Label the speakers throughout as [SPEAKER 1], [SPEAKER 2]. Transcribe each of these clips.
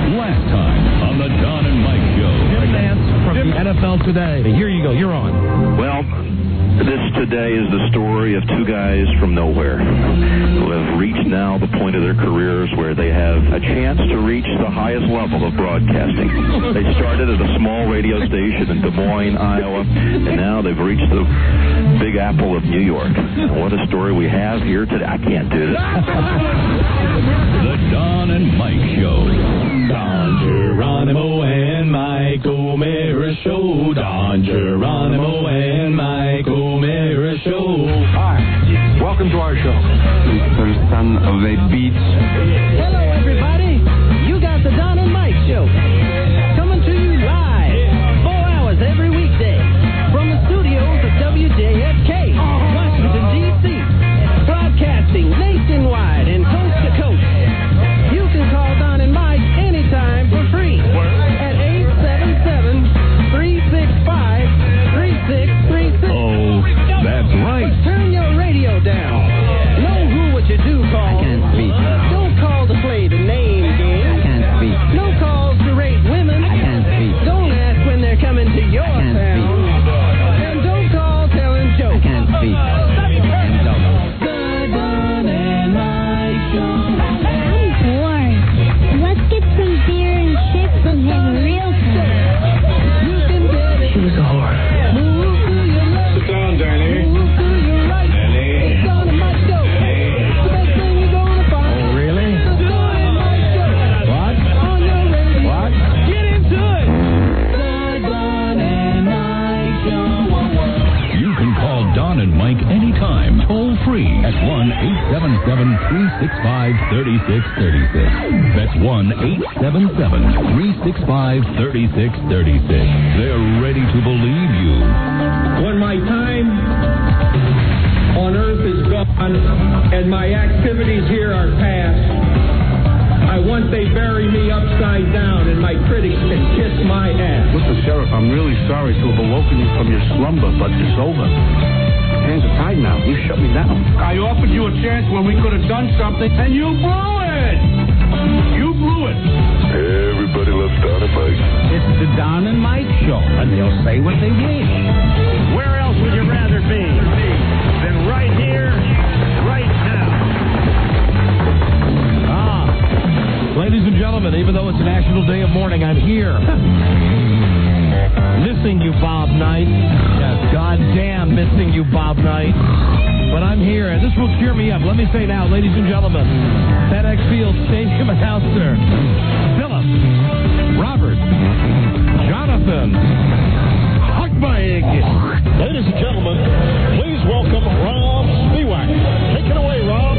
[SPEAKER 1] Last time on the Don and Mike Show.
[SPEAKER 2] Jim Nance from the NFL Today. Here you go. You're on.
[SPEAKER 3] Well, this today is the story of two guys from nowhere who have reached now the point of their careers where they have a chance to reach the highest level of broadcasting. They started at a small radio station in Des Moines, Iowa, and now they've reached the Big Apple of New York. And what a story we have here today. I can't do this.
[SPEAKER 1] The Don and Mike Show.
[SPEAKER 2] Don Geronimo and Mike O'Meara Show. Don Geronimo and Mike O'Meara Show.
[SPEAKER 4] Hi, welcome to our show.
[SPEAKER 5] Mr. Son of a Beach.
[SPEAKER 6] Hello, everybody. You got the Don and Mike Show. Coming to you live, 4 hours every weekday, from the studios of WJFK, Washington, D.C., broadcasting nationwide and coast to coast. You can call Don and Mike anytime for free at 877-365-3636.
[SPEAKER 1] Oh, that's right.
[SPEAKER 6] But turn your radio down. Know who what you do call.
[SPEAKER 5] I can't speak.
[SPEAKER 6] Don't call to play the name game.
[SPEAKER 5] I can't speak.
[SPEAKER 6] No calls to rate women.
[SPEAKER 5] I can't speak.
[SPEAKER 6] Don't ask when they're coming to your
[SPEAKER 5] I can't
[SPEAKER 6] town. And don't call telling jokes.
[SPEAKER 5] I can't speak. And don't.
[SPEAKER 6] The Don and Mike Show.
[SPEAKER 7] I'm bored. Let's get some beer and chips and have a real fun.
[SPEAKER 6] You can get it.
[SPEAKER 5] She was a whore.
[SPEAKER 6] Move to your left.
[SPEAKER 4] Sit down, Danny.
[SPEAKER 6] Move to your right. It's Don and Mike Show. It's the best thing you're gonna find.
[SPEAKER 2] Oh, really?
[SPEAKER 6] The Don and Mike Show.
[SPEAKER 2] What?
[SPEAKER 6] On your radio.
[SPEAKER 2] What?
[SPEAKER 6] Get into it. The Don and Mike Show.
[SPEAKER 1] You can call Don and Mike anytime, toll free at 1-877-365-3636. That's 1-877-365-3636. They're ready to believe you.
[SPEAKER 8] When my time on earth is gone and my activities here are past, I want they bury me upside down and my critics can kiss my ass.
[SPEAKER 4] Mr. Sheriff, I'm really sorry to have awoken you from your slumber, but it's over. Hands are tied now. You shut me down. I offered you a chance when we could have done something, and you blew it! You blew it!
[SPEAKER 3] Everybody loves Don and Mike.
[SPEAKER 2] It's the Don and Mike Show, and they'll say what they wish.
[SPEAKER 9] Where else would you rather be than right here, right now?
[SPEAKER 2] Ladies and gentlemen, even though it's a National Day of Mourning, I'm here. Missing you, Bob Knight. Yes, goddamn missing you, Bob Knight. But I'm here, and this will cheer me up. Let me say now, ladies and gentlemen, FedEx Field Stadium announcer, Philip, Robert, Jonathan, Huckbike.
[SPEAKER 9] Ladies and gentlemen, please welcome Rob Spiewak. Take it away, Rob.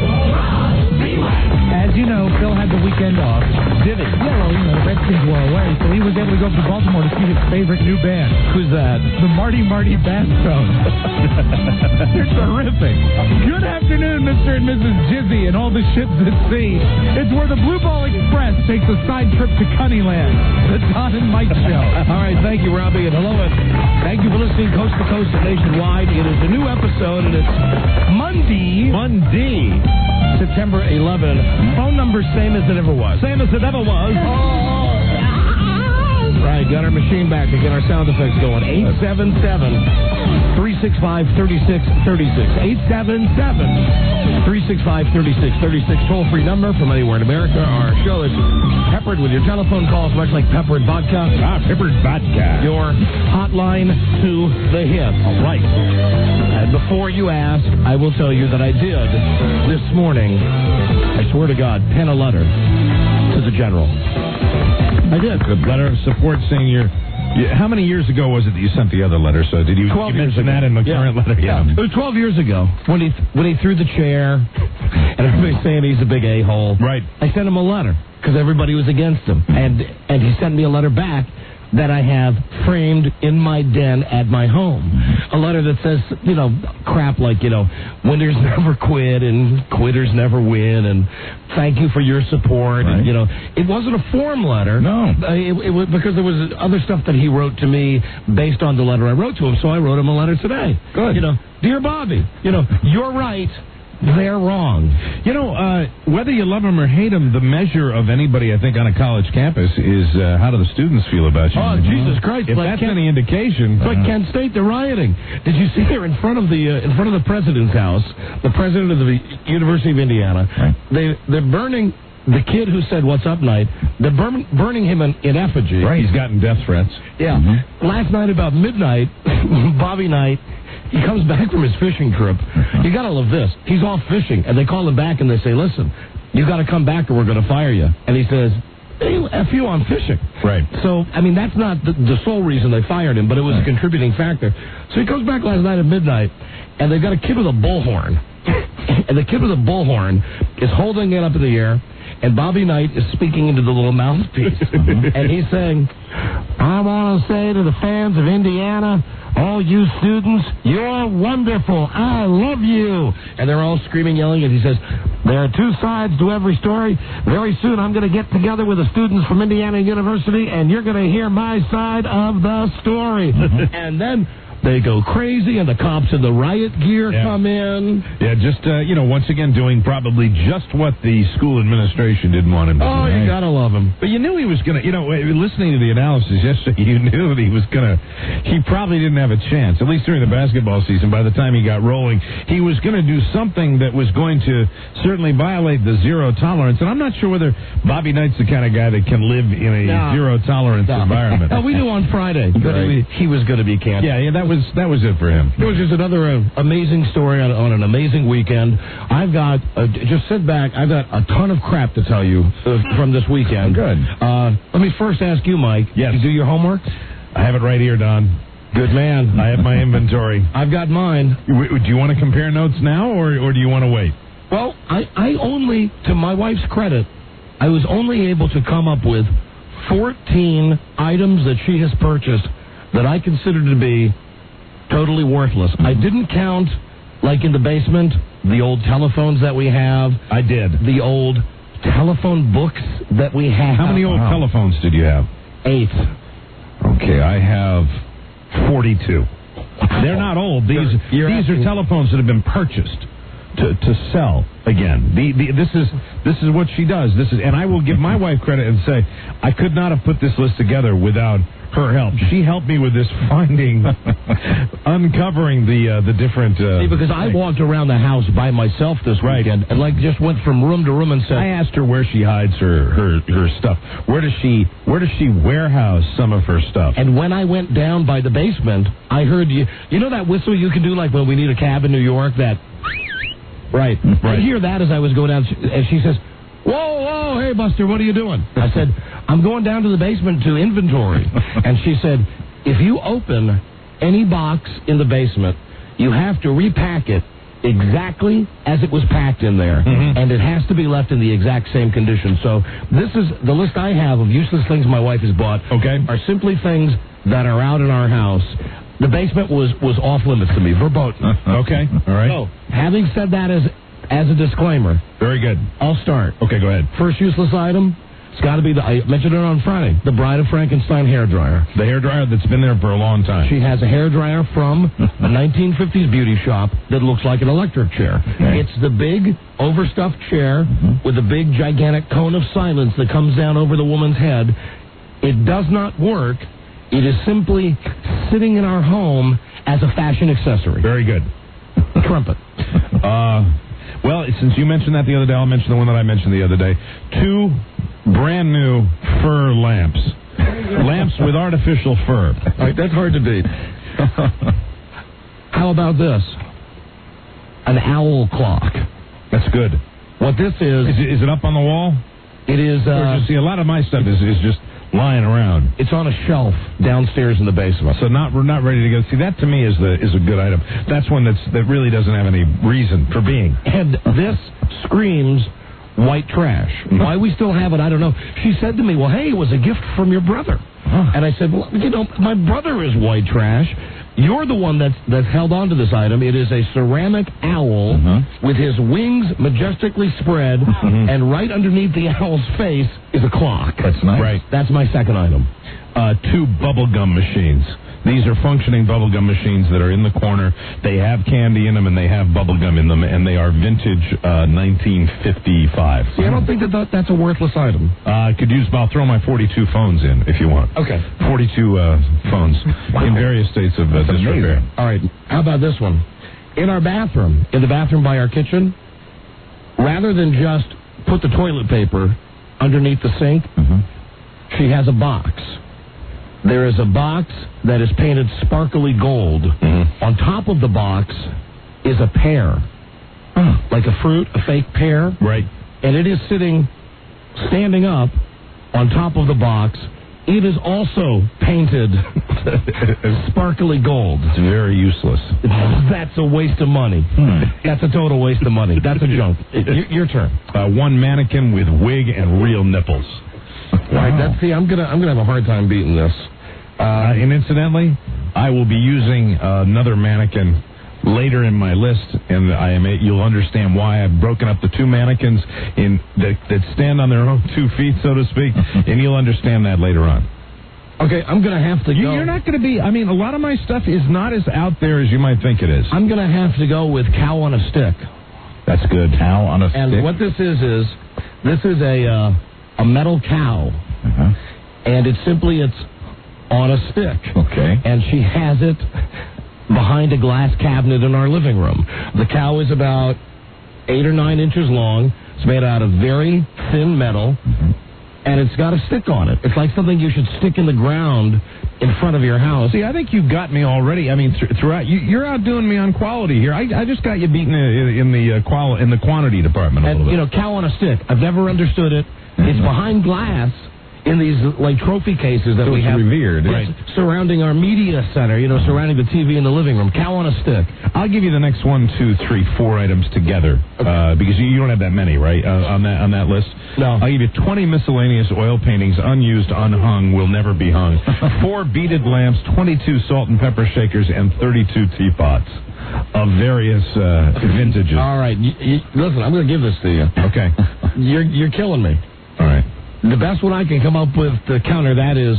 [SPEAKER 10] As you know, Phil had the weekend off.
[SPEAKER 2] Did he?
[SPEAKER 10] Yeah, well, the Redskins were away, so he was able to go up to Baltimore to see his favorite new band.
[SPEAKER 2] Who's that?
[SPEAKER 10] The Marty Bass Tones. They're terrific. Good afternoon, Mr. and Mrs. Jizzy and all the ships at sea. It's where the Blue Ball Express takes a side trip to Cunnyland. The Don and Mike Show.
[SPEAKER 2] All right, thank you, Robbie, and hello, and thank you for listening coast to coast and nationwide. It is a new episode, and it's Monday, September 11. Phone number same as it ever was. Same as it ever was. Right, got our machine back to get our sound effects going. 877-365-3636. 877-365-3636. Toll-free number from anywhere in America. Our show is peppered with your telephone calls, much like peppered vodka.
[SPEAKER 9] Peppered vodka.
[SPEAKER 2] Your hotline to the hip. Right. And before you ask, I will tell you that I did this morning, I swear to God, pen a letter to the general. I did.
[SPEAKER 9] A letter of support saying you're... How many years ago was it that you sent the other letter? So did you
[SPEAKER 2] 12
[SPEAKER 9] mention
[SPEAKER 2] years ago.
[SPEAKER 9] that in the current letter?
[SPEAKER 2] Yeah. It was 12 years ago when he threw the chair and everybody's saying he's a big a-hole.
[SPEAKER 9] Right.
[SPEAKER 2] I sent him a letter because everybody was against him. And he sent me a letter back that I have framed in my den at my home. A letter that says, crap like, winners never quit and quitters never win and thank you for your support.
[SPEAKER 9] Right.
[SPEAKER 2] And, it wasn't a form letter.
[SPEAKER 9] No.
[SPEAKER 2] It was because there was other stuff that he wrote to me based on the letter I wrote to him, so I wrote him a letter today.
[SPEAKER 9] Good.
[SPEAKER 2] Dear Bobby, you're right. they're wrong.
[SPEAKER 11] You know, whether you love them or hate them, the measure of anybody, I think, on a college campus is how do the students feel about you?
[SPEAKER 2] Oh, Jesus Christ!
[SPEAKER 11] If that's any indication,
[SPEAKER 2] it's like Kent State, they're rioting. Did you see there in front of the president's house, the president of the University of Indiana? Right. They're burning the kid who said "What's up, Knight." They're burning him in effigy.
[SPEAKER 11] Right. He's gotten death threats.
[SPEAKER 2] Yeah. Mm-hmm. Last night about midnight, Bobby Knight. He comes back from his fishing trip. You got to love this. He's off fishing, and they call him back, and they say, listen, you got to come back or we're going to fire you. And he says, hey, F you, I'm fishing.
[SPEAKER 11] Right.
[SPEAKER 2] So, I mean, that's not the sole reason they fired him, but it was a contributing factor. So he comes back last night at midnight, and they've got a kid with a bullhorn. And the kid with a bullhorn is holding it up in the air, and Bobby Knight is speaking into the little mouthpiece. And he's saying, I want to say to the fans of Indiana, all you students, you're wonderful. I love you. And they're all screaming, yelling, and he says, there are two sides to every story. Very soon I'm going to get together with the students from Indiana University, and you're going to hear my side of the story. And then they go crazy, and the cops in the riot gear come in.
[SPEAKER 11] Yeah, just, once again, doing probably just what the school administration didn't want him to do.
[SPEAKER 2] Oh, you got to love him.
[SPEAKER 11] But you knew he was going to, listening to the analysis yesterday, you knew that he probably didn't have a chance, at least during the basketball season. By the time he got rolling, he was going to do something that was going to certainly violate the zero tolerance. And I'm not sure whether Bobby Knight's the kind of guy that can live in a zero tolerance environment.
[SPEAKER 2] We knew on Friday that he was going to be canceled.
[SPEAKER 11] Yeah, that was it for him.
[SPEAKER 2] It was just another amazing story on an amazing weekend. I've got, just sit back, I've got a ton of crap to tell you from this weekend.
[SPEAKER 11] Good.
[SPEAKER 2] Let me first ask you, Mike.
[SPEAKER 11] Yes.
[SPEAKER 2] You do your homework?
[SPEAKER 11] I have it right here, Don.
[SPEAKER 2] Good man.
[SPEAKER 11] I have my inventory.
[SPEAKER 2] I've got mine.
[SPEAKER 11] Do you want to compare notes now, or do you want to wait?
[SPEAKER 2] Well, I only, to my wife's credit, I was only able to come up with 14 items that she has purchased that I consider to be totally worthless. I didn't count, like in the basement, the old telephones that we have.
[SPEAKER 11] I did.
[SPEAKER 2] The old telephone books that we have.
[SPEAKER 11] How many old telephones did you have?
[SPEAKER 2] 8.
[SPEAKER 11] Okay, I have 42. They're not old. These are telephones that have been purchased to sell again. This is what she does. And I will give my wife credit and say I could not have put this list together without her help. She helped me with this uncovering the different.
[SPEAKER 2] See, because I walked around the house by myself this weekend and just went from room to room and said.
[SPEAKER 11] I asked her where she hides her stuff. Where does she warehouse some of her stuff?
[SPEAKER 2] And when I went down by the basement, I heard you know that whistle you can do like when we need a cab in New York. Right. I hear that as I was going down, and she says, whoa, hey, Buster, what are you doing? I said, I'm going down to the basement to inventory. And she said, if you open any box in the basement, you have to repack it exactly as it was packed in there. Mm-hmm. And it has to be left in the exact same condition. So this is the list I have of useless things my wife has bought.
[SPEAKER 11] Okay.
[SPEAKER 2] Are simply things that are out in our house. The basement was off limits to me, verboten.
[SPEAKER 11] Okay, all right.
[SPEAKER 2] So, having said that as a disclaimer.
[SPEAKER 11] Very good.
[SPEAKER 2] I'll start.
[SPEAKER 11] Okay, go ahead.
[SPEAKER 2] First useless item, it's got to be I mentioned it on Friday, the Bride of Frankenstein hairdryer.
[SPEAKER 11] The hairdryer that's been there for a long time.
[SPEAKER 2] She has a hairdryer from a 1950s beauty shop that looks like an electric chair. Okay. It's the big, overstuffed chair with a big, gigantic cone of silence that comes down over the woman's head. It does not work. It is simply sitting in our home as a fashion accessory.
[SPEAKER 11] Very good.
[SPEAKER 2] Trumpet.
[SPEAKER 11] Well, since you mentioned that the other day, I'll mention the one that I mentioned the other day. 2 brand new fur lamps. Lamps with artificial fur.
[SPEAKER 2] All right, that's hard to beat. How about this? An owl clock.
[SPEAKER 11] That's good.
[SPEAKER 2] What this is
[SPEAKER 11] it up on the wall?
[SPEAKER 2] It is.
[SPEAKER 11] See, a lot of my stuff is just lying around.
[SPEAKER 2] It's on a shelf downstairs in the basement.
[SPEAKER 11] So we're not ready to go. See, that to me is a good item. That's one that really doesn't have any reason for being.
[SPEAKER 2] And this screams white trash. Why we still have it, I don't know. She said to me, well, hey, it was a gift from your brother. And I said, well, my brother is white trash. You're the one that's held on to this item. It is a ceramic owl with his wings majestically spread, and right underneath the owl's face is a clock.
[SPEAKER 11] That's nice.
[SPEAKER 2] Right. That's my second item.
[SPEAKER 11] 2 bubblegum machines. These are functioning bubblegum machines that are in the corner. They have candy in them, and they have bubblegum in them, and they are vintage 1955.
[SPEAKER 12] See, I don't think that's a worthless item.
[SPEAKER 11] I could use, I'll throw my 42 phones in if you want.
[SPEAKER 12] Okay.
[SPEAKER 11] 42 phones in various states of disrepair.
[SPEAKER 12] All right, how about this one? In our bathroom, in the bathroom by our kitchen, rather than just put the toilet paper underneath the sink, she has a box. There is a box that is painted sparkly gold. On top of the box is a pear. Like a fruit, a fake pear.
[SPEAKER 11] Right.
[SPEAKER 12] And it is standing up on top of the box. It is also painted sparkly gold.
[SPEAKER 11] It's very useless.
[SPEAKER 12] That's a waste of money. That's a total waste of money. That's a junk. Your turn.
[SPEAKER 11] One mannequin with wig and real nipples.
[SPEAKER 12] Right. I'm gonna have a hard time beating this.
[SPEAKER 11] And incidentally, I will be using another mannequin later in my list, and you'll understand why I've broken up the two mannequins that stand on their own 2 feet, so to speak, and you'll understand that later on.
[SPEAKER 12] Okay, I'm going to have to go.
[SPEAKER 11] You're not going to be, a lot of my stuff is not as out there as you might think it is.
[SPEAKER 12] I'm going to have to go with cow on a stick.
[SPEAKER 11] That's good. Cow on a stick.
[SPEAKER 12] And what this is a metal cow, and it's on a stick.
[SPEAKER 11] Okay.
[SPEAKER 12] And she has it behind a glass cabinet in our living room. The cow is about 8 or 9 inches long. It's made out of very thin metal, and it's got a stick on it. It's like something you should stick in the ground in front of your house.
[SPEAKER 11] See, I think you've got me already. Throughout, you're outdoing me on quality here. I just got you beaten in the quantity department a little bit.
[SPEAKER 12] Cow on a stick. I've never understood it. It's behind glass in these trophy cases that we have
[SPEAKER 11] revered, right?
[SPEAKER 12] Surrounding our media center, surrounding the TV in the living room. Cow on a stick.
[SPEAKER 11] I'll give you the next 1, 2, 3, 4 items together because you don't have that many, right? On that list.
[SPEAKER 12] No.
[SPEAKER 11] I'll give you 20 miscellaneous oil paintings, unused, unhung, will never be hung. 4 beaded lamps, 22 salt and pepper shakers, and 32 teapots of various vintages.
[SPEAKER 12] All right, listen, I'm going to give this to you.
[SPEAKER 11] Okay.
[SPEAKER 12] You're killing me.
[SPEAKER 11] All right.
[SPEAKER 12] The best one I can come up with to counter that is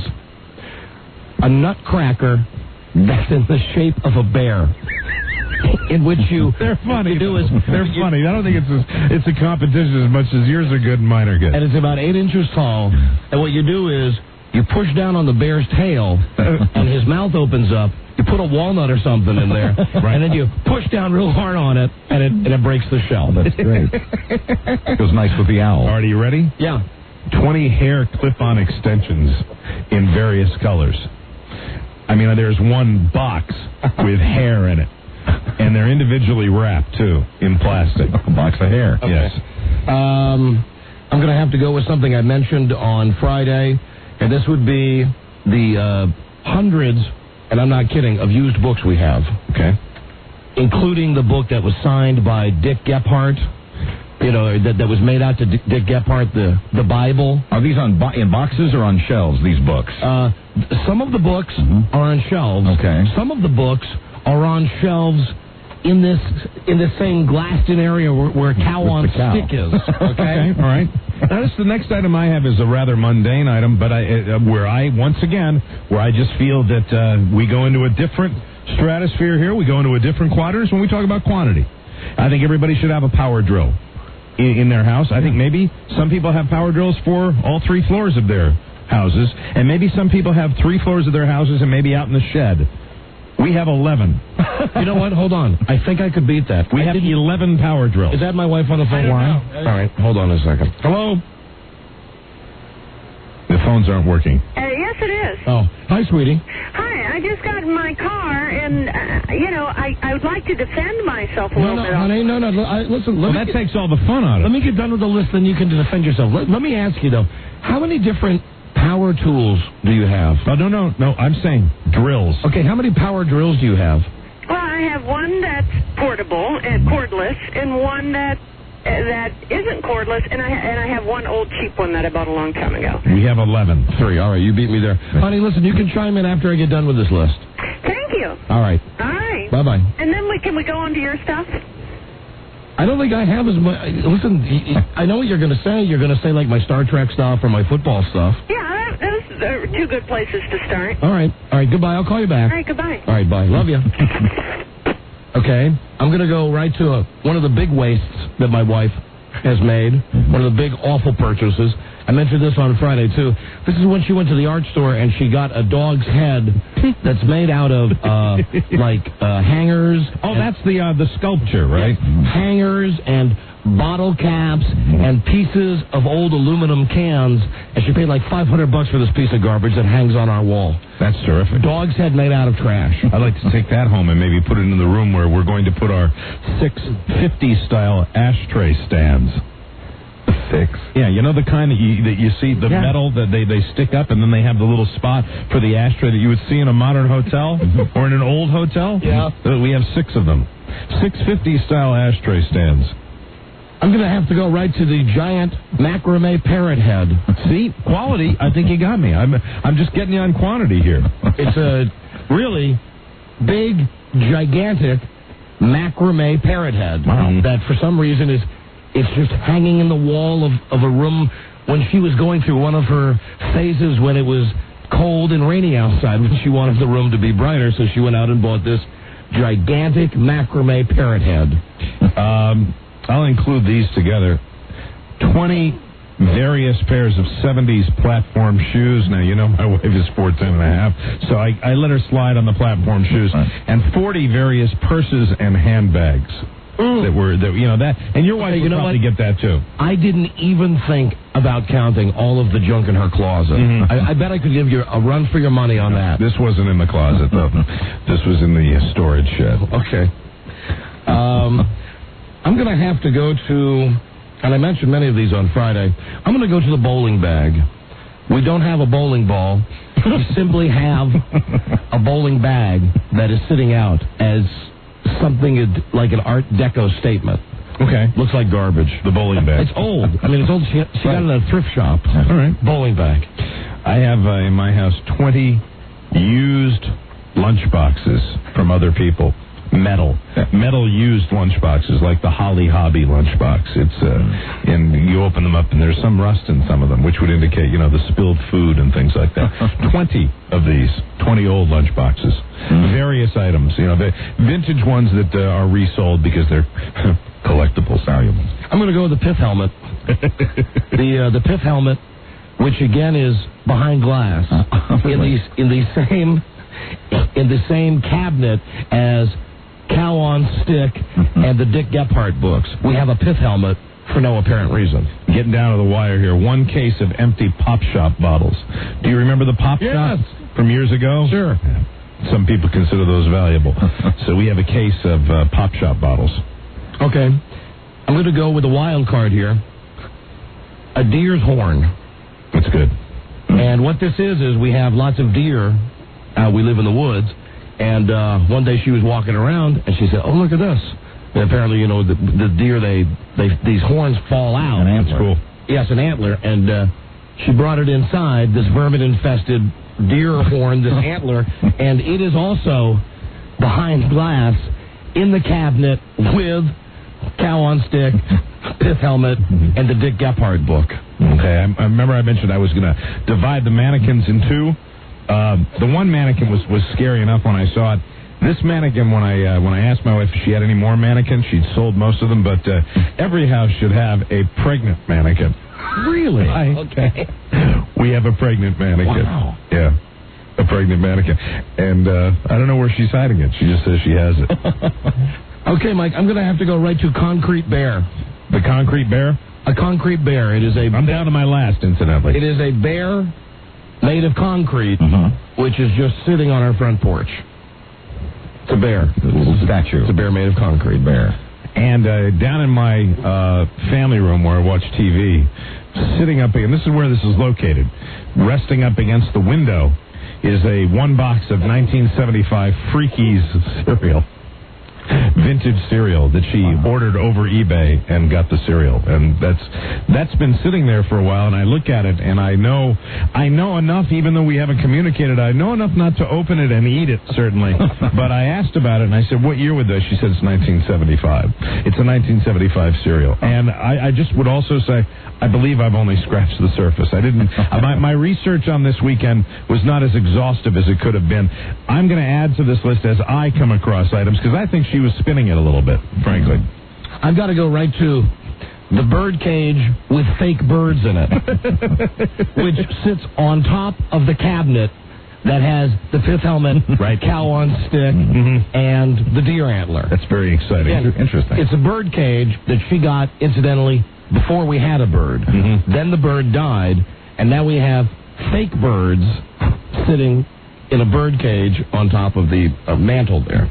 [SPEAKER 12] a nutcracker that's in the shape of a bear. In which
[SPEAKER 11] they're funny. They're funny. I don't think it's a competition as much as yours are good and mine are good.
[SPEAKER 12] And it's about 8 inches tall. And what you do is you push down on the bear's tail, and his mouth opens up. You put a walnut or something in there, and then you push down real hard on it, and it breaks the shell.
[SPEAKER 11] That's great. Goes nice with the owl. All right, are you ready?
[SPEAKER 12] Yeah.
[SPEAKER 11] 20 hair clip-on extensions in various colors. There's one box with hair in it. And they're individually wrapped, too, in plastic. A box of hair.
[SPEAKER 12] Okay.
[SPEAKER 11] Yes.
[SPEAKER 12] I'm going to have to go with something I mentioned on Friday, and this would be the hundreds, and I'm not kidding, of used books we have.
[SPEAKER 11] Okay.
[SPEAKER 12] Including the book that was signed by Dick Gephardt. That was made out to Dick Gephardt, the Bible.
[SPEAKER 11] Are these in boxes or on shelves, these books?
[SPEAKER 12] Some of the books are on shelves.
[SPEAKER 11] Okay.
[SPEAKER 12] Some of the books are on shelves in this same glassed-in area where cow on stick is. Okay?
[SPEAKER 11] All right. Now, the next item I have is a rather mundane item, but where I just feel that we go into a different stratosphere here. We go into a different quadrant when we talk about quantity. I think everybody should have a power drill in their house. I think maybe some people have power drills for all 3 floors of their houses, and maybe some people have 3 floors of their houses and maybe out in the shed. We have 11.
[SPEAKER 12] You know what? Hold on. I think I could beat that.
[SPEAKER 11] We have 11 power drills.
[SPEAKER 12] Is that my wife on the phone?
[SPEAKER 10] I don't know.
[SPEAKER 12] All right, hold on a second. Hello?
[SPEAKER 11] The phones aren't working.
[SPEAKER 13] Yes, it is.
[SPEAKER 12] Oh, hi, sweetie.
[SPEAKER 13] Hi, I just got in my car, and, I would like to defend myself a little bit.
[SPEAKER 12] Honey, no. Listen,
[SPEAKER 11] that takes all the fun out of it.
[SPEAKER 12] Let me get done with the list, then you can defend yourself. Let me ask you, though, how many different power tools do you have?
[SPEAKER 11] Oh, no, I'm saying drills.
[SPEAKER 12] Okay, how many power drills do you have?
[SPEAKER 13] Well, I have one that's portable and cordless, and one that isn't cordless, and I have one old cheap one that I bought a long time ago.
[SPEAKER 11] We have 11.
[SPEAKER 12] 3. All right, you beat me there. Honey, listen, you can chime in after I get done with this list.
[SPEAKER 13] Thank you.
[SPEAKER 12] All right.
[SPEAKER 13] All right.
[SPEAKER 12] Bye-bye.
[SPEAKER 13] And then can we go on to your stuff?
[SPEAKER 12] I don't think I have as much. Listen, I know what you're going to say. You're going to say, like, my Star Trek stuff or my football stuff.
[SPEAKER 13] Yeah, that was two good places to start.
[SPEAKER 12] All right. Goodbye. I'll call you back.
[SPEAKER 13] All right, goodbye.
[SPEAKER 12] All right, bye. Love you. Okay. I'm going to go right to one of the big wastes that my wife has made. One of the big, awful purchases. I mentioned this on Friday, too. This is when she went to the art store and she got a dog's head that's made out of, hangers.
[SPEAKER 11] Oh, that's the sculpture, right?
[SPEAKER 12] Hangers and bottle caps and pieces of old aluminum cans, and she paid like $500 for this piece of garbage that hangs on our wall.
[SPEAKER 11] That's terrific.
[SPEAKER 12] Dog's head made out of trash.
[SPEAKER 11] I'd like to take that home and maybe put it in the room where we're going to put our 650-style ashtray stands. Yeah, you know the kind that you see, the metal that they stick up, and then they have the little spot for the ashtray that you would see in a modern hotel or in an old hotel?
[SPEAKER 12] Yeah.
[SPEAKER 11] We have 6 of them. 650-style ashtray stands.
[SPEAKER 12] I'm going to have to go right to the giant macrame parrot head.
[SPEAKER 11] See, quality, I think you got me. I'm just getting you on quantity here.
[SPEAKER 12] It's a really big, gigantic macrame parrot head.
[SPEAKER 11] Wow.
[SPEAKER 12] That for some reason it's just hanging in the wall of a room when she was going through one of her phases when it was cold and rainy outside, when she wanted the room to be brighter, so she went out and bought this gigantic macrame parrot head.
[SPEAKER 11] I'll include these together. 20 various pairs of 70s platform shoes. Now, you know my wife is 4'10.5", so I let her slide on the platform shoes. And 40 various purses and handbags. And your wife would probably get that too.
[SPEAKER 12] I didn't even think about counting all of the junk in her closet.
[SPEAKER 11] Mm-hmm.
[SPEAKER 12] I bet I could give you a run for your money on that.
[SPEAKER 11] This wasn't in the closet, though. This was in the storage shed.
[SPEAKER 12] Okay. I'm going to have to go to, and I mentioned many of these on Friday, I'm going to go to the bowling bag. We don't have a bowling ball. We simply have a bowling bag that is sitting out as something like an Art Deco statement.
[SPEAKER 11] Okay.
[SPEAKER 12] Looks like garbage.
[SPEAKER 11] The bowling bag.
[SPEAKER 12] It's old. I mean, it's old. She got it at a thrift shop.
[SPEAKER 11] All right.
[SPEAKER 12] Bowling bag.
[SPEAKER 11] I have in my house 20 used lunchboxes from other people. Metal used lunchboxes, like the Holly Hobby lunchbox. It's and you open them up and there's some rust in some of them, which would indicate the spilled food and things like that. 20 of these, 20 old lunchboxes, various items. The vintage ones that are resold because they're collectibles, valuable.
[SPEAKER 12] I'm going to go with the Pith helmet. the Pith helmet, which again is behind glass, in the same cabinet as Cow on Stick and the Dick Gephardt books. We have a Pith helmet for no apparent reason.
[SPEAKER 11] Getting down to the wire here. 1 case of empty Pop Shop bottles. Do you remember the Pop Shop from years ago?
[SPEAKER 12] Sure.
[SPEAKER 11] Some people consider those valuable. So we have a case of Pop Shop bottles.
[SPEAKER 12] Okay. I'm going to go with a wild card here. A deer's horn.
[SPEAKER 11] That's good.
[SPEAKER 12] And what this is we have lots of deer. We live in the woods. And one day she was walking around, and she said, "Oh, look at this." And apparently, the deer, these horns fall out.
[SPEAKER 11] An antler. Cool.
[SPEAKER 12] Yes, an antler. And she brought it inside, this vermin-infested deer horn, this antler, and it is also behind glass in the cabinet with Cow on Stick, Pith helmet, and the Dick Gephardt book.
[SPEAKER 11] Okay, I remember I mentioned I was going to divide the mannequins in 2. The one mannequin was scary enough when I saw it. This mannequin, when I asked my wife if she had any more mannequins, she'd sold most of them, but every house should have a pregnant mannequin.
[SPEAKER 12] Really?
[SPEAKER 11] Okay. We have a pregnant mannequin.
[SPEAKER 12] Wow.
[SPEAKER 11] Yeah, a pregnant mannequin. And I don't know where she's hiding it. She just says she has it.
[SPEAKER 12] Okay, Mike, I'm going to have to go right to Concrete Bear.
[SPEAKER 11] The Concrete Bear?
[SPEAKER 12] A concrete bear. It is
[SPEAKER 11] I'm down to my last, incidentally.
[SPEAKER 12] It is a bear made of concrete, which is just sitting on our front porch. It's a bear.
[SPEAKER 11] It's a statue.
[SPEAKER 12] It's a bear made of concrete. Bear.
[SPEAKER 11] And down in my family room where I watch TV, sitting up, and this is where this is located, resting up against the window is a 1 box of 1975 Freakies cereal. vintage cereal that she ordered over eBay and got the cereal. And that's been sitting there for a while, and I look at it, and I know enough, even though we haven't communicated, I know enough not to open it and eat it, certainly. But I asked about it, and I said, what year was this? She said it's 1975. It's a 1975 cereal. And I just would also say, I believe I've only scratched the surface. I didn't. My research on this weekend was not as exhaustive as it could have been. I'm going to add to this list as I come across items, because I think she was spinning it a little bit, frankly.
[SPEAKER 12] I've got to go right to the bird cage with fake birds in it, which sits on top of the cabinet that has the fifth helmet, cow on stick, and the deer antler.
[SPEAKER 11] That's very exciting.
[SPEAKER 12] Yeah,
[SPEAKER 11] interesting.
[SPEAKER 12] It's a bird cage that she got, incidentally, before we had a bird. Then the bird died, and now we have fake birds sitting in a bird cage on top of the mantle there.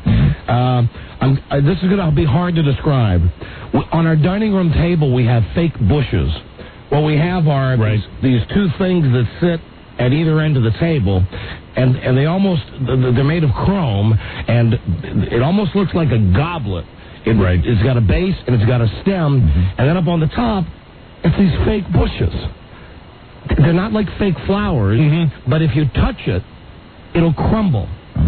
[SPEAKER 12] This is going to be hard to describe. On our dining room table, we have fake bushes. What we have are these two things that sit at either end of the table, and they're made of chrome, and it almost looks like a goblet. It's got a base and it's got a stem, and then up on the top, it's these fake bushes. They're not like fake flowers, but if you touch it, it'll crumble.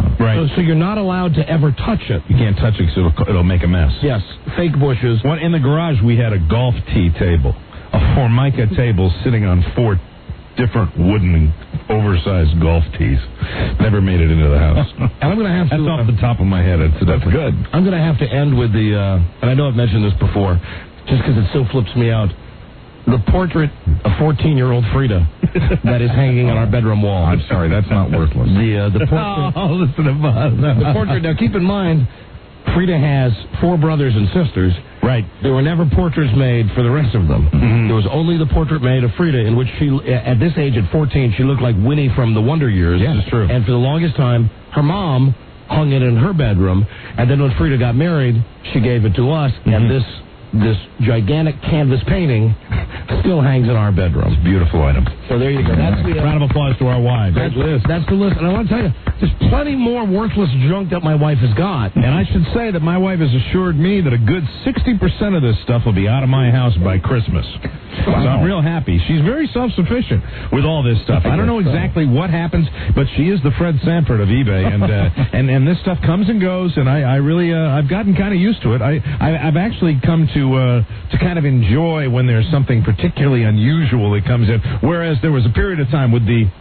[SPEAKER 12] So you're not allowed to ever touch it.
[SPEAKER 11] You can't touch it because it'll make a mess.
[SPEAKER 12] Yes, fake bushes.
[SPEAKER 11] In the garage, we had a golf tee table, a Formica table sitting on 4 different wooden, oversized golf tees. Never made it into the house.
[SPEAKER 12] And I'm going to have to...
[SPEAKER 11] That's off the top of my head. That's good.
[SPEAKER 12] I'm going to have to end with the... and I know I've mentioned this before, just because it still flips me out. The portrait of 14-year-old Frida that is hanging on our bedroom wall.
[SPEAKER 11] I'm sorry, that's not worthless.
[SPEAKER 12] The portrait...
[SPEAKER 11] Oh, listen to Buzz.
[SPEAKER 12] The portrait... Now, keep in mind, Frida has 4 brothers and sisters. There were never portraits made for the rest of them. There was only the portrait made of Frida, in which she, at this age, at 14, she looked like Winnie from the Wonder Years.
[SPEAKER 11] Yeah, it's true.
[SPEAKER 12] And for the longest time, her mom hung it in her bedroom. And then when Frida got married, she gave it to us. And this gigantic canvas painting still hangs in our bedroom.
[SPEAKER 11] It's a beautiful item.
[SPEAKER 12] So there you go. That's the
[SPEAKER 11] round of applause to our wives.
[SPEAKER 12] That's the list. And I want to tell you, there's plenty more worthless junk that my wife has got.
[SPEAKER 11] And I should say that my wife has assured me that a good 60% of this stuff will be out of my house by Christmas. So I'm real happy. She's very self-sufficient with all this stuff. I don't know exactly what happens, but she is the Fred Sanford of eBay, and this stuff comes and goes, and I really I've gotten kind of used to it. I've actually come to kind of enjoy when there's something particularly unusual that comes in. Whereas there was a period of time with the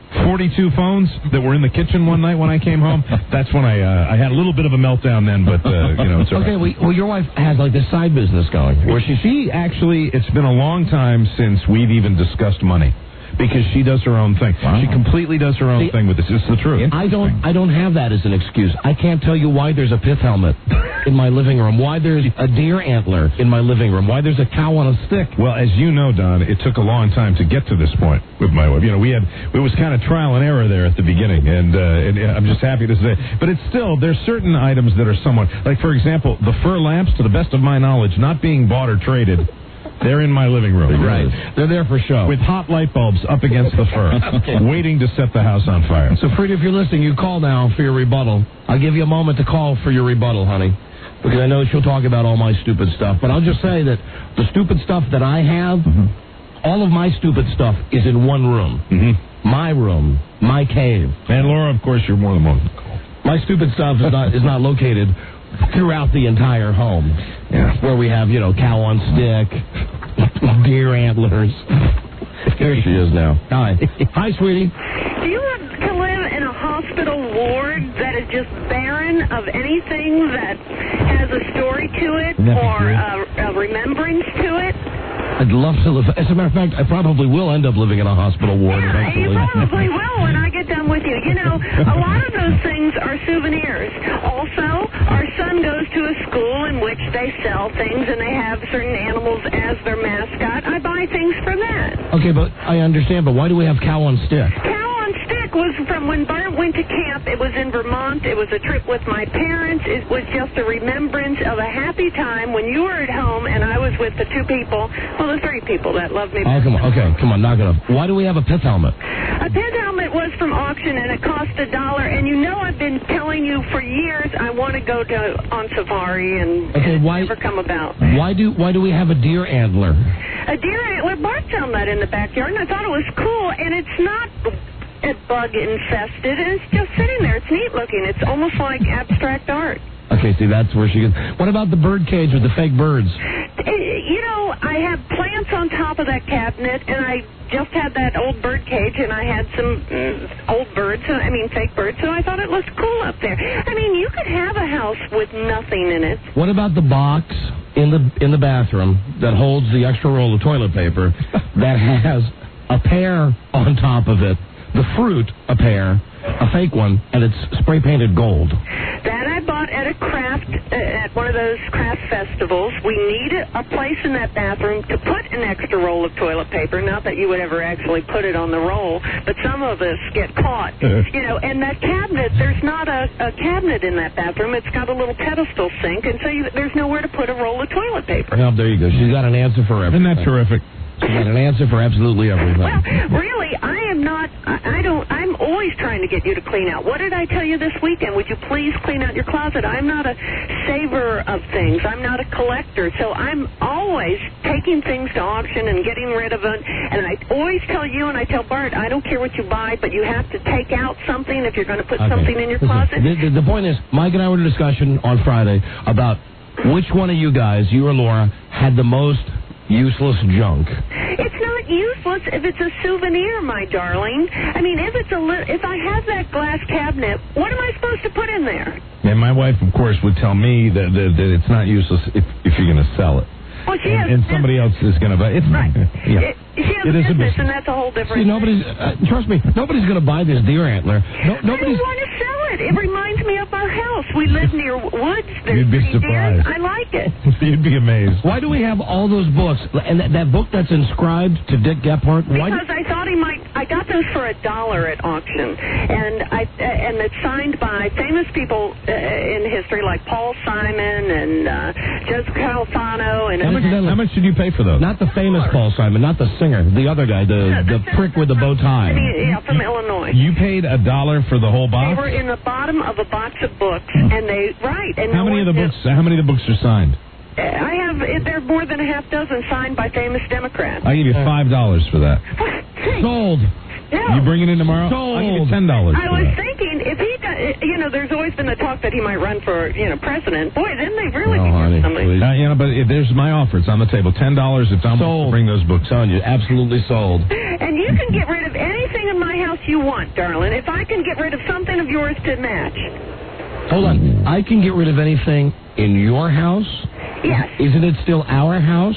[SPEAKER 11] 42 phones that were in the kitchen one night when I came home. That's when I had a little bit of a meltdown then, but it's all right.
[SPEAKER 12] Okay, well, your wife has like this side business going.
[SPEAKER 11] Where she actually, it's been a long time since we've even discussed money. Because she does her own thing. Wow. She completely does her own thing with this. It's the truth.
[SPEAKER 12] I don't have that as an excuse. I can't tell you why there's a pith helmet in my living room, why there's a deer antler in my living room, why there's a cow on a stick.
[SPEAKER 11] Well, as you know, Don, it took a long time to get to this point with my wife. It was kind of trial and error there at the beginning, and I'm just happy to say. But it's still, there's certain items that are somewhat, like for example, the fur lamps, to the best of my knowledge, not being bought or traded. They're in my living room.
[SPEAKER 12] Right. They're there for show.
[SPEAKER 11] With hot light bulbs up against the fur, waiting to set the house on fire.
[SPEAKER 12] So, Frida, if you're listening, you call now for your rebuttal. I'll give you a moment to call for your rebuttal, honey, because I know she'll talk about all my stupid stuff. But I'll just say that the stupid stuff that I have, all of my stupid stuff is in one room. My room, my cave.
[SPEAKER 11] And Laura, of course, you're more than welcome.
[SPEAKER 12] My stupid stuff is not located throughout the entire home. Yeah. Where we have, cow on stick, deer antlers. There she is now. Hi. Hi, sweetie.
[SPEAKER 13] Do you want to live in a hospital ward that is just barren of anything that has a story to it or a remembrance to it?
[SPEAKER 12] I'd love to live. As a matter of fact, I probably will end up living in a hospital ward eventually.
[SPEAKER 13] You probably will when I get done with you. A lot of those things are souvenirs. Also, our son goes to a school in which they sell things and they have certain animals as their mascot. I buy things from that.
[SPEAKER 12] Okay, but I understand, but why do we have cow on stick?
[SPEAKER 13] Cow on stick was from when Bart went to camp. It was in Vermont. It was a trip with my parents. It was just a remembrance of a happy time when you were at home and I was with the 2 people, well, the 3 people that loved me.
[SPEAKER 12] Oh, come on, knock it off. Why do we have a pith helmet?
[SPEAKER 13] A pith helmet it was from auction, and it cost $1. And you know I've been telling you for years I want to go on safari, and it's never come about.
[SPEAKER 12] Why do we have a deer antler?
[SPEAKER 13] A deer antler. Bart found that in the backyard, and I thought it was cool. And it's not bug infested. It's just sitting there. It's neat looking. It's almost like abstract art.
[SPEAKER 12] Okay, see, that's where she gets. What about the bird cage with the fake birds?
[SPEAKER 13] You know, I have plants on top of that cabinet, and I just had that old bird cage, and I had some old birds, fake birds, so I thought it looked cool up there. I mean, you could have a house with nothing in it.
[SPEAKER 12] What about the box in the bathroom that holds the extra roll of toilet paper that has a pear on top of it, the fruit, a pear, a fake one, and it's spray painted gold?
[SPEAKER 13] That I bought at at one of those craft festivals. We need a place in that bathroom to put an extra roll of toilet paper. Not that you would ever actually put it on the roll, but some of us get caught. And that cabinet, there's not a cabinet in that bathroom. It's got a little pedestal sink, and so there's nowhere to put a roll of toilet paper.
[SPEAKER 12] Well, there you go. She's got an answer for everything.
[SPEAKER 11] Isn't that terrific?
[SPEAKER 12] She's got an answer for absolutely everything.
[SPEAKER 13] Well, really, I'm always trying to get you to clean out. What did I tell you this weekend? Would you please clean out your closet? I'm not a saver of things. I'm not a collector. So I'm always taking things to auction and getting rid of it. And I always tell you, and I tell Bart, I don't care what you buy, but you have to take out something if you're going to put something in your closet.
[SPEAKER 12] The point is, Mike and I were in a discussion on Friday about which one of you guys, you or Laura, had the most useless junk.
[SPEAKER 13] It's not useless if it's a souvenir, my darling. I mean, if I have that glass cabinet, what am I supposed to put in there?
[SPEAKER 11] And my wife, of course, would tell me that it's not useless if you're going to sell it.
[SPEAKER 13] Well, she has
[SPEAKER 11] and somebody else is going to buy it.
[SPEAKER 13] Right.
[SPEAKER 11] Yeah.
[SPEAKER 13] She has a business, and that's a whole different
[SPEAKER 12] thing. Trust me, nobody's going to buy this deer antler.
[SPEAKER 13] I don't want to sell it. It reminds me of our house. We live near woods. There's
[SPEAKER 11] You'd be surprised.
[SPEAKER 13] Deer. I like it.
[SPEAKER 11] You'd be amazed.
[SPEAKER 12] Why do we have all those books? And that book that's inscribed to Dick Gephardt?
[SPEAKER 13] Because I thought he might. I got those for $1 at auction, and it's signed by famous people in history like Paul Simon and Joseph Califano. And
[SPEAKER 11] how much did you pay for those?
[SPEAKER 12] Not the famous Paul Simon, not the singer, the other guy, the prick with the bow tie.
[SPEAKER 13] Yeah, from Illinois.
[SPEAKER 11] You paid $1 for the whole box?
[SPEAKER 13] They were in the bottom of a box of books, and
[SPEAKER 11] how many of the books are signed?
[SPEAKER 13] I have. There are more than a half dozen signed by famous Democrats.
[SPEAKER 11] I'll give you $5 for that.
[SPEAKER 12] Sold.
[SPEAKER 13] No.
[SPEAKER 11] You bring it in tomorrow?
[SPEAKER 12] Sold.
[SPEAKER 11] I'll give you $10
[SPEAKER 13] I
[SPEAKER 11] for
[SPEAKER 13] was
[SPEAKER 11] that.
[SPEAKER 13] thinking, if he does, there's always been the talk that he might run for, president. Boy, then they really
[SPEAKER 11] honey,
[SPEAKER 13] somebody.
[SPEAKER 11] But there's my offer. It's on the table. $10 if Tom will bring those books on you.
[SPEAKER 12] Absolutely sold.
[SPEAKER 13] And you can get rid of anything in my house you want, darling. If I can get rid of something of yours to match.
[SPEAKER 12] Hold on. I can get rid of anything in your house?
[SPEAKER 13] Yes.
[SPEAKER 12] Isn't it still our house?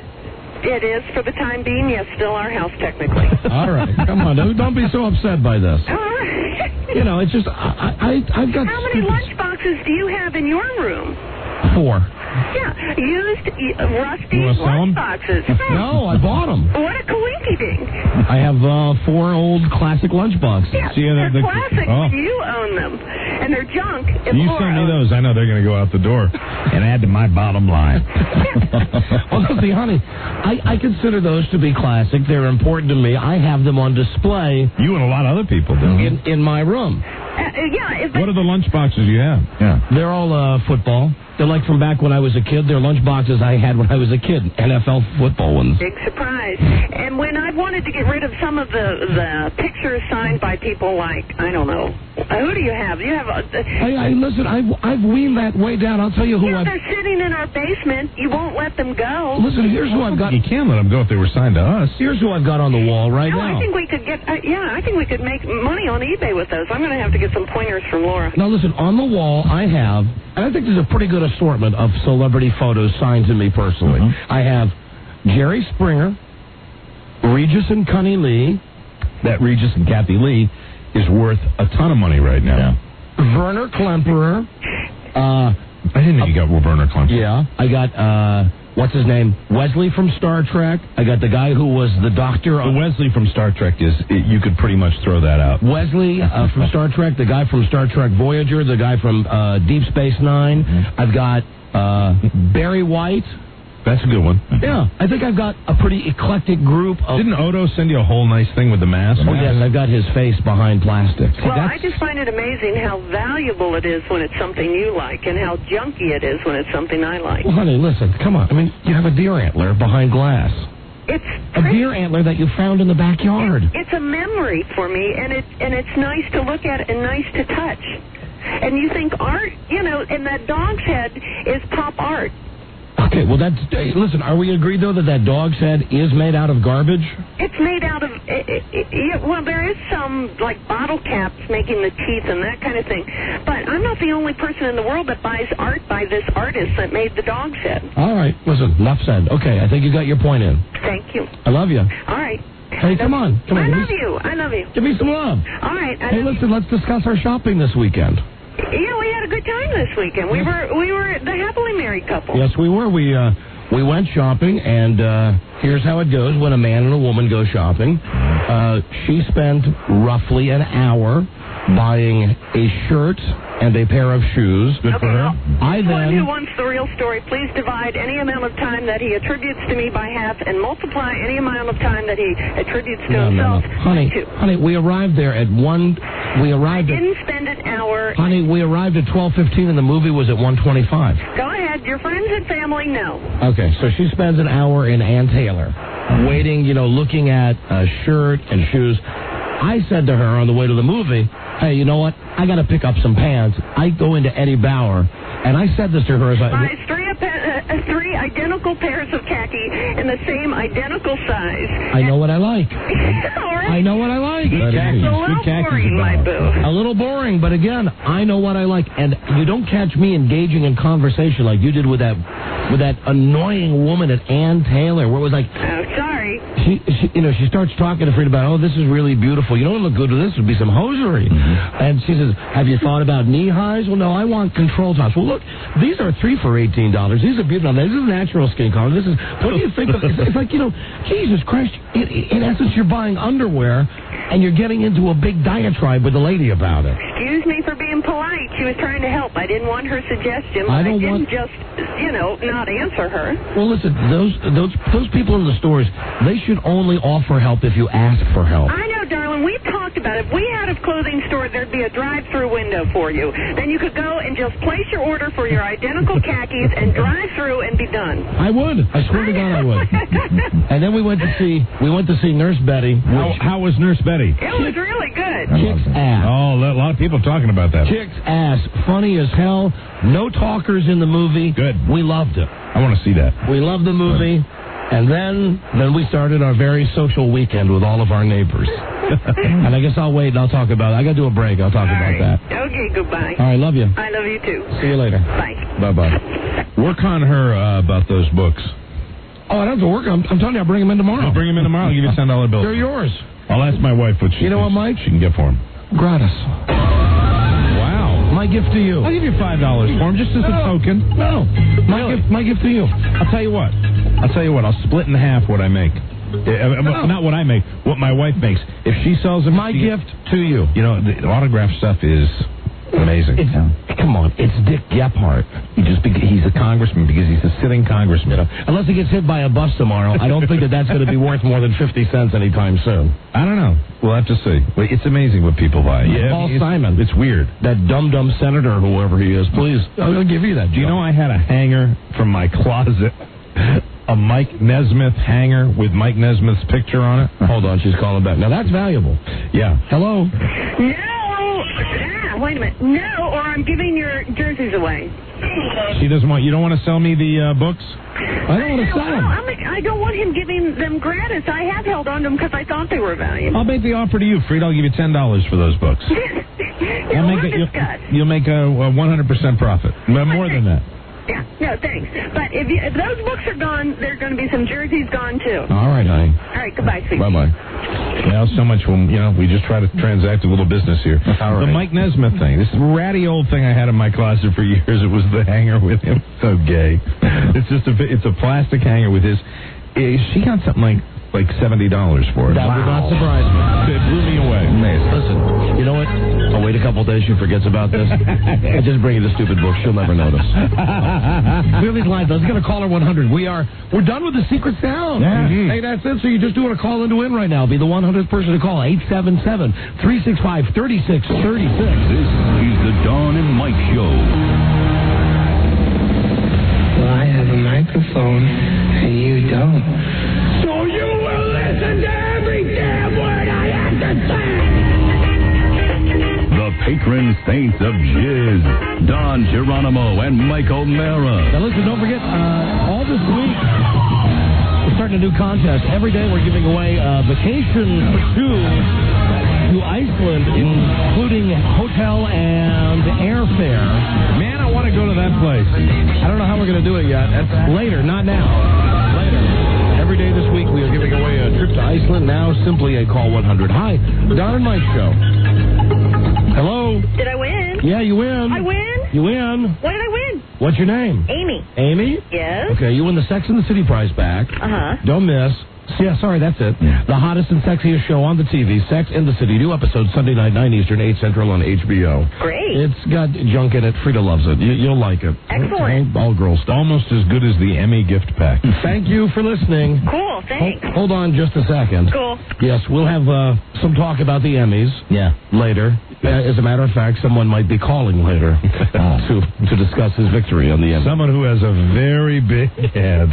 [SPEAKER 13] It is, for the time being, yes, still our house, technically.
[SPEAKER 12] All right. Come on. Don't be so upset by this.
[SPEAKER 13] All right.
[SPEAKER 12] It's just, I've got...
[SPEAKER 13] How many lunch boxes do you have in your room?
[SPEAKER 12] 4.
[SPEAKER 13] Yeah, used, rusty lunch boxes.
[SPEAKER 12] No, I bought them.
[SPEAKER 13] What a coinky-dink.
[SPEAKER 12] I have 4 old classic lunch boxes.
[SPEAKER 13] Yeah, they're classic when you own them. And they're junk.
[SPEAKER 11] You send me those. I know they're going to go out the door and add to my bottom line.
[SPEAKER 12] Well, see, honey, I consider those to be classic. They're important to me. I have them on display.
[SPEAKER 11] You and a lot of other people do.
[SPEAKER 12] In my room.
[SPEAKER 11] What are the lunch boxes you have? Yeah.
[SPEAKER 12] They're all football. They're like from back when I was a kid. They're lunch boxes I had when I was a kid. NFL football ones.
[SPEAKER 13] Big surprise. And when I wanted to get rid of some of the pictures signed by people like, I don't know, who do you have? You have
[SPEAKER 12] listen, I've weaned that way down. I'll tell you who
[SPEAKER 13] they're sitting in our basement. You won't let them go.
[SPEAKER 12] Listen, here's who I've got.
[SPEAKER 11] You can let them go if they were signed to us.
[SPEAKER 12] Here's who I've got on the wall right now.
[SPEAKER 13] I think we could get, I think we could make money on eBay with those. I'm going to have to get some pointers from Laura.
[SPEAKER 12] Now, listen, on the wall I have, and I think there's a pretty good assortment of celebrity photos signed to me personally. I have Jerry Springer, Regis and Connie Lee.
[SPEAKER 11] That Regis and Kathy Lee is worth a ton of money right now.
[SPEAKER 12] Yeah. Werner Klemperer.
[SPEAKER 11] I didn't know you got Werner Klemperer.
[SPEAKER 12] Yeah. I got, what's his name? Wesley from Star Trek. I got the guy who was the doctor.
[SPEAKER 11] The Wesley from Star Trek you could pretty much throw that out.
[SPEAKER 12] Wesley from Star Trek, the guy from Star Trek Voyager, the guy from Deep Space Nine. I've got Barry White.
[SPEAKER 11] That's a good one.
[SPEAKER 12] Yeah, I think I've got a pretty eclectic group of...
[SPEAKER 11] Didn't Odo send you a whole nice thing with the mask?
[SPEAKER 12] Oh, yes, I've got his face behind plastic.
[SPEAKER 13] Well, I just find it amazing how valuable it is when it's something you like and how junky it is when it's something I like.
[SPEAKER 12] Well, honey, listen, come on. I mean, you have a deer antler behind glass.
[SPEAKER 13] It's
[SPEAKER 12] a deer antler that you found in the backyard.
[SPEAKER 13] It's a memory for me, and it's nice to look at and nice to touch. And you think art, and that dog's head is pop art.
[SPEAKER 12] Okay, well, listen, are we agreed, though, that dog's head is made out of garbage?
[SPEAKER 13] It's made out of, well, there is some, like, bottle caps making the teeth and that kind of thing. But I'm not the only person in the world that buys art by this artist that made the dog's head.
[SPEAKER 12] All right, listen, enough said. Okay, I think you got your point in.
[SPEAKER 13] Thank you.
[SPEAKER 12] I love you.
[SPEAKER 13] All right.
[SPEAKER 12] Hey, come on.
[SPEAKER 13] I love you. I love you.
[SPEAKER 12] Give me some love.
[SPEAKER 13] All right.
[SPEAKER 12] Hey, listen, let's discuss our shopping this weekend.
[SPEAKER 13] Yeah, we had a good time this weekend. We were the happily married couple.
[SPEAKER 12] Yes, we were. We went shopping, and here's how it goes when a man and a woman go shopping. She spent roughly an hour buying a shirt and a pair of shoes. Good for her.
[SPEAKER 13] Anyone who wants the real story, please divide any amount of time that he attributes to me by half and multiply any amount of time that he attributes to himself by 2.
[SPEAKER 12] Honey, we arrived there at 1...
[SPEAKER 13] I didn't spend an hour...
[SPEAKER 12] Honey, we arrived at 12:15 and the movie was at 1:25.
[SPEAKER 13] Go ahead. Your friends and family know.
[SPEAKER 12] Okay, so she spends an hour in Ann Taylor waiting, looking at a shirt and shoes. I said to her on the way to the movie, hey, you know what? I got to pick up some pants. I go into Eddie Bauer, and I said this to her as I...
[SPEAKER 13] Buys three identical pairs of khaki in the same identical size.
[SPEAKER 12] I know what I like.
[SPEAKER 13] Right.
[SPEAKER 12] I know what I like.
[SPEAKER 13] It's a little boring, my boo.
[SPEAKER 12] A little boring, but again, I know what I like. And you don't catch me engaging in conversation like you did with that annoying woman at Ann Taylor, where it was like...
[SPEAKER 13] Oh, sorry.
[SPEAKER 12] She starts talking to Frida about, this is really beautiful. You know what would look good with this would be some hosiery. Mm-hmm. And she says, have you thought about knee highs? Well, no, I want control tops. Well, look, these are 3 for $18. These are beautiful. This is natural skin color. This is, what do you think of? It's like, Jesus Christ, in essence, you're buying underwear and you're getting into a big diatribe with the lady about it.
[SPEAKER 13] Excuse me for being polite. She was trying to help. I didn't want her suggestion. I didn't just, not answer her.
[SPEAKER 12] Well, listen, those people in the stores, they should only offer help if you ask for help.
[SPEAKER 13] I know, darling. We've talked about it. If we had a clothing store, there'd be a drive-through window for you. Then you could go and just place your order for your identical khakis and drive through and be done.
[SPEAKER 12] I would. I swear to God I would. And then we went to see Nurse Betty.
[SPEAKER 11] How was Nurse Betty?
[SPEAKER 13] It was really good.
[SPEAKER 12] Chick's ass.
[SPEAKER 11] Oh, a lot of people talking about that.
[SPEAKER 12] Chick's ass. Funny as hell. No talkers in the movie.
[SPEAKER 11] Good.
[SPEAKER 12] We loved it.
[SPEAKER 11] I want to see that.
[SPEAKER 12] We loved the movie. Good. And then we started our very social weekend with all of our neighbors. And I guess I'll wait and I'll talk about it. I got to do a break. I'll talk about that.
[SPEAKER 13] Okay, goodbye.
[SPEAKER 12] All right, love you.
[SPEAKER 13] I love you too.
[SPEAKER 12] See you later.
[SPEAKER 13] Bye.
[SPEAKER 12] Bye-bye.
[SPEAKER 11] Work on her about those books.
[SPEAKER 12] Oh, I don't have to work. I'm telling you, I'll bring them in tomorrow.
[SPEAKER 11] I'll bring them in tomorrow. I'll give you a $10 bill.
[SPEAKER 12] They're yours.
[SPEAKER 11] I'll ask my wife what she
[SPEAKER 12] what, Mike?
[SPEAKER 11] She can get for them.
[SPEAKER 12] Gratis.
[SPEAKER 11] Wow.
[SPEAKER 12] My gift to you.
[SPEAKER 11] I'll give you $5 for them just as a token.
[SPEAKER 12] No. My gift to you.
[SPEAKER 11] I'll tell you what. I'll split in half what I make. Not what I make, what my wife makes. If she sells them...
[SPEAKER 12] My gift to you.
[SPEAKER 11] The autograph stuff is amazing.
[SPEAKER 12] Come on, it's Dick Gephardt.
[SPEAKER 11] He's a congressman because he's a sitting congressman.
[SPEAKER 12] Unless he gets hit by a bus tomorrow, I don't think that's going to be worth more than 50 cents anytime soon.
[SPEAKER 11] I don't know. We'll have to see. But it's amazing what people buy.
[SPEAKER 12] Paul Simon.
[SPEAKER 11] It's weird.
[SPEAKER 12] That dumb senator, whoever he is. Please, I'll give you that.
[SPEAKER 11] Do you know I had a hanger from my closet? A Mike Nesmith hanger with Mike Nesmith's picture on it.
[SPEAKER 12] Hold on, she's calling back. Now, that's valuable.
[SPEAKER 11] Yeah.
[SPEAKER 12] Hello?
[SPEAKER 13] No! Wait a minute. No, or I'm giving your jerseys away.
[SPEAKER 11] She doesn't want... You don't want to sell me the books?
[SPEAKER 12] I don't want to sell them.
[SPEAKER 13] I don't want him giving them gratis. I have held on to them because I thought they were valuable.
[SPEAKER 11] I'll make the offer to you, Frida. I'll give you $10 for those books. You'll make a 100% profit. More than that.
[SPEAKER 13] Yeah, no, thanks. But if those books are gone, there are going to be some jerseys gone, too.
[SPEAKER 12] All right, honey.
[SPEAKER 13] All right, goodbye, sweetie.
[SPEAKER 11] Bye-bye. Now, so much when, we just try to transact a little business here.
[SPEAKER 12] All right.
[SPEAKER 11] The Mike Nesmith thing. This ratty old thing I had in my closet for years. It was the hanger with him. So gay. It's a plastic hanger with his... She got something like $70 for it.
[SPEAKER 12] That would not surprise me.
[SPEAKER 11] It blew me away.
[SPEAKER 12] Amazing. Listen, you know what? I'll wait a a couple days she forgets about this. I just bring you the stupid book. She'll never notice. Clear these lines. Let's get a caller 100. We're done with the secret sound.
[SPEAKER 11] Yeah.
[SPEAKER 12] Hey, that's it. So you just doing a call in to win right now. Be the 100th person to call. 877-365-3636.
[SPEAKER 1] This is the Dawn and Mike Show.
[SPEAKER 14] Well, I have a microphone, and you don't.
[SPEAKER 9] So you will listen to every damn word I have to say.
[SPEAKER 1] The patron saints of jizz, Don Geronimo and Mike O'Mara.
[SPEAKER 2] Now listen, don't forget, all this week, we're starting a new contest. Every day we're giving away a vacation for two to Iceland, including hotel and airfare.
[SPEAKER 11] Man, I want to go to that place.
[SPEAKER 2] I don't know how we're going to do it yet. That's later, not now. Later.
[SPEAKER 12] Every day this week we are giving away a trip to Iceland. Now simply a call 100. Hi, Don and Mike Show. Hello.
[SPEAKER 13] Did I win?
[SPEAKER 12] Yeah, you win.
[SPEAKER 13] I win?
[SPEAKER 12] You win.
[SPEAKER 13] What did I win?
[SPEAKER 12] What's your name?
[SPEAKER 13] Amy.
[SPEAKER 12] Amy?
[SPEAKER 13] Yes?
[SPEAKER 12] Okay, you win the Sex and the City prize back.
[SPEAKER 13] Uh-huh.
[SPEAKER 12] Don't miss. Yeah, sorry, that's it. The hottest and sexiest show on the TV, Sex in the City. New episode Sunday night, 9 Eastern, 8 Central on HBO.
[SPEAKER 13] Great.
[SPEAKER 12] It's got junk in it. Frida loves it. You'll like it.
[SPEAKER 13] Excellent.
[SPEAKER 12] All girl stuff.
[SPEAKER 11] Almost as good as the Emmy gift pack.
[SPEAKER 12] Thank you for listening.
[SPEAKER 13] Cool, thanks.
[SPEAKER 12] Hold on just a second.
[SPEAKER 13] Cool.
[SPEAKER 12] Yes, we'll have some talk about the Emmys.
[SPEAKER 11] Yeah.
[SPEAKER 12] Later. As a matter of fact, someone might be calling later to discuss his victory on the Emmys.
[SPEAKER 11] Someone who has a very big head.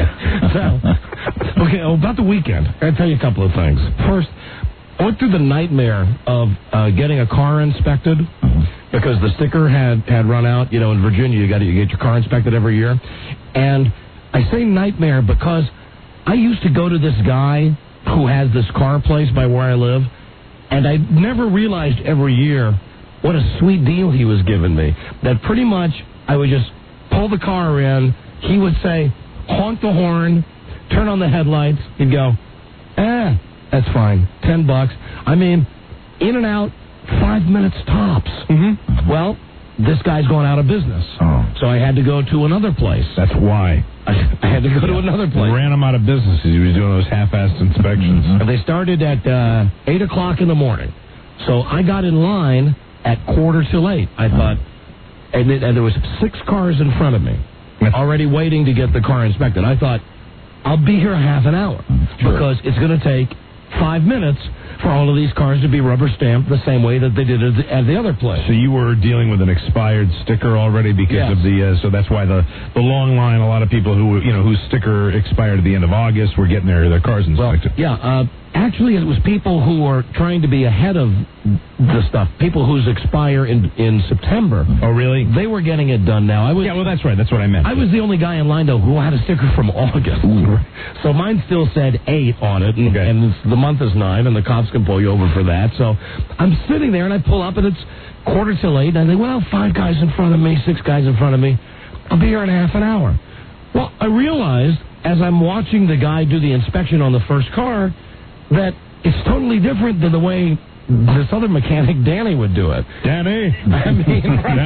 [SPEAKER 12] Okay, about the weekend. I'll tell you a couple of things. First, I went through the nightmare of getting a car inspected because the sticker had run out. You know, in Virginia, you get your car inspected every year. And I say nightmare because I used to go to this guy who has this car place by where I live, and I never realized every year what a sweet deal he was giving me. That pretty much I would just pull the car in. He would say, honk the horn, turn on the headlights. He'd go, that's fine. $10. I mean, in and out, 5 minutes tops. Mm-hmm. Well, this guy's going out of business.
[SPEAKER 11] Oh.
[SPEAKER 12] So I had to go to another place.
[SPEAKER 11] That's why.
[SPEAKER 12] I had to go to another place.
[SPEAKER 11] Ran him out of business as he was doing those half-assed inspections.
[SPEAKER 12] Mm-hmm. And they started at 8 o'clock in the morning. So I got in line at 7:45. I thought, and there was 6 cars in front of me already waiting to get the car inspected. I thought, I'll be here half an hour because it's going to take 5 minutes for all of these cars to be rubber stamped the same way that they did at the other place.
[SPEAKER 11] So you were dealing with an expired sticker already because of the so that's why the long line. A lot of people whose sticker expired at the end of August were getting their cars inspected.
[SPEAKER 12] Actually, it was people who were trying to be ahead of the stuff. People whose expire in September.
[SPEAKER 11] Oh, really?
[SPEAKER 12] They were getting it done now.
[SPEAKER 11] That's right. That's what I meant.
[SPEAKER 12] I was the only guy in line, though, who had a sticker from August. Ooh. So mine still said 8 on it, and the month is 9, and the cops can pull you over for that. So I'm sitting there, and I pull up, and it's 7:45, and I think, 5 guys in front of me, 6 guys in front of me. I'll be here in half an hour. Well, I realized, as I'm watching the guy do the inspection on the first car, that it's totally different than the way this other mechanic, Danny, would do it.
[SPEAKER 11] Danny?
[SPEAKER 12] I mean,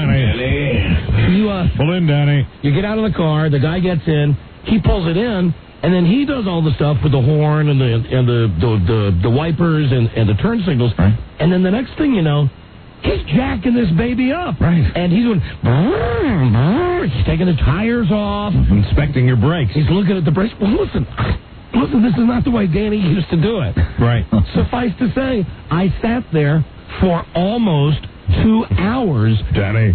[SPEAKER 11] Danny.
[SPEAKER 12] You,
[SPEAKER 11] pull in, Danny.
[SPEAKER 12] You get out of the car, the guy gets in, he pulls it in, and then he does all the stuff with the horn and the wipers and the turn signals. Right. And then the next thing you know, he's jacking this baby up.
[SPEAKER 11] Right.
[SPEAKER 12] And he's doing, he's taking the tires off.
[SPEAKER 11] Inspecting your brakes.
[SPEAKER 12] He's looking at the brakes. Well, listen, this is not the way Danny used to do it.
[SPEAKER 11] Right.
[SPEAKER 12] Suffice to say, I sat there for almost 2 hours.
[SPEAKER 11] Danny.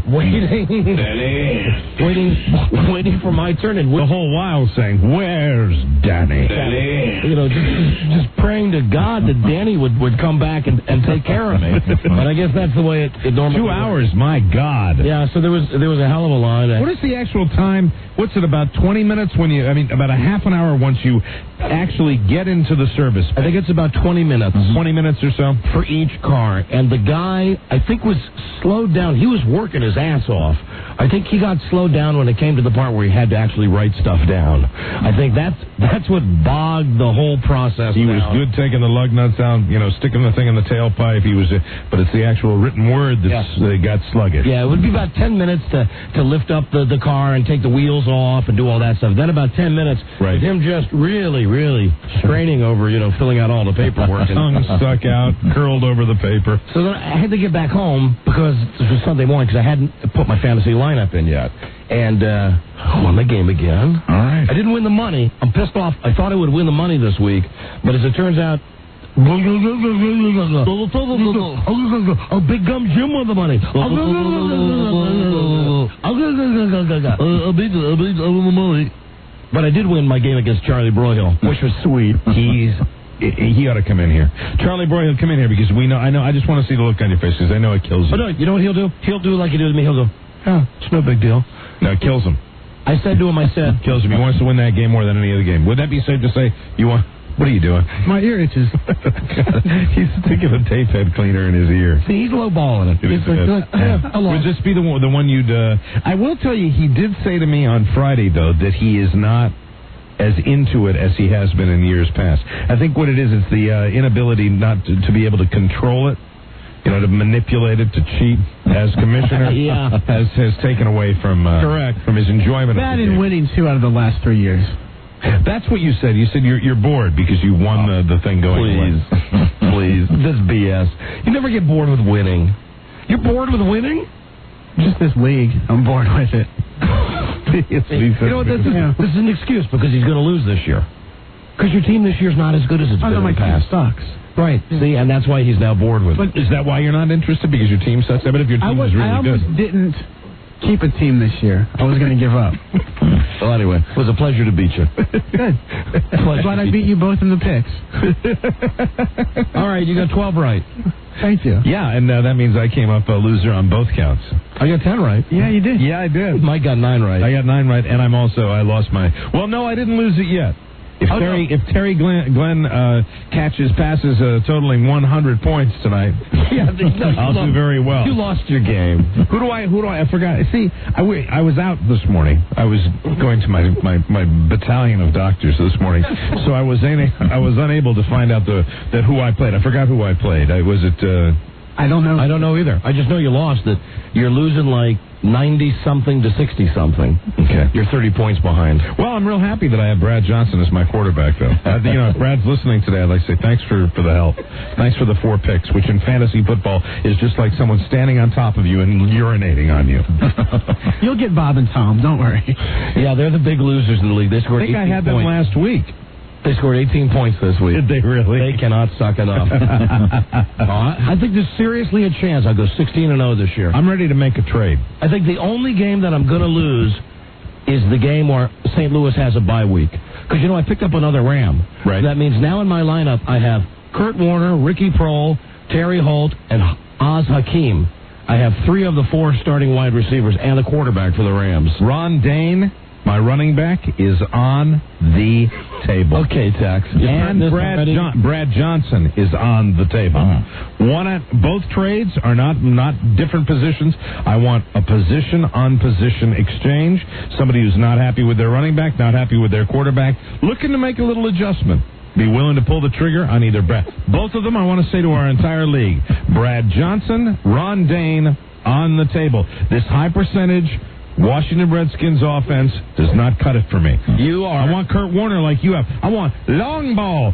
[SPEAKER 12] Waiting for my turn. And
[SPEAKER 11] the whole while saying, where's Danny?
[SPEAKER 12] You know, just praying to God that Danny would come back and take care of me. But I guess that's the way it normally
[SPEAKER 11] 2 hours, my God.
[SPEAKER 12] Yeah, so there was a hell of a line.
[SPEAKER 11] What is the actual time? What's it, about 20 minutes about a half an hour once you actually get into the service?
[SPEAKER 12] I think it's about 20 minutes.
[SPEAKER 11] 20 minutes or so?
[SPEAKER 12] For each car. And the guy, I think, was slowed down. He was working his ass off. I think he got slowed down when it came to the part where he had to actually write stuff down. I think that's what bogged the whole process
[SPEAKER 11] He
[SPEAKER 12] down.
[SPEAKER 11] was good taking the lug nuts out, sticking the thing in the tailpipe. But it's the actual written word that got sluggish.
[SPEAKER 12] Yeah, it would be about 10 minutes to lift up the car and take the wheels off and do all that stuff. Then about 10 minutes with him just really, really straining over, filling out all the paperwork.
[SPEAKER 11] Tongue stuck out, curled over the paper.
[SPEAKER 12] So then I had to get back home because this was Sunday morning, because I hadn't put my fantasy lineup in yet. And won the game again.
[SPEAKER 11] All right.
[SPEAKER 12] I didn't win the money. I'm pissed off. I thought I would win the money this week, but as it turns out, Big Gum Jim won the money. But I did win my game against Charlie Broyhill, which was sweet.
[SPEAKER 11] He ought to come in here. Charlie Broyhill, come in here, because I just want to see the look on your face, because I know it kills you.
[SPEAKER 12] Oh, no, you know what he'll do? He'll do like he did with me. He'll go, it's no big deal.
[SPEAKER 11] No, it kills him.
[SPEAKER 12] I said to him,
[SPEAKER 11] kills him. He wants to win that game more than any other game. Would that be safe to say? What are you doing?
[SPEAKER 10] My ear itches.
[SPEAKER 11] He's thinking of a tape head cleaner in his ear.
[SPEAKER 12] See, he's lowballing it.
[SPEAKER 11] Would this be the one you'd... I will tell you, he did say to me on Friday, though, that he is not as into it as he has been in years past. I think what it is, it's the inability not to be able to control it, to manipulate it, to cheat as commissioner. has taken away from his enjoyment
[SPEAKER 10] that
[SPEAKER 11] of the
[SPEAKER 10] and
[SPEAKER 11] game.
[SPEAKER 10] winning 2 out of the last 3 years.
[SPEAKER 11] That's what you said. You said you're bored because you won the thing going.
[SPEAKER 12] Please. This BS. You never get bored with winning. You're bored with winning?
[SPEAKER 10] Just this league. I'm bored with it.
[SPEAKER 12] You know what? This is an excuse because he's going to lose this year. Because your team this year's not as good as it's been in the past.
[SPEAKER 10] My team sucks.
[SPEAKER 12] Right. See, and that's why he's now bored with it.
[SPEAKER 11] But is that why you're not interested? Because your team sucks? I bet if your team was really
[SPEAKER 10] I almost didn't keep a team this year. I was going to give up.
[SPEAKER 12] Well, anyway, it was a pleasure to beat you.
[SPEAKER 10] Good. Glad I beat you both in the picks.
[SPEAKER 12] All right, you got 12 right.
[SPEAKER 10] Thank you.
[SPEAKER 11] Yeah, and that means I came up a loser on both counts.
[SPEAKER 12] I got 10 right.
[SPEAKER 10] Yeah, you did.
[SPEAKER 11] Yeah, I did.
[SPEAKER 12] Mike got 9 right.
[SPEAKER 11] I got 9 right, and I lost my... Well, no, I didn't lose it yet. If Terry Glenn catches passes totaling 100 points tonight, I'll do very well.
[SPEAKER 12] You lost your game.
[SPEAKER 11] Who do I? I forgot. See, I was out this morning. I was going to my battalion of doctors this morning, so I was unable to find out that who I played. I forgot who I played. Was it?
[SPEAKER 10] I don't know.
[SPEAKER 12] I don't know either. I just know you lost. That you're losing like 90-something to 60-something.
[SPEAKER 11] Okay.
[SPEAKER 12] You're 30 points behind.
[SPEAKER 11] Well, I'm real happy that I have Brad Johnson as my quarterback, though. If Brad's listening today, I'd like to say thanks for the help. Thanks for the 4 picks, which in fantasy football is just like someone standing on top of you and urinating on you.
[SPEAKER 10] You'll get Bob and Tom, don't worry.
[SPEAKER 12] Yeah, they're the big losers in the league. They scored 18
[SPEAKER 11] I think I had them last week.
[SPEAKER 12] They scored 18 points this week.
[SPEAKER 11] Did they really?
[SPEAKER 12] They cannot suck enough. I think there's seriously a chance I'll go 16-0 this year.
[SPEAKER 11] I'm ready to make a trade.
[SPEAKER 12] I think the only game that I'm going to lose is the game where St. Louis has a bye week. Because, I picked up another Ram.
[SPEAKER 11] Right.
[SPEAKER 12] That means now in my lineup I have Kurt Warner, Ricky Prohl, Terry Holt, and Oz Hakeem. I have 3 of the 4 starting wide receivers and a quarterback for the Rams.
[SPEAKER 11] Ron Dane, my running back, is on the table.
[SPEAKER 12] Okay, Tex.
[SPEAKER 11] And Brad Johnson is on the table. Both trades are not different positions. I want a position-on-position exchange. Somebody who's not happy with their running back, not happy with their quarterback, looking to make a little adjustment. Be willing to pull the trigger on either Brad. Both of them, I want to say to our entire league, Brad Johnson, Ron Dane on the table. This high percentage Washington Redskins offense does not cut it for me. I want Kurt Warner like you have. I want long ball,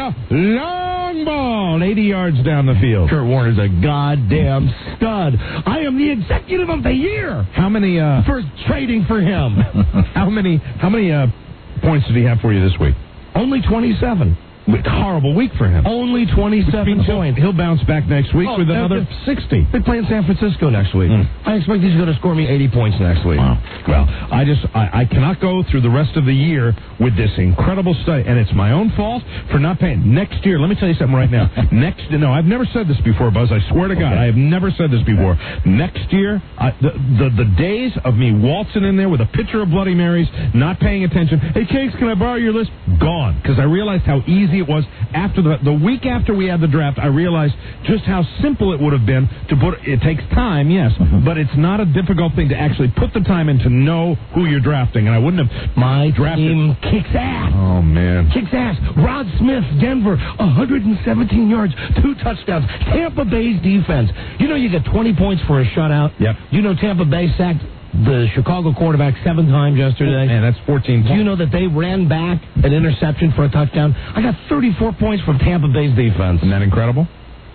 [SPEAKER 11] 80 yards down the field.
[SPEAKER 12] Kurt Warner's a goddamn stud. I am the executive of the year.
[SPEAKER 11] How many
[SPEAKER 12] for trading for him?
[SPEAKER 11] How many points did he have for you this week?
[SPEAKER 12] Only 27.
[SPEAKER 11] Horrible week for him.
[SPEAKER 12] Only 27 points.
[SPEAKER 11] He'll bounce back next week with another 60.
[SPEAKER 12] They play in San Francisco next week. I expect he's going to score me 80 points next week.
[SPEAKER 11] Wow. Well, I cannot go through the rest of the year with this incredible study, and it's my own fault for not paying. Next year, let me tell you something right now. I've never said this before, Buzz. I swear to God, I have never said this before. Next year, the days of me waltzing in there with a pitcher of Bloody Marys, not paying attention. Hey, Cakes, can I borrow your list? Gone. Because I realized how easy it was after the week after we had the draft. I realized just how simple it would have been to put. It takes time, yes, but it's not a difficult thing to actually put the time in to know who you're drafting. And I wouldn't have.
[SPEAKER 12] My team kicks ass.
[SPEAKER 11] Oh man,
[SPEAKER 12] kicks ass. Rod Smith, Denver, 117 yards, 2 touchdowns. Tampa Bay's defense. You get 20 points for a shutout.
[SPEAKER 11] Yep.
[SPEAKER 12] Tampa Bay sacked the Chicago quarterback 7 times yesterday.
[SPEAKER 11] Man, that's 14 points.
[SPEAKER 12] Do you know that they ran back an interception for a touchdown? I got 34 points from Tampa Bay's defense.
[SPEAKER 11] Isn't that incredible?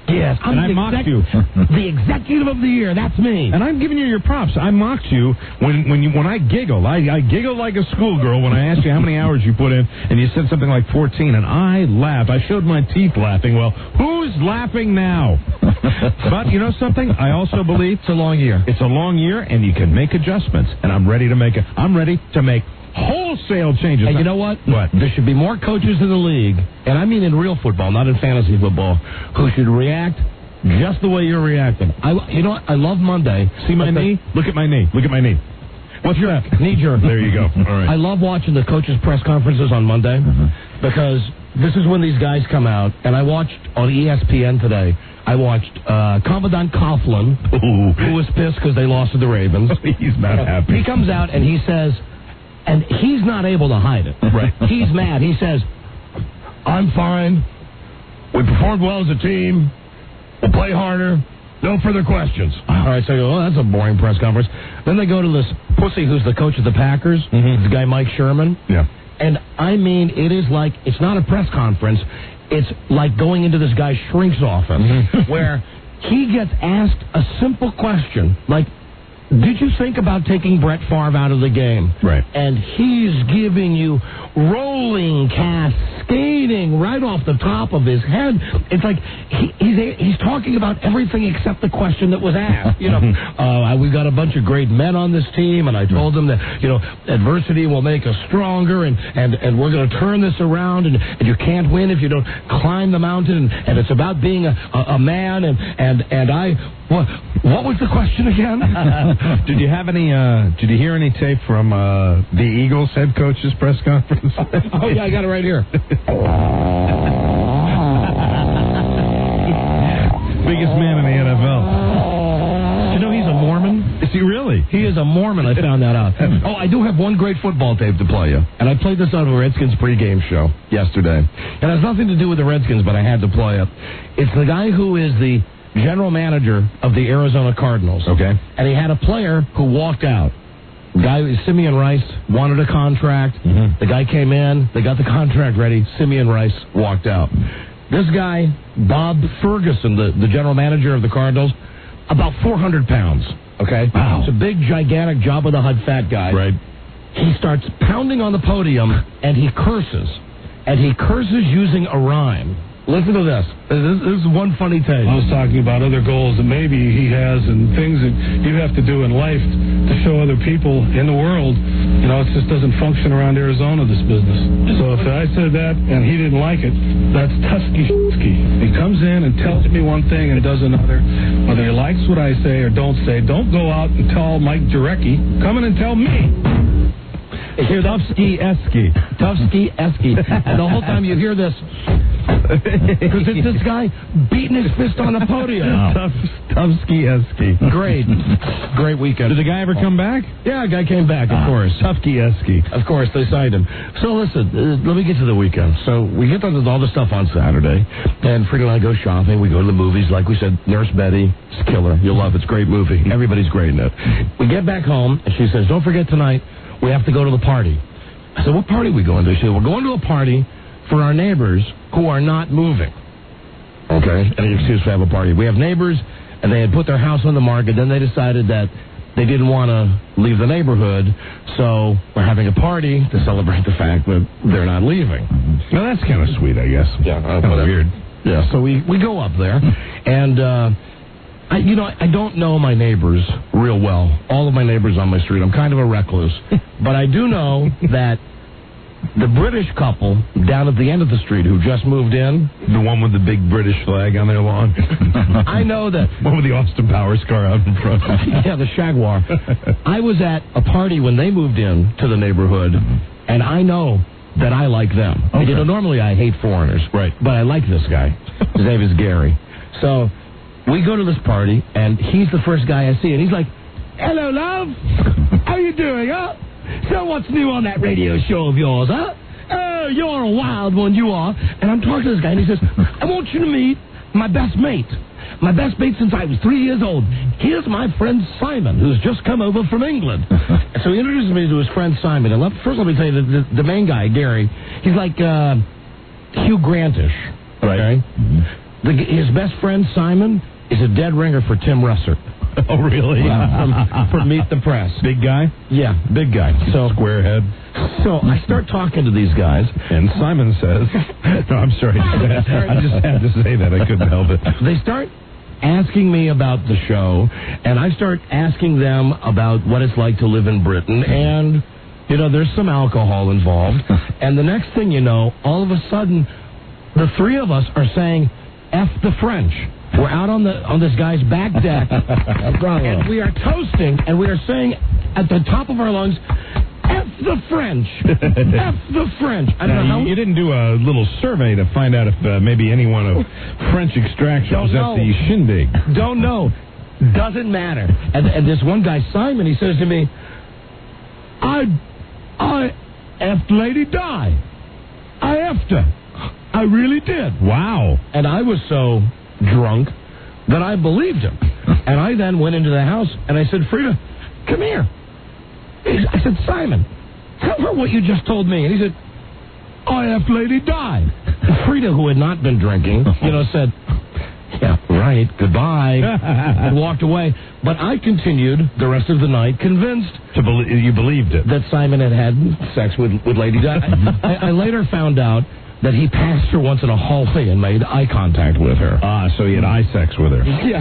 [SPEAKER 12] Yes,
[SPEAKER 11] and I mocked you.
[SPEAKER 12] The executive of the year, that's me.
[SPEAKER 11] And I'm giving you your props. I mocked you when I giggled. I giggled like a schoolgirl when I asked you how many hours you put in, and you said something like 14, and I laughed. I showed my teeth laughing. Well, who's laughing now? But you know something? I also believe
[SPEAKER 12] it's a long year.
[SPEAKER 11] It's a long year, and you can make adjustments. And I'm ready to make wholesale changes.
[SPEAKER 12] And you know what?
[SPEAKER 11] What?
[SPEAKER 12] There should be more coaches in the league, and I mean in real football, not in fantasy football, who should react just the way you're reacting. You know what? I love Monday.
[SPEAKER 11] See my knee? Look at my knee. Look at my knee. What's your
[SPEAKER 12] knee jerk?
[SPEAKER 11] There you go. All right.
[SPEAKER 12] I love watching the coaches' press conferences on Monday because this is when these guys come out, and I watched on ESPN today. I watched Commandant Coughlin, who was pissed because they lost to the Ravens.
[SPEAKER 11] He's not happy.
[SPEAKER 12] He comes out and he says, and he's not able to hide it.
[SPEAKER 11] Right.
[SPEAKER 12] He's mad. He says, I'm fine. We performed well as a team. We'll play harder. No further questions. All right, so you go, that's a boring press conference. Then they go to this pussy who's the coach of the Packers, the guy Mike Sherman.
[SPEAKER 11] Yeah.
[SPEAKER 12] And I mean, it is like, it's not a press conference. It's like going into this guy's shrink's office where he gets asked a simple question, like, did you think about taking Brett Favre out of the game?
[SPEAKER 11] Right.
[SPEAKER 12] And he's giving you rolling, cascading right off the top of his head. It's like he's talking about everything except the question that was asked. You know, we've got a bunch of great men on this team, and I told them that, you know, adversity will make us stronger, and we're going to turn this around, and you can't win if you don't climb the mountain, and it's about being a man, and I... What was the question again?
[SPEAKER 11] Did you have any? Did you hear any tape from the Eagles head coach's press conference?
[SPEAKER 12] Oh yeah, I got it right here.
[SPEAKER 11] Biggest man in the NFL.
[SPEAKER 12] You know he's a Mormon?
[SPEAKER 11] Is he really?
[SPEAKER 12] He is a Mormon. I found that out. Oh, I do have one great football tape to play you, and I played this on a Redskins pregame show yesterday. And it has nothing to do with the Redskins, but I had to play it. It's the guy who is the general manager of the Arizona Cardinals.
[SPEAKER 11] Okay.
[SPEAKER 12] And he had a player who walked out. The guy, Simeon Rice, wanted a contract. The guy came in. They got the contract ready. Simeon Rice walked out. This guy, Bob Ferguson, the general manager of the Cardinals, about 400 pounds. Okay?
[SPEAKER 11] Wow.
[SPEAKER 12] It's a big, gigantic Jabba the Hutt fat guy.
[SPEAKER 11] Right.
[SPEAKER 12] He starts pounding on the podium, and he curses. And he curses using a rhyme. Listen to this. This is one funny tape.
[SPEAKER 4] I was talking about other goals that maybe he has and things that you have to do in life to show other people in the world. You know, it just doesn't function around Arizona, this business. So if I said that and he didn't like it, that's Tusky. He comes in and tells me one thing and does another. Whether he likes what I say or don't say, don't go out and tell Mike Jarecki. Come in and tell me.
[SPEAKER 11] Tufsky-esky.
[SPEAKER 12] And the whole time you hear this, because it's this guy beating his fist on a podium.
[SPEAKER 11] Tufsky-esky.
[SPEAKER 12] Great weekend.
[SPEAKER 11] Did the guy ever come back?
[SPEAKER 12] Yeah, a guy came back, of course.
[SPEAKER 11] Tufsky-esky.
[SPEAKER 12] Of course, they signed him. So listen, let me get to the weekend. So we get to all the stuff on Saturday, and Frida and I go shopping. We go to the movies, like we said, Nurse Betty. It's killer. You'll love it. It's a great movie. Everybody's great in it. We get back home, and she says, don't forget tonight, we have to go to the party. I said, what party are we going to? She said, we're going to a party for our neighbors who are not moving. Okay. Any excuse to have a party. We have neighbors, and they had put their house on the market. Then they decided that they didn't want to leave the neighborhood, so we're having a party to celebrate the fact that they're not leaving.
[SPEAKER 11] Now, that's kind of sweet, I guess.
[SPEAKER 12] Yeah.
[SPEAKER 11] Kind of weird.
[SPEAKER 12] Yeah, so we go up there, and... I don't know my neighbors real well. All of my neighbors on my street. I'm kind of a recluse. But I do know that the British couple down at the end of the street who just moved in.
[SPEAKER 11] The one with the big British flag on their lawn.
[SPEAKER 12] I know that.
[SPEAKER 11] One with the Austin Powers car out in front.
[SPEAKER 12] Yeah, the Jaguar. I was at a party when they moved in to the neighborhood, and I know that I like them.
[SPEAKER 11] Okay.
[SPEAKER 12] You know, normally I hate foreigners.
[SPEAKER 11] Right.
[SPEAKER 12] But I like this guy. His name is Gary. So... we go to this party, and he's the first guy I see, and he's like, hello, love. How you doing, huh? So what's new on that radio show of yours, huh? Oh, you're a wild one, you are. And I'm talking to this guy, and he says, I want you to meet my best mate. My best mate since I was 3 years old. Here's my friend Simon, who's just come over from England. And so he introduces me to his friend Simon. And first, let me tell you, the main guy, Gary, he's like Hugh Grantish.
[SPEAKER 11] Right.
[SPEAKER 12] Okay? his best friend, Simon, is a dead ringer for Tim Russert.
[SPEAKER 11] Oh, really?
[SPEAKER 12] Yeah, from Meet the Press.
[SPEAKER 11] Big guy?
[SPEAKER 12] Yeah, big guy. So
[SPEAKER 11] square head.
[SPEAKER 12] So I start talking to these guys.
[SPEAKER 11] And Simon says, no, I'm sorry. I just had to say that. I couldn't help it.
[SPEAKER 12] They start asking me about the show, and I start asking them about what it's like to live in Britain, and, there's some alcohol involved. And the next thing you know, all of a sudden, the three of us are saying, F the French. We're out on this guy's back deck, and we are toasting, and we are saying at the top of our lungs, F the French. F the French. I don't know how...
[SPEAKER 11] You didn't do a little survey to find out if maybe anyone of French extraction was at the shindig.
[SPEAKER 12] Don't know. Doesn't matter. And this one guy, Simon, he says to me, I effed Lady Di. I effed her. I really did.
[SPEAKER 11] Wow.
[SPEAKER 12] And I was so drunk that I believed him. And I then went into the house and I said, Frida, come here. I said, Simon, tell her what you just told me. And he said, I effed Lady Di. And Frida, who had not been drinking, said, yeah, right, goodbye, and walked away. But I continued the rest of the night convinced
[SPEAKER 11] you believed it,
[SPEAKER 12] that Simon had sex with Lady Di. I later found out that he passed her once in a hallway and made eye contact with her.
[SPEAKER 11] Ah, so he had eye sex with her.
[SPEAKER 12] Yeah,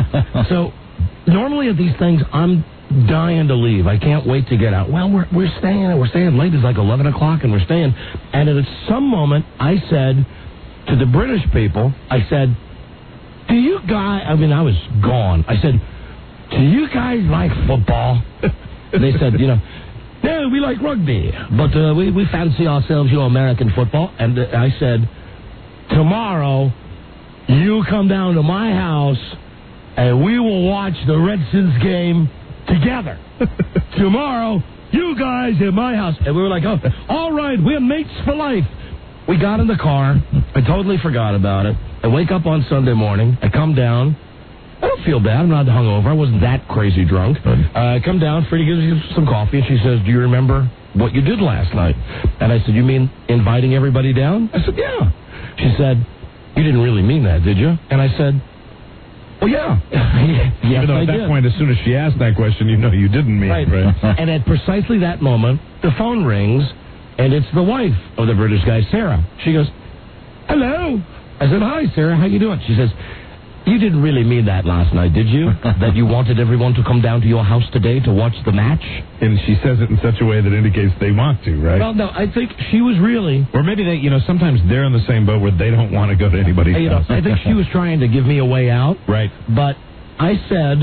[SPEAKER 12] so normally at these things, I'm dying to leave. I can't wait to get out. Well, we're staying late. It's like 11 o'clock, and we're staying. And at some moment, I said to the British people, I said, do you guys, I was gone. I said, do you guys like football? They said, no, we like rugby, but we fancy ourselves your American football. And I said, tomorrow, you come down to my house, and we will watch the Redskins game together. Tomorrow, you guys at my house. And we were like, oh, all right, we're mates for life. We got in the car. I totally forgot about it. I wake up on Sunday morning. I come down. I don't feel bad. I'm not hungover. I wasn't that crazy drunk. I come down. Freddie gives me some coffee, and she says, do you remember what you did last night? And I said, you mean inviting everybody down? I said, yeah. She said, you didn't really mean that, did you? And I said, well, yeah. Yes,
[SPEAKER 11] even though at that point, as soon as she asked that question, you didn't mean it, right?
[SPEAKER 12] And at precisely that moment, the phone rings, and it's the wife of the British guy, Sarah. She goes, hello. I said, hi, Sarah. How you doing? She says, you didn't really mean that last night, did you? That you wanted everyone to come down to your house today to watch the match?
[SPEAKER 11] And she says it in such a way that indicates they want to, right?
[SPEAKER 12] Well, no, I think she was really...
[SPEAKER 11] Or maybe they, sometimes they're in the same boat where they don't want to go to anybody's house.
[SPEAKER 12] I think she was trying to give me a way out.
[SPEAKER 11] Right.
[SPEAKER 12] But I said...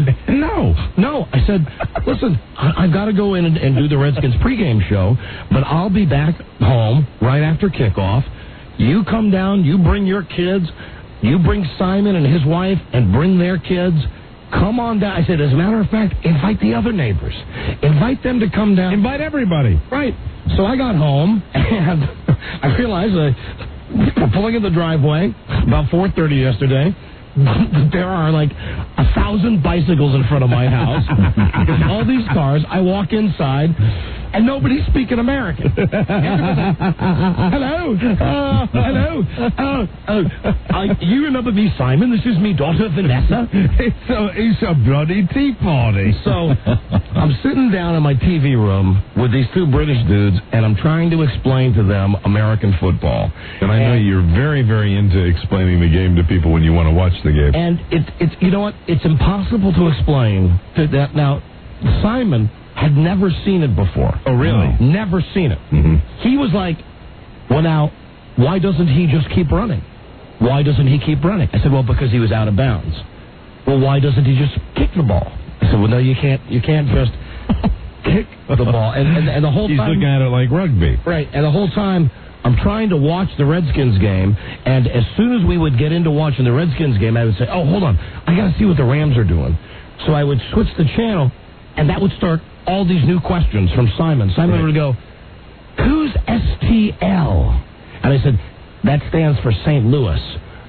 [SPEAKER 12] No. I said, listen, I've got to go in and do the Redskins pregame show, but I'll be back home right after kickoff. You come down, you bring your kids... You bring Simon and his wife and bring their kids. Come on down. I said, as a matter of fact, invite the other neighbors. Invite them to come down.
[SPEAKER 11] Invite everybody.
[SPEAKER 12] Right. So I got home, and I realized we're pulling in the driveway about 4:30 yesterday. There are like 1,000 bicycles in front of my house. There's all these cars. I walk inside, and nobody's speaking American. Hello. You remember me, Simon? This is me daughter, Vanessa.
[SPEAKER 11] It's a bloody tea party.
[SPEAKER 12] So I'm sitting down in my TV room with these two British dudes, and I'm trying to explain to them American football.
[SPEAKER 11] And I know you're very, very into explaining the game to people when you want to watch the game.
[SPEAKER 12] And it's you know what? It's impossible to explain to that. Now, Simon had never seen it before.
[SPEAKER 11] Oh, really?
[SPEAKER 12] No. Never seen it.
[SPEAKER 11] Mm-hmm.
[SPEAKER 12] He was like, well, now, why doesn't he just keep running? Why doesn't he keep running? I said, well, because he was out of bounds. Well, why doesn't he just kick the ball? I said, well, no, you can't just kick the ball. And the whole
[SPEAKER 11] He's
[SPEAKER 12] time...
[SPEAKER 11] He's looking at it like rugby.
[SPEAKER 12] Right, and the whole time... I'm trying to watch the Redskins game, and as soon as we would get into watching the Redskins game, I would say, oh, hold on, I got to see what the Rams are doing. So I would switch the channel, and that would start all these new questions from Simon. Simon would go, who's STL? And I said, that stands for St. Louis.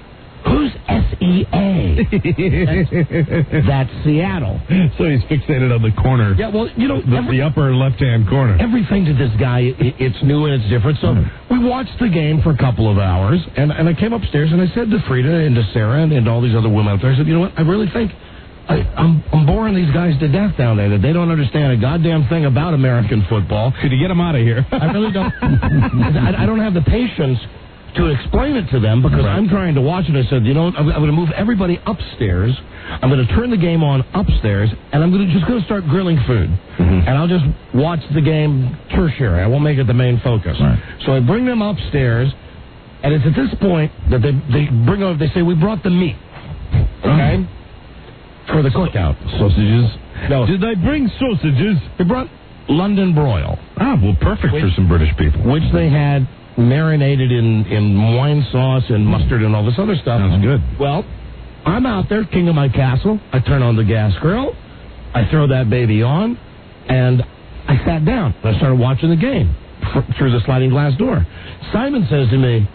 [SPEAKER 12] Who's SEA? That's Seattle.
[SPEAKER 11] So he's fixated on the corner.
[SPEAKER 12] Yeah, well, you know,
[SPEAKER 11] the upper left-hand corner.
[SPEAKER 12] Everything to this guy, it's new and it's different. So we watched the game for a couple of hours, and I came upstairs and I said to Frida and to Sarah and to all these other women out there, I said, you know what, I really think I'm boring these guys to death down there, that they don't understand a goddamn thing about American football.
[SPEAKER 11] Could you get them out of here?
[SPEAKER 12] I really don't. I don't have the patience to explain it to them because I'm trying to watch it. I said, you know, I'm going to move everybody upstairs. I'm going to turn the game on upstairs, and I'm just going to start grilling food. And I'll just watch the game tertiary. I won't make it the main focus. Right. So I bring them upstairs, and it's at this point that they bring over. They say, we brought the meat. Okay? For the cookout.
[SPEAKER 11] Sausages?
[SPEAKER 12] No.
[SPEAKER 11] Did they bring sausages?
[SPEAKER 12] They brought London broil.
[SPEAKER 11] Ah, well, perfect for some British people.
[SPEAKER 12] Which they had marinated in wine sauce and mustard and all this other stuff.
[SPEAKER 11] Sounds good.
[SPEAKER 12] Well, I'm out there, king of my castle. I turn on the gas grill. I throw that baby on, and I sat down. I started watching the game through the sliding glass door. Simon says to me,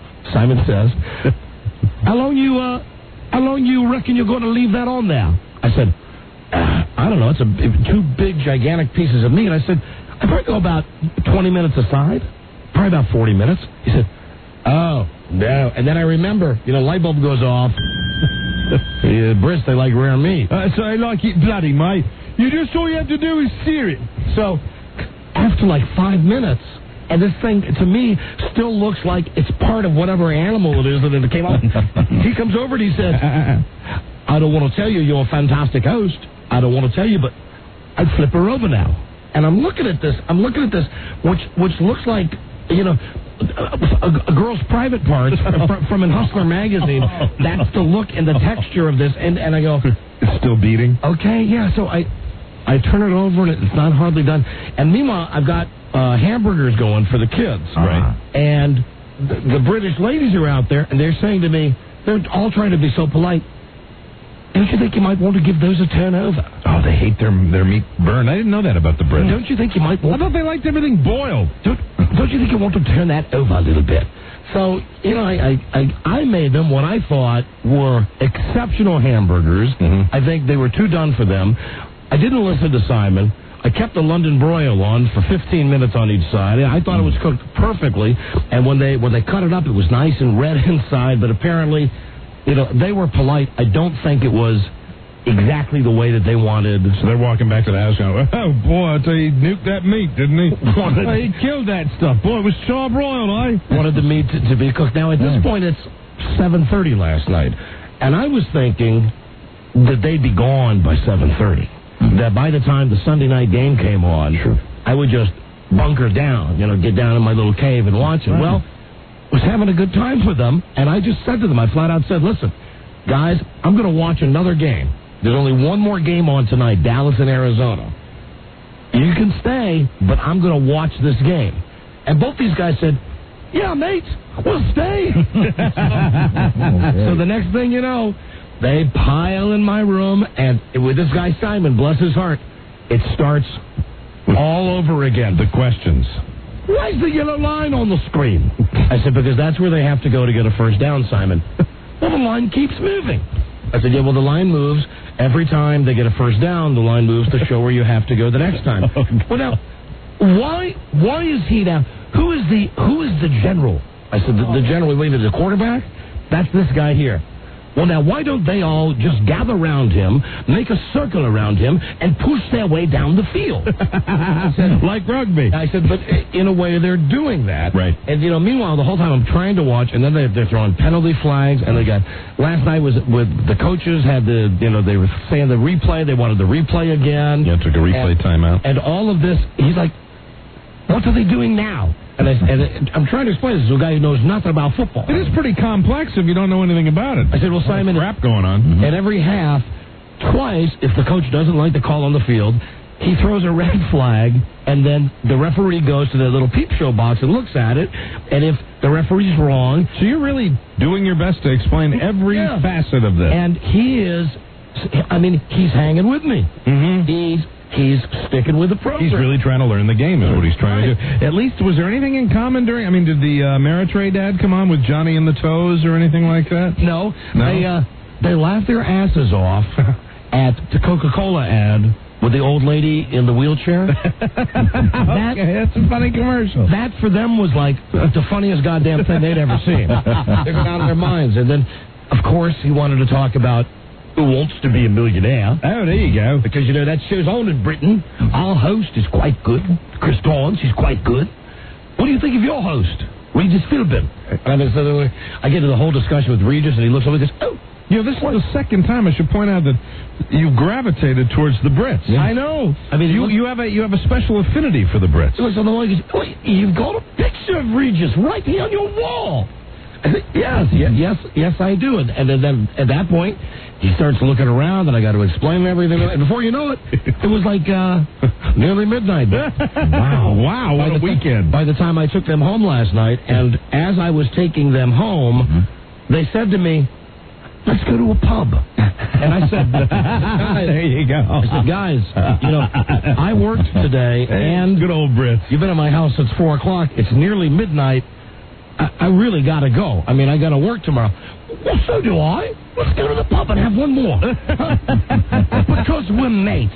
[SPEAKER 12] how long you reckon you're going to leave that on there? I said, I don't know. It's two big, gigantic pieces of meat. I said, I probably go about 20 minutes aside. Probably about 40 minutes. He said, oh, no. And then I remember, light bulb goes off. The Brits, they like rare meat.
[SPEAKER 11] So I like it bloody, mate. All you have to do is sear it.
[SPEAKER 12] So after like 5 minutes, and this thing, to me, still looks like it's part of whatever animal it is that it came out. He comes over and he says, I don't want to tell you you're a fantastic host. I don't want to tell you, but I'd flip her over now. And I'm looking at this, which looks like, a girl's private parts from an Hustler magazine. That's the look and the texture of this. And I go,
[SPEAKER 11] it's still beating?
[SPEAKER 12] Okay, yeah. So I turn it over and it's not hardly done. And meanwhile, I've got hamburgers going for the kids.
[SPEAKER 11] Right.
[SPEAKER 12] And the British ladies are out there, and they're saying to me, they're all trying to be so polite, don't you think you might want to give those a turn over?
[SPEAKER 11] Oh, they hate their meat burned. I didn't know that about the Brits.
[SPEAKER 12] Don't you think you might want...
[SPEAKER 11] I thought they liked everything boiled.
[SPEAKER 12] Don't you think you want to turn that over a little bit? So, I made them what I thought were exceptional hamburgers. I think they were too done for them. I didn't listen to Simon. I kept the London broil on for 15 minutes on each side. I thought it was cooked perfectly. And when they cut it up, it was nice and red inside. But apparently... they were polite. I don't think it was exactly the way that they wanted.
[SPEAKER 11] So they're walking back to the house going, oh, boy, I tell you, he nuked that meat, didn't he? He killed that stuff. Boy, it was charbroiled, eh?
[SPEAKER 12] Wanted the meat to be cooked. Now, at this point, it's 7:30 last night. And I was thinking that they'd be gone by 7:30. That by the time the Sunday night game came on, I would just bunker down, get down in my little cave and watch it. Right. Well, was having a good time with them, and I just said to them, I flat out said, listen, guys, I'm going to watch another game. There's only one more game on tonight, Dallas and Arizona. You can stay, but I'm going to watch this game. And both these guys said, yeah, mate, we'll stay. So the next thing you know, they pile in my room, and with this guy Simon, bless his heart, it starts all over again.
[SPEAKER 11] The questions.
[SPEAKER 12] Why is the yellow line on the screen? I said, because that's where they have to go to get a first down, Simon. Well, the line keeps moving. I said, yeah, well, the line moves every time they get a first down. The line moves to show where you have to go the next time. Well, now, why is he now? Who is the general? I said, the general, wait, the quarterback? That's this guy here. Well, now, why don't they all just gather around him, make a circle around him, and push their way down the field? I said,
[SPEAKER 11] like rugby.
[SPEAKER 12] I said, but in a way, they're doing that.
[SPEAKER 11] Right.
[SPEAKER 12] And, meanwhile, the whole time I'm trying to watch, and then they're throwing penalty flags, and they got, last night was with the coaches had they were saying the replay, they wanted the replay again.
[SPEAKER 11] Yeah, took a replay timeout.
[SPEAKER 12] And all of this, he's like, what are they doing now? And I'm trying to explain this to a guy who knows nothing about football.
[SPEAKER 11] It is pretty complex if you don't know anything about it.
[SPEAKER 12] I said, well, Simon,
[SPEAKER 11] crap going on.
[SPEAKER 12] At every half, twice, if the coach doesn't like the call on the field, he throws a red flag, and then the referee goes to the little peep show box and looks at it, and if the referee's wrong...
[SPEAKER 11] So you're really doing your best to explain every facet of this.
[SPEAKER 12] And he is... he's hanging with me. he's sticking with the program.
[SPEAKER 11] He's really trying to learn the game, is what he's trying to do. At least, was there anything in common during? I mean, did the Ameritrade ad come on with Johnny and the Toes or anything like that?
[SPEAKER 12] No. They laughed their asses off at the Coca-Cola ad with the old lady in the wheelchair.
[SPEAKER 11] That's a funny commercial.
[SPEAKER 12] That for them was like the funniest goddamn thing they'd ever seen. They were out of their minds. And then, of course, he wanted to talk about Who Wants to Be a Millionaire.
[SPEAKER 11] Oh, there you go.
[SPEAKER 12] Because, that show's on in Britain. Our host is quite good. Chris Dawn, she's quite good. What do you think of your host, Regis Philbin? And I get into the whole discussion with Regis, and he looks over and goes, oh.
[SPEAKER 11] This is the second time I should point out that you gravitated towards the Brits.
[SPEAKER 12] Yeah. I know. I mean,
[SPEAKER 11] you have a special affinity for the Brits.
[SPEAKER 12] Listen, the lawyer goes, you've got a picture of Regis right here on your wall. I said, yes, I do. And then at that point, he starts looking around, and I got to explain everything. And before you know it, it was like nearly midnight.
[SPEAKER 11] Wow! What a weekend!
[SPEAKER 12] By the time I took them home last night, and as I was taking them home, they said to me, let's go to a pub. And I said, guys,
[SPEAKER 11] there you go.
[SPEAKER 12] I said, guys, I worked today, and
[SPEAKER 11] good old Brits.
[SPEAKER 12] You've been at my house since 4 o'clock. It's nearly midnight. I really got to go. I mean, I got to work tomorrow. Well, so do I. Let's go to the pub and have one more. Because we're mates.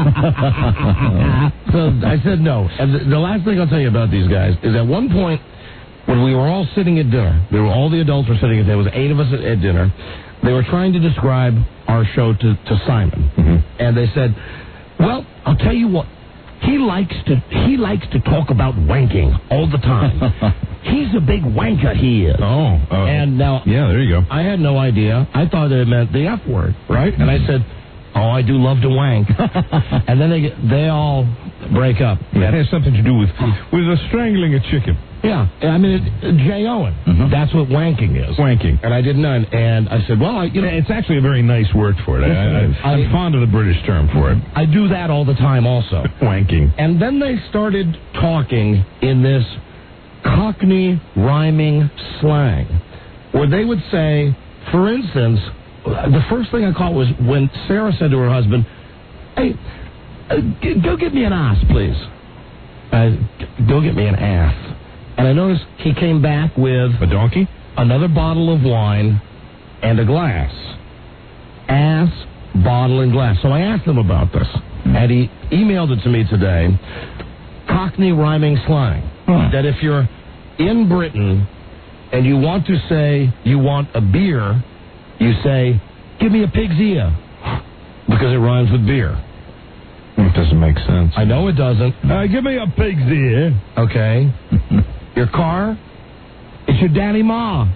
[SPEAKER 12] So I said no. And the last thing I'll tell you about these guys is at one point, when we were all sitting at dinner, all the adults were sitting at dinner. There was 8 of us at dinner. They were trying to describe our show to Simon, and they said, "Well, I'll tell you what. He likes to talk about wanking all the time. He's a big wanker. He is."
[SPEAKER 11] Oh.
[SPEAKER 12] And now,
[SPEAKER 11] yeah, there you go.
[SPEAKER 12] I had no idea. I thought it meant the F word, right? And I said, "Oh, I do love to wank." And then they all break up.
[SPEAKER 11] That has something to do with strangling a chicken.
[SPEAKER 12] Yeah, I mean, J. Owen. That's what wanking is.
[SPEAKER 11] Wanking.
[SPEAKER 12] And I didn't know. And I said, well,
[SPEAKER 11] it's actually a very nice word for it. I'm fond of the British term for it.
[SPEAKER 12] I do that all the time also.
[SPEAKER 11] Wanking.
[SPEAKER 12] And then they started talking in this Cockney rhyming slang, where they would say, for instance, the first thing I caught was when Sarah said to her husband, hey, go get me an ass, please. Go get me an ass. And I noticed he came back with...
[SPEAKER 11] a donkey?
[SPEAKER 12] Another bottle of wine and a glass. Ass, bottle, and glass. So I asked him about this. And he emailed it to me today. Cockney rhyming slang. That if you're in Britain and you want to say you want a beer, you say, give me a pig's ear. Because it rhymes with beer.
[SPEAKER 11] It doesn't make sense.
[SPEAKER 12] I know it doesn't.
[SPEAKER 11] Give me a pig's ear.
[SPEAKER 12] Okay. Your car? It's your daddy ma.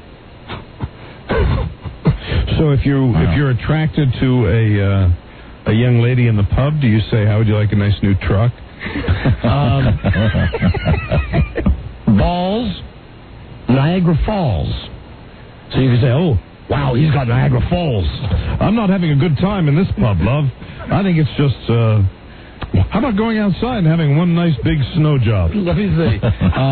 [SPEAKER 11] So if you're attracted to a young lady in the pub, do you say, how would you like a nice new truck?
[SPEAKER 12] Balls, Niagara Falls. So you can say, oh, wow, he's got Niagara Falls.
[SPEAKER 11] I'm not having a good time in this pub, love. I think it's just, how about going outside and having one nice big snow job?
[SPEAKER 12] Let me see.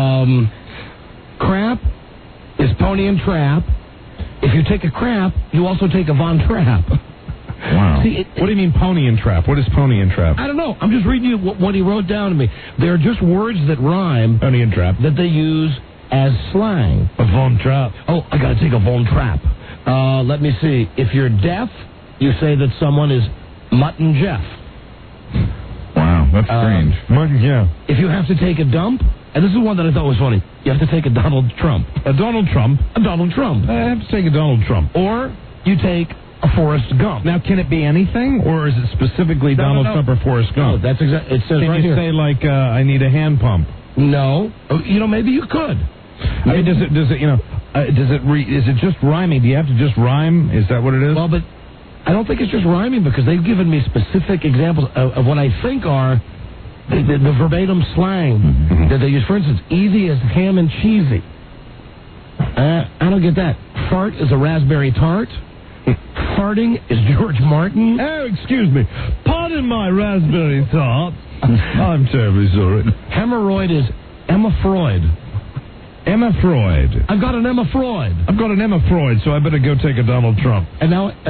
[SPEAKER 12] Crap is Pony and Trap. If you take a crap, you also take a Von Trapp.
[SPEAKER 11] Wow.
[SPEAKER 12] See,
[SPEAKER 11] what do you mean Pony and Trap? What is Pony and Trap?
[SPEAKER 12] I don't know. I'm just reading you what he wrote down to me. They're just words that rhyme.
[SPEAKER 11] Pony and Trap.
[SPEAKER 12] That they use as slang.
[SPEAKER 11] A Von Trapp.
[SPEAKER 12] Oh, I got to take a Von Trapp. Let me see. If you're deaf, you say that someone is Mutton Jeff.
[SPEAKER 11] Wow, that's strange. Mutton Jeff.
[SPEAKER 12] If you have to take a dump, and this is one that I thought was funny, you have to take a Donald Trump.
[SPEAKER 11] A Donald Trump?
[SPEAKER 12] A Donald Trump.
[SPEAKER 11] I have to take a Donald Trump.
[SPEAKER 12] Or you take a Forrest Gump.
[SPEAKER 11] Now, can it be anything, or is it specifically Donald Trump or Forrest Gump?
[SPEAKER 12] No, that's exactly. It says
[SPEAKER 11] can
[SPEAKER 12] right
[SPEAKER 11] you
[SPEAKER 12] here.
[SPEAKER 11] Say like, I need a hand pump?
[SPEAKER 12] No. Maybe you could.
[SPEAKER 11] I mean, does it? Is it just rhyming? Do you have to just rhyme? Is that what it is?
[SPEAKER 12] Well, but I don't think it's just rhyming because they've given me specific examples of what I think are the verbatim slang that they use. For instance, easy as ham and cheesy. I don't get that. Fart is a raspberry tart. Farting is George Martin.
[SPEAKER 11] Oh, excuse me. Pardon my raspberry tart. I'm terribly sorry.
[SPEAKER 12] Hemorrhoid is Emma Freud.
[SPEAKER 11] Emma Freud.
[SPEAKER 12] I've got an Emma Freud.
[SPEAKER 11] I've got an Emma Freud, so I better go take a Donald Trump.
[SPEAKER 12] And now,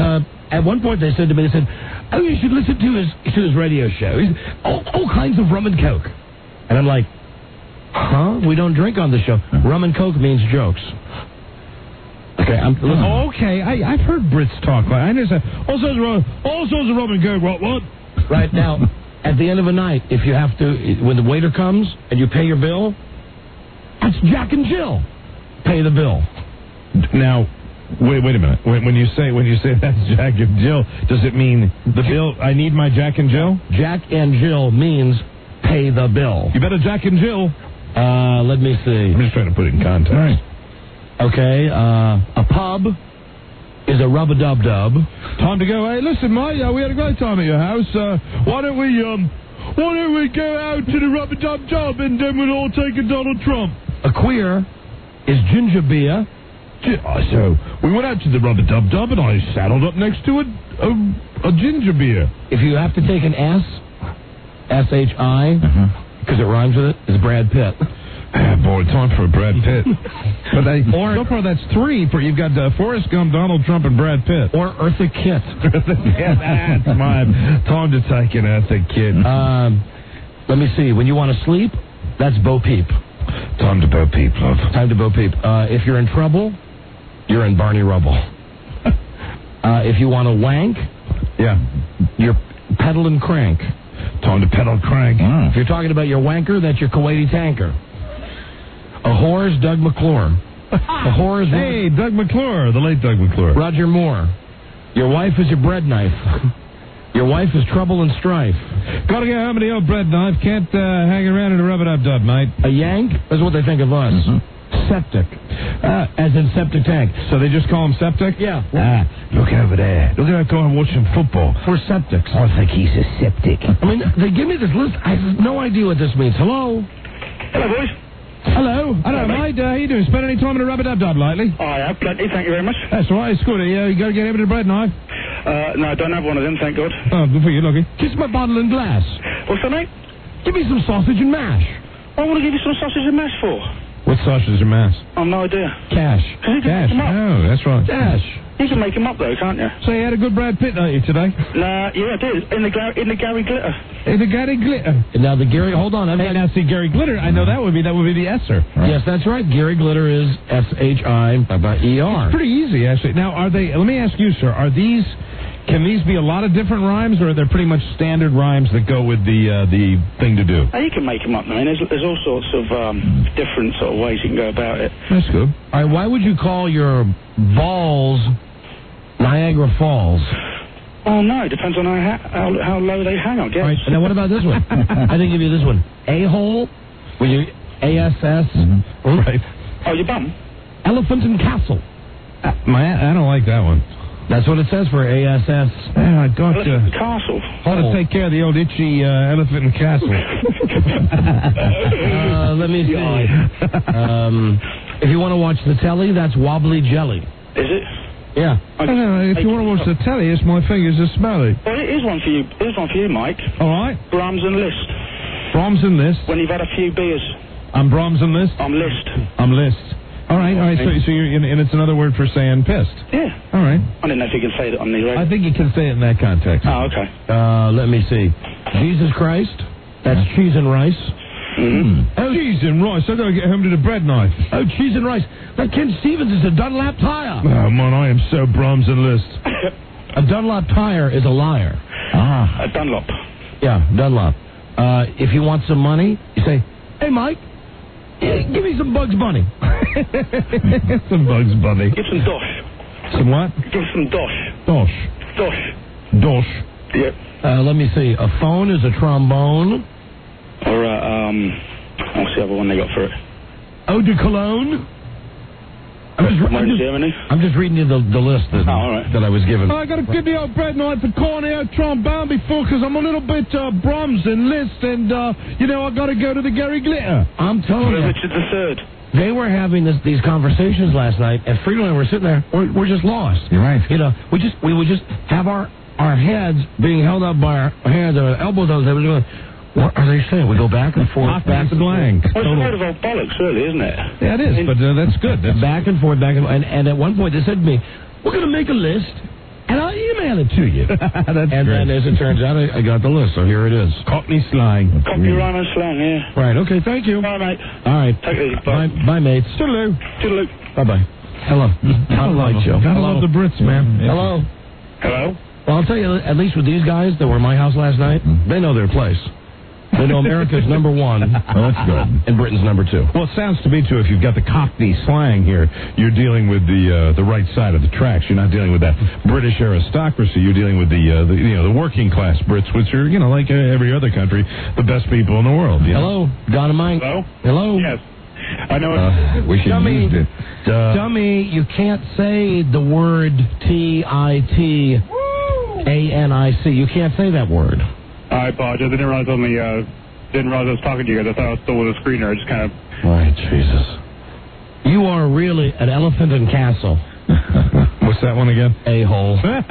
[SPEAKER 12] at one point they said to me, they said, "Oh, you should listen to his radio show. He's all kinds of rum and coke." And I'm like, "Huh? We don't drink on the show. Rum and coke means jokes." Okay,
[SPEAKER 11] okay. I've heard Brits talk. I understand. All sorts of rum and coke. What?
[SPEAKER 12] Right now, at the end of a night, if you have to, when the waiter comes and you pay your bill, that's Jack and Jill. Pay the bill.
[SPEAKER 11] Now, wait a minute. When you say that's Jack and Jill, does it mean the bill? I need my Jack and Jill.
[SPEAKER 12] Jack and Jill means pay the bill.
[SPEAKER 11] You better Jack and Jill.
[SPEAKER 12] Let me see.
[SPEAKER 11] I'm just trying to put it in context.
[SPEAKER 12] Right. Okay. A pub is a rub-a-dub-dub.
[SPEAKER 11] Time to go. Hey, listen, mate. We had a great time at your house. Why don't we go out to the rub-a-dub-dub and then we'll all take a Donald Trump?
[SPEAKER 12] A queer is ginger beer.
[SPEAKER 11] So we went out to the rub-a-dub-dub and I saddled up next to a ginger beer.
[SPEAKER 12] If you have to take an S, S-H-I, because it rhymes with it, is Brad Pitt.
[SPEAKER 11] Boy, time for Brad Pitt. But so far that's three. You've got Forrest Gump, Donald Trump, and Brad Pitt.
[SPEAKER 12] Or Eartha Kitt.
[SPEAKER 11] Yeah, that's mine. Time to take an Eartha Kitt.
[SPEAKER 12] Let me see. When you want to sleep, that's Bo Peep.
[SPEAKER 11] Time to Bo Peep, love.
[SPEAKER 12] Time to Bo Peep. If you're in trouble, you're in Barney Rubble. If you want to wank, you're pedal and crank.
[SPEAKER 11] Time to pedal crank.
[SPEAKER 12] If you're talking about your wanker, that's your Kuwaiti tanker. A whore is Doug McClure. A whore is...
[SPEAKER 11] Hey, Doug McClure, the late Doug McClure.
[SPEAKER 12] Roger Moore. Your wife is your bread knife. Your wife is trouble and strife.
[SPEAKER 11] Gotta get home with the old bread knife. Can't hang around in a rub-a-dub-dub, mate.
[SPEAKER 12] A yank is what they think of us. Septic. As in septic tank.
[SPEAKER 11] So they just call him septic?
[SPEAKER 12] Yeah.
[SPEAKER 11] Look over there. Look at that guy watching football.
[SPEAKER 12] We're septics.
[SPEAKER 11] I think he's a septic.
[SPEAKER 12] I mean, they give me this list. I have no idea what this means. Hello?
[SPEAKER 15] Hello, boys.
[SPEAKER 11] Hello, mate. How you doing? Spent any time in a rub-a-dub-dub lately?
[SPEAKER 15] I have, plenty. Thank you very much.
[SPEAKER 11] That's all right. It's good. You got to get him with a bread knife?
[SPEAKER 15] No, I don't have one of them, thank God.
[SPEAKER 11] Oh, good for you, lucky.
[SPEAKER 12] Kiss my bottle and glass.
[SPEAKER 15] What's that, mate?
[SPEAKER 12] Give me some sausage and mash.
[SPEAKER 15] I want to give you some sausage and mash for.
[SPEAKER 11] What sausage and mash?
[SPEAKER 15] I've no idea.
[SPEAKER 12] Cash.
[SPEAKER 11] Cash. Oh, that's right.
[SPEAKER 12] Cash.
[SPEAKER 15] You can make them up, though, can't you?
[SPEAKER 11] So you had a good Brad Pitt night today?
[SPEAKER 15] Nah, yeah, I did. In the Gary Glitter.
[SPEAKER 11] In the Gary Glitter.
[SPEAKER 12] Now the Gary, hold on.
[SPEAKER 11] Now see Gary Glitter. I know that would be the S-er.
[SPEAKER 12] Right. Yes, that's right. Gary Glitter is S-H-I-E-R.
[SPEAKER 11] It's pretty easy, actually. Now, are they? Let me ask you, sir. Can these be a lot of different rhymes, or are there pretty much standard rhymes that go with the thing to do?
[SPEAKER 15] You can make them up. I mean, there's all sorts of different sort of ways you can go about it.
[SPEAKER 11] That's good.
[SPEAKER 12] All right, why would you call your balls Niagara Falls?
[SPEAKER 15] Oh, no, it depends on how low they hang, I guess.
[SPEAKER 12] All right, now what about this one? I think give you this one. A-hole, with your A-S-S.
[SPEAKER 11] Right.
[SPEAKER 15] Oh, your bum?
[SPEAKER 12] Elephant and Castle.
[SPEAKER 11] I don't like that one.
[SPEAKER 12] That's what it says for ASS.
[SPEAKER 11] I got to...
[SPEAKER 15] Castle.
[SPEAKER 11] Ought to take care of the old itchy elephant and castle.
[SPEAKER 12] Let me see. If you want to watch the telly, that's Wobbly Jelly.
[SPEAKER 15] Is it?
[SPEAKER 12] Yeah.
[SPEAKER 11] If you want to watch the telly, it's my fingers are smelly.
[SPEAKER 15] Well, it is one for you. It is one for you, Mike.
[SPEAKER 11] All right.
[SPEAKER 15] Brahms and Liszt.
[SPEAKER 11] Brahms and Liszt.
[SPEAKER 15] When you've had a few beers.
[SPEAKER 11] I'm Brahms and Liszt?
[SPEAKER 15] I'm Liszt.
[SPEAKER 11] I'm Liszt. All right. So you're and it's another word for saying pissed.
[SPEAKER 15] Yeah.
[SPEAKER 11] All right.
[SPEAKER 15] I didn't know if you can say it on the radio.
[SPEAKER 11] I think you can say it in that context.
[SPEAKER 15] Oh, okay.
[SPEAKER 12] Let me see. Jesus Christ. That's cheese and rice.
[SPEAKER 15] Mm-hmm.
[SPEAKER 11] Oh, cheese and rice. I gotta get home to the bread knife.
[SPEAKER 12] Oh, cheese and rice. That Ken Stevens is a Dunlap tire.
[SPEAKER 11] Oh man, I am so Brahms and Liszt.
[SPEAKER 12] A Dunlop tire is a liar.
[SPEAKER 15] A Dunlop.
[SPEAKER 12] Yeah, Dunlop. If you want some money, you say, "Hey, Mike, give me some Bugs Bunny."
[SPEAKER 11] Some Bugs Bunny.
[SPEAKER 15] Give some dosh.
[SPEAKER 11] Some what?
[SPEAKER 15] Give some dosh.
[SPEAKER 11] Dosh.
[SPEAKER 15] Dosh.
[SPEAKER 11] Dosh.
[SPEAKER 15] Yep.
[SPEAKER 12] Let me see. A phone is a trombone.
[SPEAKER 15] Or what's the other one they got for it?
[SPEAKER 12] Eau de Cologne. I'm just reading you the list that I was given.
[SPEAKER 11] I got to give the old bread knife a corneo trombone before, because I'm a little bit Brahms and Liszt, and I got to go to the Gary Glitter.
[SPEAKER 12] I'm telling you.
[SPEAKER 15] Richard III.
[SPEAKER 12] They were having these conversations last night, and Friedel and I were sitting there. We're just lost.
[SPEAKER 11] You're right.
[SPEAKER 12] We would just have our heads being held up by our hands, our elbows. They were doing. What are they saying? We go back and forth, back and
[SPEAKER 11] blank.
[SPEAKER 15] Well, it's a load of old bollocks, really, isn't it?
[SPEAKER 11] Yeah, it is, but that's good. That's
[SPEAKER 12] back and forth, and at one point they said to me, "We're going to make a list, and email it to you.
[SPEAKER 11] That's
[SPEAKER 12] and
[SPEAKER 11] great.
[SPEAKER 12] then, as it turns out, I got the list, so here it is.
[SPEAKER 11] Cockney slang.
[SPEAKER 15] Copyright slang, yeah.
[SPEAKER 12] Right, okay, thank you.
[SPEAKER 15] Bye, mate.
[SPEAKER 12] All right.
[SPEAKER 15] Take it easy.
[SPEAKER 12] Bye, mates.
[SPEAKER 15] Toodaloo. Toodaloo.
[SPEAKER 12] Bye-bye. Hello. How like you?
[SPEAKER 11] Gotta love the Brits, man.
[SPEAKER 12] Hello.
[SPEAKER 15] Hello?
[SPEAKER 12] Well, I'll tell you, at least with these guys that were at my house last night, they know their place. They know America's number one.
[SPEAKER 11] Well, that's good.
[SPEAKER 12] And Britain's number two.
[SPEAKER 11] Well, it sounds to me, too, if you've got the Cockney slang here, you're dealing with the right side of the tracks. You're not dealing with that British aristocracy. You're dealing with the working class Brits, which are, like every other country, the best people in the world.
[SPEAKER 12] Hello, Don and Mike.
[SPEAKER 15] Hello?
[SPEAKER 12] Hello.
[SPEAKER 15] Yes. I know it.
[SPEAKER 11] We should use it.
[SPEAKER 12] Dummy, you can't say the word Titanic. You can't say that word.
[SPEAKER 15] I apologize. I didn't realize I was talking to you guys. I thought I was still with a screener. I just kind of...
[SPEAKER 12] Right, Jesus. You are really an elephant and castle.
[SPEAKER 11] What's that one again?
[SPEAKER 12] A-hole.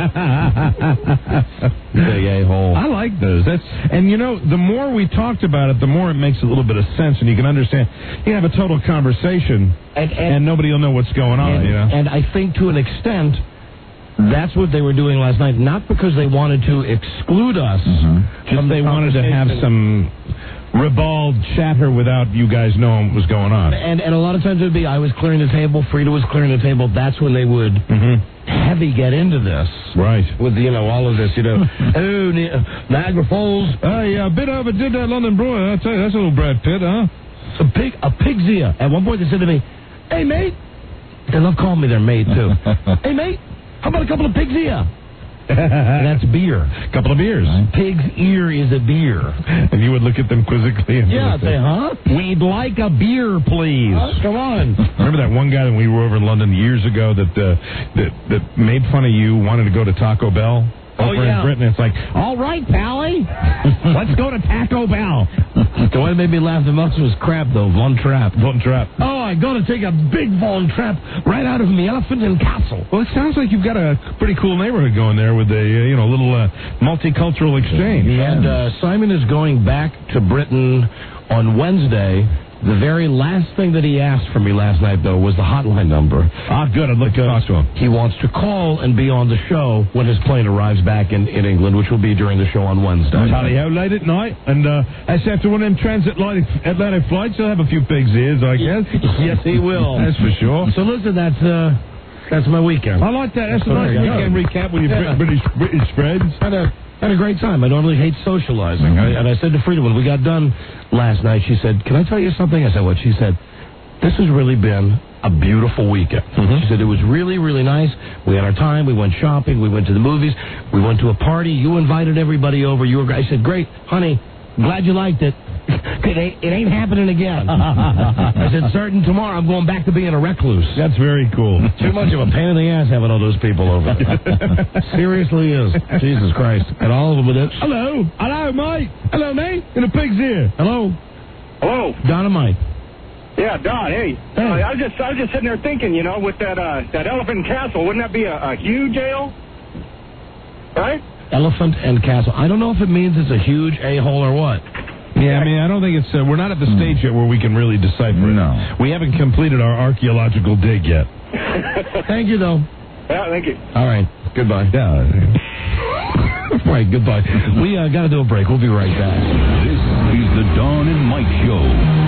[SPEAKER 12] Big A-hole.
[SPEAKER 11] I like those. And the more we talked about it, the more it makes a little bit of sense, and you can understand. You have a total conversation, and nobody will know what's going on.
[SPEAKER 12] And I think to an extent, that's what they were doing last night. Not because they wanted to exclude us,
[SPEAKER 11] just they wanted to have some ribald chatter without you guys knowing what was going on.
[SPEAKER 12] And a lot of times it would be I was clearing the table, Frida was clearing the table. That's when they would heavy get into this.
[SPEAKER 11] Right.
[SPEAKER 12] With, all of this, oh, Niagara Falls.
[SPEAKER 11] Hey, a bit over did that London Brewer. I tell you, that's a little Brad Pitt, huh?
[SPEAKER 12] A pig's ear. At one point they said to me, hey, mate. They love calling me their mate, too. Hey, mate, how about a couple of pig's ear? That's beer.
[SPEAKER 11] A couple of beers.
[SPEAKER 12] Pig's ear is a beer.
[SPEAKER 11] And you would look at them quizzically and
[SPEAKER 12] say, huh?
[SPEAKER 11] We'd like a beer, please.
[SPEAKER 12] Come on.
[SPEAKER 11] Remember that one guy that we were over in London years ago that made fun of you, wanted to go to Taco Bell? Over in Britain, it's like, all right, Pally, let's go to Taco Bell.
[SPEAKER 12] The one that made me laugh the most was crap, though. Von Trapp.
[SPEAKER 11] Oh,
[SPEAKER 12] I got to take a big Von Trapp right out of the Elephant and Castle.
[SPEAKER 11] Well, it sounds like you've got a pretty cool neighborhood going there with a little multicultural exchange.
[SPEAKER 12] And Simon is going back to Britain on Wednesday. The very last thing that he asked from me last night, though, was the hotline number.
[SPEAKER 11] Good. I'd like to talk to him.
[SPEAKER 12] He wants to call and be on the show when his plane arrives back in England, which will be during the show on Wednesday.
[SPEAKER 11] Tally-ho, late at night. And that's after one of them transatlantic flights. He'll have a few pig's ears, I guess.
[SPEAKER 12] Yes, he will.
[SPEAKER 11] That's for sure.
[SPEAKER 12] So listen, that's my weekend.
[SPEAKER 11] I like that. That's a nice weekend recap with your British friends.
[SPEAKER 12] Had a great time. I normally hate socializing. And I said to Frida when we got done last night, she said, can I tell you something? I said, what? She said, this has really been a beautiful weekend. She said, it was really, really nice. We had our time. We went shopping. We went to the movies. We went to a party. You invited everybody over. You were great. I said, great, honey, glad you liked it. It ain't happening again. I said, starting tomorrow, I'm going back to being a recluse.
[SPEAKER 11] That's very cool.
[SPEAKER 12] Too much of a pain in the ass having all those people over. Seriously is. Jesus Christ. And all of them with it.
[SPEAKER 11] Hello, mate. Hello, mate. In a pig's ear.
[SPEAKER 12] Hello.
[SPEAKER 15] Hello.
[SPEAKER 12] Dynamite.
[SPEAKER 15] Yeah, Don. Hey. I was just sitting there thinking, with that Elephant Castle, wouldn't that be a huge ale? Right?
[SPEAKER 12] Elephant and Castle. I don't know if it means it's a huge a-hole or what.
[SPEAKER 11] Yeah, I don't think it's... we're not at the stage yet where we can really decipher it.
[SPEAKER 16] No.
[SPEAKER 11] We haven't completed our archaeological dig yet.
[SPEAKER 12] Thank you, though.
[SPEAKER 15] Yeah, thank you.
[SPEAKER 12] All right. Goodbye. Right, goodbye. We got to do a break. We'll be right back.
[SPEAKER 1] This is the Don and Mike Show.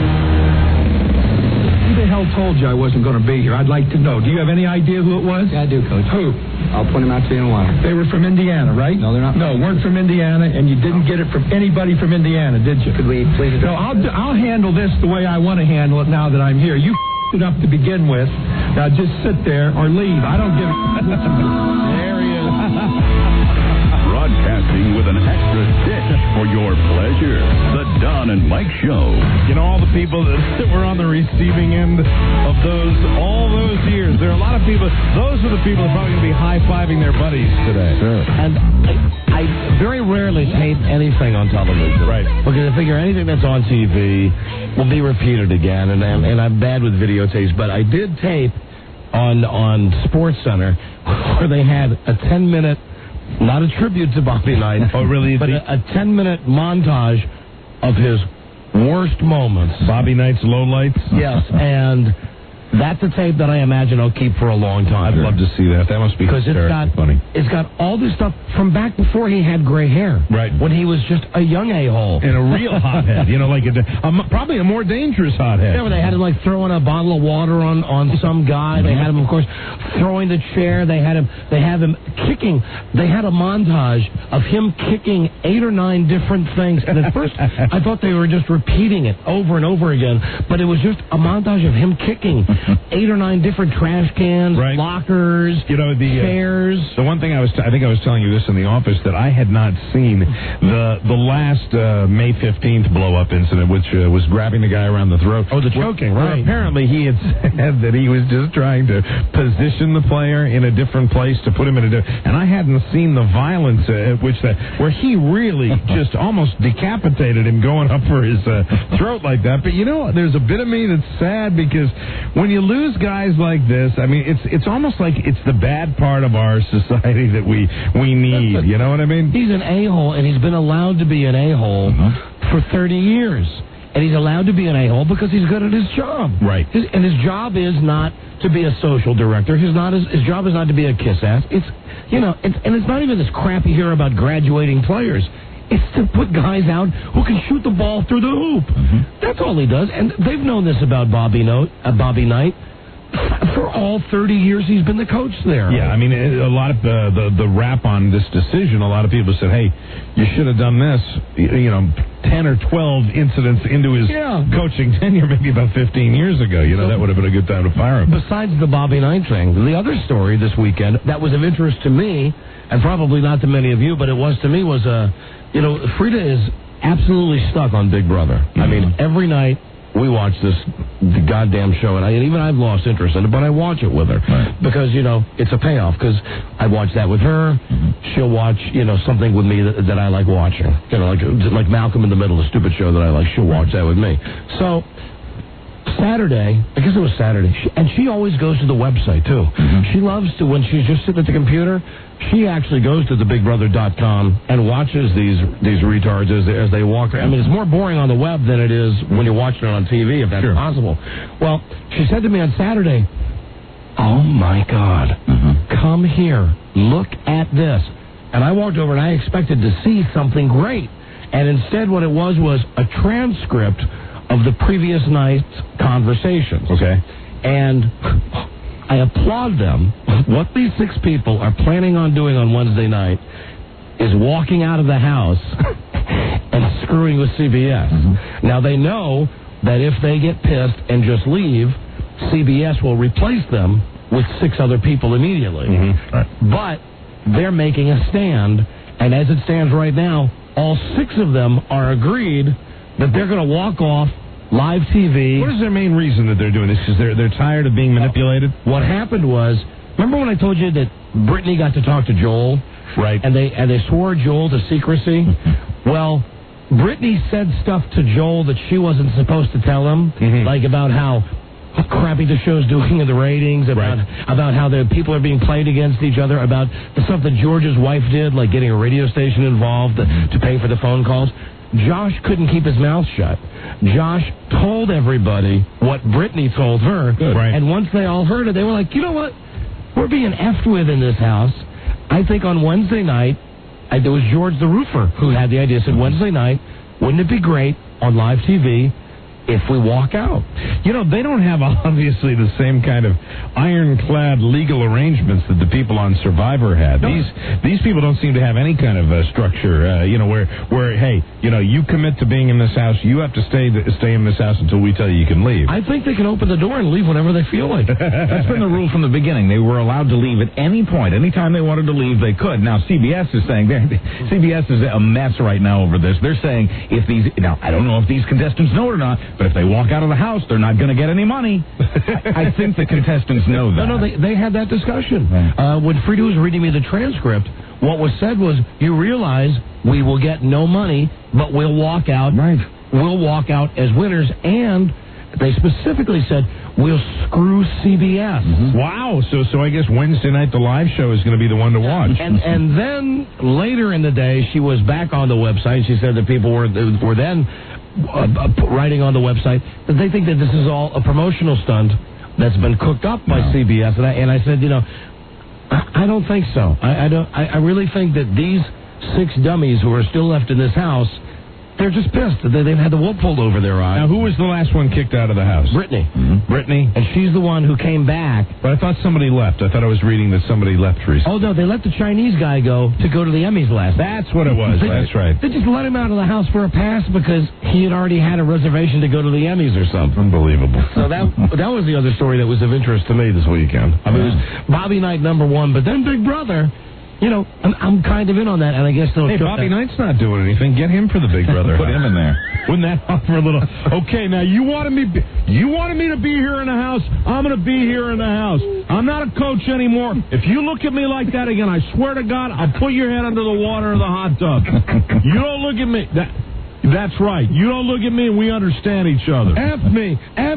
[SPEAKER 17] Who the hell told you I wasn't going to be here? I'd like to know. Do you have any idea who it was?
[SPEAKER 14] Yeah, I do, Coach.
[SPEAKER 17] Who?
[SPEAKER 14] I'll point them out to you in a while.
[SPEAKER 17] They were from Indiana, right?
[SPEAKER 14] No, they're not.
[SPEAKER 17] No, weren't from Indiana, and you didn't get it from anybody from Indiana, did you?
[SPEAKER 14] Could we please address?
[SPEAKER 17] No, I'll handle this the way I want to handle it now that I'm here. You it up to begin with. Now just sit there or leave. I don't give a...
[SPEAKER 12] There he is.
[SPEAKER 1] Broadcasting with an extra dish for your pleasure. The Don and Mike Show.
[SPEAKER 11] All the people that were on the receiving end of all those years. There are a lot of people. Those are the people that are probably going to be high-fiving their buddies today.
[SPEAKER 12] Sure. And I very rarely tape anything on television.
[SPEAKER 11] Right.
[SPEAKER 12] Because I figure anything that's on TV will be repeated again. And I'm bad with videotapes. But I did tape on SportsCenter where they had a 10-minute, not a tribute to Bobby Knight.
[SPEAKER 11] Oh, really?
[SPEAKER 12] But a 10-minute montage of his worst moments.
[SPEAKER 11] Bobby Knight's lowlights?
[SPEAKER 12] Yes, and That's a tape that I imagine I'll keep for a long time.
[SPEAKER 11] I'd love to see that. That must be
[SPEAKER 12] because
[SPEAKER 11] funny.
[SPEAKER 12] It's got all this stuff from back before he had gray hair.
[SPEAKER 11] Right.
[SPEAKER 12] When he was just a young a-hole.
[SPEAKER 11] And a real hothead. Like probably a more dangerous hothead.
[SPEAKER 12] Yeah, where they had him throwing a bottle of water on some guy. They had him, of course, throwing the chair. They have him kicking. They had a montage of him kicking 8 or 9 different things. And at first, I thought they were just repeating it over and over again. But it was just a montage of him kicking 8 or 9 different trash cans, lockers, chairs.
[SPEAKER 11] The one thing I think I was telling you this in the office, that I had not seen the last May 15th blow-up incident, which was grabbing the guy around the throat.
[SPEAKER 12] Oh, the choking, right.
[SPEAKER 11] Apparently he had said that he was just trying to position the player in a different place to put him in and I hadn't seen the violence where he really just almost decapitated him going up for his throat like that. But there's a bit of me that's sad because when you lose guys like this, I mean, it's almost like it's the bad part of our society that we need. You know what I mean?
[SPEAKER 12] He's an a-hole, and he's been allowed to be an a-hole for 30 years. And he's allowed to be an a-hole because he's good at his job.
[SPEAKER 11] Right.
[SPEAKER 12] And his job is not to be a social director. His job is not to be a kiss-ass. It's not even this crap you hear about graduating players. It's to put guys out who can shoot the ball through the hoop. That's all he does. And they've known this about Bobby Knight. For all 30 years he's been the coach there.
[SPEAKER 11] Yeah, I mean, a lot of the rap on this decision, a lot of people said, hey, you should have done this, 10 or 12 incidents into his coaching tenure, maybe about 15 years ago. That would have been a good time to fire him.
[SPEAKER 12] Besides the Bobby Knight thing, the other story this weekend that was of interest to me, and probably not to many of you, but it was to me, was, Frida is absolutely stuck on Big Brother. I mean, every night we watch the goddamn show, and even I've lost interest in it, but I watch it with her because it's a payoff. Because I watch that with her, she'll watch something with me that I like watching, like Malcolm in the Middle, a stupid show that I like. She'll watch that with me. So Saturday, I guess it was Saturday, and she always goes to the website too. She loves to, when she's just sitting at the computer, she actually goes to thebigbrother.com and watches these retards as they walk. I mean, it's more boring on the web than it is when you're watching it on TV, if that's possible. Well, she said to me on Saturday, oh my God, come here, look at this. And I walked over and I expected to see something great. And instead what it was a transcript of the previous night's conversations.
[SPEAKER 11] Okay.
[SPEAKER 12] And I applaud them. What these 6 people are planning on doing on Wednesday night is walking out of the house and screwing with CBS. Now, they know that if they get pissed and just leave, CBS will replace them with 6 other people immediately. But they're making a stand, and as it stands right now, all 6 of them are agreed that they're going to walk off live TV.
[SPEAKER 11] What is their main reason that they're doing this? Because they're tired of being manipulated?
[SPEAKER 12] What happened was, remember when I told you that Brittany got to talk to Joel?
[SPEAKER 11] Right.
[SPEAKER 12] And they swore Joel to secrecy? Well, Brittany said stuff to Joel that she wasn't supposed to tell him, like about how crappy the show's doing in the ratings, about how the people are being played against each other, about the stuff that George's wife did, like getting a radio station involved to pay for the phone calls. Josh couldn't keep his mouth shut. Josh told everybody what Brittany told her. And once they all heard it, they were like, you know what? We're being effed with in this house. I think on Wednesday night, there was George the roofer who had the idea, said, Wednesday night, wouldn't it be great on live TV if we walk out?
[SPEAKER 11] They don't have, obviously, the same kind of ironclad legal arrangements that the people on Survivor had. No. These people don't seem to have any kind of structure, where hey, you commit to being in this house, you have to stay in this house until we tell you can leave.
[SPEAKER 12] I think they can open the door and leave whenever they feel like.
[SPEAKER 16] That's been the rule from the beginning. They were allowed to leave at any point. Anytime they wanted to leave, they could. Now, CBS is saying, CBS is a mess right now over this. They're saying, now, I don't know if these contestants know it or not, but if they walk out of the house, they're not going to get any money. I think the contestants know that.
[SPEAKER 12] No, they had that discussion. When Frida was reading me the transcript, what was said was, you realize we will get no money, but we'll walk out.
[SPEAKER 11] Right.
[SPEAKER 12] We'll walk out as winners, and they specifically said, we'll screw CBS.
[SPEAKER 11] Wow. So I guess Wednesday night, the live show is going to be the one to watch.
[SPEAKER 12] And then later in the day, she was back on the website. She said that people were then writing on the website that they think that this is all a promotional stunt that's been cooked up by CBS, and I said, I don't think so. I really think that these 6 dummies who are still left in this house, they're just pissed. They've had the wool pulled over their eyes.
[SPEAKER 11] Now, who was the last one kicked out of the house?
[SPEAKER 12] Brittany.
[SPEAKER 11] Mm-hmm. Brittany?
[SPEAKER 12] And she's the one who came back.
[SPEAKER 11] But I thought somebody left. I thought I was reading that somebody left recently.
[SPEAKER 12] Oh, no, they let the Chinese guy go to the Emmys last night.
[SPEAKER 11] That's what it was. That's right.
[SPEAKER 12] They just let him out of the house for a pass because he had already had a reservation to go to the Emmys or something.
[SPEAKER 11] Unbelievable.
[SPEAKER 12] So that was the other story that was of interest to me this weekend. I mean, it was Bobby Knight #1, but then Big Brother. I'm kind of in on that, and I guess they'll...
[SPEAKER 11] Hey, Bobby Knight's not doing anything. Get him for the Big Brother.
[SPEAKER 16] Put him in there.
[SPEAKER 11] Wouldn't that offer a little... Okay, now, you wanted me to be here in the house. I'm going to be here in the house. I'm not a coach anymore. If you look at me like that again, I swear to God, I'll put your head under the water of the hot tub. You don't look at me... That's right. You don't look at me and we understand each other. F me.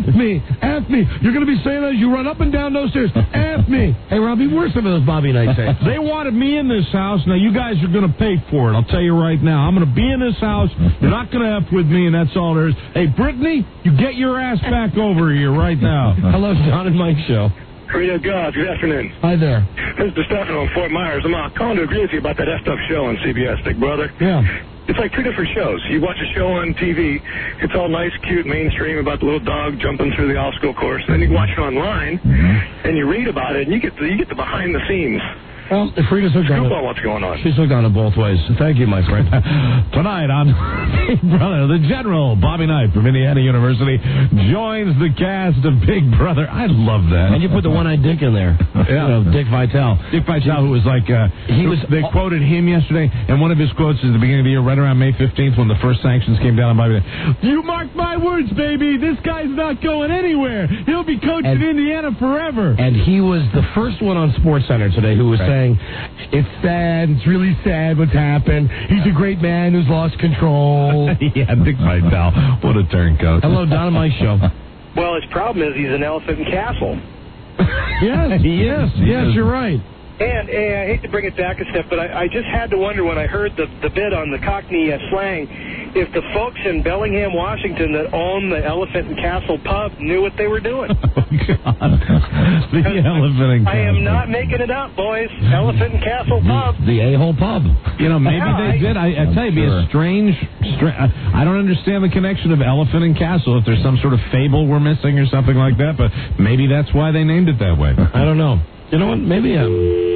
[SPEAKER 11] You're going to be saying that as you run up and down those stairs. F me.
[SPEAKER 12] Hey, Robbie, where's some of those Bobby Knight tapes?
[SPEAKER 11] They wanted me in this house. Now, you guys are going to pay for it. I'll tell you right now. I'm going to be in this house. You're not going to F with me, and that's all there is. Hey, Brittany, you get your ass back over here right now.
[SPEAKER 12] Hello, Don and Mike Show.
[SPEAKER 15] Radio God, good afternoon.
[SPEAKER 12] Hi there.
[SPEAKER 15] This is Stefano in Fort Myers. I'm calling to agree with you about that effed up show on CBS, Big Brother.
[SPEAKER 12] Yeah.
[SPEAKER 15] It's like 2 different shows. You watch a show on TV, it's all nice, cute, mainstream about the little dog jumping through the obstacle course. Then you watch it online, and you read about it, and you get the behind the scenes.
[SPEAKER 12] Well, Frida's hooked on it.
[SPEAKER 15] What's going on?
[SPEAKER 12] She's hooked on it both ways. Thank you, my friend.
[SPEAKER 11] Tonight on Big Brother, the General, Bobby Knight from Indiana University, joins the cast of Big Brother. I love that.
[SPEAKER 12] And you put the one-eyed Dick in there.
[SPEAKER 11] Yeah.
[SPEAKER 12] Dick Vitale.
[SPEAKER 11] Dick Vitale, who was like... They quoted him yesterday, and one of his quotes is at the beginning of the year, right around May 15th, when the first sanctions came down on Bobby Knight. You mark my words, baby. This guy's not going anywhere. He'll be coaching Indiana forever.
[SPEAKER 12] And he was the first one on SportsCenter today who was saying, it's sad, it's really sad what's happened. He's a great man who's lost control.
[SPEAKER 11] Yeah, Dick Vitale. What a turncoat.
[SPEAKER 12] Hello, Don and Mike Show.
[SPEAKER 15] Well, his problem is he's an elephant in castle.
[SPEAKER 12] Yes, you're right.
[SPEAKER 15] And I hate to bring it back a step, but I just had to wonder when I heard the bit on the Cockney slang, if the folks in Bellingham, Washington that own the Elephant and Castle pub knew what they were doing.
[SPEAKER 11] Oh, God. The Elephant and Castle.
[SPEAKER 15] I am not making it up, boys. Elephant and Castle pub.
[SPEAKER 12] The a-hole pub.
[SPEAKER 11] Maybe they did. I tell you, it'd be a strange... I don't understand the connection of Elephant and Castle, if there's some sort of fable we're missing or something like that, but maybe that's why they named it that way.
[SPEAKER 12] I don't know. You know what? Maybe let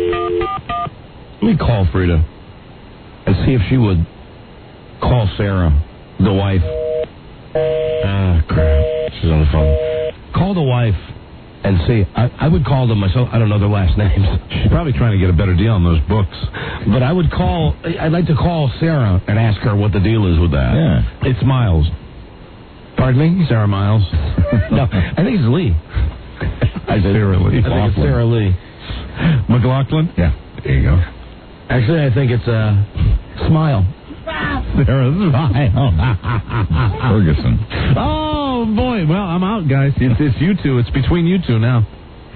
[SPEAKER 12] me call Frida and see if she would call Sarah, the wife. Ah, crap. She's on the phone. Call the wife and see. I would call them myself. I don't know their last names.
[SPEAKER 11] She's probably trying to get a better deal on those books.
[SPEAKER 12] But I'd like to call Sarah and ask her what the deal is with that.
[SPEAKER 11] Yeah. It's Miles.
[SPEAKER 12] Pardon me?
[SPEAKER 11] Sarah Miles.
[SPEAKER 12] No, I think it's Lee.
[SPEAKER 11] Sarah Lee.
[SPEAKER 12] I think it's Sarah Lee.
[SPEAKER 11] McLaughlin?
[SPEAKER 12] Yeah.
[SPEAKER 11] There you go.
[SPEAKER 12] Actually, I think it's Smile.
[SPEAKER 11] Sarah Smile.
[SPEAKER 16] Ferguson.
[SPEAKER 11] Oh, boy. Well, I'm out, guys. It's you two. It's between you two now.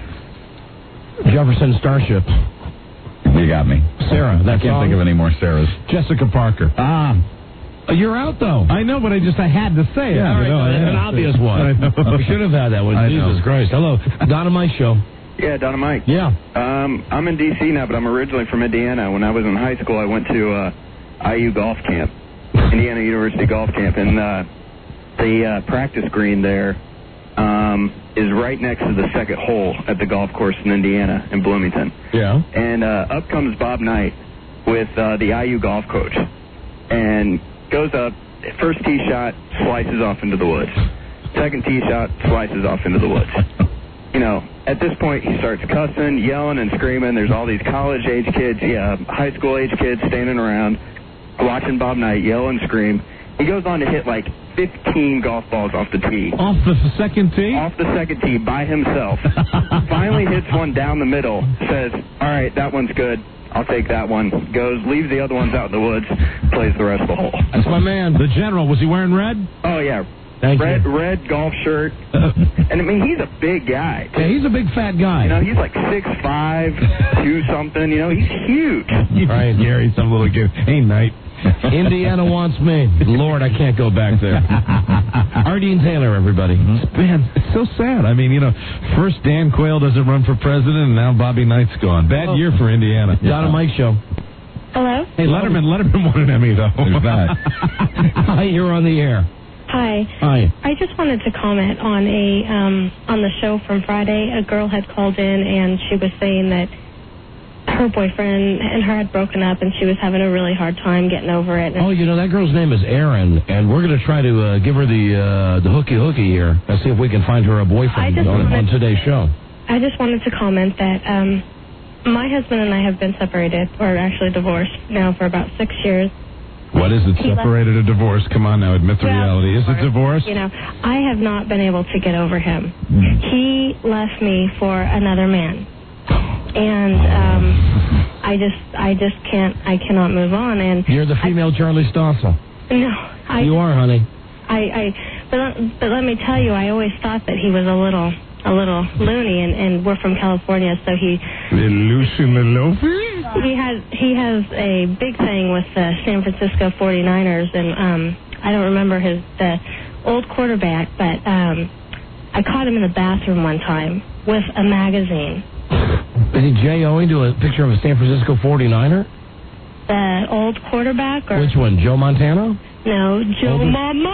[SPEAKER 12] Jefferson Starship.
[SPEAKER 16] You got me.
[SPEAKER 12] Sarah.
[SPEAKER 16] I can't think of any more Sarahs.
[SPEAKER 11] Jessica Parker.
[SPEAKER 12] You're out, though.
[SPEAKER 11] I know, but I had to say it.
[SPEAKER 12] Yeah,
[SPEAKER 11] all right,
[SPEAKER 12] an obvious one.
[SPEAKER 11] I know.
[SPEAKER 12] We should have had that one.
[SPEAKER 11] I
[SPEAKER 12] Jesus
[SPEAKER 11] know.
[SPEAKER 12] Christ. Hello. Don and Mike Show.
[SPEAKER 3] Yeah, Don and Mike.
[SPEAKER 12] Yeah.
[SPEAKER 3] I'm in D.C. now, but I'm originally from Indiana. When I was in high school, I went to IU golf camp, Indiana University golf camp, and the practice green there is right next to the second hole at the golf course in Indiana, in Bloomington.
[SPEAKER 12] Yeah.
[SPEAKER 3] And up comes Bob Knight with the IU golf coach, and goes up, first tee shot, slices off into the woods. Second tee shot, slices off into the woods. At this point, he starts cussing, yelling, and screaming. There's all these college-age kids, high school-age kids standing around, watching Bob Knight yell and scream. He goes on to hit like 15 golf balls off the tee.
[SPEAKER 11] Off the second tee?
[SPEAKER 3] Off the second tee by himself. Finally hits one down the middle, says, all right, that one's good. I'll take that one. Goes, leaves the other ones out in the woods, plays the rest of the hole.
[SPEAKER 12] That's my man.
[SPEAKER 11] The General, was he wearing red?
[SPEAKER 3] Oh, yeah.
[SPEAKER 12] Thank you.
[SPEAKER 3] Red golf shirt. And, I mean, he's a big guy.
[SPEAKER 12] Yeah, he's a big fat guy.
[SPEAKER 3] He's like 6'5", 2 something. He's huge.
[SPEAKER 11] Right, Gary, some little kid. Hey, Knight.
[SPEAKER 12] Indiana wants me. Lord, I can't go back there. Ardeen Taylor, everybody.
[SPEAKER 11] Man, it's so sad. I mean, first Dan Quayle doesn't run for president, and now Bobby Knight's gone. Bad year for Indiana.
[SPEAKER 12] Don and Mike Show.
[SPEAKER 7] Hello?
[SPEAKER 11] Hey, Letterman won an Emmy, though.
[SPEAKER 16] There's that.
[SPEAKER 12] Hi, you're on the air.
[SPEAKER 18] Hi.
[SPEAKER 12] Hi.
[SPEAKER 18] I just wanted to comment on on the show from Friday. A girl had called in and she was saying that her boyfriend and her had broken up and she was having a really hard time getting over it.
[SPEAKER 12] Oh, that girl's name is Erin, and we're going to try to give her the hooky here and see if we can find her a boyfriend on today's show.
[SPEAKER 18] I just wanted to comment that my husband and I have been separated, or actually divorced now for about 6 years.
[SPEAKER 11] What is it, separated or divorced? Come on now, admit the reality. Is it divorce?
[SPEAKER 18] I have not been able to get over him. He left me for another man. And I just can't, I cannot move on. And
[SPEAKER 12] you're the female Charlie Stossel.
[SPEAKER 18] No.
[SPEAKER 12] You are, honey.
[SPEAKER 18] But let me tell you, I always thought that he was a little loony, and we're from California, so he has a big thing with the San Francisco 49ers, and I don't remember the old quarterback, but I caught him in the bathroom one time with a magazine.
[SPEAKER 12] Is he J.O.ing to a picture of a San Francisco 49er?
[SPEAKER 18] The old quarterback? Or
[SPEAKER 12] which one, Joe Montana?
[SPEAKER 18] No, Joe Mama!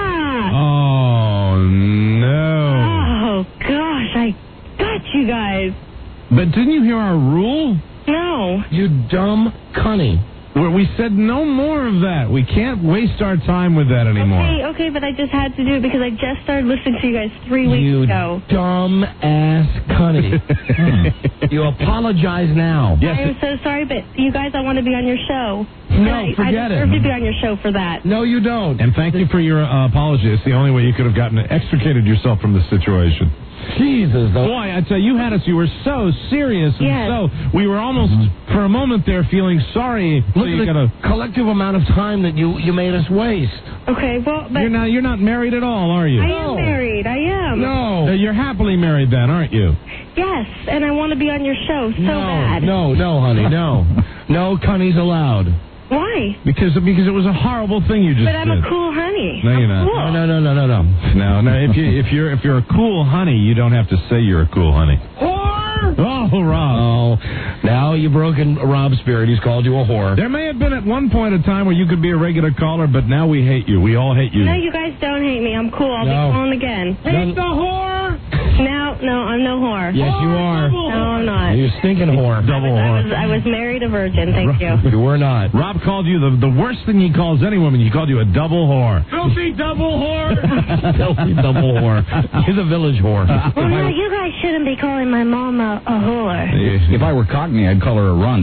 [SPEAKER 11] Oh, no.
[SPEAKER 18] Oh, gosh, I got you guys.
[SPEAKER 11] But didn't you hear our rule?
[SPEAKER 18] No.
[SPEAKER 12] You dumb cunny.
[SPEAKER 11] Where we said no more of that. We can't waste our time with that anymore.
[SPEAKER 18] Okay, but I just had to do it because I just started listening to you guys 3 weeks ago.
[SPEAKER 12] You dumb ass cunny. You apologize now.
[SPEAKER 18] Yes. I am so sorry, but you guys, I want to be on your show.
[SPEAKER 12] No, forget
[SPEAKER 18] it. I deserve to be on your show for that.
[SPEAKER 12] No, you don't.
[SPEAKER 11] And thank you for your apology. It's the only way you could have extricated yourself from this situation.
[SPEAKER 12] Jesus, though.
[SPEAKER 11] Boy, I tell you, you were so serious, and
[SPEAKER 18] yes.
[SPEAKER 11] we were almost, for a moment there, feeling sorry.
[SPEAKER 12] Look at the collective amount of time that you made us waste.
[SPEAKER 18] Okay, well, but
[SPEAKER 11] you're not married at all, are you?
[SPEAKER 18] I am married. I am.
[SPEAKER 11] No. You're happily married then, aren't you?
[SPEAKER 18] Yes, and I want to be on your show so bad.
[SPEAKER 12] No, honey, no. No cunnies allowed.
[SPEAKER 18] Why?
[SPEAKER 11] Because it was a horrible thing you just did.
[SPEAKER 18] But I'm a cool honey.
[SPEAKER 11] No, you're not.
[SPEAKER 18] Cool.
[SPEAKER 11] No. No, if you're a cool honey, you don't have to say you're a cool honey.
[SPEAKER 18] Whore!
[SPEAKER 11] Oh, Rob.
[SPEAKER 12] Oh, now you've broken Rob's spirit. He's called you a whore.
[SPEAKER 11] There may have been at one point a time where you could be a regular caller, but now we hate you. We all hate you.
[SPEAKER 18] No, you guys don't hate me. I'm cool. I'll be calling again.
[SPEAKER 11] Hate the whore!
[SPEAKER 18] No, I'm no whore.
[SPEAKER 12] Yes, you are.
[SPEAKER 18] No, I'm not.
[SPEAKER 12] You're a stinking whore.
[SPEAKER 11] Double whore.
[SPEAKER 18] I was married a virgin. Thank you.
[SPEAKER 12] You were not.
[SPEAKER 11] Rob called you the worst thing he calls any woman. He called you a double whore. Filthy double whore.
[SPEAKER 12] Filthy double whore. He's a village whore.
[SPEAKER 7] Well, no, you guys shouldn't be calling my mom a whore.
[SPEAKER 16] If I were Cockney, I'd call her a runt.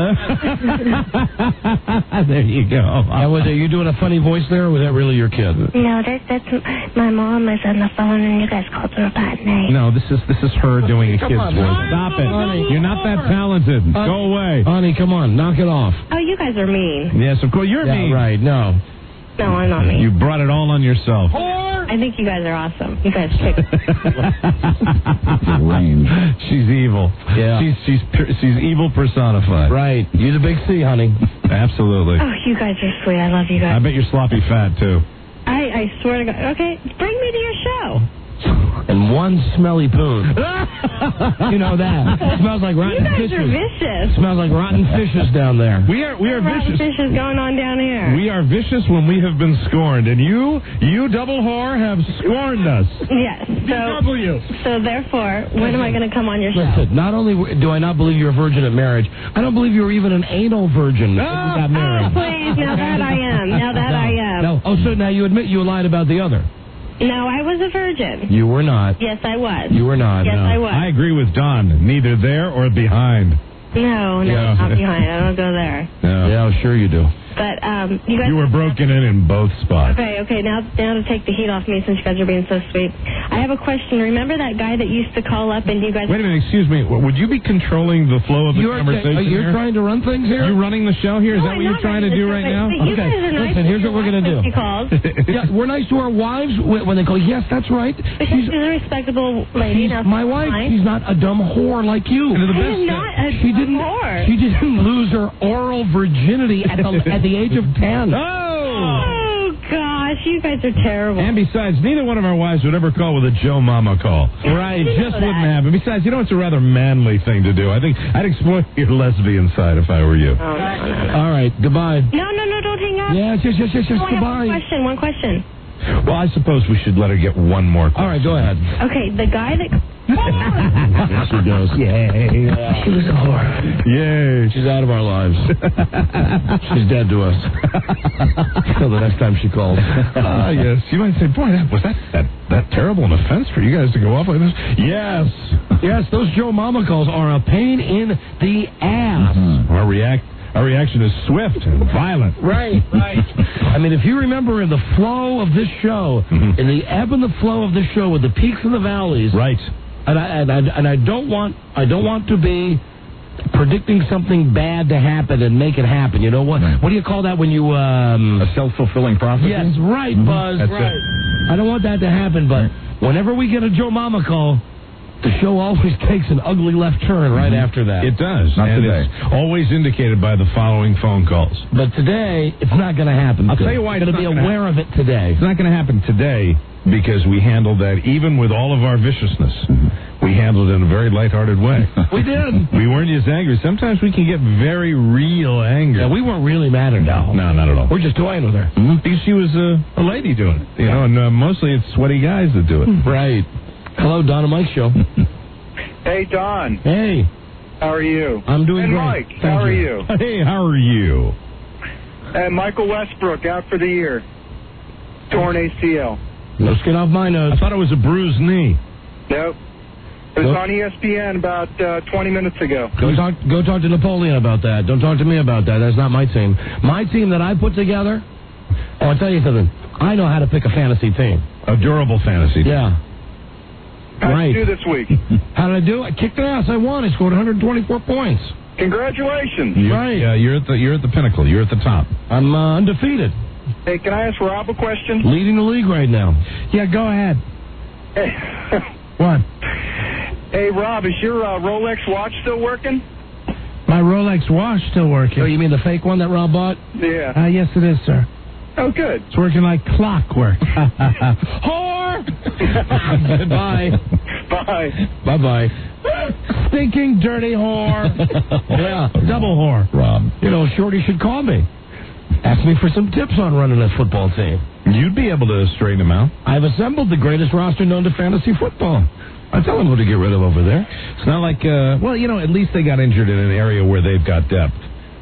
[SPEAKER 11] There you go.
[SPEAKER 12] Are you doing a funny voice there, or was that really your kid?
[SPEAKER 7] No, that's my mom is on the phone, and you guys called her a bad name.
[SPEAKER 11] No, this is her doing a kid's voice. Stop it.
[SPEAKER 12] Honey.
[SPEAKER 11] You're not that talented. Go away.
[SPEAKER 12] Honey, come on. Knock it off.
[SPEAKER 18] Oh, you guys are mean.
[SPEAKER 11] Yes, of course. You're mean.
[SPEAKER 12] Right. No.
[SPEAKER 18] No, I'm not mean.
[SPEAKER 11] You brought it all on yourself.
[SPEAKER 18] I think you guys are awesome. You guys kick.
[SPEAKER 11] She's evil.
[SPEAKER 12] Yeah.
[SPEAKER 11] She's evil personified.
[SPEAKER 12] Right. You the big C, honey.
[SPEAKER 11] Absolutely.
[SPEAKER 18] Oh, you guys are sweet. I love you guys.
[SPEAKER 11] I bet you're sloppy fat, too.
[SPEAKER 18] I swear to God. Okay, bring me to your show.
[SPEAKER 12] And one smelly poon. You know that. It smells like rotten fishes.
[SPEAKER 18] You guys are vicious.
[SPEAKER 12] Smells like rotten fishes down there.
[SPEAKER 11] We are
[SPEAKER 18] rotten
[SPEAKER 11] vicious.
[SPEAKER 18] fishes going on down here.
[SPEAKER 11] We are vicious when we have been scorned, and you double whore have scorned us.
[SPEAKER 18] Yes. So therefore, when am I going to come on your show?
[SPEAKER 12] Listen, not only do I not believe you're a virgin at marriage, I don't believe you were even an anal virgin when you got married.
[SPEAKER 18] Oh, please. Now that I am.
[SPEAKER 12] No. Oh, so now you admit you lied about the other.
[SPEAKER 18] No, I was a virgin.
[SPEAKER 12] You were not.
[SPEAKER 18] Yes, I was.
[SPEAKER 12] You were not.
[SPEAKER 18] Yes,
[SPEAKER 12] no.
[SPEAKER 18] I was.
[SPEAKER 11] I agree with Don. Neither there or behind.
[SPEAKER 18] No, not behind. I don't go there.
[SPEAKER 11] No.
[SPEAKER 12] Yeah, sure you do.
[SPEAKER 18] But you guys.
[SPEAKER 11] You were broken in both spots.
[SPEAKER 18] Okay. Now to take the heat off me since you guys are being so sweet. I have a question. Remember that guy that used to call up and you guys?
[SPEAKER 11] Wait a minute. Excuse me. Would you be controlling the flow of the conversation?
[SPEAKER 12] You're trying to run things here.
[SPEAKER 11] You're running the show here. Is that what you're trying to do right now?
[SPEAKER 18] You guys are nice.
[SPEAKER 12] Listen, here's what we're gonna do.
[SPEAKER 18] She calls.
[SPEAKER 12] Yeah, we're nice to our wives when they call. Yes, that's right.
[SPEAKER 18] She's a respectable lady.
[SPEAKER 12] She's my wife.
[SPEAKER 18] Fine.
[SPEAKER 12] She's not a dumb whore like you.
[SPEAKER 18] I'm not a dumb whore.
[SPEAKER 12] She didn't lose her oral virginity at the age of 10.
[SPEAKER 18] Oh, gosh. you guys are terrible.
[SPEAKER 11] And besides, neither one of our wives would ever call with a Joe Mama call. Right,
[SPEAKER 18] You
[SPEAKER 11] just
[SPEAKER 18] know
[SPEAKER 11] wouldn't
[SPEAKER 18] that.
[SPEAKER 11] happen. Besides, it's a rather manly thing to do. I think I'd exploit your lesbian side if I were you.
[SPEAKER 12] All right, goodbye.
[SPEAKER 18] No, don't hang up.
[SPEAKER 12] Yes,
[SPEAKER 18] No, I have
[SPEAKER 12] goodbye.
[SPEAKER 18] one question.
[SPEAKER 11] Well, I suppose we should let her get one more question.
[SPEAKER 12] All right, go ahead.
[SPEAKER 18] Okay, the guy that...
[SPEAKER 12] Yes, she does. Yay.
[SPEAKER 18] She was a whore.
[SPEAKER 11] Yay.
[SPEAKER 12] She's out of our lives. She's dead to us. Until the next time she calls.
[SPEAKER 11] Yes. You might say, boy, was that terrible an offense for you guys to go off like this? Yes.
[SPEAKER 12] Yes, those Joe Mama calls are a pain in the ass.
[SPEAKER 11] Mm-hmm. Our reaction is swift and violent.
[SPEAKER 12] Right. I mean, if you remember in the flow of this show, in the ebb and the flow of this show with the peaks and the valleys.
[SPEAKER 11] Right.
[SPEAKER 12] And I don't want to be predicting something bad to happen and make it happen. You know what?
[SPEAKER 11] Right.
[SPEAKER 12] What do you call that when you
[SPEAKER 16] a self-fulfilling prophecy?
[SPEAKER 12] Yes, right, Buzz.
[SPEAKER 11] That's
[SPEAKER 12] right.
[SPEAKER 11] it.
[SPEAKER 12] I don't want that to happen, but whenever we get a Joe Mama call, the show always takes an ugly left turn right after that.
[SPEAKER 11] It does.
[SPEAKER 16] Not
[SPEAKER 11] and
[SPEAKER 16] today.
[SPEAKER 11] It's always indicated by the following phone calls.
[SPEAKER 12] But today, it's not going to happen.
[SPEAKER 11] I'll tell you why
[SPEAKER 12] I'm going to be aware of it today.
[SPEAKER 11] It's not going to happen today because we handled that, even with all of our viciousness, we handled it in a very lighthearted way.
[SPEAKER 12] We did.
[SPEAKER 11] We weren't just angry. Sometimes we can get very real angry.
[SPEAKER 12] Yeah, we weren't really mad at her.
[SPEAKER 11] No, not at all.
[SPEAKER 12] We're just toying with her.
[SPEAKER 11] Because she was a lady doing it, and mostly it's sweaty guys that do it.
[SPEAKER 12] Right. Hello, Don and Mike Show.
[SPEAKER 15] Hey, Don.
[SPEAKER 12] Hey.
[SPEAKER 15] How are you?
[SPEAKER 12] I'm doing
[SPEAKER 15] and
[SPEAKER 12] great.
[SPEAKER 15] Mike,
[SPEAKER 12] Thank
[SPEAKER 15] how are you?
[SPEAKER 11] Hey, how are you?
[SPEAKER 15] And Michael Westbrook out for the year. Torn ACL.
[SPEAKER 12] No skin off my nose.
[SPEAKER 11] I thought it was a bruised knee.
[SPEAKER 15] Nope. It was on ESPN about 20 minutes ago.
[SPEAKER 12] Go talk to Napoleon about that. Don't talk to me about that. That's not my team. My team that I put together, I'll tell you something. I know how to pick a fantasy team.
[SPEAKER 11] A durable fantasy.
[SPEAKER 12] Yeah.
[SPEAKER 15] How'd you do this week?
[SPEAKER 12] How did I do? I kicked ass. I won. I scored 124 points.
[SPEAKER 15] Congratulations.
[SPEAKER 12] Right.
[SPEAKER 11] Yeah, you're at the pinnacle. You're at the top.
[SPEAKER 12] I'm undefeated.
[SPEAKER 15] Hey, can I ask Rob a question?
[SPEAKER 12] Leading the league right now.
[SPEAKER 10] Yeah, go ahead.
[SPEAKER 15] Hey,
[SPEAKER 10] What?
[SPEAKER 15] hey Rob, is your Rolex watch still working?
[SPEAKER 10] My Rolex watch still working.
[SPEAKER 12] Oh, you mean the fake one that Rob bought?
[SPEAKER 15] Yeah.
[SPEAKER 10] Yes, it is, sir.
[SPEAKER 15] Oh, good.
[SPEAKER 10] It's working like clockwork.
[SPEAKER 12] Whore! Goodbye.
[SPEAKER 15] Bye.
[SPEAKER 12] Bye-bye.
[SPEAKER 10] Stinking dirty whore.
[SPEAKER 12] Yeah.
[SPEAKER 10] Double whore.
[SPEAKER 11] Rob.
[SPEAKER 12] You know, Shorty should call me. Ask me for some tips on running a football team.
[SPEAKER 11] You'd be able to straighten him out.
[SPEAKER 12] I've assembled the greatest roster known to fantasy football. I tell them who to get rid of over there.
[SPEAKER 11] It's not like, at least they got injured in an area where they've got depth.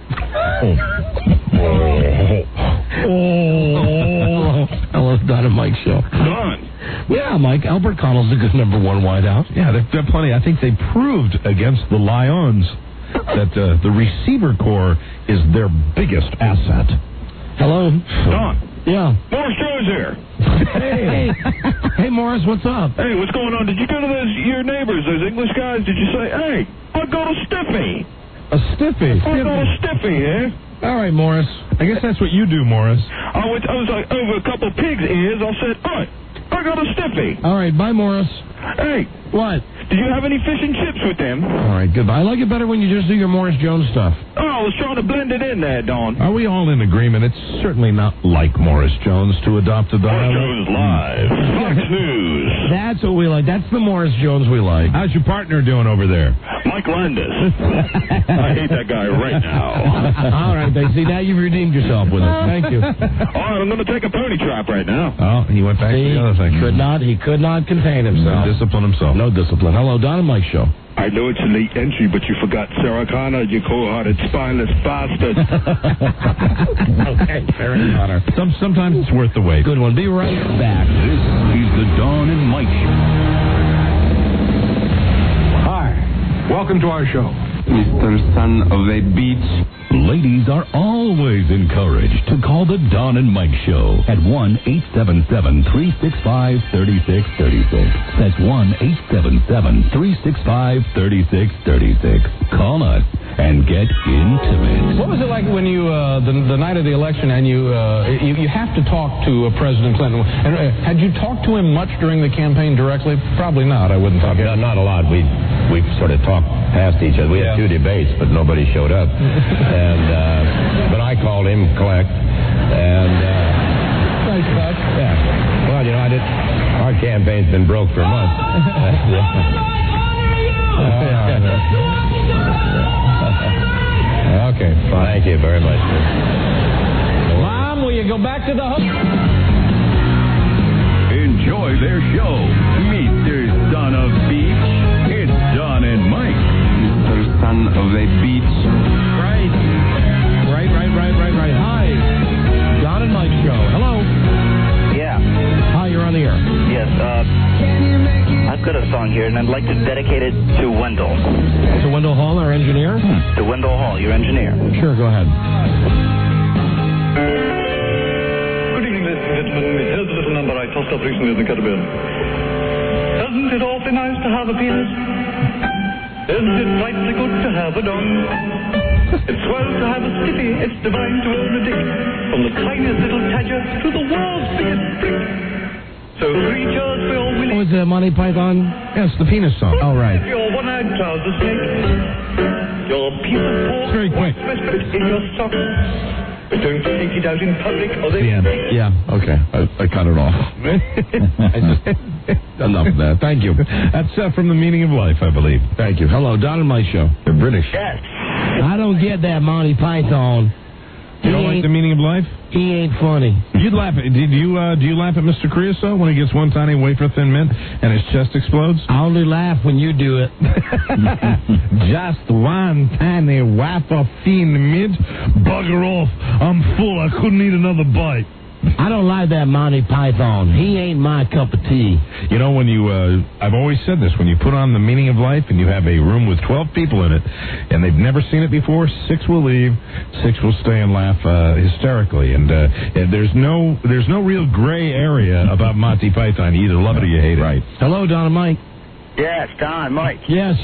[SPEAKER 12] Hello, Don and Mike Show.
[SPEAKER 11] Don.
[SPEAKER 12] Yeah, Mike. Albert Connell's a good number one wideout.
[SPEAKER 11] Yeah, they're plenty. I think they proved against the Lions that the receiver core is their biggest asset.
[SPEAKER 12] Hello.
[SPEAKER 9] Don.
[SPEAKER 12] Yeah.
[SPEAKER 9] Morris Jones here.
[SPEAKER 12] Hey, Morris, what's up?
[SPEAKER 9] Hey, what's going on? Did you go to your neighbors, those English guys? Did you say, hey, I'll go to Stiffy?
[SPEAKER 12] A stiffy.
[SPEAKER 9] I'll go to Stiffy, eh?
[SPEAKER 12] All right, Morris.
[SPEAKER 11] I guess that's what you do, Morris.
[SPEAKER 9] I was like over a couple of pigs' ears. I said, all right, I go to Stiffy.
[SPEAKER 12] All right, bye, Morris.
[SPEAKER 9] Hey,
[SPEAKER 12] What?
[SPEAKER 9] did you have any fish and chips with them?
[SPEAKER 12] All right, goodbye. I like it better when you just do your Morris Jones stuff.
[SPEAKER 9] Oh, I was trying to blend it in there, Don.
[SPEAKER 11] Are we all in agreement? It's certainly not like Morris Jones to adopt a dialect.
[SPEAKER 9] Jones Live. Fox News.
[SPEAKER 12] That's what we like. That's the Morris Jones we like.
[SPEAKER 11] How's your partner doing over there?
[SPEAKER 9] Mike Landis. I hate that guy right now.
[SPEAKER 12] All right, see, now you've redeemed yourself with it. Thank you.
[SPEAKER 9] All right, I'm going to take a pony trap right now.
[SPEAKER 11] Oh, he went back to the other thing.
[SPEAKER 12] He could not contain himself.
[SPEAKER 11] Discipline himself.
[SPEAKER 12] No discipline. Hello, Don and Mike Show.
[SPEAKER 9] I know it's a late entry, but you forgot Sarah Connor, you cold-hearted, spineless bastard.
[SPEAKER 12] Okay, fair enough.
[SPEAKER 11] Sometimes it's worth the wait.
[SPEAKER 12] Good one. Be right back.
[SPEAKER 1] This is the Dawn and Mike Show.
[SPEAKER 4] Hi. Welcome to our show.
[SPEAKER 5] Mr. Son of a Beach.
[SPEAKER 1] Ladies are always encouraged to call the Dawn and Mike Show at 1-877-365-3636. That's 1-877-365-3636. Call us and get intimate.
[SPEAKER 19] What was it like when you, the night of the election, and you have to talk to President Clinton? And had you talked to him much during the campaign directly? Probably not. I wouldn't talk.
[SPEAKER 20] No, not a lot. We sort of talked past each other. We had two debates, but nobody showed up. And but I called him, collect, and campaign's been broke for months.
[SPEAKER 19] Okay, fine.
[SPEAKER 20] Thank you very much.
[SPEAKER 19] Mom, will you go back to the hook?
[SPEAKER 1] Enjoy their show. Meet the son of beach. It's Don and Mike.
[SPEAKER 5] The son of a beach.
[SPEAKER 2] Right. Hi. Don and Mike show. Hello.
[SPEAKER 21] Yeah.
[SPEAKER 2] Hi, you're on the air.
[SPEAKER 21] Yes. I've got a song here, and I'd like to dedicate it to Wendell.
[SPEAKER 2] To Wendell Hall, our engineer?
[SPEAKER 21] To Wendell Hall, your engineer.
[SPEAKER 2] Sure, go ahead.
[SPEAKER 22] Good evening, ladies and gentlemen. Here's a little number I tossed up recently in the Caribbean. Isn't it awfully nice to have a penis? Isn't it frightfully good to have a dong? It's swell to have a stiffy. It's divine to own a dick. From the tiniest little tadger to the world's biggest prick. So 3 cheers for your Willie.
[SPEAKER 2] Was it Monty Python?
[SPEAKER 11] Yes, the penis song.
[SPEAKER 2] Oh, right.
[SPEAKER 22] Your one-eyed trouser snake. Your piece of pork.
[SPEAKER 11] Very quick.
[SPEAKER 22] In your sock. But don't take it out in public or they...
[SPEAKER 12] Yeah, okay. I cut it off. Enough of that. Thank you.
[SPEAKER 11] That's from The Meaning of Life, I believe.
[SPEAKER 12] Thank you. Hello, Don and Mike show.
[SPEAKER 11] They're British.
[SPEAKER 21] Yes.
[SPEAKER 2] I don't get that Monty Python.
[SPEAKER 11] You don't like The Meaning of Life?
[SPEAKER 2] He ain't funny.
[SPEAKER 11] You'd laugh at, do you laugh at Mr. Creosote when he gets one tiny wafer thin mint and his chest explodes?
[SPEAKER 2] I only laugh when you do it.
[SPEAKER 11] Just one tiny wafer thin mint? Bugger off. I'm full. I couldn't eat another bite.
[SPEAKER 2] I don't like that Monty Python. He ain't my cup of tea.
[SPEAKER 11] You know, when you, I've always said this, when you put on The Meaning of Life and you have a room with 12 people in it and they've never seen it before, 6 will leave, 6 will stay and laugh hysterically. And there's no real gray area about Monty Python. You either love it or you hate it.
[SPEAKER 12] Right.
[SPEAKER 2] Hello, Don and Mike.
[SPEAKER 21] Yes, Don, Mike.
[SPEAKER 2] Yes.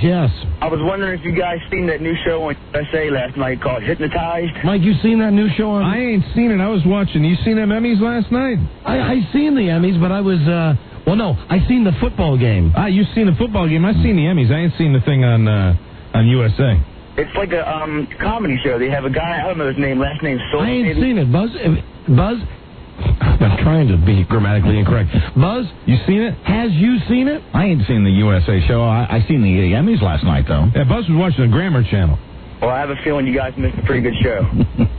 [SPEAKER 21] I was wondering if you guys seen that new show on USA last night called Hypnotized.
[SPEAKER 2] Mike, you seen that new show on...
[SPEAKER 11] I ain't seen it. I was watching. You seen them Emmys last night?
[SPEAKER 2] I seen the Emmys, but I was... Well, no, I seen the football game.
[SPEAKER 11] You seen the football game. I seen the Emmys. I ain't seen the thing on USA.
[SPEAKER 21] It's like a comedy show. They have a guy, I don't know his name, last name's Soul.
[SPEAKER 2] I ain't seen it. Buzz? I'm trying to be grammatically incorrect. Buzz?
[SPEAKER 11] You seen it?
[SPEAKER 2] Has you seen it?
[SPEAKER 16] I ain't seen the USA show. I seen the Emmys last night, though.
[SPEAKER 11] Yeah, Buzz was watching the Grammar Channel.
[SPEAKER 21] Well, I have a feeling you guys missed a pretty good show.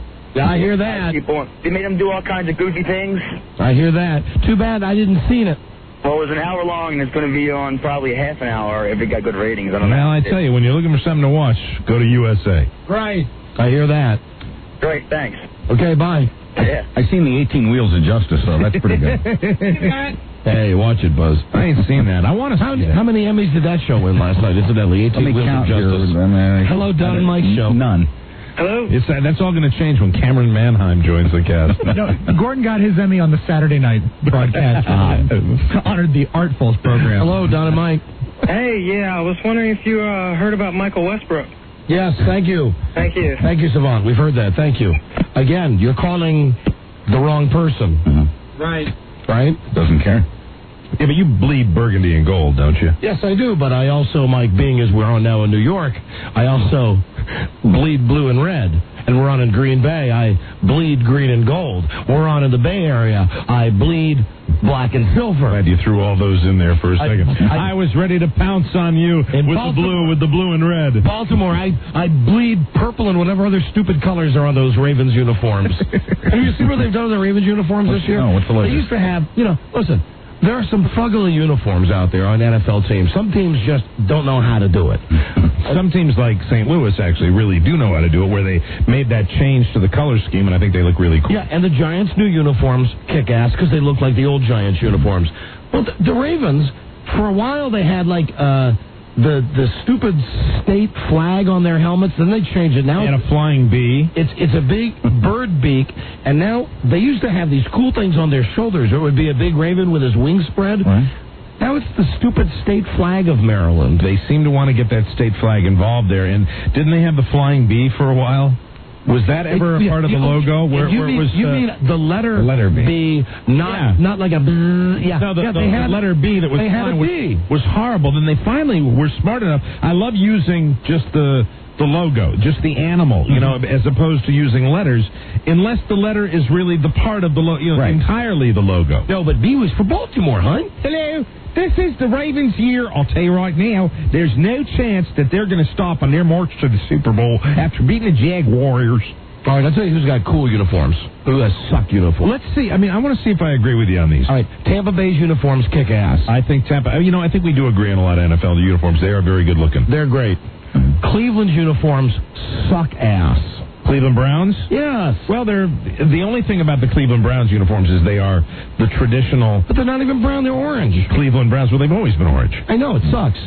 [SPEAKER 2] I hear that.
[SPEAKER 21] They made him do all kinds of goofy things.
[SPEAKER 2] I hear that. Too bad I didn't seen it.
[SPEAKER 21] Well, it was an hour long, and it's going to be on probably a half an hour if it got good ratings. I don't know.
[SPEAKER 11] Well, I tell you, when you're looking for something to watch, go to USA.
[SPEAKER 2] Right. I hear that.
[SPEAKER 21] Great, thanks.
[SPEAKER 2] Okay, bye.
[SPEAKER 21] Yeah.
[SPEAKER 16] I seen the 18 Wheels of Justice, though. That's pretty good.
[SPEAKER 12] Hey, watch it, Buzz.
[SPEAKER 11] I ain't seen that. I want to see that.
[SPEAKER 12] How many Emmys did that show win last night? Incidentally, 18 Wheels of Justice.
[SPEAKER 2] Hello, Don and Mike show.
[SPEAKER 16] None.
[SPEAKER 15] Hello?
[SPEAKER 11] That's all going to change when Cameron Manheim joins the cast.
[SPEAKER 10] No, Gordon got his Emmy on the Saturday night broadcast. Honored the Artfuls program.
[SPEAKER 2] Hello, Don and Mike.
[SPEAKER 15] Hey, yeah, I was wondering if you heard about Michael Westbrook.
[SPEAKER 2] Yes, thank you.
[SPEAKER 15] Thank you.
[SPEAKER 2] Thank you, Savant. We've heard that. Thank you. Again, you're calling the wrong person.
[SPEAKER 16] Mm-hmm.
[SPEAKER 15] Right.
[SPEAKER 2] Right?
[SPEAKER 16] Doesn't care.
[SPEAKER 11] Yeah, but you bleed burgundy and gold, don't you?
[SPEAKER 2] Yes, I do, but I also, Mike, being as we're on now in New York, I also bleed blue and red. And we're on in Green Bay, I bleed green and gold. We're on in the Bay Area, I bleed black and silver.
[SPEAKER 11] Glad you threw all those in there for a second. I was ready to pounce on you with the blue and red.
[SPEAKER 2] Baltimore, I bleed purple and whatever other stupid colors are on those Ravens uniforms. Have you seen what they've done with the Ravens uniforms this year?
[SPEAKER 16] No, what's the latest?
[SPEAKER 2] They used to have, listen, there are some fugly uniforms out there on NFL teams. Some teams just don't know how to do it.
[SPEAKER 11] Some teams like St. Louis actually really do know how to do it, where they made that change to the color scheme, and I think they look really cool.
[SPEAKER 2] Yeah, and the Giants' new uniforms kick ass because they look like the old Giants uniforms. Well, the Ravens, for a while, they had like the stupid state flag on their helmets. Then they changed it. Now
[SPEAKER 11] and a flying bee.
[SPEAKER 2] It's a big bird beak, and now they used to have these cool things on their shoulders. It would be a big raven with his wings spread.
[SPEAKER 11] Right.
[SPEAKER 2] Now it's the stupid state flag of Maryland.
[SPEAKER 11] They seem to want to get that state flag involved there. And didn't they have the flying bee for a while? Was that ever a part of the logo?
[SPEAKER 2] You mean the letter B, not like a B? Yeah.
[SPEAKER 11] No, the letter B that was horrible. Then they finally were smart enough. I love using just the the logo, just the animal, you know, as opposed to using letters, unless the letter is really the part of the logo, you know, entirely the logo.
[SPEAKER 12] No, but B was for Baltimore, huh?
[SPEAKER 11] Hello, this is the Ravens' year. I'll tell you right now, there's no chance that they're going to stop on their march to the Super Bowl after beating the Jaguars.
[SPEAKER 12] All right, I'll tell you who's got cool uniforms. Who has suck uniforms?
[SPEAKER 11] Let's see. I mean, I want to see if I agree with you on these.
[SPEAKER 12] All right, Tampa Bay's uniforms kick ass.
[SPEAKER 11] I think Tampa, you know, I think we do agree on a lot of NFL uniforms. They are very good looking.
[SPEAKER 12] They're great. Cleveland's uniforms suck ass.
[SPEAKER 11] Cleveland Browns?
[SPEAKER 12] Yes.
[SPEAKER 11] Well, they're the only thing about the Cleveland Browns uniforms is they are the traditional.
[SPEAKER 12] But they're not even brown; they're orange.
[SPEAKER 11] Cleveland Browns. Well, they've always been orange.
[SPEAKER 12] I know it sucks.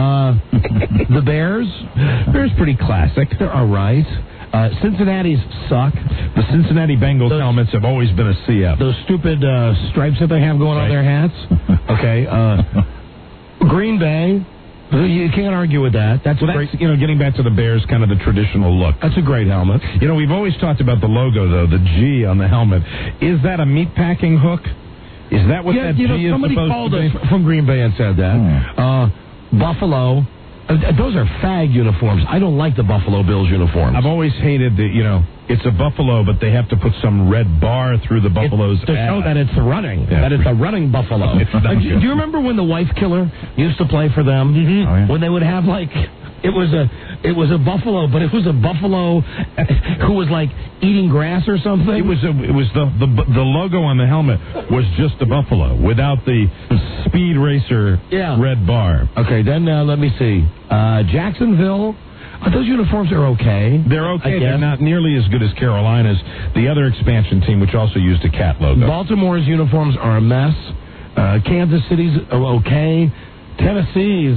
[SPEAKER 12] The Bears.
[SPEAKER 11] Bears pretty classic.
[SPEAKER 12] They're all right. Cincinnati's suck.
[SPEAKER 11] The Cincinnati Bengals helmets have always been a CF.
[SPEAKER 12] Those stupid stripes that they have going on their hats. Okay. Green Bay. You can't argue with that. That's
[SPEAKER 11] great. You know, getting back to the Bears, kind of the traditional look.
[SPEAKER 12] That's a great helmet.
[SPEAKER 11] You know, we've always talked about the logo, though, the G on the helmet. Is that a meatpacking hook? Is that what that G is
[SPEAKER 12] somebody
[SPEAKER 11] supposed
[SPEAKER 12] called
[SPEAKER 11] to be?
[SPEAKER 12] us from Green Bay and said that. Buffalo. Those are fag uniforms. I don't like the Buffalo Bills uniforms.
[SPEAKER 11] I've always hated the, you know, it's a buffalo, but they have to put some red bar through the buffalo's
[SPEAKER 12] to show that it's running.
[SPEAKER 11] Yeah.
[SPEAKER 12] That it's a running buffalo. Do you remember when the Wife Killer used to play for them?
[SPEAKER 11] Mm-hmm. Oh, yeah.
[SPEAKER 12] When they would have like it was a buffalo, but it was a buffalo who was like eating grass or something.
[SPEAKER 11] It was the logo on the helmet was just a buffalo without the Speed Racer red bar.
[SPEAKER 12] Okay, then let me see. Jacksonville. Those uniforms are okay.
[SPEAKER 11] They're okay. They're not nearly as good as Carolina's, the other expansion team, which also used a cat logo.
[SPEAKER 12] Baltimore's uniforms are a mess. Kansas City's are okay. Tennessee's,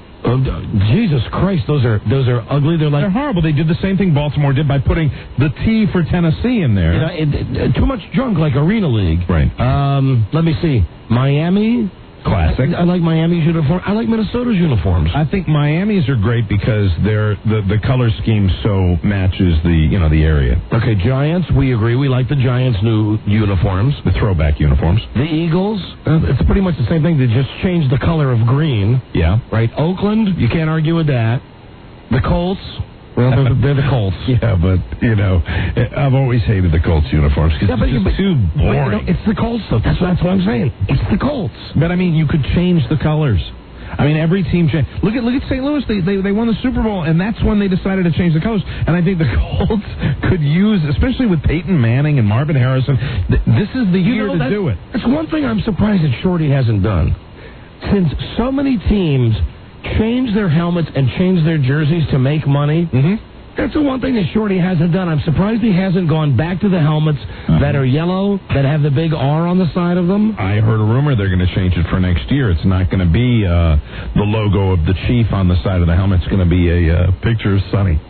[SPEAKER 12] Jesus Christ, those are ugly. They're
[SPEAKER 11] horrible. They did the same thing Baltimore did by putting the T for Tennessee in there.
[SPEAKER 12] You know, too much junk like Arena League.
[SPEAKER 11] Right.
[SPEAKER 12] Let me see. Miami.
[SPEAKER 11] Classic.
[SPEAKER 12] I like Miami's uniform. I like Minnesota's uniforms.
[SPEAKER 11] I think Miami's are great because the color scheme so matches the area.
[SPEAKER 12] Okay, Giants, we agree. We like the Giants' new uniforms.
[SPEAKER 11] The throwback uniforms.
[SPEAKER 12] The Eagles, it's pretty much the same thing. They just changed the color of green.
[SPEAKER 11] Yeah.
[SPEAKER 12] Right. Oakland, you can't argue with that. The Colts. Well, they're the Colts.
[SPEAKER 11] Yeah, but, you know, I've always hated the Colts uniforms because it's too boring.
[SPEAKER 12] It's the Colts, though. That's what I'm saying. It's the Colts.
[SPEAKER 11] But, I mean, you could change the colors. I mean, every team changed. Look at St. Louis. They won the Super Bowl, and that's when they decided to change the colors. And I think the Colts could use, especially with Peyton Manning and Marvin Harrison, this is the year to do it.
[SPEAKER 12] That's one thing I'm surprised that Shorty hasn't done. Since so many teams change their helmets and change their jerseys to make money.
[SPEAKER 11] Mm-hmm.
[SPEAKER 12] That's the one thing that Shorty hasn't done. I'm surprised he hasn't gone back to the helmets that are yellow, that have the big R on the side of them.
[SPEAKER 11] I heard a rumor they're going to change it for next year. It's not going to be the logo of the Chief on the side of the helmet. It's going to be a picture of Sonny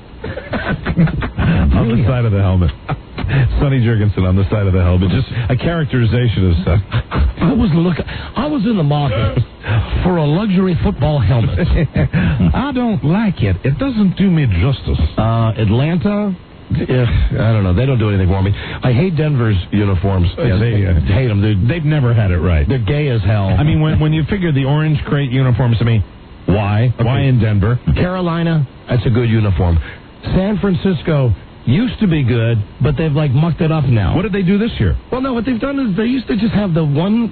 [SPEAKER 11] on the side of the helmet. Sonny Jurgensen on the side of the helmet. Just a characterization of stuff.
[SPEAKER 12] I was in the market for a luxury football helmet.
[SPEAKER 11] I don't like it. It doesn't do me justice.
[SPEAKER 12] Atlanta. I don't know. They don't do anything for me. I hate Denver's uniforms.
[SPEAKER 11] Yeah, they
[SPEAKER 12] hate them.
[SPEAKER 11] They've never had it right.
[SPEAKER 12] They're gay as hell.
[SPEAKER 11] I mean, when you figure the orange crate uniforms, I mean, why? Okay. Why in Denver?
[SPEAKER 12] Carolina, that's a good uniform. San Francisco used to be good, but they've like mucked it up now.
[SPEAKER 11] What did they do this year?
[SPEAKER 12] Well, no, what they've done is they used to just have the one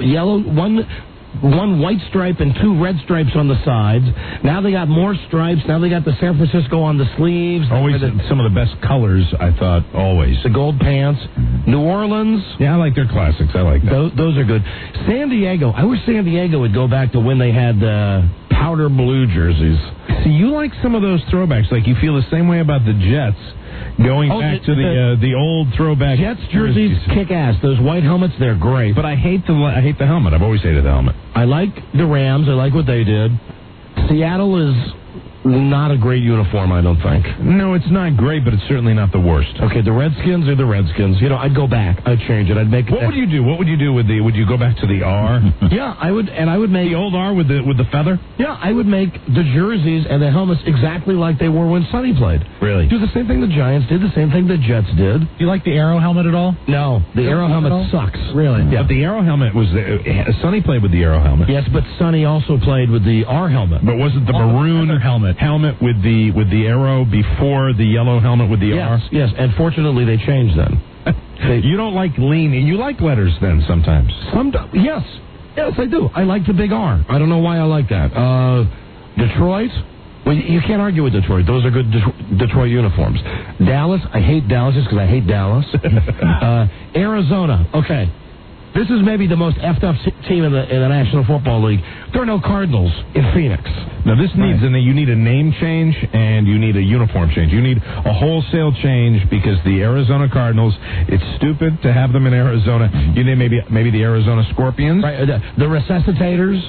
[SPEAKER 12] white stripe and two red stripes on the sides. Now they got more stripes. Now they got the San Francisco on the sleeves.
[SPEAKER 11] Always some of the best colors, I thought, always.
[SPEAKER 12] The gold pants. New Orleans.
[SPEAKER 11] Yeah, I like their classics. I like that.
[SPEAKER 12] Those are good. San Diego. I wish San Diego would go back to when they had the powder blue jerseys.
[SPEAKER 11] See, you like some of those throwbacks. Like you feel the same way about the Jets. Going back to the old throwback
[SPEAKER 12] Jets jerseys, kick ass. Those white helmets, they're great.
[SPEAKER 11] But I hate the helmet. I've always hated the helmet.
[SPEAKER 12] I like the Rams. I like what they did. Seattle is not a great uniform, I don't think.
[SPEAKER 11] No, it's not great, but it's certainly not the worst.
[SPEAKER 12] Okay, the Redskins are the Redskins. You know, I'd go back. I'd change it. I'd make.
[SPEAKER 11] What would you do? What would you do with the? Would you go back to the R?
[SPEAKER 12] Yeah, I would, and I would make
[SPEAKER 11] the old R with the feather.
[SPEAKER 12] Yeah, I would make the jerseys and the helmets exactly like they were when Sonny played.
[SPEAKER 11] Really?
[SPEAKER 12] Do the same thing the Giants did. The same thing the Jets did.
[SPEAKER 10] Do you like the Arrow helmet at all?
[SPEAKER 12] No, the Arrow helmet sucks.
[SPEAKER 10] Really?
[SPEAKER 11] Yeah. But the Arrow helmet was Sonny played with the Arrow helmet.
[SPEAKER 12] Yes, but Sonny also played with the R helmet.
[SPEAKER 11] But wasn't the maroon
[SPEAKER 10] helmet?
[SPEAKER 11] helmet with the arrow before the yellow helmet with the R?
[SPEAKER 12] Yes, and fortunately they changed then.
[SPEAKER 11] You don't like lean. You like letters then sometimes.
[SPEAKER 12] Yes, I do. I like the big R. I don't know why I like that. Detroit. Well, you can't argue with Detroit. Those are good Detroit uniforms. Dallas. I hate Dallas just because I hate Dallas. Arizona. Okay. This is maybe the most effed up team in the National Football League. There are no Cardinals in Phoenix.
[SPEAKER 11] Now, this needs you need a name change and you need a uniform change. You need a wholesale change because the Arizona Cardinals, it's stupid to have them in Arizona. You need maybe the Arizona Scorpions.
[SPEAKER 12] Right, the resuscitators.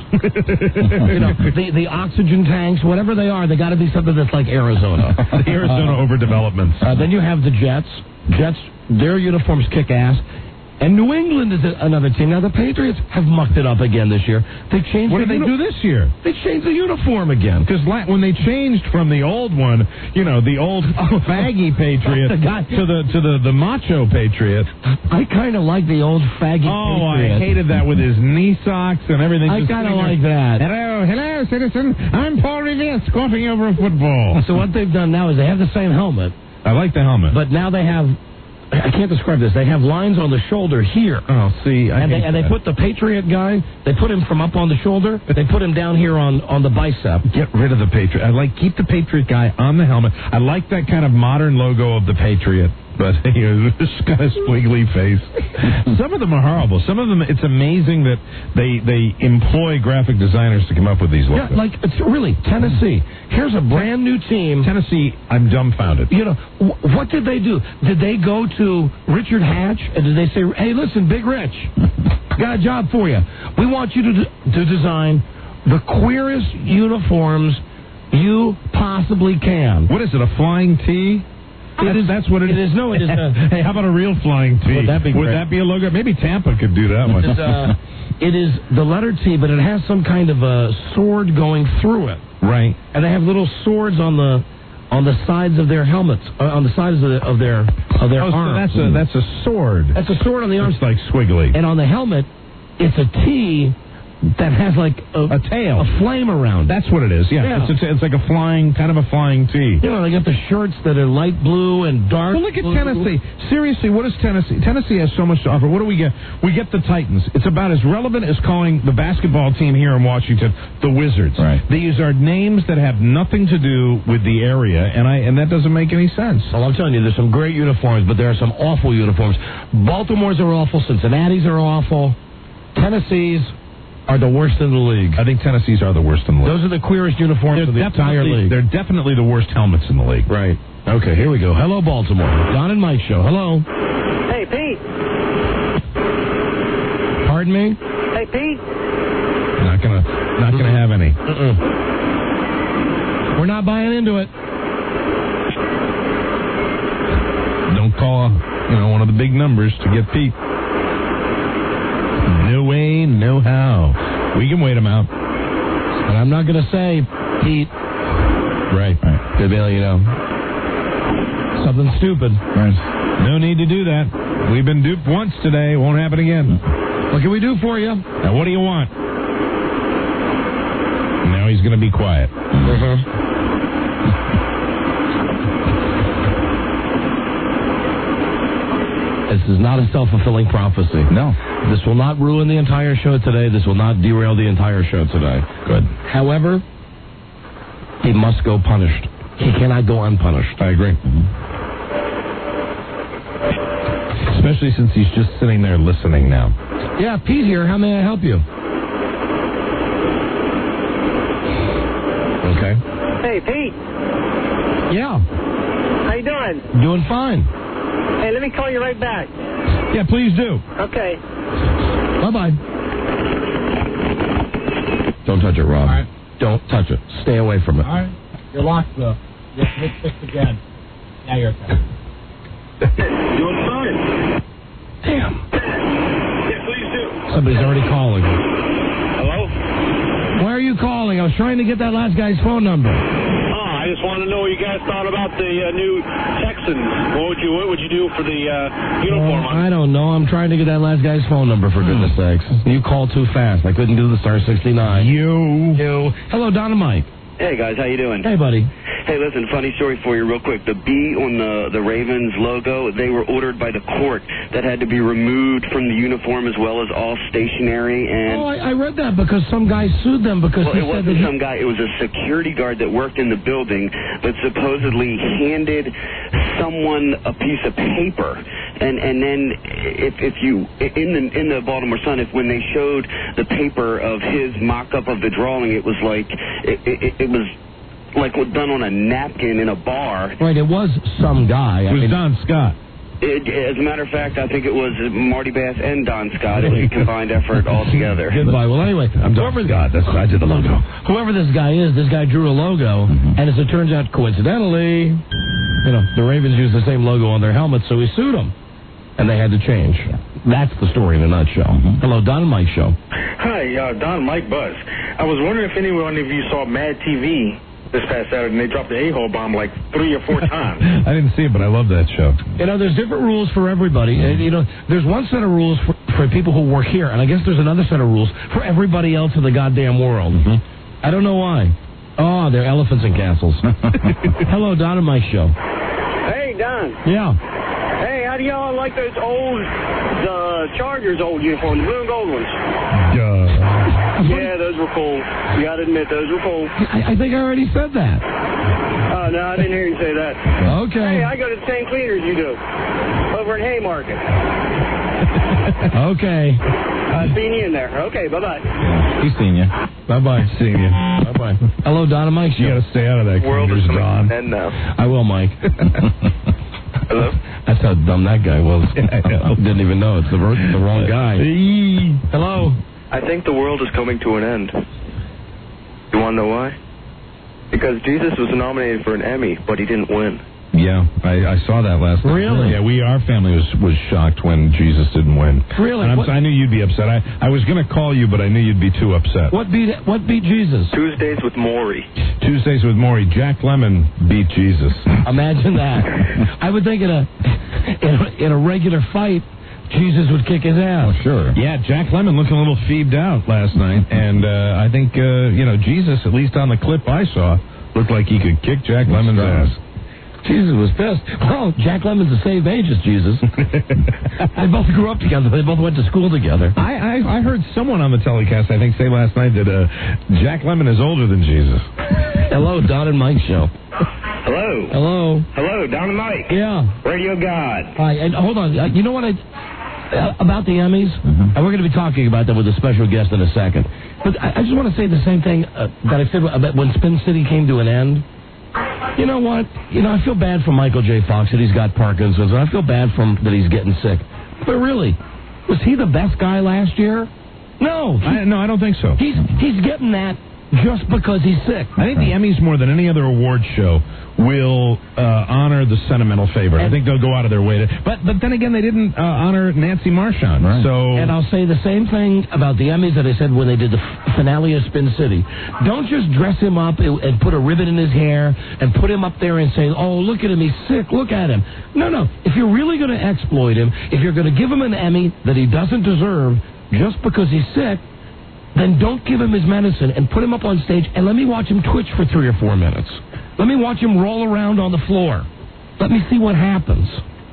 [SPEAKER 12] the oxygen tanks, whatever they are, they got to be something that's like Arizona.
[SPEAKER 11] The Arizona overdevelopments.
[SPEAKER 12] Then you have the Jets. Jets, their uniforms kick ass. And New England is another team. Now, the Patriots have mucked it up again this year. They changed.
[SPEAKER 11] What did they do this year?
[SPEAKER 12] They changed the uniform again.
[SPEAKER 11] Because when they changed from the old one, the old faggy Patriot to the macho Patriot.
[SPEAKER 12] I kind of like the old faggy Patriot.
[SPEAKER 11] I hated that with his knee socks and everything.
[SPEAKER 12] I kind of like that.
[SPEAKER 11] Hello, citizen. I'm Paul Revere, squatting over a football.
[SPEAKER 12] So what they've done now is they have the same helmet.
[SPEAKER 11] I like the helmet.
[SPEAKER 12] But now they have... I can't describe this. They have lines on the shoulder here.
[SPEAKER 11] Oh, see,
[SPEAKER 12] they put the Patriot guy. They put him from up on the shoulder. They put him down here on the bicep.
[SPEAKER 11] Get rid of the Patriot. Keep the Patriot guy on the helmet. I like that kind of modern logo of the Patriot. But this kind of squiggly face. Some of them are horrible. Some of them, it's amazing that they employ graphic designers to come up with these logos.
[SPEAKER 12] Yeah, it's really Tennessee. Here's a brand new team.
[SPEAKER 11] Tennessee, I'm dumbfounded.
[SPEAKER 12] What did they do? Did they go to Richard Hatch and did they say, "Hey, listen, Big Rich, got a job for you. We want you to design the queerest uniforms you possibly can."
[SPEAKER 11] What is it? A flying T? That's what it is.
[SPEAKER 12] No, it is.
[SPEAKER 11] Hey, how about a real flying T?
[SPEAKER 12] Would that be great?
[SPEAKER 11] Would that be a logo? Maybe Tampa could do that one.
[SPEAKER 12] It is the letter T, but it has some kind of a sword going through it.
[SPEAKER 11] Right.
[SPEAKER 12] And they have little swords on the sides of their helmets, on the sides of their arms.
[SPEAKER 11] So that's a sword.
[SPEAKER 12] That's a sword on the arms.
[SPEAKER 11] It's like squiggly.
[SPEAKER 12] And on the helmet, it's a T that has like a tail, a flame around.
[SPEAKER 11] That's what it is. Yeah. It's like a flying T.
[SPEAKER 12] They got the shirts that are light blue and dark.
[SPEAKER 11] Well, look at Tennessee. Seriously, what is Tennessee? Tennessee has so much to offer. What do we get? We get the Titans. It's about as relevant as calling the basketball team here in Washington the Wizards.
[SPEAKER 16] Right.
[SPEAKER 11] These are names that have nothing to do with the area, and that doesn't make any sense.
[SPEAKER 12] Well, I'm telling you, there's some great uniforms, but there are some awful uniforms. Baltimore's are awful. Cincinnati's are awful. Tennessee's are the worst in the league.
[SPEAKER 11] I think Tennessee's are the worst in the league.
[SPEAKER 12] Those are the queerest uniforms in the entire league.
[SPEAKER 11] They're definitely the worst helmets in the league.
[SPEAKER 12] Right. Okay, here we go. Hello, Baltimore. Don and Mike show. Hello.
[SPEAKER 6] Hey, Pete.
[SPEAKER 12] Pardon me?
[SPEAKER 6] Hey, Pete.
[SPEAKER 11] Not gonna have any.
[SPEAKER 12] We're not buying into it.
[SPEAKER 11] Don't call, one of the big numbers to get Pete. No way, no how. We can wait him out.
[SPEAKER 12] But I'm not going to say, Pete.
[SPEAKER 11] Right.
[SPEAKER 12] Good deal, something stupid.
[SPEAKER 11] Right. No need to do that. We've been duped once today. Won't happen again.
[SPEAKER 12] What can we do for you?
[SPEAKER 11] Now, what do you want? Now he's going to be quiet.
[SPEAKER 12] This is not a self-fulfilling prophecy.
[SPEAKER 16] No.
[SPEAKER 12] This will not ruin the entire show today. This will not derail the entire show today.
[SPEAKER 16] Good.
[SPEAKER 12] However, he must go punished. He cannot go unpunished.
[SPEAKER 11] I agree. Especially since he's just sitting there listening now.
[SPEAKER 12] Yeah, Pete here. How may I help you? Okay.
[SPEAKER 6] Hey, Pete.
[SPEAKER 12] Yeah.
[SPEAKER 6] How you doing?
[SPEAKER 12] Doing fine.
[SPEAKER 6] Hey, let me call you right back.
[SPEAKER 11] Yeah, please do.
[SPEAKER 6] Okay.
[SPEAKER 12] Bye-bye. Don't touch it, Rob.
[SPEAKER 10] All right.
[SPEAKER 12] Don't touch it. Stay away from it.
[SPEAKER 10] All right. You're locked, though. You're fixed again. Now you're okay.
[SPEAKER 6] Doing fine.
[SPEAKER 12] Damn.
[SPEAKER 6] Yeah, please do.
[SPEAKER 12] Somebody's already calling.
[SPEAKER 6] Hello?
[SPEAKER 12] Why are you calling? I was trying to get that last guy's phone number.
[SPEAKER 6] I just wanted to know what you guys thought about the new Texans. What would you do for the uniform?
[SPEAKER 12] I don't know. I'm trying to get that last guy's phone number, for goodness sakes. You called too fast. I couldn't do the star 69.
[SPEAKER 11] You.
[SPEAKER 12] Hello, Don and Mike.
[SPEAKER 8] Hey, guys. How you doing?
[SPEAKER 12] Hey, buddy.
[SPEAKER 8] Hey, listen, funny story for you real quick. The B on the Ravens logo, they were ordered by the court that had to be removed from the uniform as well as all stationery. And
[SPEAKER 12] I read that because some guy sued them because
[SPEAKER 8] well,
[SPEAKER 12] he
[SPEAKER 8] it
[SPEAKER 12] said
[SPEAKER 8] wasn't
[SPEAKER 12] that
[SPEAKER 8] some guy. It was a security guard that worked in the building that supposedly handed someone a piece of paper. And then if you in the Baltimore Sun, when they showed the paper of his mock-up of the drawing, it was like it was like done on a napkin in a bar.
[SPEAKER 12] Right, it was some guy.
[SPEAKER 11] It was Don Scott.
[SPEAKER 8] As a matter of fact, I think it was Marty Bass and Don Scott in a combined effort all together.
[SPEAKER 12] Goodbye. Well, anyway,
[SPEAKER 11] I'm Don Scott. That's I did the logo.
[SPEAKER 12] Whoever this guy is, this guy drew a logo, and as it turns out, coincidentally, the Ravens used the same logo on their helmets, so he sued them, and they had to change. That's the story in a nutshell. Hello, Don and Mike Show.
[SPEAKER 13] Hi, Don and Mike Buzz. I was wondering if any one of you saw Mad TV this past Saturday, and they dropped the a-hole bomb like 3 or 4 times.
[SPEAKER 11] I didn't see it, but I love that show.
[SPEAKER 12] There's different rules for everybody. There's one set of rules for people who work here, and I guess there's another set of rules for everybody else in the goddamn world. I don't know why. Oh, they're elephants in castles. Hello, Don and Mike Show.
[SPEAKER 23] Hey, Don.
[SPEAKER 12] Yeah.
[SPEAKER 23] Hey, how do y'all like those old Chargers old uniforms, the blue and gold ones? Yeah, those were cool. You got to admit, those were cool.
[SPEAKER 12] I think I already said that.
[SPEAKER 23] Oh, no, I didn't hear you say that.
[SPEAKER 12] Okay.
[SPEAKER 23] Hey, I go to the same cleaners you do, over in Haymarket.
[SPEAKER 12] Okay.
[SPEAKER 23] Seen you in there. Okay, bye-bye.
[SPEAKER 11] He's seen you. Bye-bye. Seen you. Bye-bye.
[SPEAKER 12] Hello, Don and Mike Show.
[SPEAKER 11] You got to stay out of that.
[SPEAKER 8] World is
[SPEAKER 11] Don.
[SPEAKER 8] and now.
[SPEAKER 12] I will, Mike.
[SPEAKER 8] Hello?
[SPEAKER 12] That's how dumb that guy was. I didn't even know. It's the wrong guy. Hello?
[SPEAKER 8] I think the world is coming to an end. You want to know why? Because Jesus was nominated for an Emmy, but he didn't win.
[SPEAKER 11] Yeah, I saw that last night.
[SPEAKER 12] Really?
[SPEAKER 11] Yeah, our family was shocked when Jesus didn't win.
[SPEAKER 12] Really?
[SPEAKER 11] And I knew you'd be upset. I was going to call you, but I knew you'd be too upset.
[SPEAKER 12] What beat Jesus?
[SPEAKER 8] Tuesdays with Maury.
[SPEAKER 11] Tuesdays with Maury. Jack Lemmon beat Jesus.
[SPEAKER 12] Imagine that. I would think in a regular fight, Jesus would kick his ass.
[SPEAKER 11] Oh, sure. Yeah, Jack Lemmon looking a little feebed out last night, and I think Jesus, at least on the clip I saw, looked like he could kick Jack Lemmon's ass.
[SPEAKER 12] Jesus was pissed. Well, Jack Lemmon's the same age as Jesus. They both grew up together. They both went to school together.
[SPEAKER 11] I heard someone on the telecast, I think, say last night that Jack Lemmon is older than Jesus.
[SPEAKER 12] Hello, Don and Mike Show.
[SPEAKER 8] Hello.
[SPEAKER 12] Hello.
[SPEAKER 8] Hello, Don and Mike.
[SPEAKER 12] Yeah.
[SPEAKER 8] Radio God.
[SPEAKER 12] Hi, and hold on. You know what about the Emmys? And we're going to be talking about that with a special guest in a second. But I just want to say the same thing that I said about when Spin City came to an end. You know what? I feel bad for Michael J. Fox that he's got Parkinson's, and I feel bad for him that he's getting sick. But really, was he the best guy last year? No.
[SPEAKER 11] I don't think so.
[SPEAKER 12] He's getting that just because he's sick.
[SPEAKER 11] I think the Emmys, more than any other award show, will honor the sentimental favorite. I think they'll go out of their way to. But then again, they didn't honor Nancy Marchand. Right. So.
[SPEAKER 12] And I'll say the same thing about the Emmys that I said when they did the finale of Spin City. Don't just dress him up and put a ribbon in his hair and put him up there and say, "Oh, look at him, he's sick. Look at him." No. If you're really going to exploit him, if you're going to give him an Emmy that he doesn't deserve just because he's sick, then don't give him his medicine and put him up on stage and let me watch him twitch for 3 or 4 minutes. Let me watch him roll around on the floor. Let me see what happens.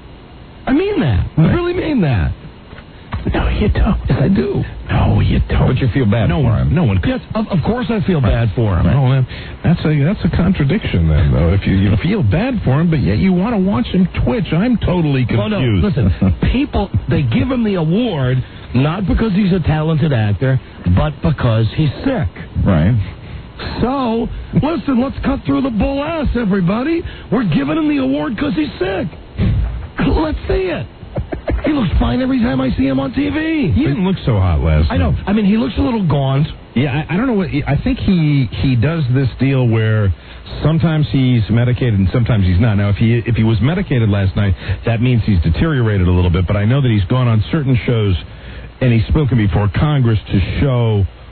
[SPEAKER 12] I mean that. I really mean that.
[SPEAKER 11] No, you don't.
[SPEAKER 12] Yes, I do.
[SPEAKER 11] No, you don't.
[SPEAKER 12] But you feel bad for him.
[SPEAKER 11] No one.
[SPEAKER 12] Yes, of course I feel bad for him.
[SPEAKER 11] No, that's a contradiction then, though. If you feel bad for him, but yet you want to watch him twitch, I'm totally confused.
[SPEAKER 12] Oh, no, listen, people, they give him the award not because he's a talented actor, but because he's sick.
[SPEAKER 11] Right.
[SPEAKER 12] So, listen, let's cut through the bull ass, everybody. We're giving him the award because he's sick. Let's see it. He looks fine every time I see him on TV.
[SPEAKER 11] He didn't look so hot last night.
[SPEAKER 12] I know. I mean, he looks a little gaunt.
[SPEAKER 11] Yeah, I don't know what... I think he does this deal where sometimes he's medicated and sometimes he's not. Now, if he was medicated last night, that means he's deteriorated a little bit. But I know that he's gone on certain shows and he's spoken before Congress to show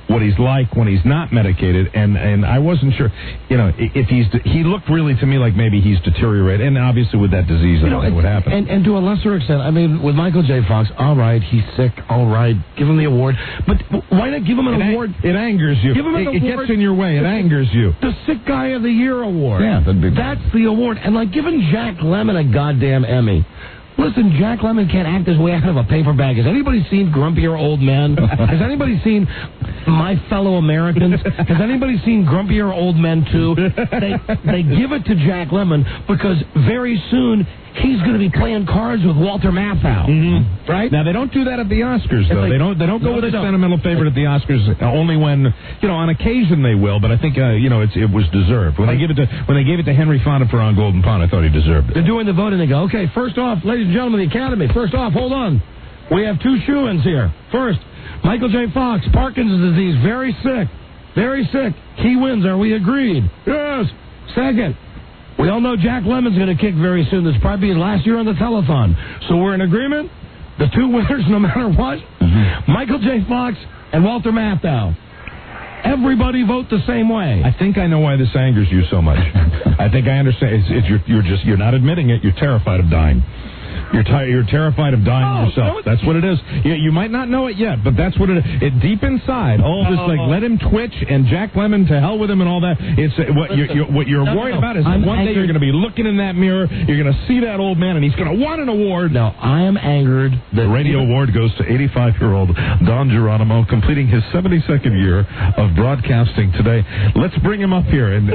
[SPEAKER 11] what he's like when he's not medicated, and I wasn't sure, if he looked really to me like maybe he's deteriorated, and obviously with that disease, I don't think it would happen.
[SPEAKER 12] And to a lesser extent, I mean, with Michael J. Fox, all right, he's sick, all right, give him the award, but why not give him an award?
[SPEAKER 11] It angers you.
[SPEAKER 12] Give him an
[SPEAKER 11] it
[SPEAKER 12] award.
[SPEAKER 11] gets in your way. It angers you.
[SPEAKER 12] The Sick Guy of the Year award.
[SPEAKER 11] Yeah, that'd be
[SPEAKER 12] That's the award. And like giving Jack Lemmon a goddamn Emmy. Listen, Jack Lemmon can't act his way out of a paper bag. Has anybody seen Grumpier Old Men? Has anybody seen My Fellow Americans? Has anybody seen Grumpier Old Men 2? They give it to Jack Lemmon because very soon he's going to be playing cards with Walter Matthau.
[SPEAKER 11] Mm-hmm.
[SPEAKER 12] Right?
[SPEAKER 11] Now, they don't do that at the Oscars, though.
[SPEAKER 12] Like,
[SPEAKER 11] they don't go with a sentimental favorite at the Oscars, only when, on occasion they will, but I think, it was deserved. When they gave it to Henry Fonda for On Golden Pond, I thought he deserved it.
[SPEAKER 12] They're doing the voting. They go, okay, first off, ladies and gentlemen of the Academy, first off, hold on. We have two shoo-ins here. First, Michael J. Fox, Parkinson's disease, very sick. Very sick. He wins. Are we agreed? Yes. Second, we all know Jack Lemmon's going to kick very soon. This will probably be his last year on the telethon. So we're in agreement? The two winners, no matter what? Mm-hmm. Michael J. Fox and Walter Matthau. Everybody vote the same way.
[SPEAKER 11] I think I know why this angers you so much. I think I understand. You're not admitting it. You're terrified of dying. You're terrified of dying yourself. That's what it is. You might not know it yet, but that's what it is. Deep inside, let him twitch and Jack Lemmon, to hell with him and all that. It's what you're worried about is one day you're going to be looking in that mirror, you're going to see that old man, and he's going to want an award.
[SPEAKER 12] No, I am angered.
[SPEAKER 11] The radio award goes to 85-year-old Don Geronimo, completing his 72nd year of broadcasting today. Let's bring him up here, and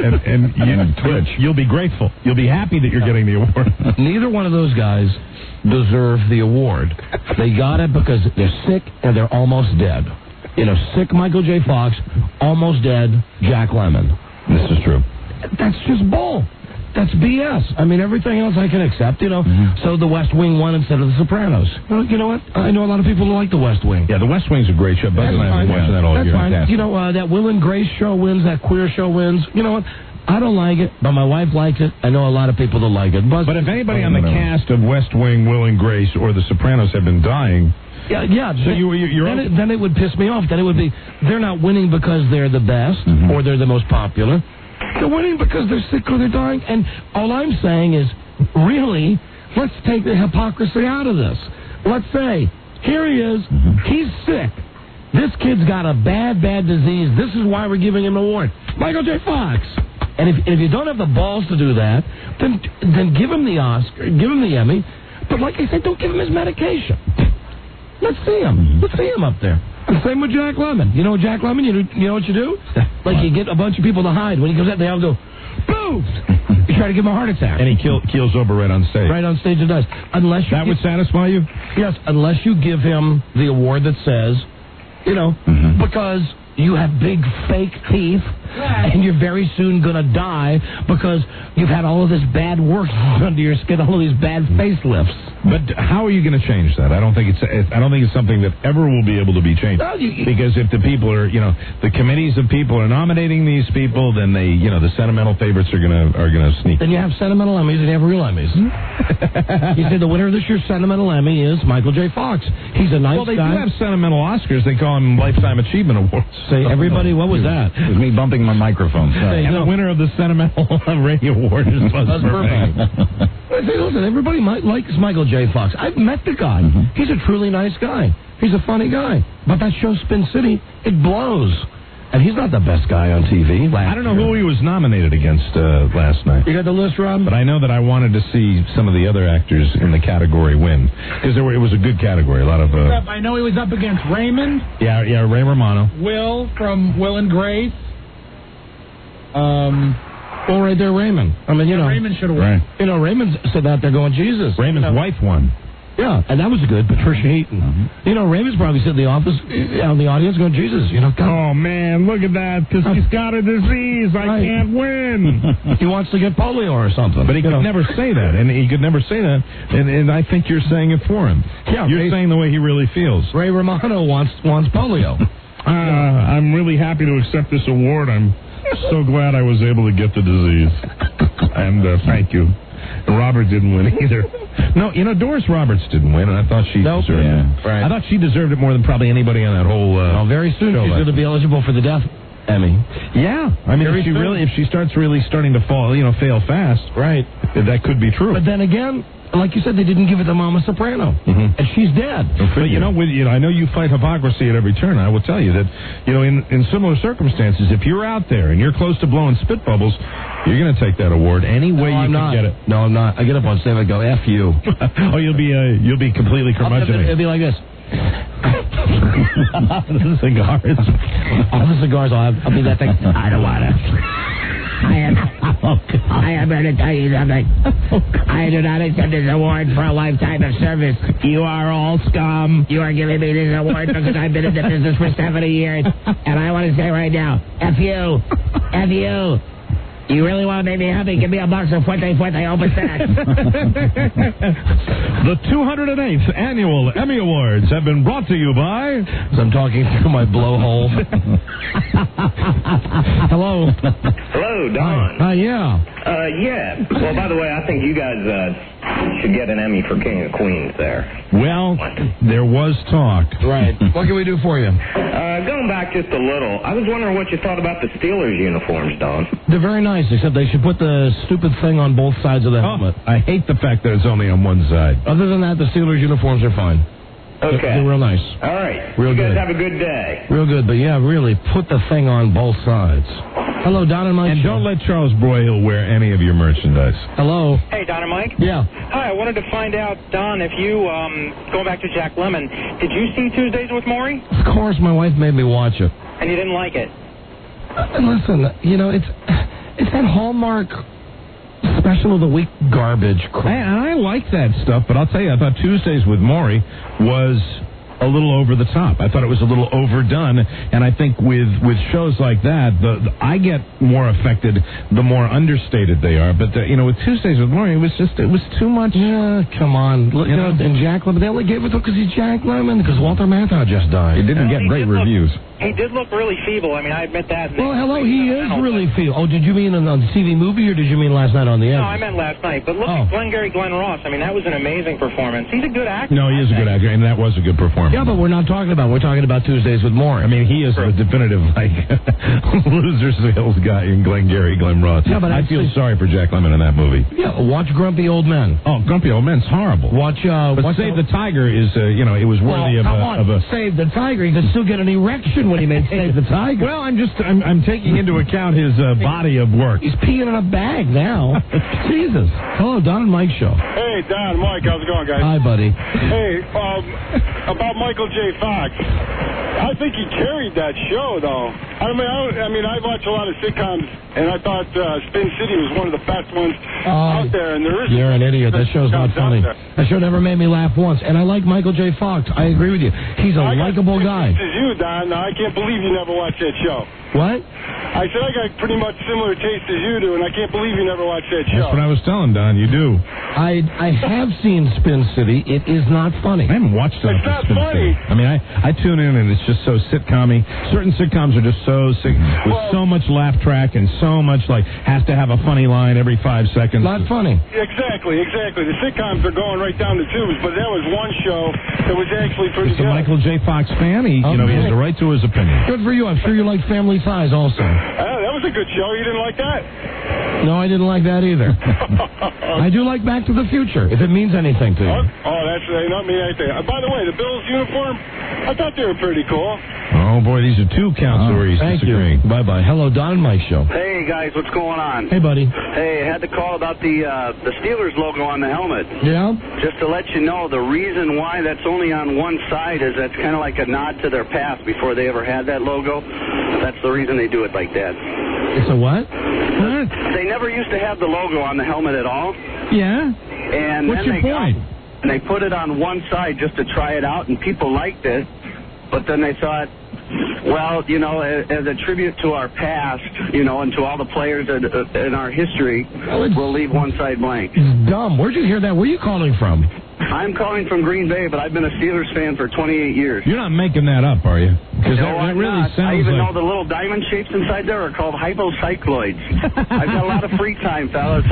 [SPEAKER 11] you'll be grateful. You'll be happy that you're getting the award.
[SPEAKER 12] Neither one of those guys deserve the award. They got it because they're sick and they're almost dead. Sick Michael J. Fox, almost dead Jack Lemmon.
[SPEAKER 11] This is true.
[SPEAKER 12] That's just bull. That's BS. I mean, everything else I can accept,
[SPEAKER 11] Mm-hmm.
[SPEAKER 12] So The West Wing won instead of The Sopranos. Well, you know what? I know a lot of people who like The West Wing.
[SPEAKER 11] Yeah, The West Wing's a great show. Buzz and I have been watching that all
[SPEAKER 12] year.
[SPEAKER 11] That's
[SPEAKER 12] fine.
[SPEAKER 11] Yeah.
[SPEAKER 12] That Will and Grace show wins, that queer show wins. You know what? I don't like it, but my wife likes it. I know a lot of people that like it.
[SPEAKER 11] But if anybody on the cast of West Wing, Will and Grace, or The Sopranos have been dying...
[SPEAKER 12] Yeah.
[SPEAKER 11] So
[SPEAKER 12] then it would piss me off. Then it would be, they're not winning because they're the best, or they're the most popular. They're winning because they're sick or they're dying. And all I'm saying is, really, let's take the hypocrisy out of this. Let's say, here he is, he's sick. This kid's got a bad disease. This is why we're giving him an award. Michael J. Fox. And if you don't have the balls to do that, then give him the Oscar, give him the Emmy. But like I said, don't give him his medication. Let's see him. Let's see him up there. And same with Jack Lemmon. You know Jack Lemmon? You know what you do? Like you get a bunch of people to hide. When he comes out, they all go, boom! You try to give him a heart attack.
[SPEAKER 11] And he keels over right on stage.
[SPEAKER 12] Right on stage it does.
[SPEAKER 11] That would satisfy you?
[SPEAKER 12] Yes, unless you give him the award that says, because you have big fake teeth and you're very soon going to die because you've had all of this bad work under your skin, all of these bad facelifts.
[SPEAKER 11] But how are you going to change that? I don't think it's something that ever will be able to be changed. Because if the people are, the committees of people are nominating these people, then they, the sentimental favorites are going to sneak.
[SPEAKER 12] Then you have sentimental Emmys and you have real Emmys. You say the winner of this year's sentimental Emmy is Michael J. Fox. He's a nice guy.
[SPEAKER 11] Well, they do have sentimental Oscars. They call them Lifetime Achievement Awards.
[SPEAKER 12] Say, everybody, what was that?
[SPEAKER 16] It was me bumping my microphone.
[SPEAKER 11] And the winner of the Sentimental Radio Award is Buzz Burbank.
[SPEAKER 12] Listen, everybody likes Michael J. Fox. I've met the guy. He's a truly nice guy. He's a funny guy. But that show, Spin City, it blows. And he's not the best guy on TV.
[SPEAKER 11] I don't know who he was nominated against last night.
[SPEAKER 12] You got the list, Rob?
[SPEAKER 11] But I know that I wanted to see some of the other actors in the category win. Because it was a good category. A lot of...
[SPEAKER 10] I know he was up against Raymond.
[SPEAKER 11] Yeah, Ray Romano.
[SPEAKER 10] Will from Will and Grace.
[SPEAKER 12] Well, right there, Raymond. I mean,
[SPEAKER 10] Raymond should have won.
[SPEAKER 11] Right.
[SPEAKER 12] Raymond said out there going, Jesus.
[SPEAKER 11] Raymond's wife won.
[SPEAKER 12] Yeah, and that was good. Patricia Heaton. Raymond's probably sitting in the office, out in the audience going, Jesus, God.
[SPEAKER 11] Oh, man, look at that, because he's got a disease. I can't win.
[SPEAKER 12] He wants to get polio or something.
[SPEAKER 11] But he could never say that, and and I think you're saying it for him.
[SPEAKER 12] Yeah,
[SPEAKER 11] you're saying the way he really feels.
[SPEAKER 12] Ray Romano wants polio.
[SPEAKER 11] I'm really happy to accept this award. I'm so glad I was able to get the disease. And thank you. Robert didn't win either. No, Doris Roberts didn't win, and I thought she deserved it.
[SPEAKER 12] Right.
[SPEAKER 11] I thought she deserved it more than probably anybody on that whole.
[SPEAKER 12] Very soon she's going to be eligible for the Deaf Emmy.
[SPEAKER 11] Yeah, I mean, if she starts really starting to fail fast,
[SPEAKER 12] right?
[SPEAKER 11] That could be true.
[SPEAKER 12] But then again, like you said, they didn't give it to Mama Soprano, and she's dead.
[SPEAKER 11] But I know you fight hypocrisy at every turn. I will tell you that, in similar circumstances, if you're out there and you're close to blowing spit bubbles, you're going to take that award any way you can get it.
[SPEAKER 12] No, I'm not. I get up on stage and I go, F you.
[SPEAKER 11] Oh, you'll be completely curmudgeon-y.
[SPEAKER 12] It'll be like this.
[SPEAKER 11] The cigars.
[SPEAKER 12] All the cigars I'll be that thing. I don't want to. I am going to tell you something. I do not accept this award for a lifetime of service. You are all scum. You are giving me this award because I've been in the business for 70 years. And I want to say right now, F you. F you. You really want to make me happy? Give me a box of Fuerte Open Stack.
[SPEAKER 11] The 208th Annual Emmy Awards have been brought to you by...
[SPEAKER 12] As I'm talking through my blowhole. Hello.
[SPEAKER 3] Hello, Don.
[SPEAKER 12] Yeah.
[SPEAKER 3] Yeah. Well, by the way, I think you guys should get an Emmy for King of Queens there.
[SPEAKER 11] Well, there was talk.
[SPEAKER 12] Right. What can we do for you?
[SPEAKER 3] Going back just a little, I was wondering what you thought about the Steelers uniforms, Don.
[SPEAKER 12] They're very nice, except they should put the stupid thing on both sides of the helmet.
[SPEAKER 11] I hate the fact that it's only on one side.
[SPEAKER 12] Other than that, the Steelers uniforms are fine.
[SPEAKER 3] Okay.
[SPEAKER 12] They're real nice.
[SPEAKER 3] All right.
[SPEAKER 12] Real
[SPEAKER 3] you guys
[SPEAKER 12] good.
[SPEAKER 3] have a good day.
[SPEAKER 12] Real good, but yeah, really, put the thing on both sides. Hello, Don and Mike.
[SPEAKER 11] And don't let Charles Broyhill wear any of your merchandise.
[SPEAKER 12] Hello.
[SPEAKER 15] Hey, Don and Mike.
[SPEAKER 12] Yeah.
[SPEAKER 15] Hi, I wanted to find out, Don, if you, going back to Jack Lemmon, did you see Tuesdays with Maury?
[SPEAKER 12] Of course, my wife made me watch it.
[SPEAKER 15] And you didn't like it?
[SPEAKER 12] Listen, it's that Hallmark special of the week garbage crap.
[SPEAKER 11] I like that stuff, but I'll tell you, I thought Tuesdays with Maury was a little over the top. I thought it was a little overdone, and I think with shows like that, I get more affected the more understated they are. But with Tuesdays with Maury, it was too much.
[SPEAKER 12] Yeah, come on. Look, and Jack Lemmon, they only gave it because he's Jack Lemmon, because Walter Matthau just died.
[SPEAKER 11] It didn't get great reviews.
[SPEAKER 15] He did look really feeble. I mean, I admit that.
[SPEAKER 12] Well, hello, he is really feeble. Oh, did you mean on the TV movie, or did you mean last night on the air?
[SPEAKER 15] No, I meant last night. But look at Glenn Ross. I mean, that was an amazing performance. He's a good actor.
[SPEAKER 11] No, he is a good actor, and that was a good performance.
[SPEAKER 12] Yeah, but we're talking about Tuesdays with Maury.
[SPEAKER 11] I mean, he is a definitive, loser sales guy in Glenn Ross. Yeah, but I feel sorry for Jack Lemmon in that movie.
[SPEAKER 12] Yeah, watch Grumpy Old Men.
[SPEAKER 11] Oh, Grumpy Old Men's horrible.
[SPEAKER 12] Watch,
[SPEAKER 11] but Save the Tiger is, it was worthy of a...
[SPEAKER 12] Save the Tiger. He could still get an erection when he made Save the Tiger.
[SPEAKER 11] Well, I'm taking into account his body of work.
[SPEAKER 12] He's peeing in a bag now. Jesus. Hello, Don and Mike Show.
[SPEAKER 14] Hey, Don, Mike, how's it going, guys?
[SPEAKER 12] Hi, buddy.
[SPEAKER 14] Hey, about Michael J. Fox. I think he carried that show, though. I mean, I watch a lot of sitcoms, and I thought Spin City was one of the best ones out there. And there is.
[SPEAKER 12] You're an idiot. That show's not funny. That show never made me laugh once. And I like Michael J. Fox. I agree with you. He's a likable guy.
[SPEAKER 14] This is you, Don. I can't believe you never watched that show.
[SPEAKER 12] What?
[SPEAKER 14] I said I got pretty much similar taste as you do, and I can't believe you never watched that show.
[SPEAKER 11] That's what I was telling Don. You do.
[SPEAKER 12] I have seen Spin City. It is not funny.
[SPEAKER 11] I haven't watched it.
[SPEAKER 14] It's not funny.
[SPEAKER 11] I mean, I tune in and it's just so sitcom-y. Certain sitcoms are just so sick with so much laugh track and so much has to have a funny line every 5 seconds.
[SPEAKER 12] Not funny.
[SPEAKER 14] Exactly. The sitcoms are going right down the tubes, but there was one show that was actually pretty good.
[SPEAKER 11] He's a Michael J. Fox fan. He has the right to his opinion.
[SPEAKER 12] Good for you. I'm sure you like Family Ties also.
[SPEAKER 14] That was a good show. You didn't like that?
[SPEAKER 12] No, I didn't like that either. I do like Back to the Future, if it means anything to you.
[SPEAKER 14] Oh, that's not mean anything. By the way, the Bills uniform, I thought they were pretty cool.
[SPEAKER 11] Oh, boy, these are two counts where he's disagreeing.
[SPEAKER 12] Bye-bye. Hello, Don and Mike Show.
[SPEAKER 8] Hey, guys, what's going on?
[SPEAKER 12] Hey, buddy.
[SPEAKER 8] Hey, I had to call about the Steelers logo on the helmet.
[SPEAKER 12] Yeah?
[SPEAKER 8] Just to let you know, the reason why that's only on one side is that's kind of like a nod to their past before they ever had that logo. That's the reason they do it like that.
[SPEAKER 12] It's a what?
[SPEAKER 8] They never used to have the logo on the helmet at all.
[SPEAKER 12] Yeah?
[SPEAKER 8] And
[SPEAKER 12] What's
[SPEAKER 8] then
[SPEAKER 12] your point?
[SPEAKER 8] And they put it on one side just to try it out, and people liked it. But then they thought, well, as a tribute to our past, and to all the players in our history, we'll leave one side blank.
[SPEAKER 12] It's dumb. Where'd you hear that? Where are you calling from?
[SPEAKER 21] I'm calling from Green Bay, but I've been a Steelers fan for 28 years.
[SPEAKER 11] You're not making that up, are you? Because
[SPEAKER 21] No,
[SPEAKER 11] that
[SPEAKER 21] I'm
[SPEAKER 11] really
[SPEAKER 21] not.
[SPEAKER 11] sounds
[SPEAKER 21] I even
[SPEAKER 11] like...
[SPEAKER 21] know the little diamond shapes inside there are called hypocycloids. I've got a lot of free time, fellas.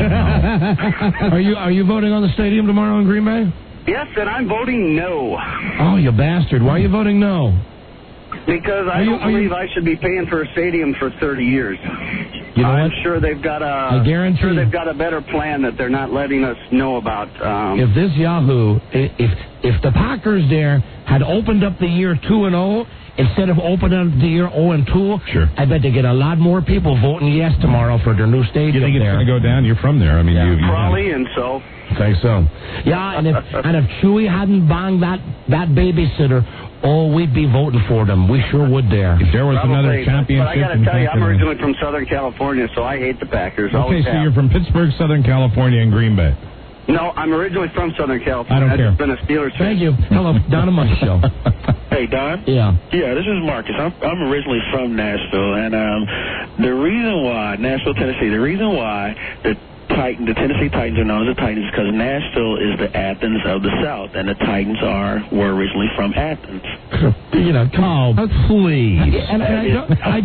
[SPEAKER 12] Are you voting on the stadium tomorrow in Green Bay?
[SPEAKER 21] Yes, and I'm voting no.
[SPEAKER 12] Oh, you bastard. Why are you voting no?
[SPEAKER 21] Because I don't believe I should be paying for a stadium for 30 years.
[SPEAKER 12] You know
[SPEAKER 21] I'm
[SPEAKER 12] what?
[SPEAKER 21] sure they've got
[SPEAKER 12] I guarantee
[SPEAKER 21] they've got a better plan that they're not letting us know about.
[SPEAKER 12] If this Yahoo, if the Packers there had opened up the year 2-0 instead of opening up the year 0-2,
[SPEAKER 11] sure.
[SPEAKER 12] I bet they get a lot more people voting yes tomorrow for their new stadium.
[SPEAKER 11] You think it's
[SPEAKER 12] there.
[SPEAKER 11] going to go down? You're from there. I mean, you
[SPEAKER 21] Probably, and so.
[SPEAKER 12] Think so. Yeah, and if Chewy hadn't banged that babysitter, we'd be voting for them. We sure would there.
[SPEAKER 11] If there was
[SPEAKER 21] Probably,
[SPEAKER 11] another championship...
[SPEAKER 21] But I got to tell you, I'm originally from Southern California, so I hate the Packers.
[SPEAKER 11] Okay, so you're from Pittsburgh, Southern California, and Green Bay.
[SPEAKER 21] No, I'm originally from Southern California.
[SPEAKER 11] I don't care.
[SPEAKER 21] I've been a Steelers fan.
[SPEAKER 12] Thank you. Hello, Don and Mike Show.
[SPEAKER 7] Hey, Don?
[SPEAKER 12] Yeah.
[SPEAKER 7] Yeah, this is Marcus. I'm originally from Nashville, and the reason why, Nashville, Tennessee, the reason why the Tennessee Titans are known as the Titans because Nashville is the Athens of the South, and the Titans were originally from Athens.
[SPEAKER 12] You know,
[SPEAKER 11] please.
[SPEAKER 12] And I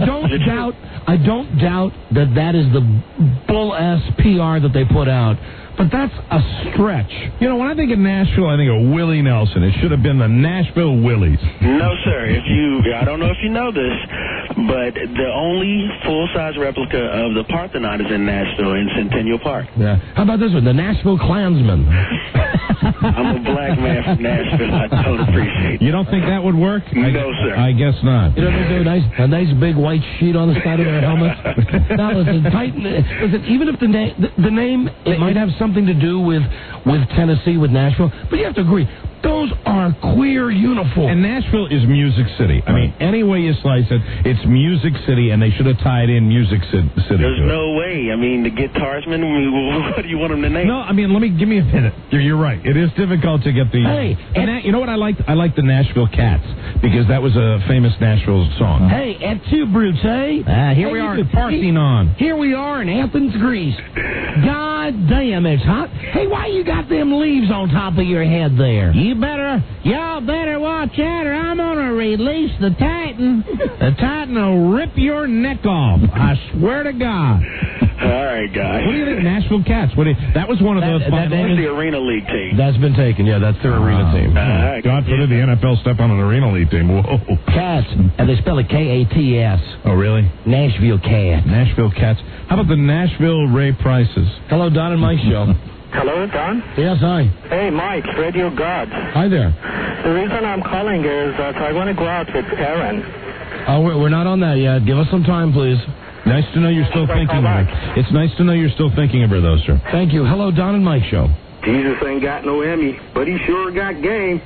[SPEAKER 12] don't doubt that is the bull-ass PR that they put out. But that's a stretch.
[SPEAKER 11] You know, when I think of Nashville, I think of Willie Nelson. It should have been the Nashville Willies.
[SPEAKER 7] No, sir. I don't know if you know this, but the only full-size replica of the Parthenon is in Nashville in Centennial Park.
[SPEAKER 12] Yeah. How about this one? The Nashville Klansman.
[SPEAKER 7] I'm a black man from Nashville. I don't appreciate it.
[SPEAKER 11] You don't think that would work?
[SPEAKER 7] No, sir.
[SPEAKER 11] I guess not.
[SPEAKER 12] You know, they do a nice big white sheet on the side of their helmet. Now, listen, even if the name, it might have something to do with Tennessee, with Nashville, but you have to agree, those are queer uniforms.
[SPEAKER 11] And Nashville is Music City. I mean, any way you slice it, it's Music City, and they should have tied in Music City.
[SPEAKER 7] There's no way. I mean, the guitarsman, what do you want him to name?
[SPEAKER 11] No, I mean, give me a minute. You're right. It is difficult to get the...
[SPEAKER 12] Hey.
[SPEAKER 11] You know what I liked? I liked the Nashville Cats, because that was a famous Nashville song.
[SPEAKER 12] Hey, et tu, Brute?
[SPEAKER 11] Here we are at Parthenon.
[SPEAKER 12] Here we are in Athens, Greece. God damn, it's hot. Hey, why you got them leaves on top of your head there? Y'all better watch out, or I'm gonna release the Titan.
[SPEAKER 11] The Titan will rip your neck off. I swear to God.
[SPEAKER 7] All right, guys.
[SPEAKER 11] What do you think, Nashville Cats? That was one of those...
[SPEAKER 7] That was the Arena League team.
[SPEAKER 12] That's been taken, yeah, that's their arena team.
[SPEAKER 11] God forbid the NFL step on an Arena League team. Whoa.
[SPEAKER 12] Cats, and they spell it K-A-T-S.
[SPEAKER 11] Oh, really?
[SPEAKER 12] Nashville Cats.
[SPEAKER 11] Nashville Cats. How about the Nashville Ray Prices?
[SPEAKER 12] Hello, Don and Mike Show.
[SPEAKER 23] Hello, Don?
[SPEAKER 12] Yes, hi.
[SPEAKER 23] Hey, Mike, Radio God.
[SPEAKER 12] Hi there.
[SPEAKER 23] The reason I'm calling is that I want to go out with Aaron.
[SPEAKER 12] Oh, we're not on that yet. Give us some time, please.
[SPEAKER 11] Nice to know you're still thinking of her. It's nice to know you're still thinking of her, though, sir.
[SPEAKER 12] Thank you. Hello, Don and Mike Show.
[SPEAKER 21] Jesus ain't got no Emmy, but he sure got game.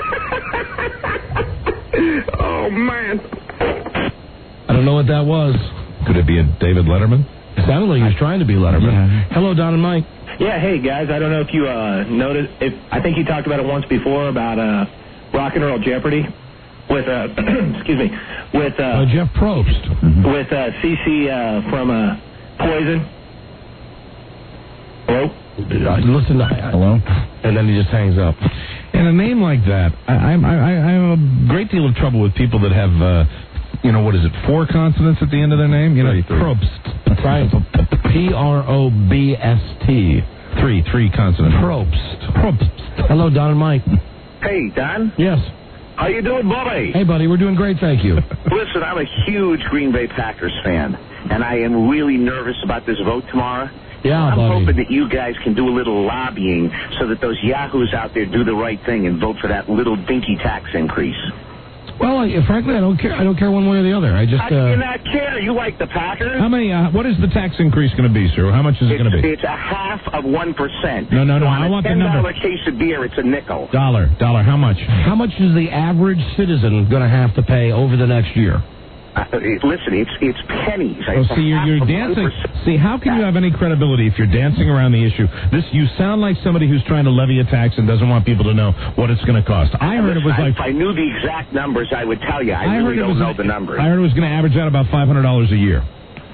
[SPEAKER 21] Oh, man.
[SPEAKER 12] I don't know what that was.
[SPEAKER 11] Could it be a David Letterman?
[SPEAKER 12] It sounded like he was trying to be Letterman. Yeah. Hello, Don and Mike.
[SPEAKER 17] Yeah, hey, guys. I don't know if you noticed. I think you talked about it once before about Rock and Roll Jeopardy with, excuse me, with...
[SPEAKER 12] Jeff Probst.
[SPEAKER 17] With CC from Poison. Hello?
[SPEAKER 12] Listen, hello? And then he just hangs up.
[SPEAKER 11] And a name like that, I have a great deal of trouble with people that have, what is it, 4 consonants at the end of their name? Probst.
[SPEAKER 12] Right. P-R-O-B-S-T.
[SPEAKER 11] Three consonants.
[SPEAKER 12] Probst. Hello, Don and Mike.
[SPEAKER 21] Hey, Don?
[SPEAKER 12] Yes.
[SPEAKER 21] How you doing, buddy?
[SPEAKER 12] Hey, buddy, we're doing great, thank you.
[SPEAKER 21] Listen, I'm a huge Green Bay Packers fan, and I am really nervous about this vote tomorrow.
[SPEAKER 12] Yeah,
[SPEAKER 21] I'm
[SPEAKER 12] buddy.
[SPEAKER 21] hoping that you guys can do a little lobbying so that those yahoos out there do the right thing and vote for that little dinky tax increase.
[SPEAKER 12] Well, frankly, I don't care. I don't care one way or the other. I just.
[SPEAKER 21] How do you not care? You like the Packers?
[SPEAKER 11] How many? What is the tax increase going to be, sir? How much is it going to be?
[SPEAKER 21] It's 0.5%.
[SPEAKER 11] No.
[SPEAKER 21] So
[SPEAKER 11] I want the number.
[SPEAKER 21] $10 case of beer, it's a nickel.
[SPEAKER 11] Dollar. How much?
[SPEAKER 12] How much is the average citizen going to have to pay over the next year?
[SPEAKER 21] Listen, it's pennies.
[SPEAKER 11] Oh, see, you're dancing.
[SPEAKER 21] 1%.
[SPEAKER 11] See, how can you have any credibility if you're dancing around the issue? You sound like somebody who's trying to levy a tax and doesn't want people to know what it's going to cost. I heard it was like...
[SPEAKER 21] If I knew the exact numbers, I would tell you. I really don't know the numbers.
[SPEAKER 11] I heard it was going to average out about $500 a year.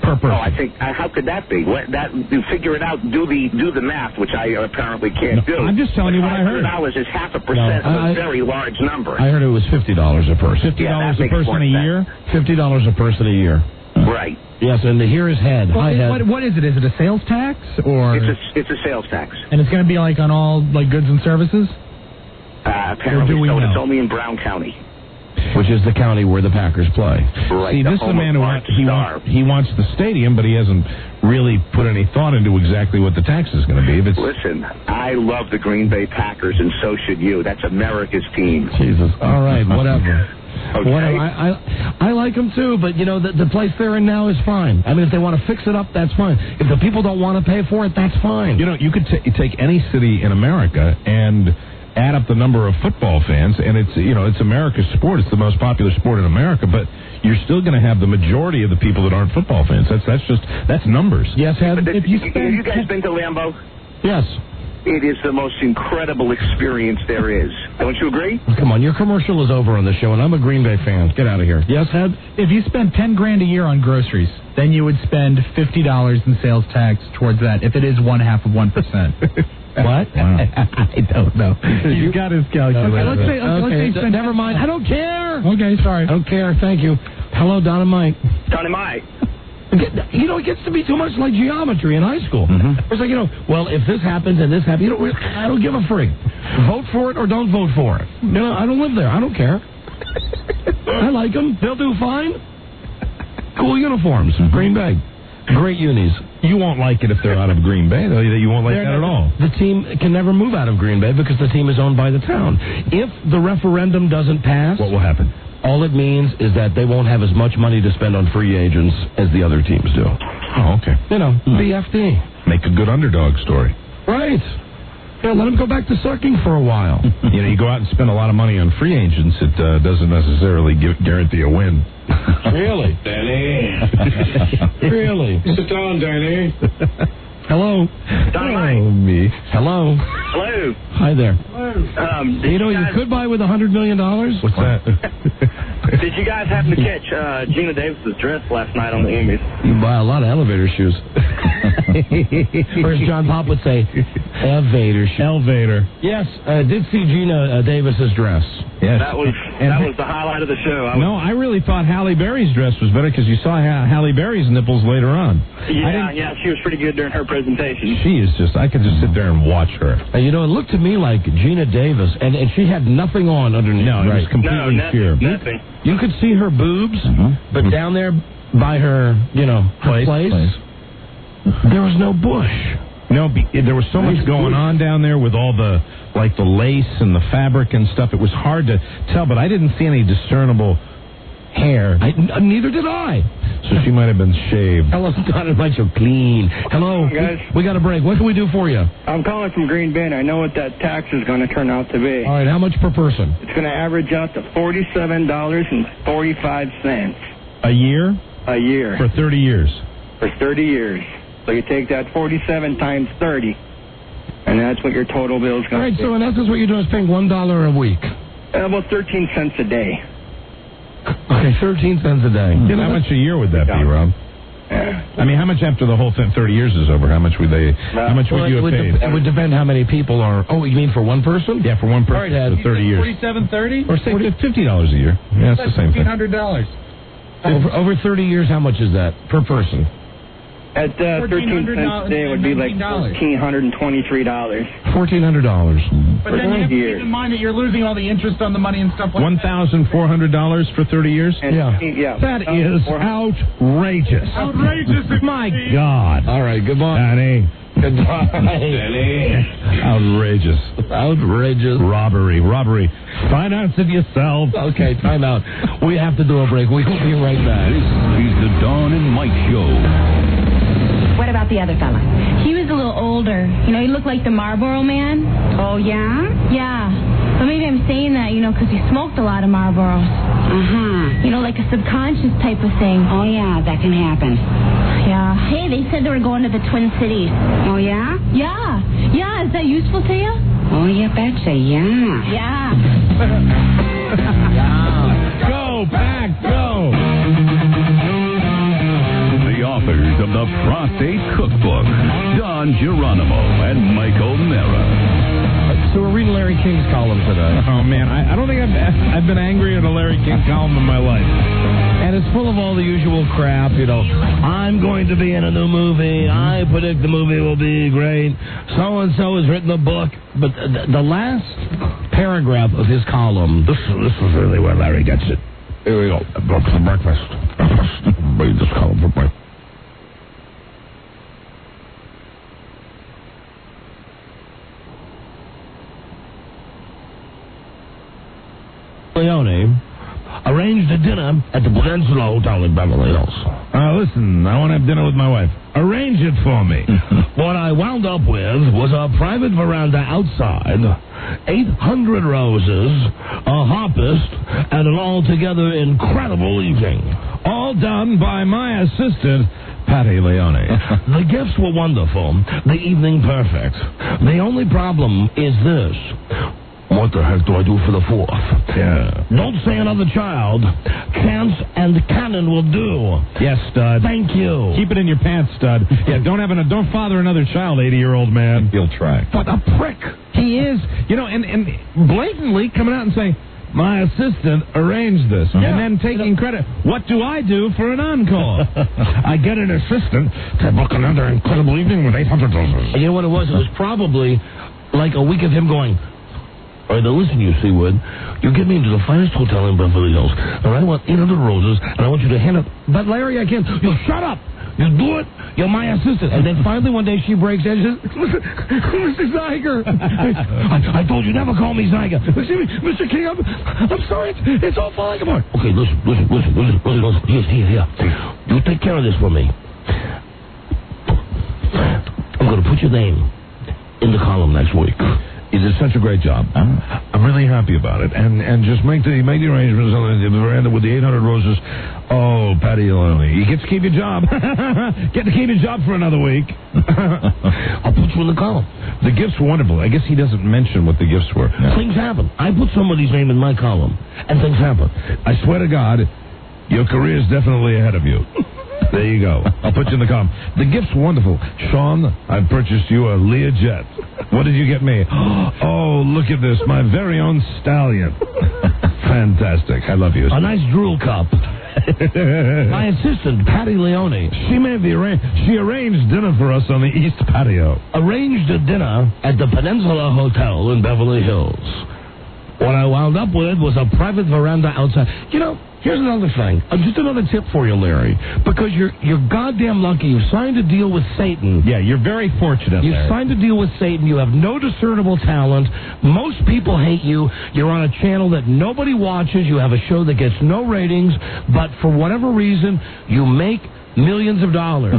[SPEAKER 11] Per person.
[SPEAKER 21] Oh, I think how could that be? You figure it out. Do the math, which I apparently can't do.
[SPEAKER 11] I'm just telling you what I heard.
[SPEAKER 21] $500 is 0.5% of a very large number.
[SPEAKER 12] I heard it was $50 a person.
[SPEAKER 21] $50
[SPEAKER 11] a person a year.
[SPEAKER 12] $50 a person a year.
[SPEAKER 21] Right.
[SPEAKER 12] Yes, and here is head.
[SPEAKER 10] Well,
[SPEAKER 12] Hi, head.
[SPEAKER 10] what is it? Is it a sales tax or?
[SPEAKER 21] It's a sales tax.
[SPEAKER 10] And it's going to be like on all like goods and services.
[SPEAKER 21] Apparently, so it's only in Brown County,
[SPEAKER 12] which is the county where the Packers play.
[SPEAKER 21] Right.
[SPEAKER 11] See, this is a man who wants the stadium, but he hasn't really put any thought into exactly what the tax is going to be.
[SPEAKER 21] Listen, I love the Green Bay Packers, and so should you. That's America's team.
[SPEAKER 12] Jesus. All right, whatever.
[SPEAKER 21] Okay.
[SPEAKER 12] Whatever. I like them too, but you know the place they're in now is fine. I mean, if they want to fix it up, that's fine. If the people don't want to pay for it, that's fine.
[SPEAKER 11] You know, you could take any city in America and add up the number of football fans, and it's America's sport. It's the most popular sport in America, but you're still going to have the majority of the people that aren't football fans. That's numbers.
[SPEAKER 12] Yes,
[SPEAKER 21] have you guys been to Lambeau?
[SPEAKER 12] Yes.
[SPEAKER 21] It is the most incredible experience there is. Don't you agree?
[SPEAKER 12] Come on, your commercial is over on the show, and I'm a Green Bay fan. Get out of here. Yes, Head?
[SPEAKER 10] If you spend $10,000 a year on groceries, then you would spend $50 in sales tax towards that. If it is 0.5%.
[SPEAKER 12] What?
[SPEAKER 10] Wow. I don't know. He's got his calculator.
[SPEAKER 12] Let's say never mind. I don't care.
[SPEAKER 10] Okay, sorry.
[SPEAKER 12] I don't care. Thank you. Hello, Don and Mike.
[SPEAKER 21] Don and Mike.
[SPEAKER 12] You know, it gets to be too much like geometry in high school. It's like, well, if this happens and this happens, I don't give a frig. Vote for it or don't vote for it. I don't live there. I don't care. I like them. They'll do fine. Cool uniforms. Green Bay. Great unis.
[SPEAKER 11] You won't like it if they're out of Green Bay, though. You won't like that at all.
[SPEAKER 12] The team can never move out of Green Bay because the team is owned by the town. If the referendum doesn't pass...
[SPEAKER 11] What will happen?
[SPEAKER 12] All it means is that they won't have as much money to spend on free agents as the other teams do.
[SPEAKER 11] Oh, okay.
[SPEAKER 12] BFD.
[SPEAKER 11] Make a good underdog story.
[SPEAKER 12] Right. Yeah, let them go back to sucking for a while.
[SPEAKER 11] You go out and spend a lot of money on free agents. It doesn't necessarily guarantee a win.
[SPEAKER 12] Really?
[SPEAKER 21] Danny.
[SPEAKER 12] Really?
[SPEAKER 21] Sit down, Danny.
[SPEAKER 12] Hello.
[SPEAKER 21] Hello,
[SPEAKER 11] me.
[SPEAKER 12] Hello.
[SPEAKER 21] Hello.
[SPEAKER 12] Hi there.
[SPEAKER 21] Hello.
[SPEAKER 12] You could buy with $100 million.
[SPEAKER 11] What's that?
[SPEAKER 23] Did you guys happen to catch Gina Davis's dress last night on the Emmys?
[SPEAKER 12] You buy a lot of elevator shoes. Or as John Pop would say, elevator shoes.
[SPEAKER 11] Elevator.
[SPEAKER 12] Yes, did see Gina Davis's dress.
[SPEAKER 11] Yes.
[SPEAKER 23] That was the highlight of the show.
[SPEAKER 11] I really thought Halle Berry's dress was better because you saw Halle Berry's nipples later on.
[SPEAKER 23] Yeah, she was pretty good during her presentation.
[SPEAKER 11] She is I could just sit there and watch her.
[SPEAKER 12] It looked to me like Gina Davis, and she had nothing on underneath.
[SPEAKER 11] No, it was completely sheer.
[SPEAKER 23] Nothing.
[SPEAKER 12] You could see her boobs, but down there by her, her place, there was no bush.
[SPEAKER 11] No, there was so much going on down there with all the lace and the fabric and stuff. It was hard to tell, but I didn't see any discernible hair.
[SPEAKER 12] Neither did I.
[SPEAKER 11] So she might have been shaved.
[SPEAKER 12] Hello, Don and Mike, so clean. Hello,
[SPEAKER 23] guys.
[SPEAKER 12] We got a break. What can we do for you?
[SPEAKER 23] I'm calling from Green Bay, and I know what that tax is going to turn out to be.
[SPEAKER 12] All right, how much per person?
[SPEAKER 23] It's going to average out to $47.45.
[SPEAKER 11] A year?
[SPEAKER 23] A year.
[SPEAKER 11] For 30 years?
[SPEAKER 23] For 30 years. So you take that 47 times 30, and that's what your total bill is going to be.
[SPEAKER 12] All right, so in essence what you're doing is paying $1 a week.
[SPEAKER 23] About 13 cents a day.
[SPEAKER 12] Okay, 13 cents a day.
[SPEAKER 11] How much a year would that be, Rob? I mean, how much after the whole 30 years is over? How much would you have paid?
[SPEAKER 12] It would depend how many people are... Oh, you mean for one person?
[SPEAKER 11] Yeah, for one person.
[SPEAKER 12] All right,
[SPEAKER 11] for 30 years.
[SPEAKER 10] $47.30?
[SPEAKER 11] Or say $50 a year. Yeah, that's the same thing.
[SPEAKER 10] $1,500.
[SPEAKER 12] Over 30 years, how much is that per person?
[SPEAKER 23] At 13 cents a day, it would be like $1,423.
[SPEAKER 12] $1,400.
[SPEAKER 10] But then you have to keep in mind that you're losing all the interest on the money and stuff like
[SPEAKER 11] $1,400 for 30 years?
[SPEAKER 23] Yeah.
[SPEAKER 11] That is outrageous.
[SPEAKER 10] Outrageous.
[SPEAKER 11] My God.
[SPEAKER 12] All right, goodbye.
[SPEAKER 11] Danny.
[SPEAKER 12] Goodbye.
[SPEAKER 11] Danny. Outrageous.
[SPEAKER 12] Outrageous.
[SPEAKER 11] Robbery. Finance it yourself.
[SPEAKER 12] Okay, time out. We have to do a break. We will be right back.
[SPEAKER 1] This is the Dawn and Mike Show.
[SPEAKER 4] What about the other fella? He was a little older. He looked like the Marlboro Man. Oh, yeah? Yeah. But maybe I'm saying that, because he smoked a lot of Marlboros. Like a subconscious type of thing.
[SPEAKER 9] Oh, yeah, that can happen.
[SPEAKER 4] Yeah. Hey, they said they were going to the Twin Cities.
[SPEAKER 9] Oh, yeah?
[SPEAKER 4] Yeah. Yeah, is that useful to you?
[SPEAKER 9] Oh, you betcha, yeah.
[SPEAKER 4] Yeah.
[SPEAKER 11] Go, Pack, go!
[SPEAKER 1] The authors the Prostate Cookbook. Don Geronimo and Michael Mara.
[SPEAKER 12] So we're reading Larry King's column today.
[SPEAKER 11] Oh, man, I don't think I've been angry at a Larry King column in my life.
[SPEAKER 12] And it's full of all the usual crap, you know. I'm going to be in a new movie. I predict the movie will be great. So-and-so has written a book. But the last paragraph of his column, this is really where Larry gets it. Here we go. For breakfast. Read this column for breakfast. Leone arranged a dinner at the Peninsula Hotel in Beverly Hills.
[SPEAKER 11] Listen, I want to have dinner with my wife. Arrange it for me.
[SPEAKER 12] What I wound up with was a private veranda outside, 800 roses, a harpist, and an altogether incredible evening.
[SPEAKER 11] All done by my assistant, Patty Leone.
[SPEAKER 12] The gifts were wonderful, the evening perfect. The only problem is this. What the heck do I do for the 4th?
[SPEAKER 11] Yeah.
[SPEAKER 12] Don't say another child. Chance and cannon will do.
[SPEAKER 11] Yes, stud.
[SPEAKER 12] Thank you.
[SPEAKER 11] Keep it in your pants, stud. Yeah, don't father another child, 80-year-old man.
[SPEAKER 16] He'll try.
[SPEAKER 12] What a prick.
[SPEAKER 11] He is. You know, and blatantly coming out and saying, my assistant arranged this.
[SPEAKER 12] Yeah.
[SPEAKER 11] And then taking credit. What do I do for an encore?
[SPEAKER 12] I get an assistant to book another incredible evening with 800 roses. You know what it was? It was probably like a week of him going, all right, now listen, you Seawood. You get me into the finest hotel in Beverly Hills, and I want 800 roses, and I want you to hand it. But Larry, I can't. You shut up. You do it. You're my assistant. And then finally one day she breaks in and says, Mr. Zeiger. I told you never call me Zeiger. Excuse me, Mr. King, I'm sorry. It's all falling apart. Okay, listen. Here. You take care of this for me. I'm going to put your name in the column next week.
[SPEAKER 11] You did such a great job. I'm really happy about it. And just make the arrangements on the veranda with the 800 roses. Oh, Patty Leone, you get to keep your job. Get to keep your job for another week.
[SPEAKER 12] I'll put you in the column.
[SPEAKER 11] The gifts were wonderful. I guess he doesn't mention what the gifts were.
[SPEAKER 12] Yeah. Things happen. I put somebody's name in my column, and things happen.
[SPEAKER 11] I swear to God, your career's definitely ahead of you. There you go. I'll put you in the column. The gift's wonderful. Sean, I purchased you a Learjet. What did you get me? Oh, look at this. My very own stallion. Fantastic. I love you.
[SPEAKER 12] A nice drool cup. My assistant, Patty Leone.
[SPEAKER 11] She arranged dinner for us on the East Patio.
[SPEAKER 12] Arranged a dinner at the Peninsula Hotel in Beverly Hills. What I wound up with was a private veranda outside. You know, here's another thing. Just another tip for you, Larry. Because you're goddamn lucky. You've signed a deal with Satan.
[SPEAKER 11] Yeah, you're very fortunate,
[SPEAKER 12] You've signed a deal with Satan. You have no discernible talent. Most people hate you. You're on a channel that nobody watches. You have a show that gets no ratings. But for whatever reason, you make millions of dollars.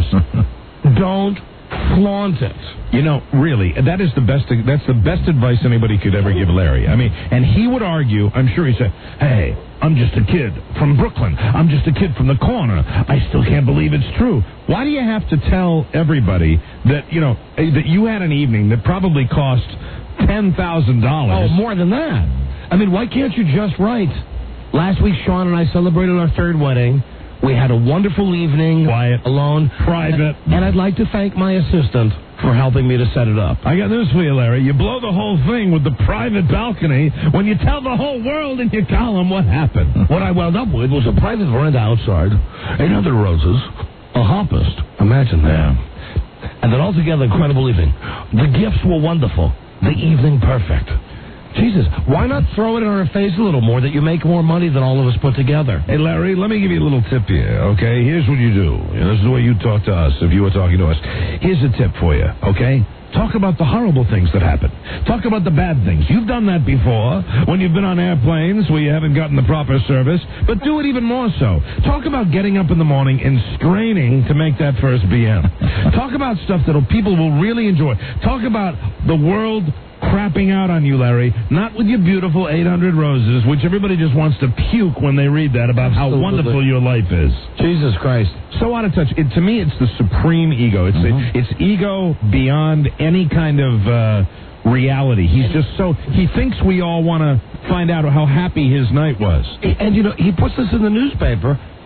[SPEAKER 12] Don't flaunt it.
[SPEAKER 11] You know, really, that's the best advice anybody could ever give Larry. I mean, and he would argue, I'm sure he said, hey, I'm just a kid from Brooklyn. I'm just a kid from the corner. I still can't believe it's true. Why do you have to tell everybody that, you know, that you had an evening that probably cost $10,000?
[SPEAKER 12] Oh, more than that. I mean, why can't you just write? Last week, Sean and I celebrated our 3rd wedding. We had a wonderful evening.
[SPEAKER 11] Quiet.
[SPEAKER 12] Alone.
[SPEAKER 11] Private.
[SPEAKER 12] And I'd like to thank my assistant for helping me to set it up.
[SPEAKER 11] I got news for you, Larry. You blow the whole thing with the private balcony when you tell the whole world in your column what happened.
[SPEAKER 12] What I wound up with was a private veranda outside, 800 roses, a harpist. Imagine that. And an altogether incredible evening. The gifts were wonderful. The evening perfect. Jesus, why not throw it in our face a little more that you make more money than all of us put together?
[SPEAKER 11] Hey, Larry, let me give you a little tip here, okay? Here's what you do. This is the way you talk to us if you were talking to us. Here's a tip for you, okay? Talk about the horrible things that happen. Talk about the bad things. You've done that before when you've been on airplanes where you haven't gotten the proper service, but do it even more so. Talk about getting up in the morning and straining to make that first BM. Talk about stuff that people will really enjoy. Talk about the world crapping out on you, Larry, not with your beautiful 800 roses, which everybody just wants to puke when they read that about how wonderful your life is.
[SPEAKER 12] Jesus Christ.
[SPEAKER 11] So out of touch. To me, it's the supreme ego. It's ego beyond any kind of reality. He's just he thinks we all want to find out how happy his night was.
[SPEAKER 12] And, you know, he puts this in the newspaper,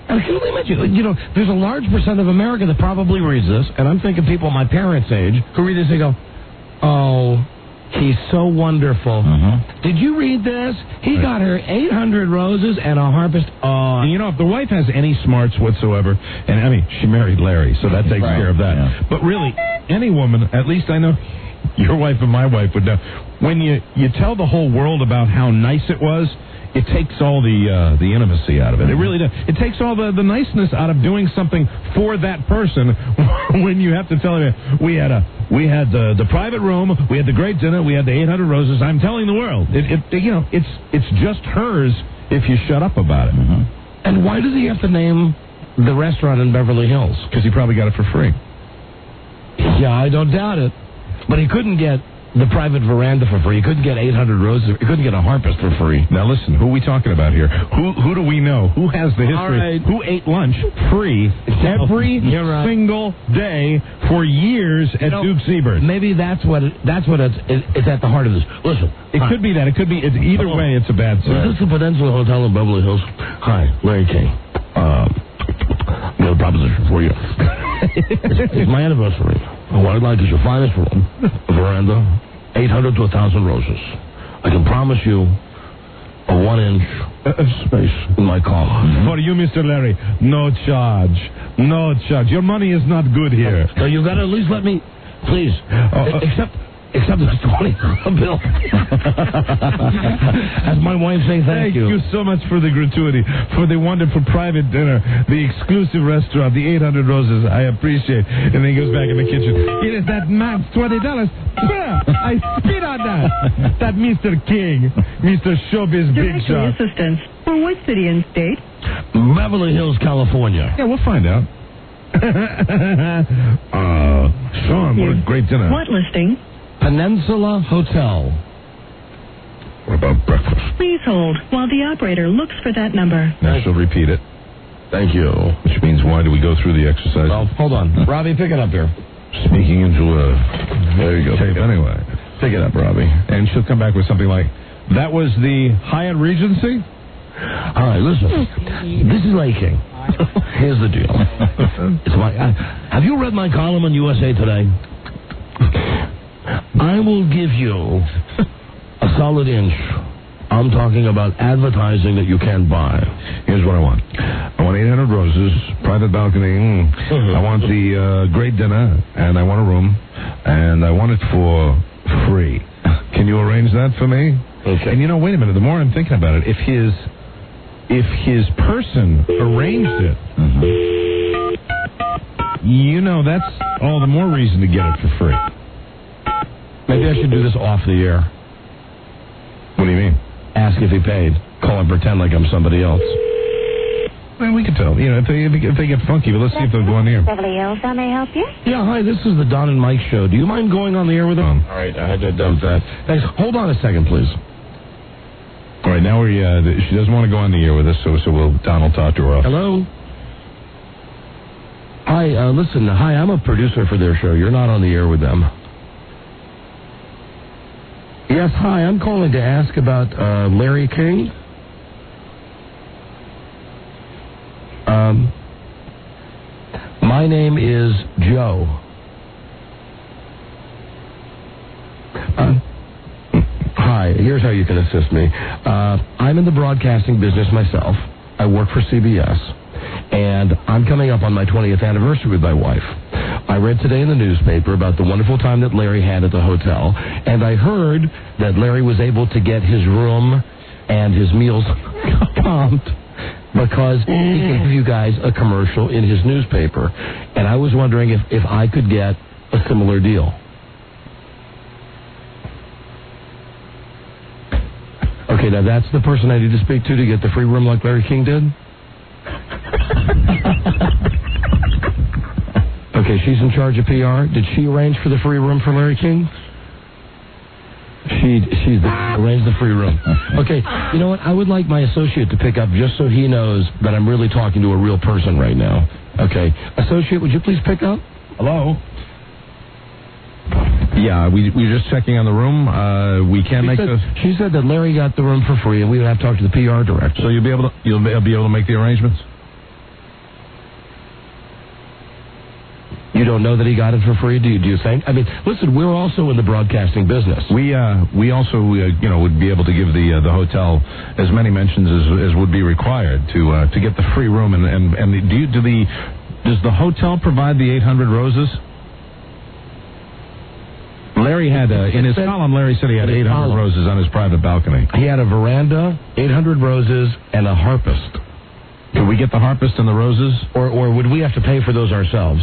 [SPEAKER 12] And I can only imagine, there's a large percent of America that probably reads this, and I'm thinking people my parents' age who read this, they go, oh, he's so wonderful. Did you read this? He got her 800 roses and a harpist.
[SPEAKER 11] And if the wife has any smarts whatsoever, and I mean, she married Larry, so that takes care of that. Yeah. But really, any woman, at least I know your wife and my wife would know, when you tell the whole world about how nice it was, it takes all the intimacy out of it. It really does. It takes all the niceness out of doing something for that person when you have to tell them, we had the private room, we had the great dinner, we had the 800 roses. I'm telling the world. It's just hers if you shut up about it.
[SPEAKER 12] And why does he have to name the restaurant in Beverly Hills?
[SPEAKER 11] Because he probably got it for free.
[SPEAKER 12] Yeah, I don't doubt it. But he couldn't get the private veranda for free. He couldn't get 800 roses. He couldn't get a harpist for free.
[SPEAKER 11] Now listen, who are we talking about here? Who do we know? Who has the history?
[SPEAKER 12] Right.
[SPEAKER 11] Who ate lunch free every single day for years at Duke Seabird?
[SPEAKER 12] Maybe that's what it's at the heart of this. Listen,
[SPEAKER 11] it could be that. It could be. Either way, it's a bad sign.
[SPEAKER 12] Is this the Peninsula Hotel in Beverly Hills? Hi, Larry King. I got a proposition for you. It's my anniversary. And what I'd like is your finest room, a veranda, 800 to 1,000 roses. I can promise you a 1-inch space in my car.
[SPEAKER 11] For you, Mr. Larry, no charge. No charge. Your money is not good here.
[SPEAKER 12] So you've got to at least let me, please, except this $20 bill. As my wife saying thank you.
[SPEAKER 11] Thank you so much for the gratuity, for the wonderful private dinner, the exclusive restaurant, the 800 roses. I appreciate. And then he goes back in the kitchen. It is that max $20. I spit on that. That Mr. King, Mr. Showbiz Big Shot.
[SPEAKER 18] Assistance. For what city and state?
[SPEAKER 12] Beverly Hills, California.
[SPEAKER 11] Yeah, we'll find out. Sean, what a great dinner.
[SPEAKER 18] What listing?
[SPEAKER 12] Peninsula Hotel.
[SPEAKER 11] What about breakfast?
[SPEAKER 18] Please hold while the operator looks for that number.
[SPEAKER 11] Now she'll repeat it.
[SPEAKER 12] Thank you.
[SPEAKER 11] Which means, why do we go through the exercise?
[SPEAKER 12] Well, hold on. Robbie, pick it up here.
[SPEAKER 11] Speaking into there you go. Anyway, pick it up, Robbie. And she'll come back with something like, that was the Hyatt Regency?
[SPEAKER 12] All right, listen. This is Larry King. Here's the deal. Have you read my column on USA Today? I will give you a solid inch. I'm talking about advertising that you can't buy.
[SPEAKER 11] Here's what I want. I want 800 roses, private balcony. I want the great dinner, and I want a room, and I want it for free. Can you arrange that for me?
[SPEAKER 12] Okay.
[SPEAKER 11] And wait a minute. The more I'm thinking about it, if his person arranged it, that's all the more reason to get it for free.
[SPEAKER 12] Maybe I should do this off the air.
[SPEAKER 11] What do you mean?
[SPEAKER 12] Ask if he paid. Call and pretend like I'm somebody else.
[SPEAKER 11] Well, we can tell. If they get funky, but let's see if they'll go on the air.
[SPEAKER 19] Beverly Hills, how may I help you?
[SPEAKER 12] Yeah, hi, this is the Don and Mike show. Do you mind going on the air with them? All right, I had to dump that. Thanks. Hold on a second, please.
[SPEAKER 11] All right, now she doesn't want to go on the air with us, so Don will talk to her.
[SPEAKER 12] Hello? Hi, listen, I'm a producer for their show. You're not on the air with them. Yes, hi, I'm calling to ask about Larry King. My name is Joe. Hi, here's how you can assist me. I'm in the broadcasting business myself. I work for CBS, and I'm coming up on my 20th anniversary with my wife. I read today in the newspaper about the wonderful time that Larry had at the hotel, and I heard that Larry was able to get his room and his meals comped because he gave you guys a commercial in his newspaper, and I was wondering if I could get a similar deal. Okay, now that's the person I need to speak to get the free room like Larry King did? Okay, she's in charge of PR. Did she arrange for the free room for Larry King? She's arranged the free room. Okay, you know what? I would like my associate to pick up just so he knows that I'm really talking to a real person right now. Okay, associate, would you please pick up?
[SPEAKER 11] Hello? Yeah, we're just checking on the room. We can't
[SPEAKER 12] She said that Larry got the room for free, and we would have to talk to the PR director.
[SPEAKER 11] So you'll be able to make the arrangements?
[SPEAKER 12] You don't know that he got it for free, do you think? I mean, listen, we're also in the broadcasting business.
[SPEAKER 11] We also would be able to give the hotel as many mentions as would be required to get the free room and does the hotel provide the 800 roses? Larry had in his column. Larry said he had 800 roses on his private balcony.
[SPEAKER 12] He had a veranda, 800 roses, and a harpist.
[SPEAKER 11] Could we get the harpist and the roses,
[SPEAKER 12] or would we have to pay for those ourselves?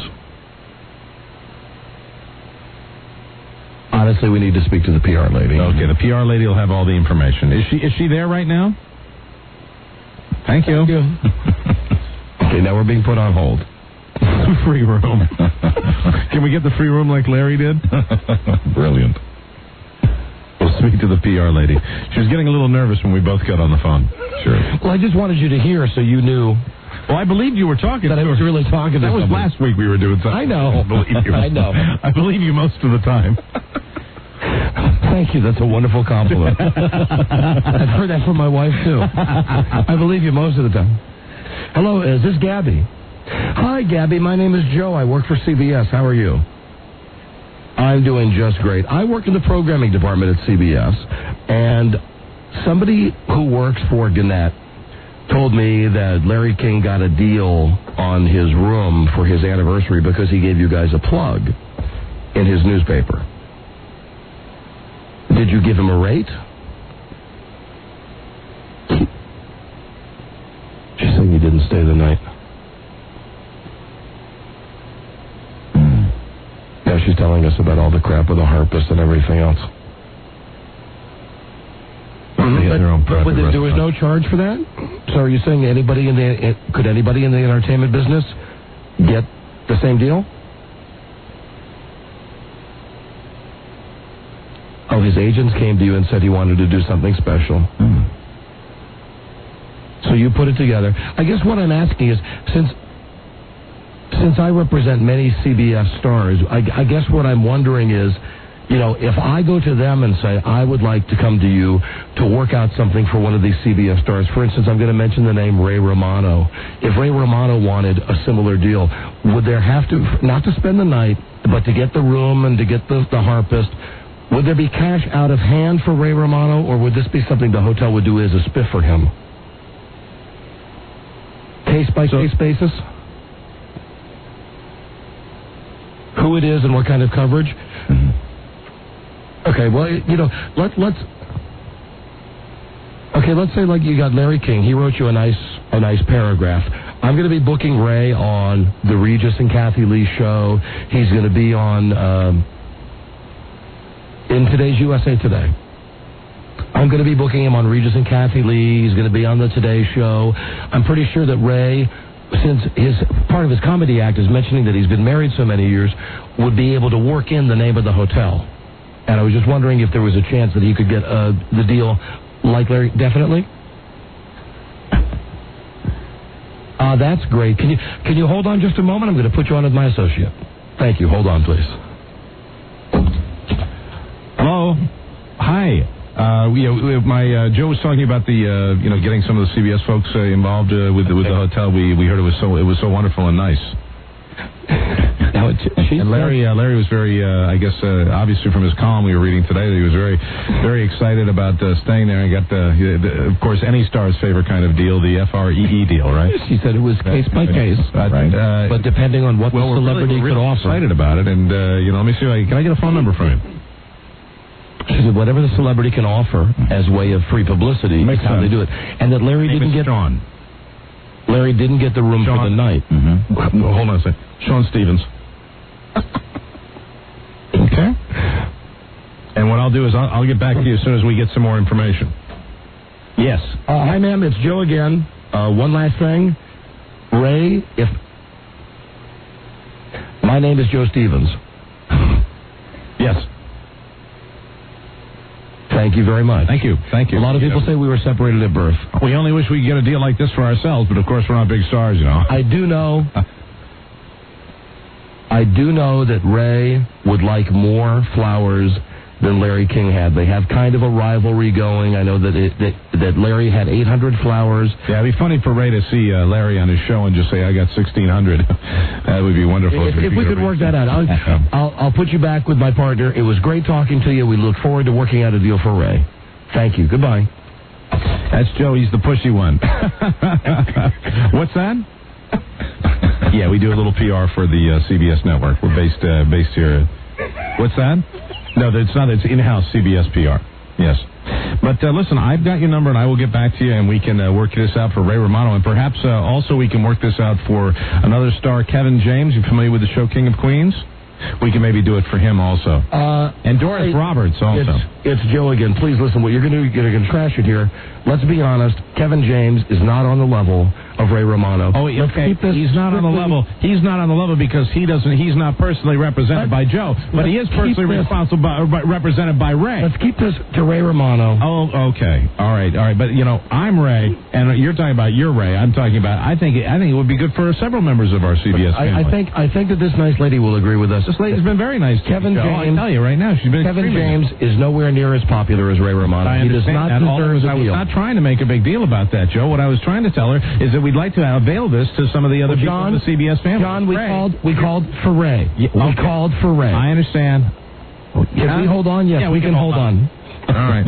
[SPEAKER 12] Honestly, we need to speak to the PR lady.
[SPEAKER 11] Okay, the PR lady will have all the information. Is she there right now? Thank you.
[SPEAKER 12] Okay, now we're being put on hold.
[SPEAKER 11] Free room. Can we get the free room like Larry did? Brilliant. We'll speak to the PR lady. She was getting a little nervous when we both got on the phone. Sure.
[SPEAKER 12] Well, I just wanted you to hear so you knew.
[SPEAKER 11] Well, I believed you were talking
[SPEAKER 12] that
[SPEAKER 11] to
[SPEAKER 12] I was really talking to
[SPEAKER 11] That was
[SPEAKER 12] somebody.
[SPEAKER 11] last week we were doing something.
[SPEAKER 12] I know.
[SPEAKER 11] I believe you.
[SPEAKER 12] I know.
[SPEAKER 11] I believe you most of the time.
[SPEAKER 12] Thank you. That's a wonderful compliment. I've heard that from my wife, too. I believe you most of the time. Hello, is this Gabby? Hi, Gabby. My name is Joe. I work for CBS. How are you? I'm doing just great. I work in the programming department at CBS, and somebody who works for Gannett told me that Larry King got a deal on his room for his anniversary because he gave you guys a plug in his newspaper. Did you give him a rate? She's saying you didn't stay the night. Now she's telling us about all the crap with the harpist and everything else. But there was no charge for that? So are you saying could anybody in the entertainment business get the same deal? Oh, his agents came to you and said he wanted to do something special. So you put it together. I guess what I'm asking is, since I represent many CBS stars, I guess what I'm wondering is, if I go to them and say, I would like to come to you to work out something for one of these CBS stars. For instance, I'm going to mention the name Ray Romano. If Ray Romano wanted a similar deal, would there have to, not to spend the night, but to get the room and to get the harpist, would there be cash out of hand for Ray Romano, or would this be something the hotel would do as a spiff for him? Case-by-case basis? Who it is and what kind of coverage? Okay, well, let's say like you got Larry King. He wrote you a nice paragraph. I'm going to be booking Ray on the Regis and Kathy Lee show. He's going to be on in today's USA Today. I'm going to be booking him on Regis and Kathy Lee. He's going to be on the Today Show. I'm pretty sure that Ray, since part of his comedy act is mentioning that he's been married so many years, would be able to work in the name of the hotel. And I was just wondering if there was a chance that he could get the deal like Larry. Definitely? That's great. Can you hold on just a moment? I'm going to put you on with my associate. Thank you. Hold on, please.
[SPEAKER 11] Hello. Hi. Joe was talking about the getting some of the CBS folks involved with the hotel. We heard it was so wonderful and nice. And Larry was very, obviously from his column we were reading today, that he was very, very excited about staying there and got of course, any star's favorite kind of deal, the FREE deal, right?
[SPEAKER 12] She said it was case by case, right? But depending on what the celebrity could offer.
[SPEAKER 11] Excited about it, and let me see. Can I get a phone number from him?
[SPEAKER 12] She said whatever the celebrity can offer as way of free publicity is how they do it, and that Larry didn't get
[SPEAKER 11] Sean.
[SPEAKER 12] Larry didn't get the room for the night.
[SPEAKER 11] Mm-hmm. Hold on a second. Sean Stevens. Okay. And what I'll do is I'll get back to you as soon as we get some more information. Yes.
[SPEAKER 12] Hi, ma'am. It's Joe again. One last thing. Ray, my name is Joe Stevens.
[SPEAKER 11] Yes.
[SPEAKER 12] Thank you very much.
[SPEAKER 11] Thank you.
[SPEAKER 12] A lot of people say we were separated at birth.
[SPEAKER 11] We only wish we could get a deal like this for ourselves, but of course we're not big stars,
[SPEAKER 12] I do know that Ray would like more flowers than Larry King had. They have kind of a rivalry going. I know that Larry had 800 flowers.
[SPEAKER 11] Yeah, it'd be funny for Ray to see Larry on his show and just say, I got 1,600. That would be wonderful.
[SPEAKER 12] If we could work that out. I'll put you back with my partner. It was great talking to you. We look forward to working out a deal for Ray. Thank you. Goodbye.
[SPEAKER 11] That's Joe. He's the pushy one. What's that? Yeah, we do a little PR for the CBS network. We're based here. What's that? No, it's not. It's in-house CBS PR. Yes. But listen, I've got your number, and I will get back to you, and we can work this out for Ray Romano, and perhaps also we can work this out for another star, Kevin James. You familiar with the show King of Queens? We can maybe do it for him also. And Doris Roberts also.
[SPEAKER 12] It's Joe again. Please listen. What you're going to do, you're going to trash it here. Let's be honest. Kevin James is not on the level of Ray Romano.
[SPEAKER 11] Oh, okay. He's not on the level. He's not on the level because he's not personally represented by Joe, but he is personally represented by Ray.
[SPEAKER 12] Let's keep this to Ray Romano.
[SPEAKER 11] Oh, okay. All right. But I'm Ray, and you're talking about your Ray. I'm talking about. I think it would be good for several members of our CBS family.
[SPEAKER 12] I think that this nice lady will agree with us.
[SPEAKER 11] This lady's been very nice.
[SPEAKER 12] Kevin James.
[SPEAKER 11] I tell you right now, she's been.
[SPEAKER 12] Kevin James is nowhere near as popular as Ray Romano.
[SPEAKER 11] I understand that. I was not trying to make a big deal about that, Joe. What I was trying to tell her is that we'd like to avail this to some of the other people in the CBS family.
[SPEAKER 12] John, we called for Ray.
[SPEAKER 11] Yeah,
[SPEAKER 12] we called for Ray.
[SPEAKER 11] I understand.
[SPEAKER 12] Can we hold on? Yes,
[SPEAKER 11] yeah,
[SPEAKER 12] we can hold on.
[SPEAKER 11] All right.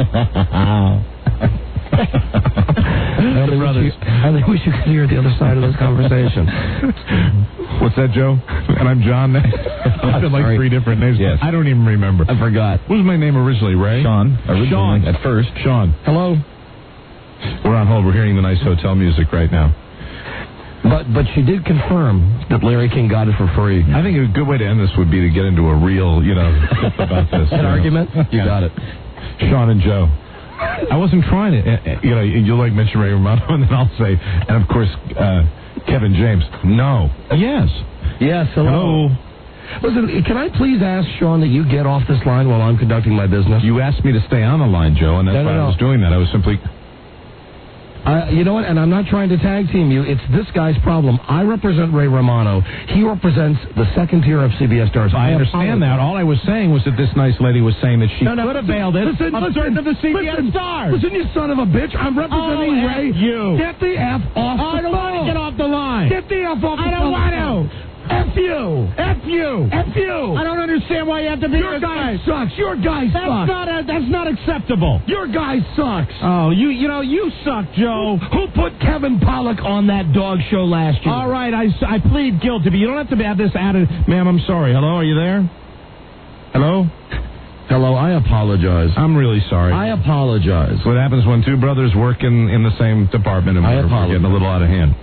[SPEAKER 12] I think we should hear the other side of this conversation.
[SPEAKER 11] What's that, Joe? And I'm John. I've been like three different names.
[SPEAKER 16] Yes.
[SPEAKER 11] I don't even remember.
[SPEAKER 12] I forgot.
[SPEAKER 11] What was my name originally, Ray?
[SPEAKER 16] Sean.
[SPEAKER 11] Sean.
[SPEAKER 16] At first.
[SPEAKER 11] Sean.
[SPEAKER 12] Hello.
[SPEAKER 11] We're on hold. We're hearing the nice hotel music right now.
[SPEAKER 12] But she did confirm that Larry King got it for free.
[SPEAKER 11] I think a good way to end this would be to get into a real, about this.
[SPEAKER 12] An argument? You got it.
[SPEAKER 11] Sean and Joe. I wasn't trying to, you'll mention Ray Romano, and then I'll say, and of course, Kevin James. No. Yes.
[SPEAKER 12] Yes, hello. Listen, can I please ask, Sean, that you get off this line while I'm conducting my business?
[SPEAKER 11] You asked me to stay on the line, Joe, and that's why I was doing that. I was simply...
[SPEAKER 12] you know what? And I'm not trying to tag team you. It's this guy's problem. I represent Ray Romano. He represents the second tier of CBS stars.
[SPEAKER 11] I understand that. All I was saying was that this nice lady was saying that she could have bailed it
[SPEAKER 12] listen,
[SPEAKER 11] certain of the CBS stars.
[SPEAKER 12] Listen, you son of a bitch. I'm representing Ray.
[SPEAKER 11] You.
[SPEAKER 12] Get the F off the phone.
[SPEAKER 11] I don't want to get off the line.
[SPEAKER 12] Get the F off the phone.
[SPEAKER 11] I don't want to.
[SPEAKER 12] F you.
[SPEAKER 11] F you.
[SPEAKER 12] F you.
[SPEAKER 11] I don't understand why you have to be
[SPEAKER 12] Your guy sucks. Your guy sucks.
[SPEAKER 11] That's not acceptable.
[SPEAKER 12] Your guy sucks.
[SPEAKER 11] Oh, you suck, Joe.
[SPEAKER 12] Who put Kevin Pollak on that dog show last year?
[SPEAKER 11] All right, I plead guilty, but you don't have to have this added. Ma'am, I'm sorry. Hello, are you there? Hello?
[SPEAKER 12] Hello, I apologize.
[SPEAKER 11] I'm really sorry.
[SPEAKER 12] I apologize.
[SPEAKER 11] What happens when two brothers work in the same department and we're getting a little out of hand?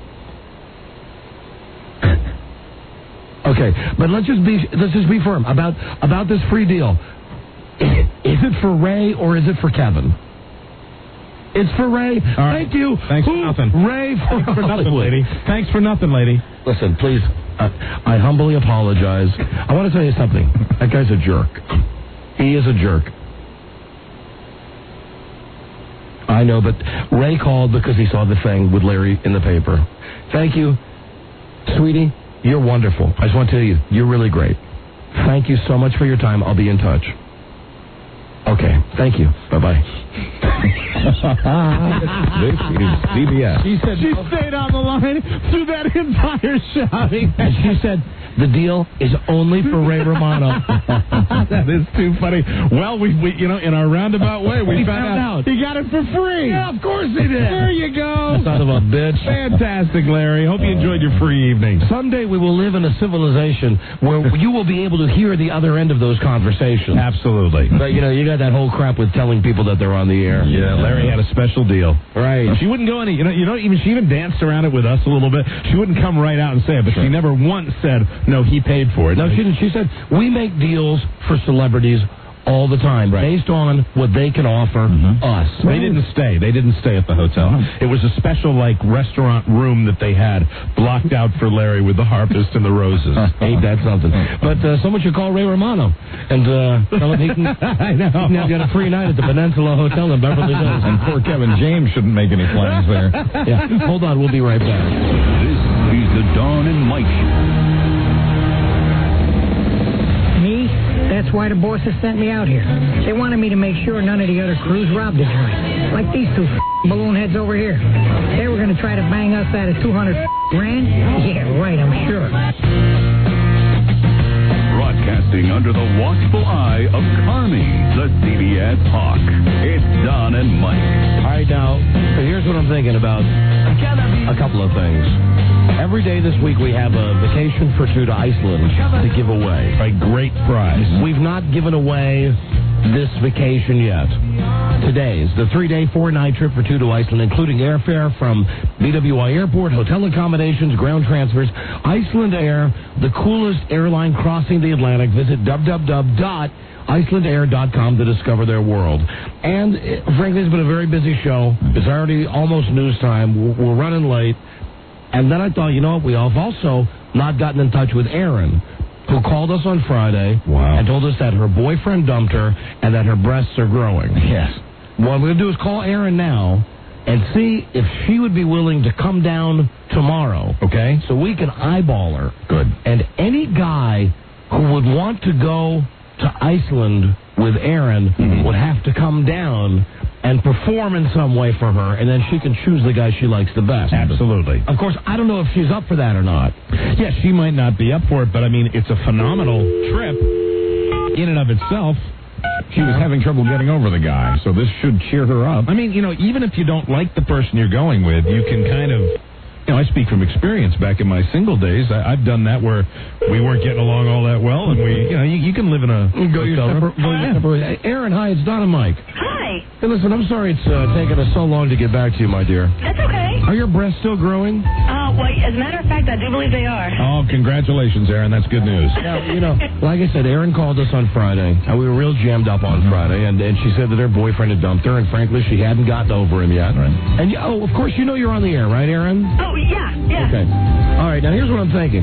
[SPEAKER 12] Okay, but let's just be firm about this free deal. Is it for Ray or is it for Kevin? It's for Ray.
[SPEAKER 11] All right.
[SPEAKER 12] Thank you.
[SPEAKER 11] Thanks for nothing.
[SPEAKER 12] Ray for
[SPEAKER 11] nothing, lady. Thanks for nothing, lady.
[SPEAKER 12] Listen, please. I humbly apologize. I want to tell you something. That guy's a jerk. He is a jerk. I know, but Ray called because he saw the thing with Larry in the paper. Thank you, sweetie. You're wonderful. I just want to tell you, you're really great. Thank you so much for your time. I'll be in touch. Okay. Thank you. Bye-bye.
[SPEAKER 16] This is CBS.
[SPEAKER 11] She stayed on the line through that entire shouting.
[SPEAKER 12] And she said, the deal is only for Ray Romano.
[SPEAKER 11] That is too funny. Well, we in our roundabout way, we found out. He got it for free.
[SPEAKER 12] Yeah, of course he did.
[SPEAKER 11] There you go.
[SPEAKER 12] Son of a bitch.
[SPEAKER 11] Fantastic, Larry. Hope you enjoyed your free evening.
[SPEAKER 12] Someday we will live in a civilization where you will be able to hear the other end of those conversations.
[SPEAKER 11] Absolutely.
[SPEAKER 12] But, you got that whole crap with telling people that they're on the air.
[SPEAKER 11] Yeah, Larry had a special deal.
[SPEAKER 12] Right.
[SPEAKER 11] She wouldn't go any, she even danced around it with us a little bit. She wouldn't come right out and say it, but she never once said, no, he paid for it.
[SPEAKER 12] No, she didn't. She said, we make deals for celebrities all the time, based on what they can offer us.
[SPEAKER 11] They didn't stay. They didn't stay at the hotel. It was a special, restaurant room that they had blocked out for Larry with the harpist and the roses.
[SPEAKER 12] Ain't that something? But someone should call Ray Romano and tell him he can now get a free night at the Peninsula Hotel in Beverly Hills.
[SPEAKER 16] And poor Kevin James shouldn't make any plans there.
[SPEAKER 12] Yeah, hold on. We'll be right back.
[SPEAKER 1] This is the Dawn and Mike Show.
[SPEAKER 5] Me? That's why the bosses sent me out here. They wanted me to make sure none of the other crews robbed the joint. Like these two balloon heads over here. They were going to try to bang us out of 200 grand? Yeah, right, I'm sure.
[SPEAKER 1] Broadcasting under the watchful eye of Carney, the CBS Hawk. It's Don and Mike.
[SPEAKER 12] All right, now, here's what I'm thinking about. A couple of things. Every day this week we have a vacation for two to Iceland to give away.
[SPEAKER 11] A great prize.
[SPEAKER 12] We've not given away this vacation yet. Today's the 3-day, 4-night trip for two to Iceland, including airfare from BWI Airport, hotel accommodations, ground transfers. Iceland Air, the coolest airline crossing the Atlantic. Visit www.icelandair.com to discover their world. And frankly, it's been a very busy show. It's already almost news time. We're running late. And then I thought, you know what, we have also not gotten in touch with Erin, who called us on Friday and told us that her boyfriend dumped her and that her breasts are growing.
[SPEAKER 11] Yes.
[SPEAKER 12] What I'm going to do is call Erin now and see if she would be willing to come down tomorrow.
[SPEAKER 11] Okay.
[SPEAKER 12] So we can eyeball her.
[SPEAKER 11] Good.
[SPEAKER 12] And any guy who would want to go to Iceland with Erin would have to come down and perform in some way for her, and then she can choose the guy she likes the best.
[SPEAKER 11] Absolutely.
[SPEAKER 12] Of course, I don't know if she's up for that or not.
[SPEAKER 11] Yeah, she might not be up for it, but I mean, it's a phenomenal trip in and of itself. She was having trouble getting over the guy, so this should cheer her up. I mean, you know, even if you don't like the person you're going with, you can kind of... You know, I speak from experience. Back in my single days, I've done that where we weren't getting along all that well, and you can live in a hotel room.
[SPEAKER 12] Erin, hi, it's Don and Mike.
[SPEAKER 19] Hi.
[SPEAKER 12] Hey, listen, I'm sorry it's taken us so long to get back to you, my dear.
[SPEAKER 19] That's okay.
[SPEAKER 12] Are your breasts still growing?
[SPEAKER 19] Well, as a matter of fact, I do believe they are.
[SPEAKER 11] Oh, congratulations, Erin. That's good news.
[SPEAKER 12] Now, you know, like I said, Erin called us on Friday, and we were real jammed up on Friday, and she said that her boyfriend had dumped her, and frankly, she hadn't gotten over him yet.
[SPEAKER 11] Right.
[SPEAKER 12] And, of course, you know you're on the air, right, Erin?
[SPEAKER 19] Oh, yeah.
[SPEAKER 12] Okay. All right, now here's what I'm thinking.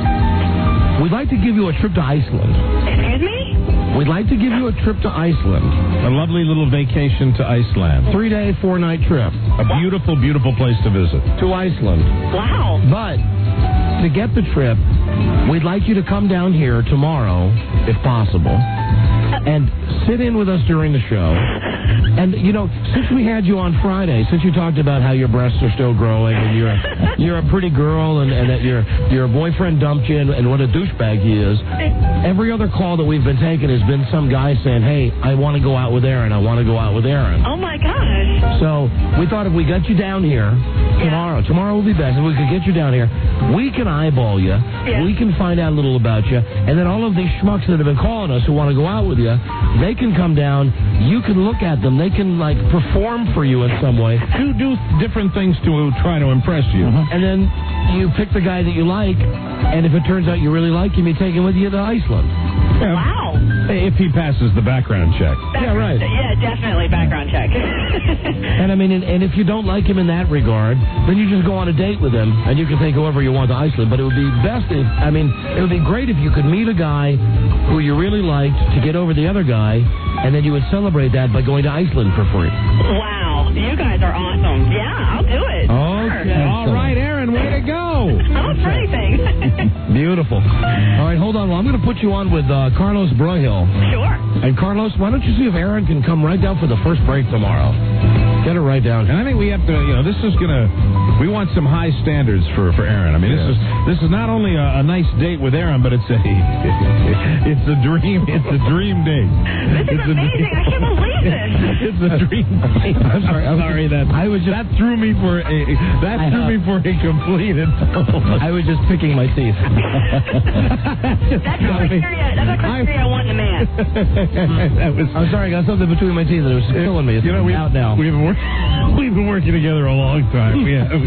[SPEAKER 12] We'd like to give you a trip to Iceland.
[SPEAKER 19] Excuse me?
[SPEAKER 12] We'd like to give you a trip to Iceland.
[SPEAKER 11] A lovely little vacation to Iceland.
[SPEAKER 12] 3-day, 4-night trip.
[SPEAKER 11] A beautiful, beautiful place to visit.
[SPEAKER 12] To Iceland.
[SPEAKER 19] Wow.
[SPEAKER 12] But to get the trip, we'd like you to come down here tomorrow, if possible, and sit in with us during the show. And, you know, since we had you on Friday, since you talked about how your breasts are still growing and you're a pretty girl and that your boyfriend dumped you and what a douchebag he is, every other call that we've been taking has been some guy saying, hey, I want to go out with Erin. I want to go out with Erin.
[SPEAKER 19] Oh, my gosh.
[SPEAKER 12] So we thought if we got you down here tomorrow will be best. If we could get you down here, we can eyeball you. Yeah. We can find out a little about you. And then all of these schmucks that have been calling us who want to go out with you, they can come down. You can look at them. They can, like, perform for you in some way.
[SPEAKER 11] Do different things to try to impress you.
[SPEAKER 12] And then you pick the guy that you like, and if it turns out you really like him, you take him with you to Iceland.
[SPEAKER 11] Yeah.
[SPEAKER 19] Wow.
[SPEAKER 11] If he passes the background check.
[SPEAKER 12] Yeah, right.
[SPEAKER 19] Yeah, definitely background check.
[SPEAKER 12] And I mean, and if you don't like him in that regard, then you just go on a date with him, and you can take whoever you want to Iceland. But it would be best it would be great if you could meet a guy who you really liked to get over the other guy, and then you would celebrate that by going to Iceland for free.
[SPEAKER 19] Wow. You guys are awesome. Yeah, I'll do it.
[SPEAKER 12] Okay.
[SPEAKER 19] Sure.
[SPEAKER 12] All right, Erin, way to go.
[SPEAKER 19] Oh, pretty thing.
[SPEAKER 12] Beautiful. All right, hold on. Well, I'm going to put you on with Carlos Broyhill.
[SPEAKER 19] Sure.
[SPEAKER 12] And Carlos, why don't you see if Erin can come right down for the first break tomorrow? Get her right down.
[SPEAKER 11] And I think we have to, this is going to, we want some high standards for Erin. I mean, this is not only a nice date with Erin, but it's a dream date.
[SPEAKER 19] This is amazing. I can't believe this.
[SPEAKER 11] It's a dream date. I'm sorry that threw me for a complete insult.
[SPEAKER 12] I was just picking my teeth.
[SPEAKER 19] That's a criteria one in a man.
[SPEAKER 12] I'm sorry, I got something between my teeth and it was killing me. It's out now.
[SPEAKER 11] We've been working together a long time.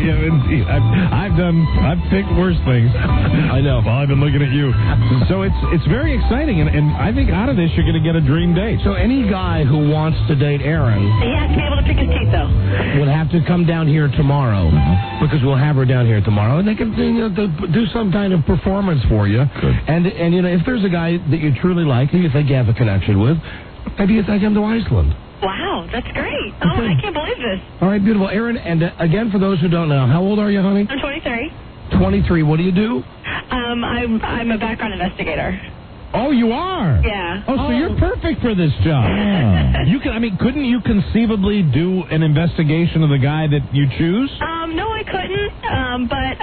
[SPEAKER 11] I've picked worse things.
[SPEAKER 12] I know.
[SPEAKER 11] While I've been looking at you. So it's very exciting, and I think out of this you're going to get a dream date.
[SPEAKER 12] So any guy who wants to date Erin,
[SPEAKER 19] he has to be able to pick his teeth, though.
[SPEAKER 12] Would have to come down here tomorrow, because we'll have her down here tomorrow, and they can do some kind of performance for you.
[SPEAKER 11] Good.
[SPEAKER 12] And if there's a guy that you truly like, who you think you have a connection with, maybe you take him to Iceland.
[SPEAKER 19] Wow, that's great. Oh, I can't believe this.
[SPEAKER 12] All right, beautiful. Erin, and again, for those who don't know, how old are you, honey?
[SPEAKER 19] I'm 23.
[SPEAKER 12] 23. What do you do?
[SPEAKER 19] I'm a background investigator.
[SPEAKER 11] Oh, you are?
[SPEAKER 19] Yeah.
[SPEAKER 11] Oh, so you're perfect for this job. You can. I mean, couldn't you conceivably do an investigation of the guy that you choose?
[SPEAKER 19] No, I couldn't. But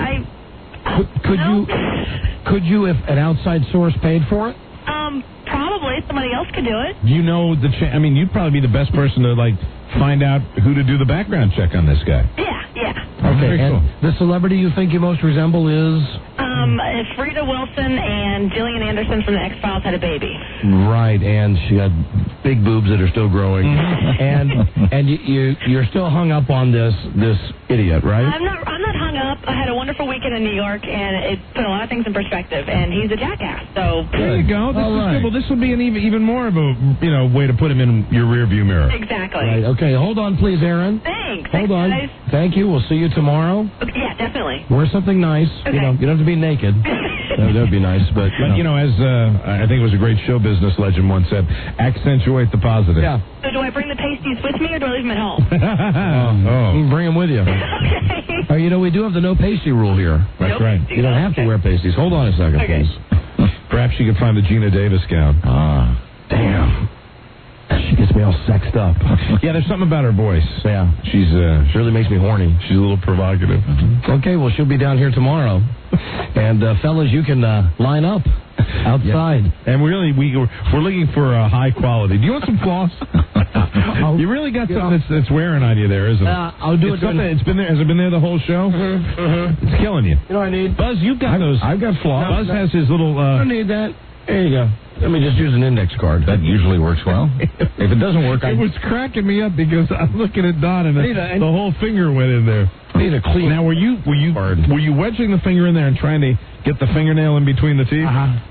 [SPEAKER 12] Could you, if an outside source paid for it?
[SPEAKER 19] Probably somebody else could do it.
[SPEAKER 11] You know I mean, you'd probably be the best person to find out who to do the background check on this guy.
[SPEAKER 19] Yeah.
[SPEAKER 12] Okay.
[SPEAKER 11] Very
[SPEAKER 12] And
[SPEAKER 11] cool.
[SPEAKER 12] the celebrity you think you most resemble is?
[SPEAKER 19] Frida Wilson and Gillian Anderson from the X-Files had a baby.
[SPEAKER 12] Right, and she had big boobs that are still growing, and you're still hung up on this idiot, right?
[SPEAKER 19] I'm not hung up. I had a wonderful weekend in New York, and it put a lot of things in perspective. And he's a jackass, so
[SPEAKER 11] There you go. This is good. Well, this will be an even more of a way to put him in your rearview mirror.
[SPEAKER 19] Exactly.
[SPEAKER 12] Right. Okay. Hold on, please, Aaron.
[SPEAKER 19] Thanks.
[SPEAKER 12] Hold on.
[SPEAKER 19] Guys.
[SPEAKER 12] Thank you. We'll see you tomorrow.
[SPEAKER 19] Yeah, definitely.
[SPEAKER 12] Wear something nice.
[SPEAKER 19] Okay.
[SPEAKER 12] You don't have to be naked. That would be nice, but
[SPEAKER 11] as I think it was a great show business legend once said, accentuate the positive.
[SPEAKER 12] Yeah.
[SPEAKER 19] So do I bring the pasties with me, or do I leave them at home?
[SPEAKER 12] You can bring them with you.
[SPEAKER 19] Okay.
[SPEAKER 12] We do have the no pasty rule here.
[SPEAKER 11] That's right.
[SPEAKER 12] You don't have to wear pasties. Hold on a second, please.
[SPEAKER 11] Perhaps you could find the Gina Davis gown.
[SPEAKER 12] Damn. She gets me all sexed up.
[SPEAKER 11] Yeah, there's something about her voice.
[SPEAKER 12] Yeah.
[SPEAKER 11] She
[SPEAKER 12] really makes me horny.
[SPEAKER 11] She's a little provocative.
[SPEAKER 12] Okay, well, she'll be down here tomorrow. And, fellas, you can line up outside.
[SPEAKER 11] Yeah. And we're looking for high quality. Do you want some floss? You really got something that's wearing on you there, isn't it?
[SPEAKER 12] I'll do it.
[SPEAKER 11] It's been there. Has it been there the whole show? It's killing you.
[SPEAKER 12] You know what I need?
[SPEAKER 11] Buzz, you've got those.
[SPEAKER 12] I've got floss.
[SPEAKER 11] Buzz has his little.
[SPEAKER 12] I don't need that. There you go. Let me just use an index card.
[SPEAKER 16] That usually works well. If it doesn't work,
[SPEAKER 11] it was cracking me up because I'm looking at Don and the whole finger went in there.
[SPEAKER 12] Need a clean.
[SPEAKER 11] Now, were you wedging the finger in there and trying to get the fingernail in between the teeth?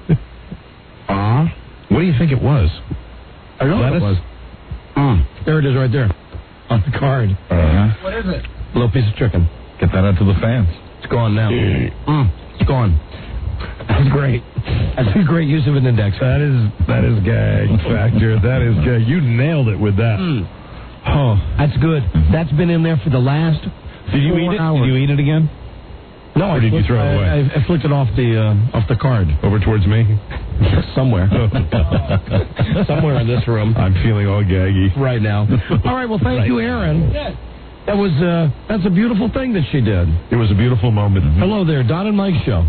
[SPEAKER 11] What do you think it was?
[SPEAKER 12] I don't know what it was. There it is, right there on the card. What is it? A little piece of chicken.
[SPEAKER 16] Get that out to the fans.
[SPEAKER 12] It's gone now. It's gone. That's great. That's a great use of an index.
[SPEAKER 11] That is gag factor. That is gag. You nailed it with that.
[SPEAKER 12] Oh, that's good. That's been in there for the last.
[SPEAKER 11] Did you eat it?
[SPEAKER 12] Hours.
[SPEAKER 11] Did you eat it again?
[SPEAKER 12] No,
[SPEAKER 11] or did you throw it away?
[SPEAKER 12] I flicked it off the card.
[SPEAKER 11] Over towards me?
[SPEAKER 12] Somewhere. Somewhere in this room.
[SPEAKER 11] I'm feeling all gaggy
[SPEAKER 12] right now. All right. Well, thank you, Aaron. That's a beautiful thing that she did.
[SPEAKER 11] It was a beautiful moment.
[SPEAKER 12] Hello there, Don and Mike show.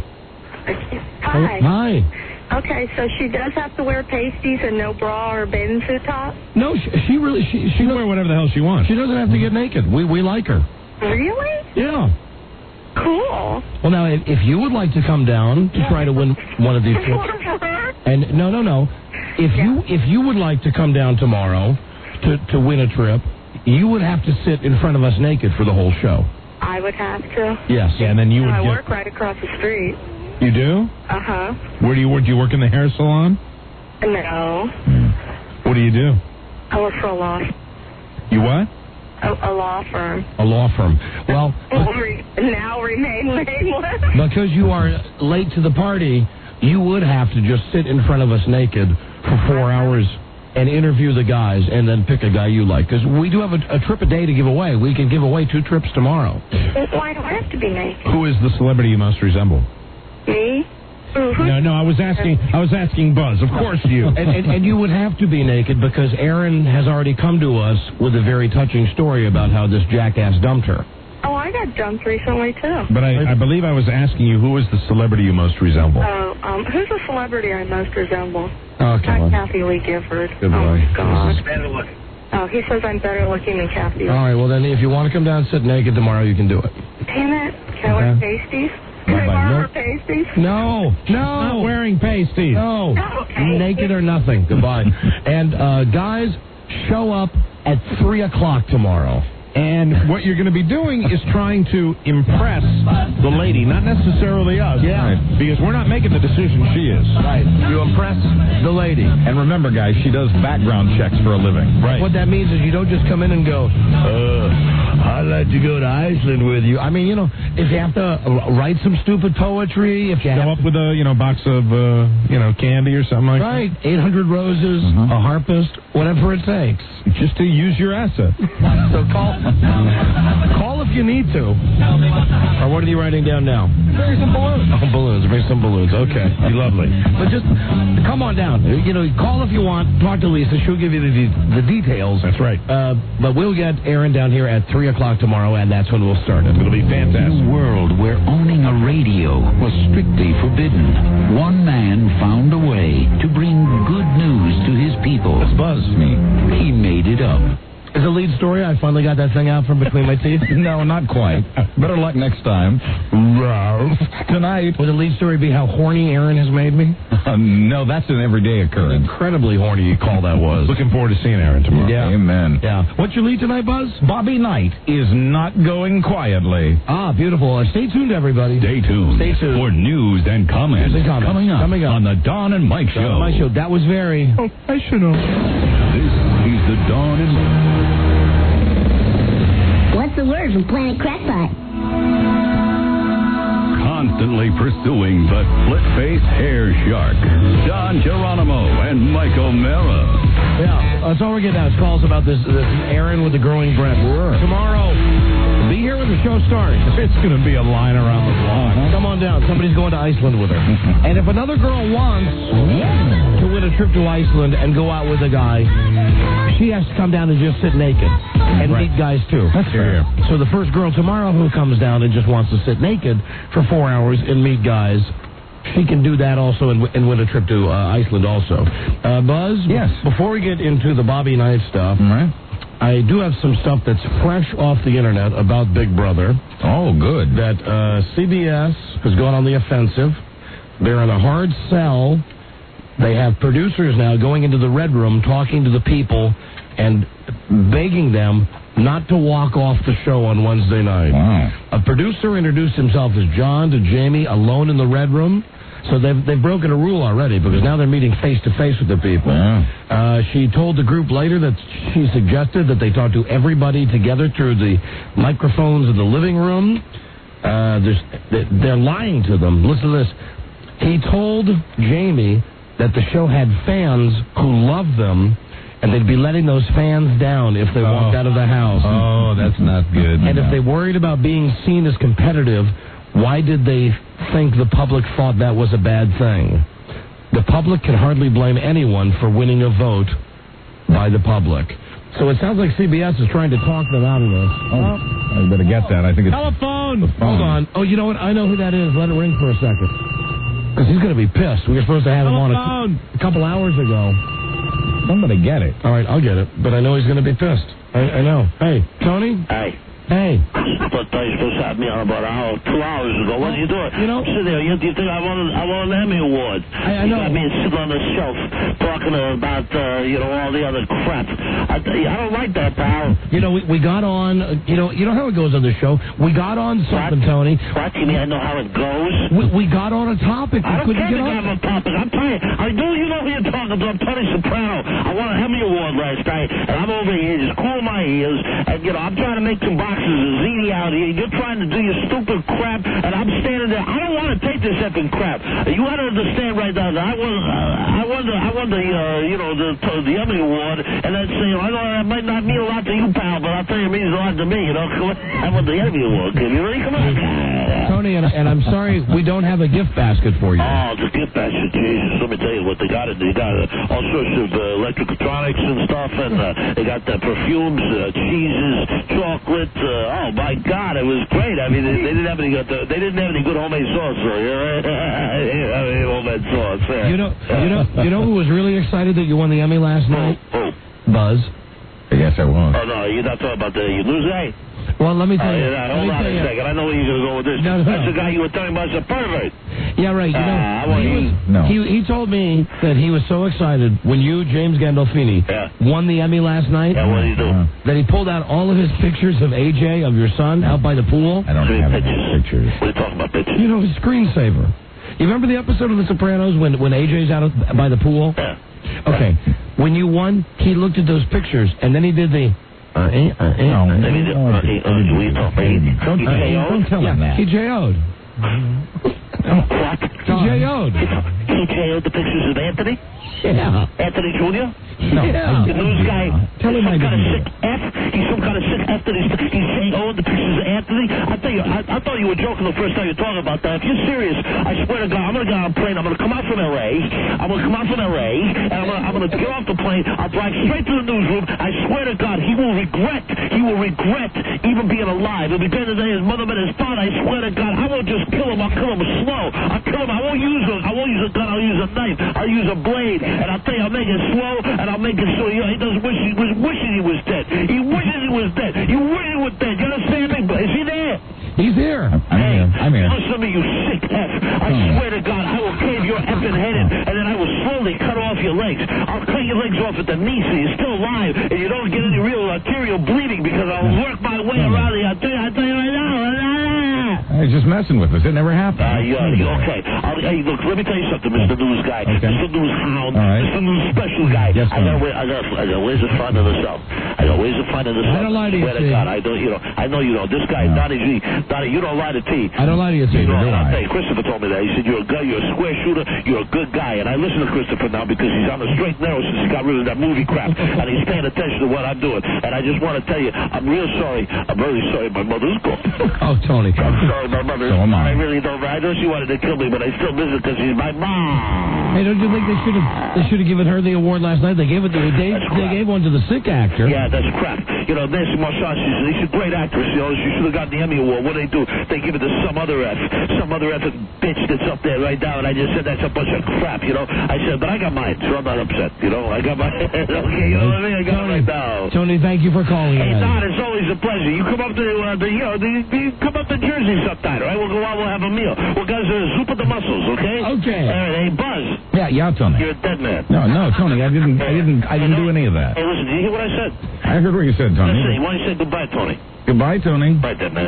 [SPEAKER 2] Hi.
[SPEAKER 12] Hi.
[SPEAKER 2] Okay, so she does have to wear pasties and no bra or bathing suit top?
[SPEAKER 12] No, she really she
[SPEAKER 11] can wear whatever the hell she wants.
[SPEAKER 12] She doesn't have to get naked. We like her.
[SPEAKER 2] Really?
[SPEAKER 12] Yeah.
[SPEAKER 2] Cool.
[SPEAKER 12] Well, now, if you would like to come down to try to win one of these trips, and no, if you would like to come down tomorrow to win a trip, you would have to sit in front of us naked for the whole show.
[SPEAKER 2] I would have to.
[SPEAKER 12] Yes.
[SPEAKER 11] Yeah, and then you would.
[SPEAKER 2] I work right across the street.
[SPEAKER 11] You do?
[SPEAKER 2] Uh-huh.
[SPEAKER 11] Where do you work? Do you work in the hair salon?
[SPEAKER 2] No.
[SPEAKER 11] What do you do?
[SPEAKER 2] I work for a law.
[SPEAKER 11] You what?
[SPEAKER 2] A law firm.
[SPEAKER 12] A law firm. Well,
[SPEAKER 2] now remain nameless.
[SPEAKER 12] Because you are late to the party, you would have to just sit in front of us naked for 4 hours and interview the guys and then pick a guy you like. Because we do have a trip a day to give away. We can give away 2 trips tomorrow.
[SPEAKER 2] Why do I have to be naked?
[SPEAKER 11] Who is the celebrity you most resemble?
[SPEAKER 2] Me?
[SPEAKER 11] No, I was asking Buzz. Of course you.
[SPEAKER 12] and you would have to be naked because Aaron has already come to us with a very touching story about how this jackass dumped her.
[SPEAKER 2] Oh, I got dumped recently, too.
[SPEAKER 11] But I believe I was asking you who is the celebrity you most resemble.
[SPEAKER 2] Who's the celebrity I most resemble?
[SPEAKER 12] Okay.
[SPEAKER 2] Kathy Lee Gifford.
[SPEAKER 12] Good boy.
[SPEAKER 2] Oh, God.
[SPEAKER 3] Better looking.
[SPEAKER 2] Oh, he says I'm better looking than Kathy Lee.
[SPEAKER 12] All right, well, then if you want to come down and sit naked tomorrow, you can do it.
[SPEAKER 2] Damn it. Can I wear pasties? Can I borrow her pasties?
[SPEAKER 12] No.
[SPEAKER 11] Not wearing pasties.
[SPEAKER 12] No.
[SPEAKER 2] Okay.
[SPEAKER 12] Naked or nothing. Goodbye. And, guys, show up at 3 o'clock tomorrow.
[SPEAKER 11] And what you're going to be doing is trying to impress the lady, not necessarily us.
[SPEAKER 12] Yeah.
[SPEAKER 11] Right? Because we're not making the decision, she is.
[SPEAKER 12] Right. You impress the lady.
[SPEAKER 16] And remember, guys, she does background checks for a living.
[SPEAKER 11] Right.
[SPEAKER 12] What that means is you don't just come in and go, I'd like to go to Iceland with you. I mean, if you have to write some stupid poetry, if you
[SPEAKER 11] go up with a box of candy or something like that.
[SPEAKER 12] Right. 800 roses, a harpist, whatever it takes.
[SPEAKER 11] Just to use your asset.
[SPEAKER 12] So Call if you need to. Or what are you writing down now?
[SPEAKER 10] Bring some balloons.
[SPEAKER 12] Oh, balloons. Bring some balloons. Okay. Lovely. But just come on down. Call if you want. Talk to Lisa. She'll give you the details.
[SPEAKER 11] That's right.
[SPEAKER 12] But we'll get Aaron down here at 3 o'clock tomorrow, and that's when we'll start it. It'll be fantastic.
[SPEAKER 6] In a world where owning a radio was strictly forbidden, one man found a way to bring good news to his people.
[SPEAKER 12] It's Buzz.
[SPEAKER 6] He made it up.
[SPEAKER 12] Is the lead story? I finally got that thing out from between my teeth?
[SPEAKER 16] No, not quite. Better luck next time. Tonight.
[SPEAKER 12] Will the lead story be how horny Aaron has made me?
[SPEAKER 16] No, that's an everyday occurrence.
[SPEAKER 12] Incredibly horny call that was.
[SPEAKER 11] Looking forward to seeing Aaron tomorrow.
[SPEAKER 12] Yeah.
[SPEAKER 16] Amen.
[SPEAKER 12] Yeah. What's your lead tonight, Buzz?
[SPEAKER 16] Bobby Knight is not going quietly.
[SPEAKER 12] Ah, beautiful. Stay tuned, everybody.
[SPEAKER 1] Stay tuned.
[SPEAKER 12] Stay tuned.
[SPEAKER 1] For news and comments. Coming up on the Don and Mike Show.
[SPEAKER 12] Don and Mike Show. That was very professional.
[SPEAKER 1] This is the Don and Mike.
[SPEAKER 20] What's the word from Planet Crackpot?
[SPEAKER 1] Constantly pursuing the split-faced hair shark, Don Geronimo and Mike O'Mara.
[SPEAKER 12] Yeah, that's all we're getting now. It's calls about this Aaron with the growing breath. Tomorrow, be here when the show starts.
[SPEAKER 11] It's going to be a line around the block.
[SPEAKER 12] Come on down. Somebody's going to Iceland with her. And if another girl wants to win a trip to Iceland and go out with a guy, she has to come down and just sit naked and meet guys too.
[SPEAKER 11] That's fair.
[SPEAKER 12] So the first girl tomorrow who comes down and just wants to sit naked for 4 hours and meet guys, she can do that also and win a trip to Iceland also. Buzz?
[SPEAKER 16] Yes.
[SPEAKER 12] Before we get into the Bobby Knight stuff, I do have some stuff that's fresh off the internet about Big Brother.
[SPEAKER 16] Oh, good.
[SPEAKER 12] That CBS has gone on the offensive. They're in a hard sell. They have producers now going into the Red Room, talking to the people, and begging them not to walk off the show on Wednesday night.
[SPEAKER 16] Wow.
[SPEAKER 12] A producer introduced himself as John to Jamie alone in the Red Room. So they've broken a rule already because now they're meeting face-to-face with the people.
[SPEAKER 16] Wow.
[SPEAKER 12] She told the group later that she suggested that they talk to everybody together through the microphones in the living room. They're lying to them. Listen to this. He told Jamie that the show had fans who loved them, and they'd be letting those fans down if they walked out of the house.
[SPEAKER 16] Oh, that's not good.
[SPEAKER 12] And if they worried about being seen as competitive, why did they think the public thought that was a bad thing? The public can hardly blame anyone for winning a vote by the public. So it sounds like CBS is trying to talk them out of this.
[SPEAKER 16] Oh, I better get that. I think it's...
[SPEAKER 12] Telephone! Hold on. Oh, you know what? I know who that is. Let it ring for a second. Because he's going to be pissed. We were supposed to have him on a couple hours ago.
[SPEAKER 16] Somebody get it.
[SPEAKER 12] All right, I'll get it. But I know he's going to be pissed. I know. Hey, Tony?
[SPEAKER 3] Hey.
[SPEAKER 12] Hey.
[SPEAKER 3] But they supposed to have me on about 2 hours ago. What are you doing?
[SPEAKER 12] You know,
[SPEAKER 3] I'm sitting there. You think I won an Emmy Award?
[SPEAKER 12] I know.
[SPEAKER 3] You got me sitting on the shelf talking about all the other crap. I don't like that, pal.
[SPEAKER 12] You know, we got on. You know how it goes on the show. We got on something, Tony.
[SPEAKER 3] What? You mean I know how it goes?
[SPEAKER 12] We got on a topic.
[SPEAKER 3] I don't care to have a topic. I'm telling you. I do. You know who you're talking to. I'm Tony Soprano. I won an Emmy Award last night, and I'm over here just cooling my ears. And I'm trying to make some boxes of ziti out here. You're trying to do your stupid crap, and I'm standing there. I don't want to take this effing crap. You got to understand right now that I won the Emmy Award, and that's I know that might not mean a lot to you, pal, but I'll tell you it means a lot to me. I won the Emmy Award. Kid. You ready? Come on.
[SPEAKER 12] Tony, and I'm sorry we don't have a gift basket for you.
[SPEAKER 3] Oh, the gift basket, Jesus! Let me tell you what they got. They got all sorts of electronics and stuff, and they got the perfumes, cheeses, chocolate. Oh my God, it was great. I mean, they didn't have any good. They didn't have any good homemade sauce, so homemade sauce. Yeah.
[SPEAKER 12] You know who was really excited that you won the Emmy last night?
[SPEAKER 3] Oh.
[SPEAKER 12] Buzz.
[SPEAKER 16] Yes, I was.
[SPEAKER 3] Oh no, you're not talking about the news guy.
[SPEAKER 12] Well, let me tell you.
[SPEAKER 3] Hold on a second. I know where you're going to go with this.
[SPEAKER 12] No.
[SPEAKER 3] That's the guy you were telling about as a pervert.
[SPEAKER 12] Yeah, right. He told me that he was so excited when you, James Gandolfini, won the Emmy last night.
[SPEAKER 3] Yeah, what did he do?
[SPEAKER 12] That he pulled out all of his pictures of AJ, of your son, out by the pool.
[SPEAKER 16] I don't have any pictures.
[SPEAKER 3] What are you talking about, pictures?
[SPEAKER 12] You know, his screensaver. You remember the episode of The Sopranos when AJ's out by the pool?
[SPEAKER 3] Yeah.
[SPEAKER 12] Okay. When you won, he looked at those pictures, and then he did the...
[SPEAKER 16] Don't tell him that.
[SPEAKER 12] He J.O.'d.
[SPEAKER 3] What?
[SPEAKER 12] J.O.'d.
[SPEAKER 3] He J.O.'d the pictures of Anthony?
[SPEAKER 12] Yeah.
[SPEAKER 3] Anthony Jr.?
[SPEAKER 11] No.
[SPEAKER 12] Yeah.
[SPEAKER 3] The news guy.
[SPEAKER 11] Tell him I
[SPEAKER 3] some kind of
[SPEAKER 11] didn't.
[SPEAKER 3] sick F. He's some kind of sick F that he's J.O.'d the pictures of Anthony. I tell you, I thought you were joking the first time you were talking about that. If you're serious, I swear to God, I'm going to get on a plane. I'm going to come out from L.A. And I'm going to get off the plane. I'll drive straight to the newsroom. I swear to God, he will regret even being alive. He'll be better than his mother and his father. I swear to God, I won't just kill him. I'll kill him slow. I'll kill him. I won't use a gun. I'll use a knife. I'll use a blade. And I'll tell you, I'll make it slow, and I'll make it so he doesn't wish he was wishing he was dead. He wishes he was dead. You wish he was dead. You understand me? Is he there?
[SPEAKER 12] He's here.
[SPEAKER 11] I'm here.
[SPEAKER 3] Listen to me, you sick F. I swear to God, I will cave your effing head in, and then I will slowly cut off your legs. I'll cut your legs off at the knee so you're still alive, and you don't get any real arterial bleeding because I'll work my way around you. I tell you right now.
[SPEAKER 11] He's just messing with us. It never happened.
[SPEAKER 3] Okay. Hey, look, let me tell you something, Mr. News Guy.
[SPEAKER 11] Okay.
[SPEAKER 3] Mr. News Hound.
[SPEAKER 11] Right.
[SPEAKER 3] Mr. News Special Guy.
[SPEAKER 11] Yes,
[SPEAKER 3] I got ways of finding this out. I don't
[SPEAKER 12] lie to you,
[SPEAKER 3] swear to God, I know you don't. This guy, Donnie G. Donnie, you don't lie to T.
[SPEAKER 12] I don't lie to you, T.
[SPEAKER 3] I'll tell you, Christopher told me that. He said, you're a guy, you're a square shooter, you're a good guy. And I listen to Christopher now because he's on the straight and narrow since he got rid of that movie crap. And he's paying attention to what I'm doing. And I just want to tell you, I'm real sorry. I'm very sorry my mother's gone.
[SPEAKER 12] Oh, Tony.
[SPEAKER 3] I'm sorry my mother.
[SPEAKER 11] So am I.
[SPEAKER 3] I really don't. I know she wanted to kill me, but I still miss her because she's my mom.
[SPEAKER 12] Hey, don't you think they should have given her the award last night? They gave one to the sick actor.
[SPEAKER 3] Yeah, that's crap. You know, Nancy Marchand, she's a great actress. You know, she should have gotten the Emmy Award. What do? They give it to some other effing bitch that's up there right now. And I just said that's a bunch of crap. You know, I said, but I got mine, so I'm not upset. You know, I got my. Okay, you know what I mean? I got it right now.
[SPEAKER 12] Tony, thank you for calling.
[SPEAKER 3] Hey, Don, it's always a pleasure. You come up to you come up to Jersey sometime, all right? We'll go out. We'll have a meal. We'll go to Soup of the Mussels, okay?
[SPEAKER 12] Okay.
[SPEAKER 3] All right, hey, Buzz.
[SPEAKER 11] Yeah, Tony.
[SPEAKER 3] You're a dead man.
[SPEAKER 11] No, Tony. I didn't do any of that.
[SPEAKER 3] Hey, listen, did you hear what I said?
[SPEAKER 11] I heard what you said, Tony.
[SPEAKER 3] Listen, why don't you say goodbye, Tony?
[SPEAKER 11] Goodbye, Tony.
[SPEAKER 3] Bye, dead man.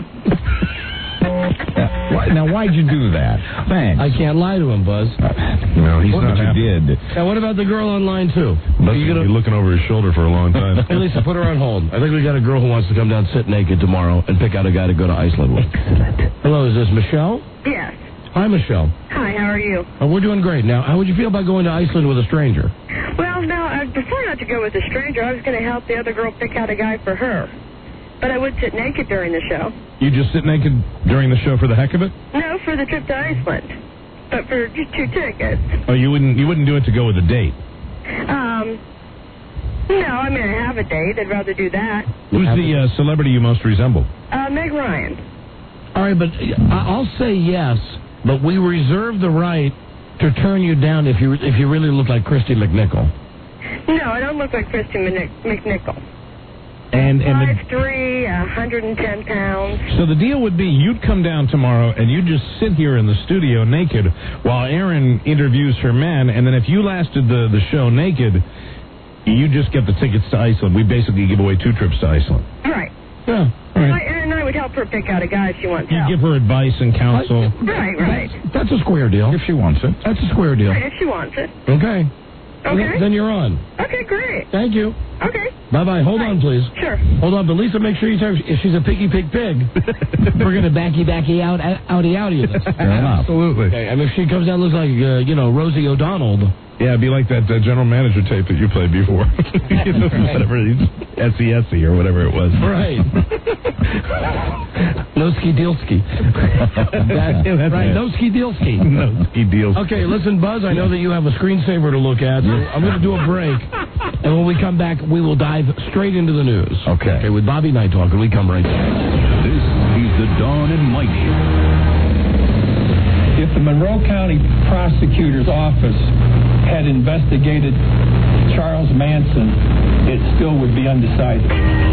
[SPEAKER 11] Now, why'd you do that? Thanks.
[SPEAKER 12] I can't lie to him, Buzz.
[SPEAKER 11] No, he's not happy.
[SPEAKER 12] You did. Now, what about the girl on line 2?
[SPEAKER 11] Buzz will be looking over his shoulder for a long time.
[SPEAKER 12] Hey, Lisa, put her on hold. I think we got a girl who wants to come down sit naked tomorrow and pick out a guy to go to Iceland with. Hello, is this Michelle?
[SPEAKER 2] Yes.
[SPEAKER 12] Hi, Michelle.
[SPEAKER 2] Hi, how are you?
[SPEAKER 12] We're doing great. Now, how would you feel about going to Iceland with a stranger?
[SPEAKER 2] Well, no, I'd prefer not to go with a stranger. I was going to help the other girl pick out a guy for her. But I would sit naked during the show.
[SPEAKER 11] You just sit naked during the show for the heck of it?
[SPEAKER 2] No, for the trip to Iceland. But for just 2 tickets.
[SPEAKER 11] Oh, you wouldn't do it to go with a date?
[SPEAKER 2] No, I mean, I have a date. I'd rather do that.
[SPEAKER 11] Who's the celebrity you most resemble?
[SPEAKER 2] Meg Ryan.
[SPEAKER 12] All right, but I'll say yes, but we reserve the right to turn you down if you really look like Christy McNichol.
[SPEAKER 2] No, I don't look like Christy McNichol.
[SPEAKER 11] And
[SPEAKER 2] 5'3", 110 pounds.
[SPEAKER 11] So the deal would be you'd come down tomorrow and you'd just sit here in the studio naked while Erin interviews her man, and then if you lasted the show naked, you just get the tickets to Iceland. We basically give away 2 trips to Iceland.
[SPEAKER 2] Right.
[SPEAKER 11] Yeah. All right.
[SPEAKER 2] And I would help her pick out a guy if she wants
[SPEAKER 11] You
[SPEAKER 2] help.
[SPEAKER 11] give her advice and counsel.
[SPEAKER 2] Right.
[SPEAKER 12] That's a square deal.
[SPEAKER 11] If she wants it.
[SPEAKER 12] That's a square deal.
[SPEAKER 2] Right, if she wants it.
[SPEAKER 12] Okay.
[SPEAKER 2] Okay.
[SPEAKER 12] Then you're on.
[SPEAKER 2] Okay, great.
[SPEAKER 12] Thank you.
[SPEAKER 2] Okay.
[SPEAKER 12] Bye-bye. Hold on, please.
[SPEAKER 2] Sure.
[SPEAKER 12] Hold on, but Lisa, make sure you tell her if she's a piggy pig pig, we're going to backy out, outie this.
[SPEAKER 11] Absolutely.
[SPEAKER 12] Okay, I mean, if she comes down and looks like, Rosie O'Donnell.
[SPEAKER 11] Yeah, it'd be like that general manager tape that you played before. Whatever, S.E.S.E. or whatever it was.
[SPEAKER 12] Right. No-ski Dealski.
[SPEAKER 11] That's
[SPEAKER 12] right,
[SPEAKER 11] it.
[SPEAKER 12] no-ski Dealski.
[SPEAKER 11] No-ski Dealski.
[SPEAKER 12] Okay, listen, Buzz, I know that you have a screensaver to look at, so I'm going to do a break. And when we come back, we will dive straight into the news. Okay, with Bobby Night Talk, and we come right back.
[SPEAKER 1] This is the Dawn and Mike Show.
[SPEAKER 13] If the Monroe County Prosecutor's Office had investigated Charles Manson, it still would be undecided.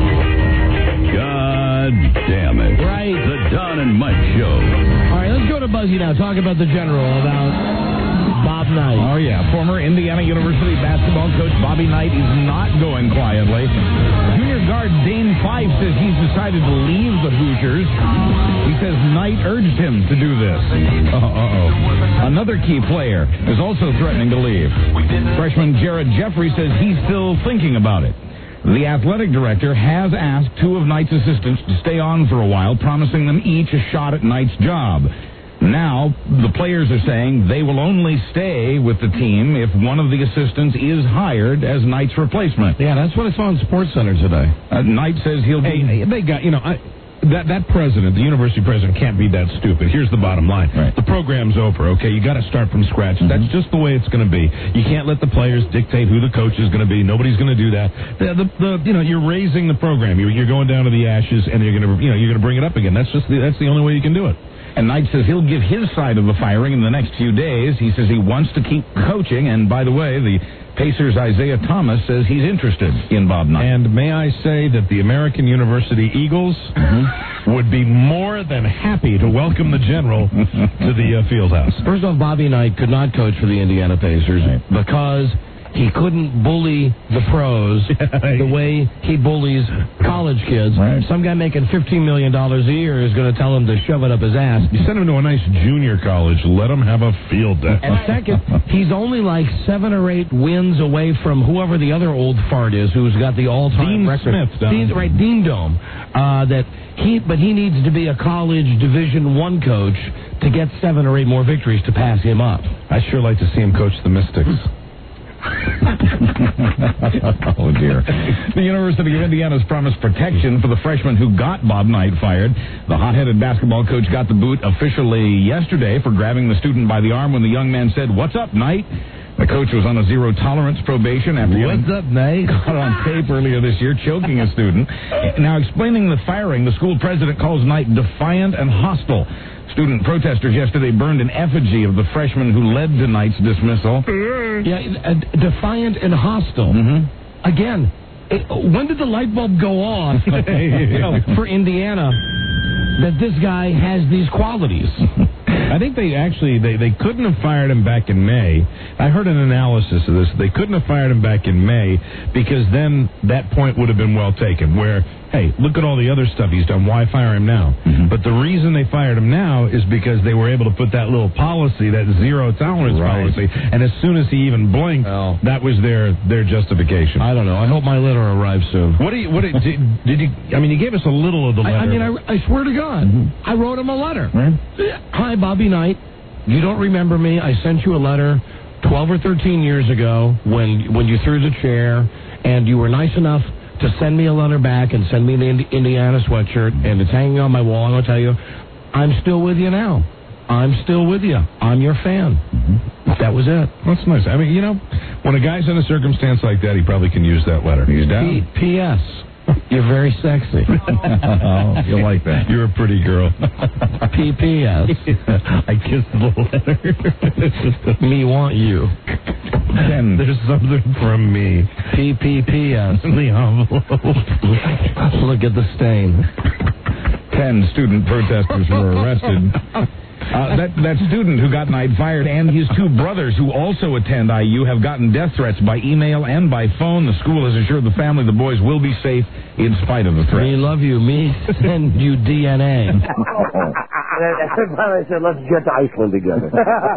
[SPEAKER 1] God damn it.
[SPEAKER 12] Right.
[SPEAKER 1] The Don and Mike Show.
[SPEAKER 12] All right, let's go to Buzzy now. Talk about the general, about Bob Knight.
[SPEAKER 16] Oh, yeah. Former Indiana University basketball coach Bobby Knight is not going quietly. Junior guard Dane Fife says he's decided to leave the Hoosiers. He says Knight urged him to do this. Another key player is also threatening to leave. Freshman Jared Jeffrey says he's still thinking about it. The athletic director has asked 2 of Knight's assistants to stay on for a while, promising them each a shot at Knight's job. Now, the players are saying they will only stay with the team if one of the assistants is hired as Knight's replacement.
[SPEAKER 12] Yeah, that's what I saw on SportsCenter today.
[SPEAKER 16] Knight says he'll be...
[SPEAKER 11] Hey, they got, that president, the university president, can't be that stupid. Here's the bottom line. Right. The program's over, okay? You got to start from scratch. Mm-hmm. That's just the way it's going to be. You can't let the players dictate who the coach is going to be. Nobody's going to do that. You're raising the program. You're going down to the ashes, and you're going to bring it up again. That's the only way you can do it.
[SPEAKER 16] And Knight says he'll give his side of the firing in the next few days. He says he wants to keep coaching. And by the way, the Pacers' Isaiah Thomas says he's interested in Bob Knight.
[SPEAKER 11] And may I say that the American University Eagles would be more than happy to welcome the general to the field house.
[SPEAKER 12] First off, Bobby Knight could not coach for the Indiana Pacers because he couldn't bully the pros the way he bullies college kids. Right. Some guy making $15 million a year is going to tell him to shove it up his ass.
[SPEAKER 11] You send him to a nice junior college, let him have a field day.
[SPEAKER 12] And second, he's only like 7 or 8 wins away from whoever the other old fart is who's got the all-time record. Dean Dome. But he needs to be a college Division I coach to get 7 or 8 more victories to pass him up.
[SPEAKER 11] I'd sure like to see him coach the Mystics.
[SPEAKER 16] Oh, dear. The University of Indiana's promised protection for the freshman who got Bob Knight fired. The hot-headed basketball coach got the boot officially yesterday for grabbing the student by the arm when the young man said, "What's up, Knight?" The coach was on a zero-tolerance probation after
[SPEAKER 12] What's up, Knight?
[SPEAKER 16] Caught on tape earlier this year choking a student. Now, explaining the firing, the school president calls Knight defiant and hostile. Student protesters yesterday burned an effigy of the freshman who led to Knight's dismissal.
[SPEAKER 12] Yeah, defiant and hostile. Mm-hmm. Again, when did the light bulb go off for Indiana that this guy has these qualities?
[SPEAKER 11] I think they couldn't have fired him back in May. I heard an analysis of this. They couldn't have fired him back in May because then that point would have been well taken where, hey, look at all the other stuff he's done. Why fire him now? Mm-hmm. But the reason they fired him now is because they were able to put that little policy, that zero-tolerance policy, and as soon as he even blinked, that was their justification.
[SPEAKER 12] I don't know. I hope my letter arrives soon.
[SPEAKER 11] Did you... I mean, you gave us a little of the letter.
[SPEAKER 12] I swear to God, I wrote him a letter.
[SPEAKER 11] Right?
[SPEAKER 12] Hi, Bobby Knight. You don't remember me. I sent you a letter 12 or 13 years ago when you threw the chair, and you were nice enough to send me a letter back and send me the Indiana sweatshirt, and it's hanging on my wall. I'm going to tell you, I'm still with you now. I'm still with you. I'm your fan. That was it.
[SPEAKER 11] That's nice. I mean, when a guy's in a circumstance like that, he probably can use that letter. He's down.
[SPEAKER 12] P.S. You're very sexy.
[SPEAKER 16] Oh, you like that.
[SPEAKER 11] You're a pretty girl.
[SPEAKER 12] P.P.S.
[SPEAKER 11] I kissed the letter.
[SPEAKER 12] Me want you.
[SPEAKER 11] And there's something from me.
[SPEAKER 12] P.P.P.S.
[SPEAKER 11] The envelope.
[SPEAKER 12] Look at the stain.
[SPEAKER 16] 10 student protesters were arrested. That student who got Knight fired and his 2 brothers who also attend IU have gotten death threats by email and by phone. The school has assured the family the boys will be safe in spite of the threat.
[SPEAKER 12] Me love you. Me send you DNA.
[SPEAKER 14] I said, let's jet to Iceland together.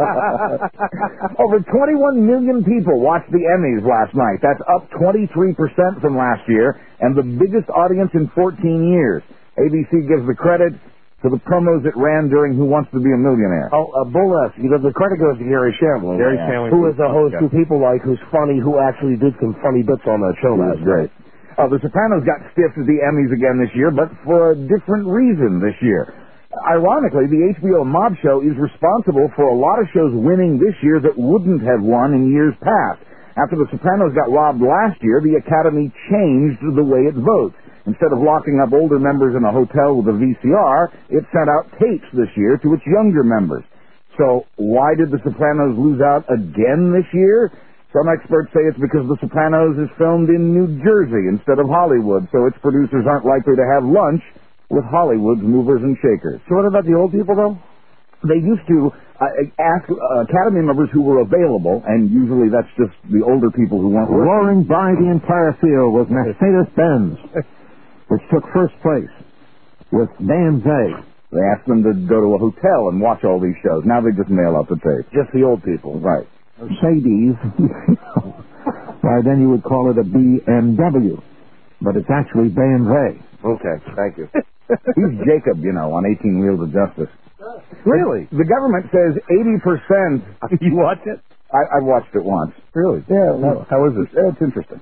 [SPEAKER 14] Over 21 million people watched the Emmys last night. That's up 23% from last year and the biggest audience in 14 years. ABC gives the credit to the promos it ran during Who Wants to Be a Millionaire.
[SPEAKER 15] Burlesque. The credit goes to Gary Shandling.
[SPEAKER 14] Gary Shandling.
[SPEAKER 15] Who is a host who people like, who's funny, who actually did some funny bits on that show last night.
[SPEAKER 14] The Sopranos got stiffed at the Emmys again this year, but for a different reason this year. Ironically, the HBO mob show is responsible for a lot of shows winning this year that wouldn't have won in years past. After The Sopranos got robbed last year, the Academy changed the way it votes. Instead of locking up older members in a hotel with a VCR, it sent out tapes this year to its younger members. So why did The Sopranos lose out again this year? Some experts say it's because The Sopranos is filmed in New Jersey instead of Hollywood, so its producers aren't likely to have lunch with Hollywood's movers and shakers.
[SPEAKER 15] So what about the old people, though?
[SPEAKER 14] They used to ask Academy members who were available, and usually that's just the older people who weren't working.
[SPEAKER 15] Roaring by the entire field was Mercedes-Benz, which took first place with Dan Zay.
[SPEAKER 14] They asked them to go to a hotel and watch all these shows. Now they just mail out the tape.
[SPEAKER 15] Just the old people.
[SPEAKER 14] Right.
[SPEAKER 15] Mercedes, why then you would call it a BMW. But it's actually BMW.
[SPEAKER 14] Okay, thank you. He's Jacob, on 18 Wheels of Justice. Really? The government says 80%.
[SPEAKER 7] You watch it?
[SPEAKER 14] I watched it once.
[SPEAKER 7] Really?
[SPEAKER 14] Yeah.
[SPEAKER 7] How is it?
[SPEAKER 14] It's interesting.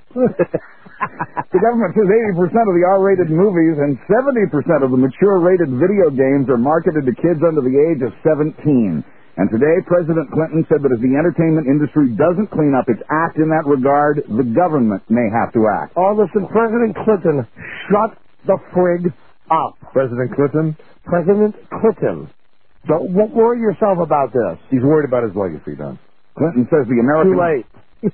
[SPEAKER 14] The government says 80% of the R-rated movies and 70% of the mature-rated video games are marketed to kids under the age of 17. And today, President Clinton said that if the entertainment industry doesn't clean up its act in that regard, the government may have to act.
[SPEAKER 8] Oh, listen, President Clinton, shut the frig up.
[SPEAKER 7] President Clinton?
[SPEAKER 8] President Clinton. Don't worry yourself about this.
[SPEAKER 7] He's worried about his legacy, Don.
[SPEAKER 14] Clinton says the American...
[SPEAKER 8] Too late.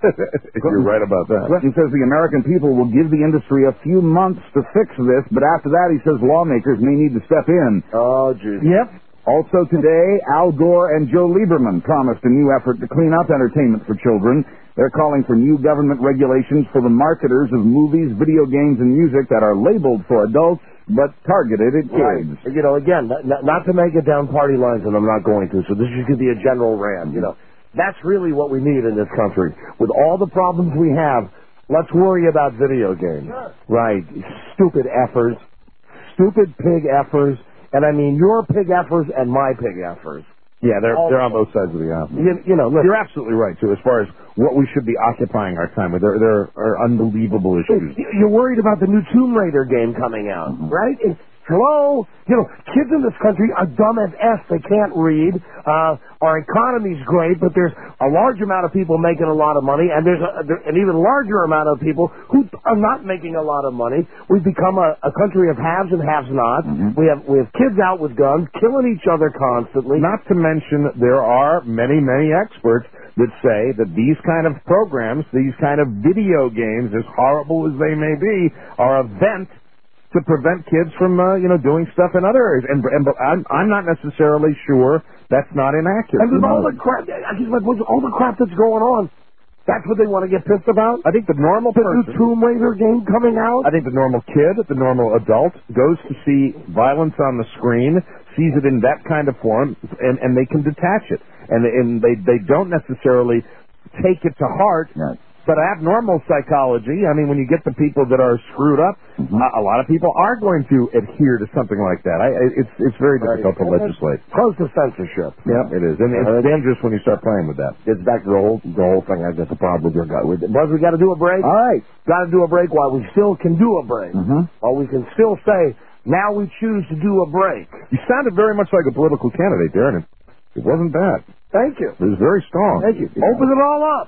[SPEAKER 7] You're right about that.
[SPEAKER 14] Clinton says the American people will give the industry a few months to fix this, but after that, he says lawmakers may need to step in.
[SPEAKER 8] Oh, geez.
[SPEAKER 14] Yep. Also today, Al Gore and Joe Lieberman promised a new effort to clean up entertainment for children. They're calling for new government regulations for the marketers of movies, video games, and music that are labeled for adults but targeted at kids.
[SPEAKER 8] Right. You know, again, not to make it down party lines, and I'm not going to, so this should be a general rant, you know. That's really what we need in this country. With all the problems we have, let's worry about video games. Sure. Right. Stupid effers. Stupid pig effers. And I mean your pig effers and my pig effers.
[SPEAKER 7] Yeah, they're on both sides of the aisle.
[SPEAKER 8] You know, listen.
[SPEAKER 7] You're absolutely right, too, as far as what we should be occupying our time with. There are unbelievable issues.
[SPEAKER 8] You're worried about the new Tomb Raider game coming out, right? Hello? You know, kids in this country are dumb as S. They can't read. Our economy's great, but there's a large amount of people making a lot of money, and there's an even larger amount of people who are not making a lot of money. We've become a country of haves and have-nots. Mm-hmm. We have kids out with guns, killing each other constantly.
[SPEAKER 7] Not to mention there are many, many experts that say that these kind of programs, these kind of video games, as horrible as they may be, are a vent to prevent kids from, doing stuff in other areas. And I'm not necessarily sure that's not inaccurate.
[SPEAKER 8] And with all the crap, all the crap that's going on, that's what they want to get pissed about?
[SPEAKER 7] I think the normal person...
[SPEAKER 8] The new Tomb Raider game coming out?
[SPEAKER 7] I think the normal kid, the normal adult, goes to see violence on the screen, sees it in that kind of form, and they can detach it. And they don't necessarily take it to heart. Right. But abnormal psychology, I mean, when you get the people that are screwed up, a lot of people are going to adhere to something like that. It's very difficult to legislate.
[SPEAKER 8] Close to censorship.
[SPEAKER 7] Yeah, it is. And it's dangerous when you start playing with that.
[SPEAKER 8] It's back to the whole thing. I got the problem with your guy. Buzz, we got to do a break?
[SPEAKER 14] All right.
[SPEAKER 8] Got to do a break while we still can do a break. While we can still say, now we choose to do a break.
[SPEAKER 7] You sounded very much like a political candidate there, and it wasn't bad.
[SPEAKER 8] Thank you.
[SPEAKER 7] It was very strong.
[SPEAKER 8] Thank you. Yeah. Open it all up.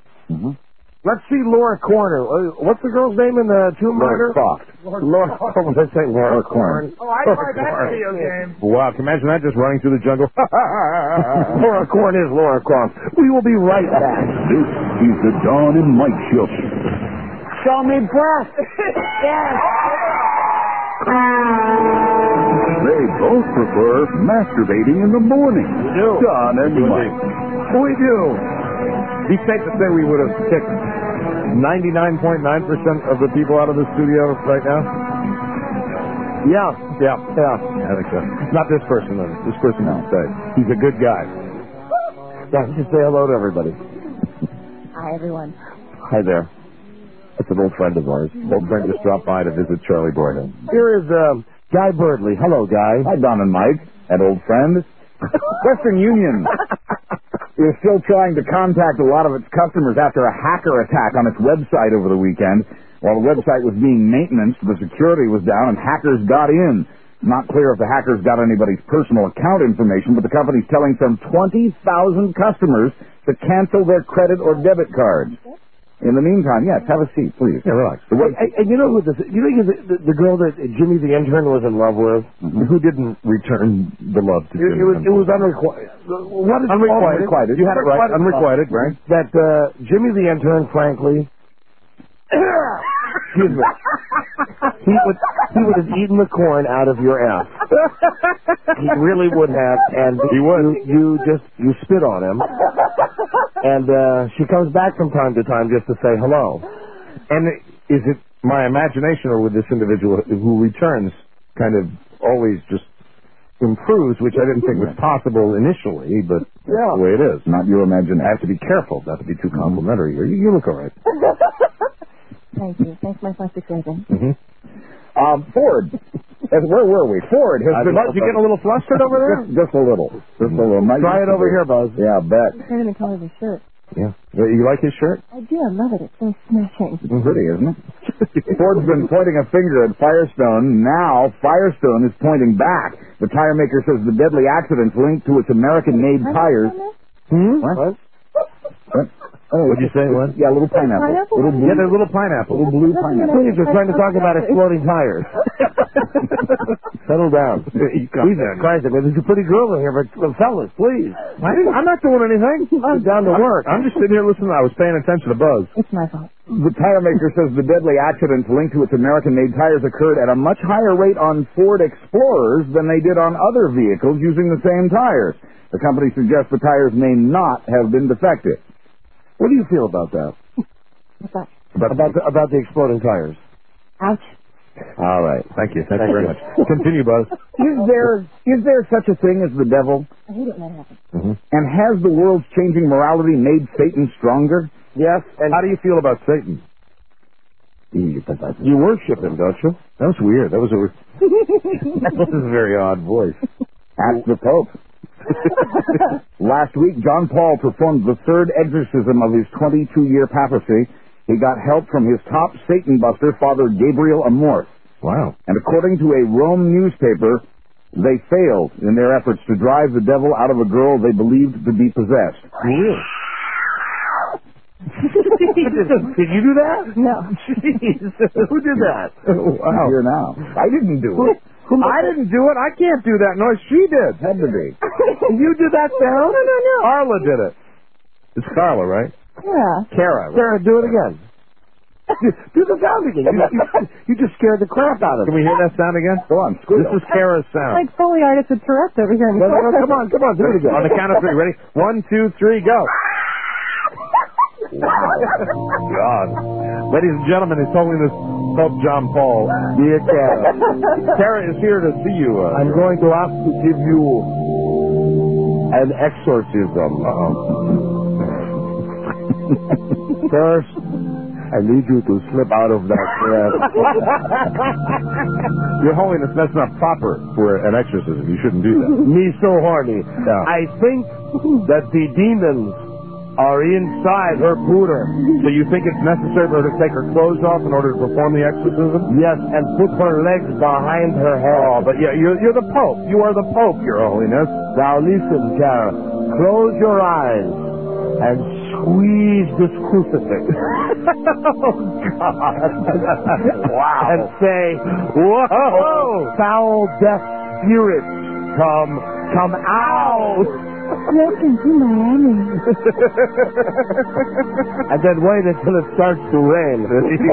[SPEAKER 8] Let's see Laura Corner. What's the girl's name in the Tomb Raider?
[SPEAKER 14] Laura Corn.
[SPEAKER 8] Let's say Laura Corn.
[SPEAKER 22] Oh, I like that video game.
[SPEAKER 7] Wow, can you imagine that just running through the jungle?
[SPEAKER 8] Laura Corn is Laura Corn. We will be right back.
[SPEAKER 1] This is the Don and Mike Show.
[SPEAKER 22] Show me breath. Yes.
[SPEAKER 1] They both prefer masturbating in the morning.
[SPEAKER 7] We do.
[SPEAKER 1] Don and Mike.
[SPEAKER 7] We do. Be safe to say we would have kicked 99.9% of the people out of the studio right now?
[SPEAKER 8] Yeah.
[SPEAKER 7] I think so. Not this person, though. This person won't say. He's a good guy.
[SPEAKER 8] Yeah, just say hello to everybody.
[SPEAKER 24] Hi, everyone.
[SPEAKER 7] Hi there. That's an old friend of ours. Old friend just dropped by to visit Charlie Boyden.
[SPEAKER 8] Here is Guy Birdley. Hello, Guy.
[SPEAKER 14] Hi, Don and Mike. An old friend. Western Union is still trying to contact a lot of its customers after a hacker attack on its website over the weekend. While the website was being maintained, the security was down and hackers got in. Not clear if the hackers got anybody's personal account information, but the company's telling some 20,000 customers to cancel their credit or debit cards. In the meantime, yes, have a seat, please.
[SPEAKER 7] Yeah, relax.
[SPEAKER 8] And you know who the girl that Jimmy the intern was in love with?
[SPEAKER 7] Who didn't return the love to Jimmy?
[SPEAKER 8] It was unrequited. What is
[SPEAKER 7] unrequited? You had it right. Unrequited, right?
[SPEAKER 8] That Jimmy the intern, frankly, excuse me, he would have eaten the corn out of your ass. He really would have, and
[SPEAKER 7] he would.
[SPEAKER 8] You spit on him. And she comes back from time to time just to say hello.
[SPEAKER 7] And is it my imagination, or with this individual who returns kind of always just improves, which I didn't think was possible initially, but that's the way it is.
[SPEAKER 14] Not your imagination.
[SPEAKER 7] I have to be careful not to be too complimentary here. You look all right.
[SPEAKER 24] Thank you. Thanks, my plastic surgeon.
[SPEAKER 14] Ford Where were we? Ford has been...
[SPEAKER 8] Buzz, you getting a little flustered over there?
[SPEAKER 14] Just a little.
[SPEAKER 8] Try it over here, Buzz.
[SPEAKER 14] Yeah, bet.
[SPEAKER 24] It's in the color of his shirt.
[SPEAKER 7] Yeah. You like his shirt?
[SPEAKER 24] I do. I love it. It's so smashing.
[SPEAKER 14] Pretty, isn't it? Ford's been pointing a finger at Firestone. Now Firestone is pointing back. The tire maker says the deadly accident's linked to its American-made tires. What?
[SPEAKER 7] What'd you say? What?
[SPEAKER 14] Yeah, little pineapple.
[SPEAKER 7] Yeah, there's little pineapple.
[SPEAKER 14] Little blue pineapple.
[SPEAKER 8] Please, we're trying to talk about exploding tires. Settle down. Jesus Christ, I mean, there's a pretty girl in here, but fellas, please.
[SPEAKER 7] I'm not doing anything.
[SPEAKER 8] I'm down to work.
[SPEAKER 7] I'm just sitting here listening. I was paying attention to Buzz.
[SPEAKER 24] It's my fault.
[SPEAKER 14] The tire maker says the deadly accidents linked to its American-made tires occurred at a much higher rate on Ford Explorers than they did on other vehicles using the same tires. The company suggests the tires may not have been defective.
[SPEAKER 8] What do you feel about that?
[SPEAKER 24] What's that?
[SPEAKER 8] About the exploding tires.
[SPEAKER 24] Ouch.
[SPEAKER 7] All right. Thank you. Thank you very much. Continue, Buzz.
[SPEAKER 14] Is there such a thing as the devil?
[SPEAKER 24] I hate it when that happens.
[SPEAKER 7] Mm-hmm.
[SPEAKER 14] And has the world's changing morality made Satan stronger?
[SPEAKER 8] Yes. And
[SPEAKER 7] how do you feel about Satan?
[SPEAKER 8] You worship him, don't you?
[SPEAKER 7] That was weird. That was a very odd voice.
[SPEAKER 14] Ask the Pope. Last week, John Paul performed the third exorcism of his 22-year papacy. He got help from his top Satan buster, Father Gabriel Amorth.
[SPEAKER 7] Wow.
[SPEAKER 14] And according to a Rome newspaper, they failed in their efforts to drive the devil out of a girl they believed to be possessed.
[SPEAKER 8] Really? Did you do that?
[SPEAKER 24] No.
[SPEAKER 8] Jeez. Who did that?
[SPEAKER 14] Wow. Here now. I didn't do it.
[SPEAKER 7] I didn't do it. I can't do that noise. She did.
[SPEAKER 14] Had to be.
[SPEAKER 8] You did that sound?
[SPEAKER 24] No.
[SPEAKER 7] Carla did it. It's Carla, right?
[SPEAKER 24] Yeah.
[SPEAKER 7] Kara.
[SPEAKER 8] Sarah, do it again. Do the sound again. You just scared the crap out of
[SPEAKER 7] Can
[SPEAKER 8] me.
[SPEAKER 7] we hear that sound again?
[SPEAKER 14] Go on,
[SPEAKER 7] This is Kara's sound.
[SPEAKER 24] Like Foley artist with Tourette's over here.
[SPEAKER 8] No, come on, do it again.
[SPEAKER 7] On the count of three. Ready? 1, 2, 3, go. God. Ladies and gentlemen, His Holiness Pope John Paul.
[SPEAKER 8] Dear Kara.
[SPEAKER 7] Kara is here to see you.
[SPEAKER 8] I'm going to have to give you an exorcism. First, I need you to slip out of that dress.
[SPEAKER 7] Your Holiness, that's not proper for an exorcism. You shouldn't do that.
[SPEAKER 8] Me so horny.
[SPEAKER 7] Yeah.
[SPEAKER 8] I think that the demons are inside her pooter.
[SPEAKER 7] So you think it's necessary for her to take her clothes off in order to perform the exorcism?
[SPEAKER 8] Yes, and put her legs behind her head.
[SPEAKER 7] Oh, but yeah, you're the Pope. You are the Pope, Your Holiness.
[SPEAKER 8] Now listen, Kara. Close your eyes and squeeze this crucifix. Oh, God. Wow. And say, whoa, foul death spirits, come out.
[SPEAKER 24] Welcome to Miami.
[SPEAKER 8] And then wait until it starts to rain.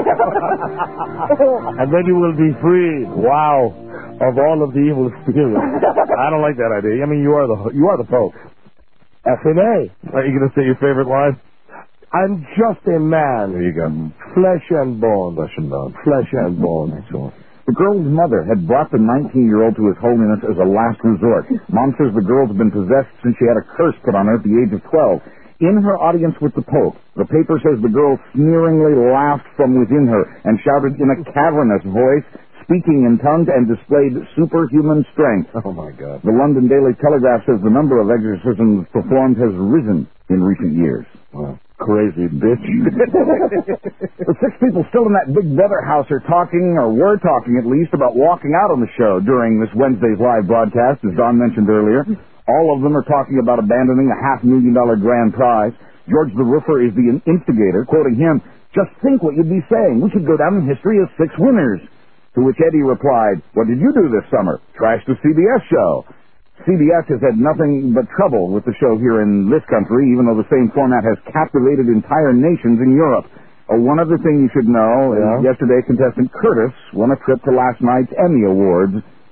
[SPEAKER 8] And then you will be free. Wow. Of all of the evil spirits.
[SPEAKER 7] I don't like that idea. I mean, you are the Pope.
[SPEAKER 8] F&A.
[SPEAKER 7] Are you going to say your favorite line?
[SPEAKER 8] I'm just a man.
[SPEAKER 7] There you go.
[SPEAKER 8] Flesh and bone.
[SPEAKER 7] Flesh and bone.
[SPEAKER 8] Flesh and bone.
[SPEAKER 7] Excellent.
[SPEAKER 14] The girl's mother had brought the 19-year-old to His Holiness as a last resort. Mom says the girl's been possessed since she had a curse put on her at the age of 12. In her audience with the Pope, the paper says the girl sneeringly laughed from within her and shouted in a cavernous voice, speaking in tongues, and displayed superhuman strength.
[SPEAKER 7] Oh, my God.
[SPEAKER 14] The London Daily Telegraph says the number of exorcisms performed has risen in recent years.
[SPEAKER 7] Wow. Crazy bitch.
[SPEAKER 14] The 6 people still in that Big Brother house are talking, or were talking at least, about walking out on the show during this Wednesday's live broadcast, as Don mentioned earlier. All of them are talking about abandoning the $500,000 grand prize. George the Roofer is the instigator, quoting him, "Just think what you'd be saying. We could go down in history as 6 winners." To which Eddie replied, "What did you do this summer? Trash the CBS show." CBS has had nothing but trouble with the show here in this country, even though the same format has captivated entire nations in Europe. One other thing you should know, yesterday contestant Curtis won a trip to last night's Emmy Awards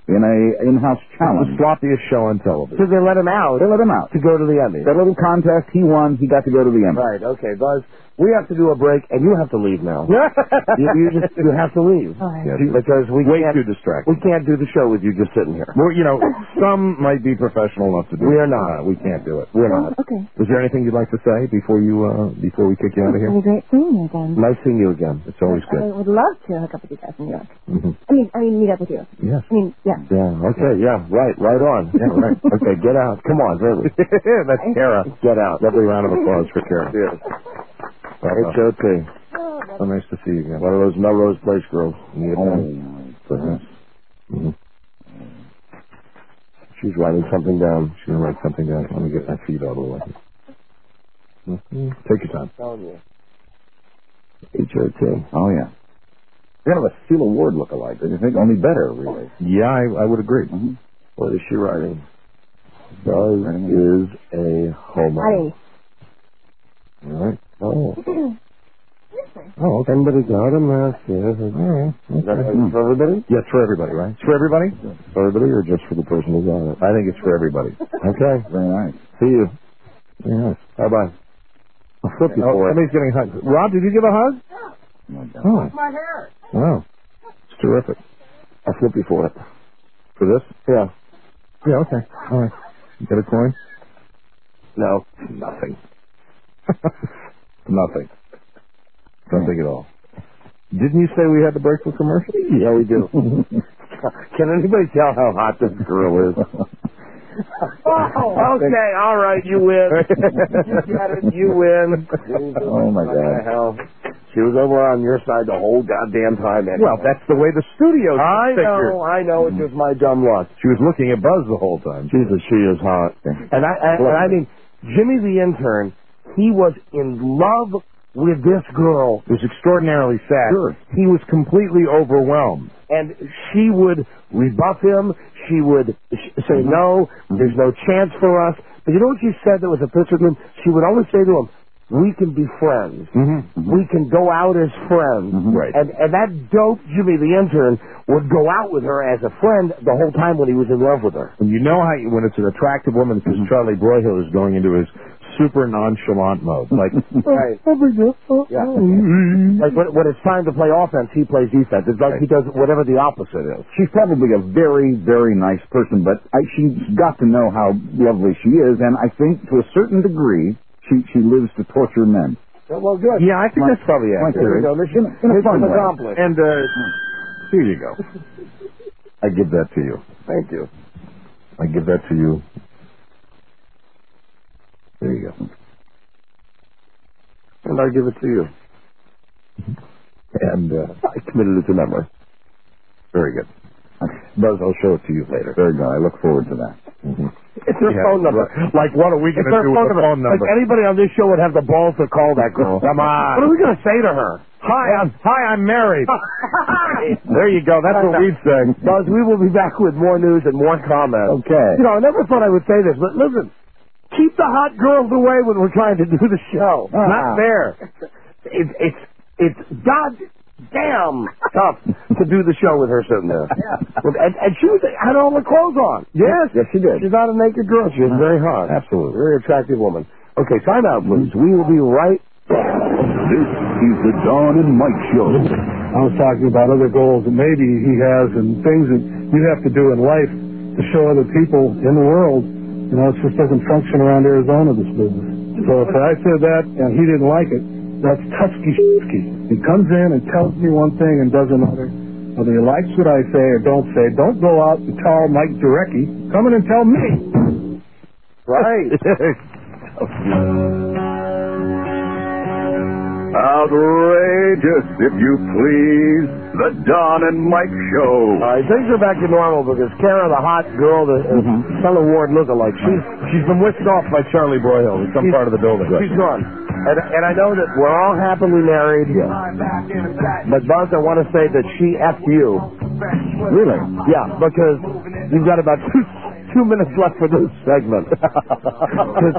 [SPEAKER 14] in a in-house challenge.
[SPEAKER 7] The sloppiest show on television.
[SPEAKER 8] So they let him out.
[SPEAKER 14] They let him out
[SPEAKER 8] To go to the Emmys.
[SPEAKER 14] That little contest, he won. He got to go to the Emmys.
[SPEAKER 8] Right, okay, Buzz. We have to do a break, and you have to leave now. you have to leave.
[SPEAKER 7] Yes.
[SPEAKER 8] Because we
[SPEAKER 7] Way
[SPEAKER 8] can't,
[SPEAKER 7] too distracting.
[SPEAKER 8] we can't do the show with you just sitting here.
[SPEAKER 7] Well, some might be professional enough to do it.
[SPEAKER 8] We are not.
[SPEAKER 7] We can't do it.
[SPEAKER 8] We're not.
[SPEAKER 24] Okay.
[SPEAKER 7] Is there anything you'd like to say before we kick you out of here?
[SPEAKER 24] It's really great seeing you again.
[SPEAKER 8] Nice seeing you again.
[SPEAKER 7] It's always
[SPEAKER 24] I
[SPEAKER 7] good.
[SPEAKER 24] would love to hook up with you guys in New York.
[SPEAKER 7] Mm-hmm.
[SPEAKER 24] I mean, meet up with you.
[SPEAKER 7] Yes.
[SPEAKER 24] I mean, yeah.
[SPEAKER 8] Yeah, okay, yeah, right on. Yeah, right. Okay, get out. Come on, really.
[SPEAKER 7] That's Kara.
[SPEAKER 8] Get out.
[SPEAKER 7] Lovely round of applause for Kara.
[SPEAKER 8] Yes. H.O.T.
[SPEAKER 7] So nice to see you again.
[SPEAKER 8] One of those Melrose Place girls. She's writing something down.
[SPEAKER 7] She's going to write something down. Let me get my feet out of the way. Take your time.
[SPEAKER 8] Telling you. H.O.T.
[SPEAKER 14] Oh, yeah. Kind of a Sheila Ward look-alike. Don't you think? Only better, really.
[SPEAKER 7] Yeah, I would agree.
[SPEAKER 14] Mm-hmm.
[SPEAKER 8] What is she writing? Buzz is a homo.
[SPEAKER 24] Hi.
[SPEAKER 7] All right.
[SPEAKER 8] Oh.
[SPEAKER 7] Oh, okay.
[SPEAKER 8] Somebody got a message.
[SPEAKER 7] Is
[SPEAKER 8] that for everybody?
[SPEAKER 7] Yeah, it's for everybody, right? It's for everybody?
[SPEAKER 8] For everybody or just for the person who got it?
[SPEAKER 7] I think it's for everybody.
[SPEAKER 8] Okay.
[SPEAKER 14] Very nice.
[SPEAKER 8] See you.
[SPEAKER 7] Very nice.
[SPEAKER 8] Bye-bye. I'll flip you
[SPEAKER 7] Oh,
[SPEAKER 8] for it.
[SPEAKER 7] somebody's getting a hug. Rob, did you give a hug? Oh.
[SPEAKER 8] My hair.
[SPEAKER 7] Wow. It's terrific.
[SPEAKER 8] I'll flip you for it.
[SPEAKER 7] For this?
[SPEAKER 8] Yeah.
[SPEAKER 7] Yeah, okay. All right. You got a coin?
[SPEAKER 8] No.
[SPEAKER 7] Nothing. Nothing. Nothing at all. Didn't you say we had to break for commercial?
[SPEAKER 8] Yeah, we do. Can anybody tell how hot this girl is? Okay, all right, you win. You got it, you win.
[SPEAKER 14] Oh, my
[SPEAKER 8] What the
[SPEAKER 14] God.
[SPEAKER 8] hell? She was over on your side the whole goddamn time. Anyway.
[SPEAKER 7] Well, that's the way the studio figured.
[SPEAKER 8] I know. It's just my dumb luck.
[SPEAKER 7] She was looking at Buzz the whole time.
[SPEAKER 8] Jesus, she is hot. And I mean, Jimmy the intern, he was in love with this girl.
[SPEAKER 7] It was extraordinarily sad.
[SPEAKER 8] Sure.
[SPEAKER 7] He was completely overwhelmed.
[SPEAKER 8] And she would rebuff him. She would say, no, there's no chance for us. But you know what she said that was a picture of him? She would always say to him, we can be friends. We can go out as friends.
[SPEAKER 7] Right.
[SPEAKER 8] And that dope Jimmy the intern would go out with her as a friend the whole time when he was in love with her.
[SPEAKER 7] And you know how when it's an attractive woman, because Charlie Broyhill is going into his super nonchalant mode. Like,
[SPEAKER 8] right. Yeah. Like when it's time to play offense, he plays defense. It's like he does whatever the opposite is.
[SPEAKER 14] She's probably a very, very nice person, but she's got to know how lovely she is, and I think to a certain degree, she lives to torture men.
[SPEAKER 8] Well, good.
[SPEAKER 7] yeah, I think that's probably accurate.
[SPEAKER 8] Mission accomplished.
[SPEAKER 7] And here you go. I give that to you.
[SPEAKER 8] Thank you.
[SPEAKER 7] I give that to you. There you go.
[SPEAKER 8] And I give it to you.
[SPEAKER 7] And
[SPEAKER 8] I committed it to memory.
[SPEAKER 7] very good. Buzz, I'll show it to you later.
[SPEAKER 14] Very good. I look forward to that.
[SPEAKER 8] It's her phone number.
[SPEAKER 7] Like, what are we going to do with the phone number?
[SPEAKER 8] Like anybody on this show would have the balls to call that girl.
[SPEAKER 7] Come on.
[SPEAKER 8] What are we going to say to her?
[SPEAKER 7] Hi, I'm married. There you go. That's what we'd say.
[SPEAKER 8] Buzz, we will be back with more news and more comments.
[SPEAKER 14] Okay.
[SPEAKER 8] You know, I never thought I would say this, but listen, keep the hot girls away when we're trying to do the show. Not fair. It's goddamn tough to do the show with her sitting there. And she had all the clothes on.
[SPEAKER 14] Yes, she did.
[SPEAKER 8] She's not a naked girl. She was very hot.
[SPEAKER 7] Absolutely.
[SPEAKER 8] Very attractive woman. Okay, time out, please. We will be right back.
[SPEAKER 1] This is the Dawn and Mike Show.
[SPEAKER 9] I was talking about other goals that maybe he has and things that you have to do in life to show other people in the world. You know, it just doesn't function around Arizona, this business. So if I said that and he didn't like it, that's Tusky. He comes in and tells me one thing and does another. Whether he likes what I say or don't say, don't go out and tell Mike Jarecki. Come in and tell me.
[SPEAKER 8] Right.
[SPEAKER 1] Outrageous, if you please. The Don and Mike Show.
[SPEAKER 8] All right, things are back to normal because Kara, the hot girl, the Stella Ward lookalike, she's been whisked off by Charlie Broyhill in some part of the building. She's gone. And I know that we're all happily married. Yeah. But Buzz, I want to say that she F'd you.
[SPEAKER 14] Really?
[SPEAKER 8] Yeah, because you've got about two minutes left for this segment.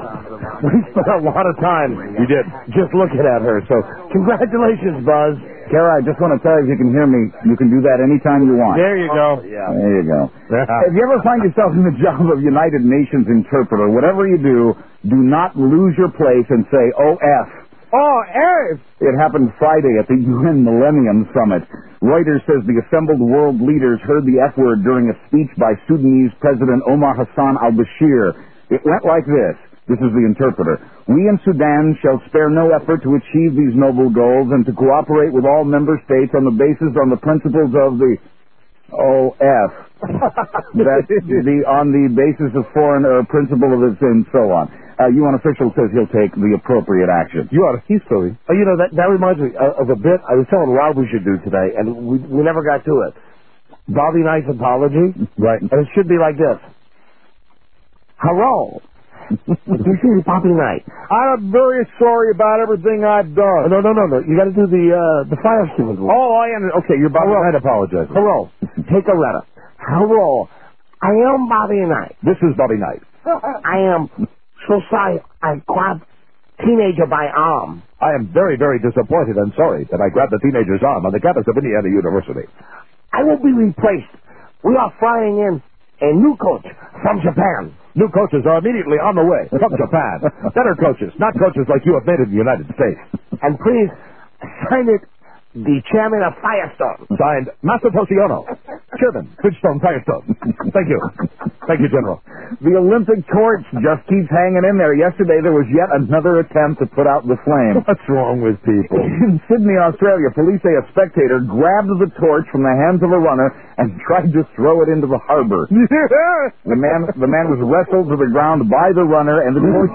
[SPEAKER 8] We spent a lot of time.
[SPEAKER 7] We did.
[SPEAKER 8] Just looking at her. So congratulations, Buzz.
[SPEAKER 14] Kara, I just want to tell you, if you can hear me, you can do that anytime you want.
[SPEAKER 8] There you go.
[SPEAKER 14] Yeah. There you go. If you ever find yourself in the job of United Nations interpreter, whatever you do not lose your place and say, OF.
[SPEAKER 8] Oh, F!
[SPEAKER 14] It happened Friday at the UN Millennium Summit. Reuters says the assembled world leaders heard the F word during a speech by Sudanese President Omar Hassan al-Bashir. It went like this. This is the interpreter. We in Sudan shall spare no effort to achieve these noble goals and to cooperate with all member states on the principles of the OF. That's on the basis of foreign principle of it and so on. UN official says he'll take the appropriate action.
[SPEAKER 8] You ought to he's silly. Oh, you know, that reminds me of a bit I was telling Rob we should do today, and we never got to it. Bobby Knight's apology. Right. And it should be like this. Hello. This is Bobby Knight. I'm very sorry about everything I've done. No. You got to do the fire steward. Oh, I am. Okay, you're Bobby Knight apologizing. Hello. Take a letter. Hello. I am Bobby Knight. This is Bobby Knight. I am so sorry I grabbed teenager by arm. I am very, very disappointed and sorry that I grabbed the teenager's arm on the campus of Indiana University. I will be replaced. We are flying in a new coach from Japan. New coaches are immediately on the way from Japan. Better coaches, not coaches like you have made in the United States. And please, sign it, the chairman of Firestone. Signed, Masatoshi Ono, chairman, Bridgestone Firestone. Thank you. Thank you, General.
[SPEAKER 14] The Olympic torch just keeps hanging in there. Yesterday, there was yet another attempt to put out the flame.
[SPEAKER 8] What's wrong with people?
[SPEAKER 14] In Sydney, Australia, police say a spectator grabbed the torch from the hands of a runner and tried to throw it into the harbor. The man was wrestled to the ground by the runner and the torch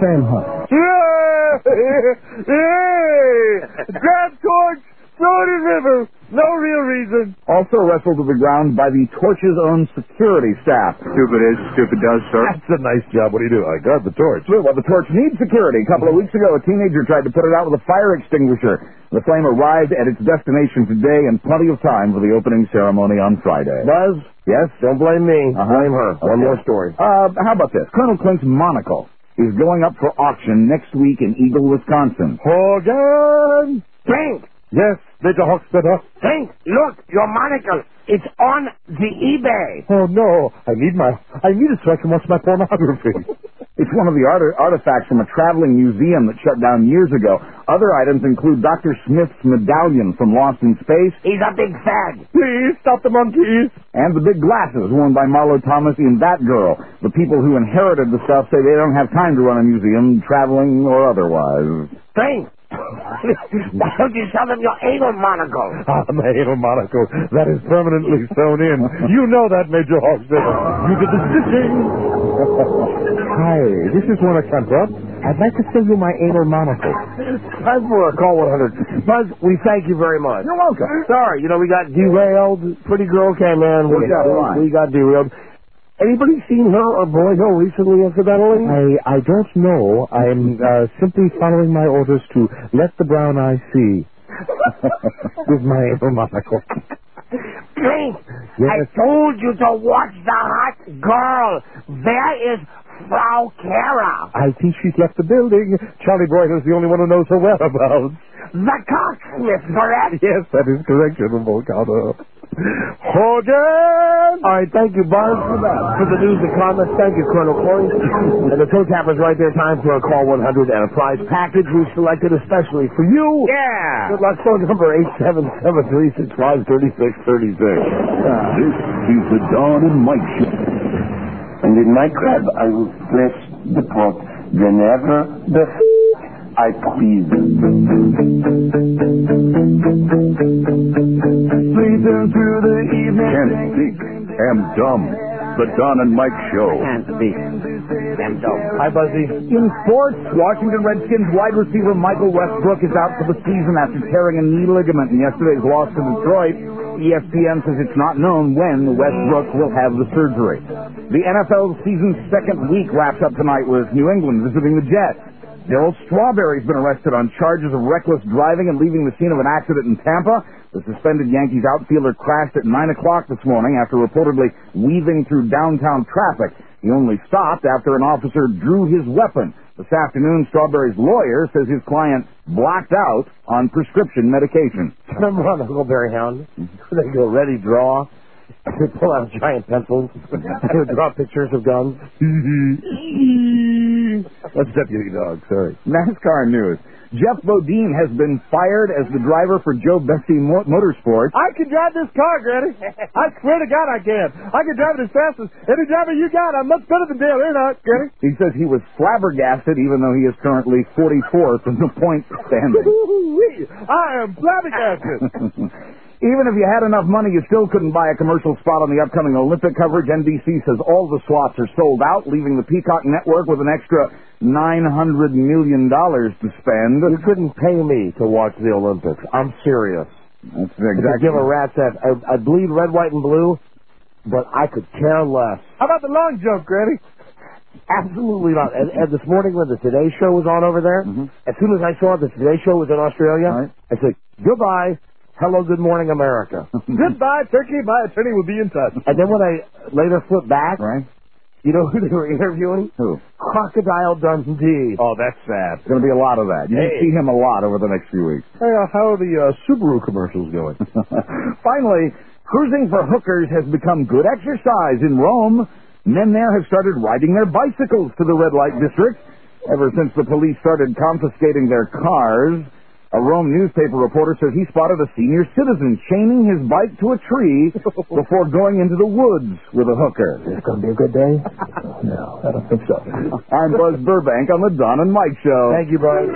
[SPEAKER 8] Grab torch! Throw it in river. No real reason.
[SPEAKER 14] Also wrestled to the ground by the torch's own security staff.
[SPEAKER 7] Stupid is, stupid does, sir.
[SPEAKER 8] That's a nice job. What do you do? I grabbed the torch.
[SPEAKER 14] Well, the torch needs security. A couple of weeks ago, a teenager tried to put it out with a fire extinguisher. The flame arrived at its destination today in plenty of time for the opening ceremony on Friday.
[SPEAKER 8] Buzz? Yes? Don't blame me. Blame her.
[SPEAKER 14] Okay.
[SPEAKER 8] One more story.
[SPEAKER 14] How about this? Colonel Clint's monocle is going up for auction next week in Eagle, Wisconsin.
[SPEAKER 8] Hogan! Frank! Yes, Major Hochstetter.
[SPEAKER 22] Frank, look, your monocle. It's on the eBay.
[SPEAKER 8] Oh, no. I need it so I can watch my pornography.
[SPEAKER 14] It's one of the artifacts from a traveling museum that shut down years ago. Other items include Dr. Smith's medallion from Lost in Space.
[SPEAKER 22] He's a big fag.
[SPEAKER 8] Please, stop the monkeys.
[SPEAKER 14] And the big glasses worn by Marlo Thomas in Batgirl. The people who inherited the stuff say they don't have time to run a museum, traveling or otherwise.
[SPEAKER 22] Frank, why don't you sell them your anal monocle?
[SPEAKER 8] My anal monocle. That is permanently sewn in. You know that, Major Hochstetter. You did the stitching. Hi, this is Warner Kentrup. I'd like to sell you my anal monocle. Time for a call 100. Buzz, we thank you very much.
[SPEAKER 14] You're welcome.
[SPEAKER 8] Sorry, we got derailed. Pretty girl came in. We got derailed. Anybody seen her or Boyho recently, incidentally? I don't know. I'm simply following my orders to let the brown eye see. With my anal monocle.
[SPEAKER 22] Frank,
[SPEAKER 8] Yes.
[SPEAKER 22] I told you to watch the hot girl. There is Frau Kara.
[SPEAKER 8] I think she's left the building. Charlie Broyler's the only one who knows her whereabouts.
[SPEAKER 22] The cocksmith, correct?
[SPEAKER 8] Yes, that is correct, General Volcano. Hogan! All right, thank you, Buzz, for the news and comments. Thank you, Colonel Corey. And the toe tapper's right there. Time for a call 100 and a prize package we selected especially for you.
[SPEAKER 22] Yeah.
[SPEAKER 8] Good luck. Phone number 877-365-3636.
[SPEAKER 1] This is the Dawn and Mike Show.
[SPEAKER 4] And in my crab, I will place the pot whenever the I please.
[SPEAKER 1] Sleeping through the evening. Can't speak. Am dumb. The Don and Mike Show.
[SPEAKER 22] Can't speak. Am dumb.
[SPEAKER 8] Hi, Buzzy.
[SPEAKER 14] In sports, Washington Redskins wide receiver Michael Westbrook is out for the season after tearing a knee ligament in yesterday's loss to Detroit. ESPN says it's not known when Westbrook will have the surgery. The NFL season's second week wraps up tonight with New England visiting the Jets. Darryl Strawberry's been arrested on charges of reckless driving and leaving the scene of an accident in Tampa. The suspended Yankees outfielder crashed at 9 o'clock this morning after reportedly weaving through downtown traffic. He only stopped after an officer drew his weapon. This afternoon, Strawberry's lawyer says his client blacked out on prescription medication.
[SPEAKER 8] Remember on the Huckleberry Hound? They go ready, draw. They pull out giant pencils. They would draw pictures of guns. That's Deputy Dog, sorry.
[SPEAKER 14] NASCAR news. Jeff Bodine has been fired as the driver for Joe Bessie Motorsports.
[SPEAKER 8] I can drive this car, Granny. I swear to God I can. I can drive it as fast as any driver you got. I'm much better than Dale. You're not, Granny.
[SPEAKER 14] He says he was flabbergasted even though he is currently 44th in the point standing.
[SPEAKER 8] I am flabbergasted.
[SPEAKER 14] Even if you had enough money, you still couldn't buy a commercial spot on the upcoming Olympic coverage. NBC says all the slots are sold out, leaving the Peacock Network with an extra $900 million to spend.
[SPEAKER 8] You couldn't pay me to watch the Olympics. I'm serious.
[SPEAKER 14] That's exactly.
[SPEAKER 8] Give a rat's ass. I bleed red, white, and blue, but I could care less. How about the long jump, Granny? Absolutely not. And this morning when the Today Show was on over there, as soon as I saw the Today Show was in Australia, I said, goodbye. Hello, good morning, America. Goodbye, Turkey. My attorney will be in touch. And then when I later flipped back, you know who they were interviewing?
[SPEAKER 14] Who?
[SPEAKER 8] Crocodile Dundee.
[SPEAKER 14] Oh, that's sad. There's going to be a lot of that. You can see him a lot over the next few weeks.
[SPEAKER 8] Hey, how are the Subaru commercials going?
[SPEAKER 14] Finally, cruising for hookers has become good exercise in Rome. Men there have started riding their bicycles to the red light district ever since the police started confiscating their cars. A Rome newspaper reporter says he spotted a senior citizen chaining his bike to a tree before going into the woods with a hooker.
[SPEAKER 8] Is it going to be a good day? No, I don't think so.
[SPEAKER 14] I'm Buzz Burbank on the Don and Mike Show.
[SPEAKER 8] Thank you, Buzz.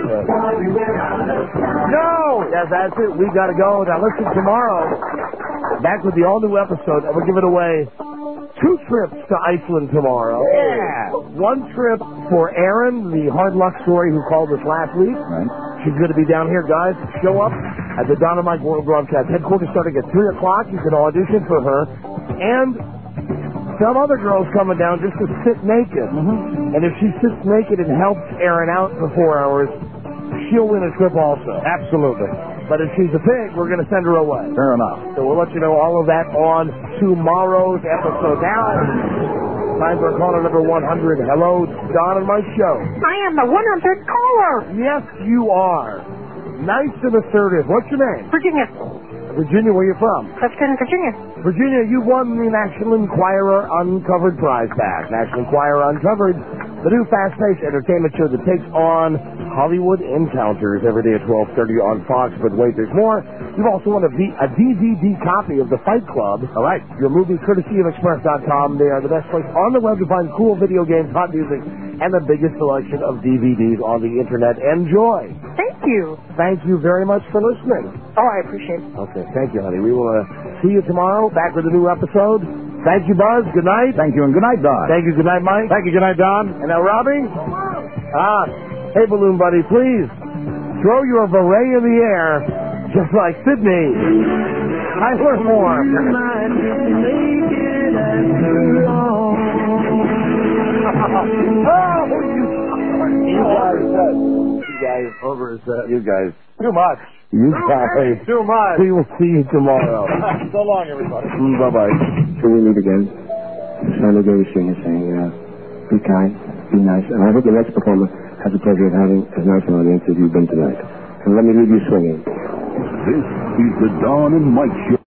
[SPEAKER 8] No! Yes, that's it. We got to go. Now, listen, tomorrow, back with the all-new episode, and we're giving away 2 trips to Iceland tomorrow.
[SPEAKER 14] Yeah!
[SPEAKER 8] 1 trip for Erin, the hard luck story who called us last week. She's going to be down here, guys. Show up at the Don and Mike World Broadcast headquarters starting at 3 o'clock. You can audition for her. And some other girls coming down just to sit naked. And if she sits naked and helps Erin out for 4 hours, she'll win a trip also.
[SPEAKER 14] Absolutely.
[SPEAKER 8] But if she's a pig, we're going to send her away.
[SPEAKER 14] Fair enough.
[SPEAKER 8] So we'll let you know all of that on tomorrow's episode. Now, time for caller number 100. Hello, Don and Mike Show.
[SPEAKER 22] I am the 100th caller.
[SPEAKER 8] Yes, you are. Nice and assertive. What's your name?
[SPEAKER 22] Virginia.
[SPEAKER 8] Virginia, where you from?
[SPEAKER 22] Clifton, Virginia.
[SPEAKER 8] Virginia, you won the National Enquirer Uncovered prize pack. National Enquirer Uncovered, the new fast-paced entertainment show that takes on Hollywood encounters every day at 12:30 on Fox. But wait, there's more. You've also won a DVD copy of The Fight Club. All right. Your movie, courtesy of Express.com. They are the best place on the web to find cool video games, hot music, and the biggest selection of DVDs on the Internet. Enjoy.
[SPEAKER 22] Thank you.
[SPEAKER 8] Thank you very much for listening.
[SPEAKER 22] Oh, I appreciate it.
[SPEAKER 8] Okay, thank you, honey. We will see you tomorrow, back with a new episode. Thank you, Buzz. Good night.
[SPEAKER 14] Thank you, and good night, Don.
[SPEAKER 8] Thank you. Good night, Mike.
[SPEAKER 14] Thank you. Good night, Don.
[SPEAKER 8] And now, Robbie? Hey, Balloon Buddy, please throw your beret in the air, just like Sydney. Tyler Moore. You guys, over his head.
[SPEAKER 14] You guys.
[SPEAKER 8] Too much.
[SPEAKER 14] You guys.
[SPEAKER 8] Too much.
[SPEAKER 14] We will see you tomorrow.
[SPEAKER 8] So long, everybody.
[SPEAKER 14] Bye-bye.
[SPEAKER 15] Till we meet again. Sound of Gary Singer saying, be kind, be nice, and I hope the next performer has the pleasure of having as nice an audience as you've been tonight. And let me leave you swinging.
[SPEAKER 1] This is the Don and Mike Show.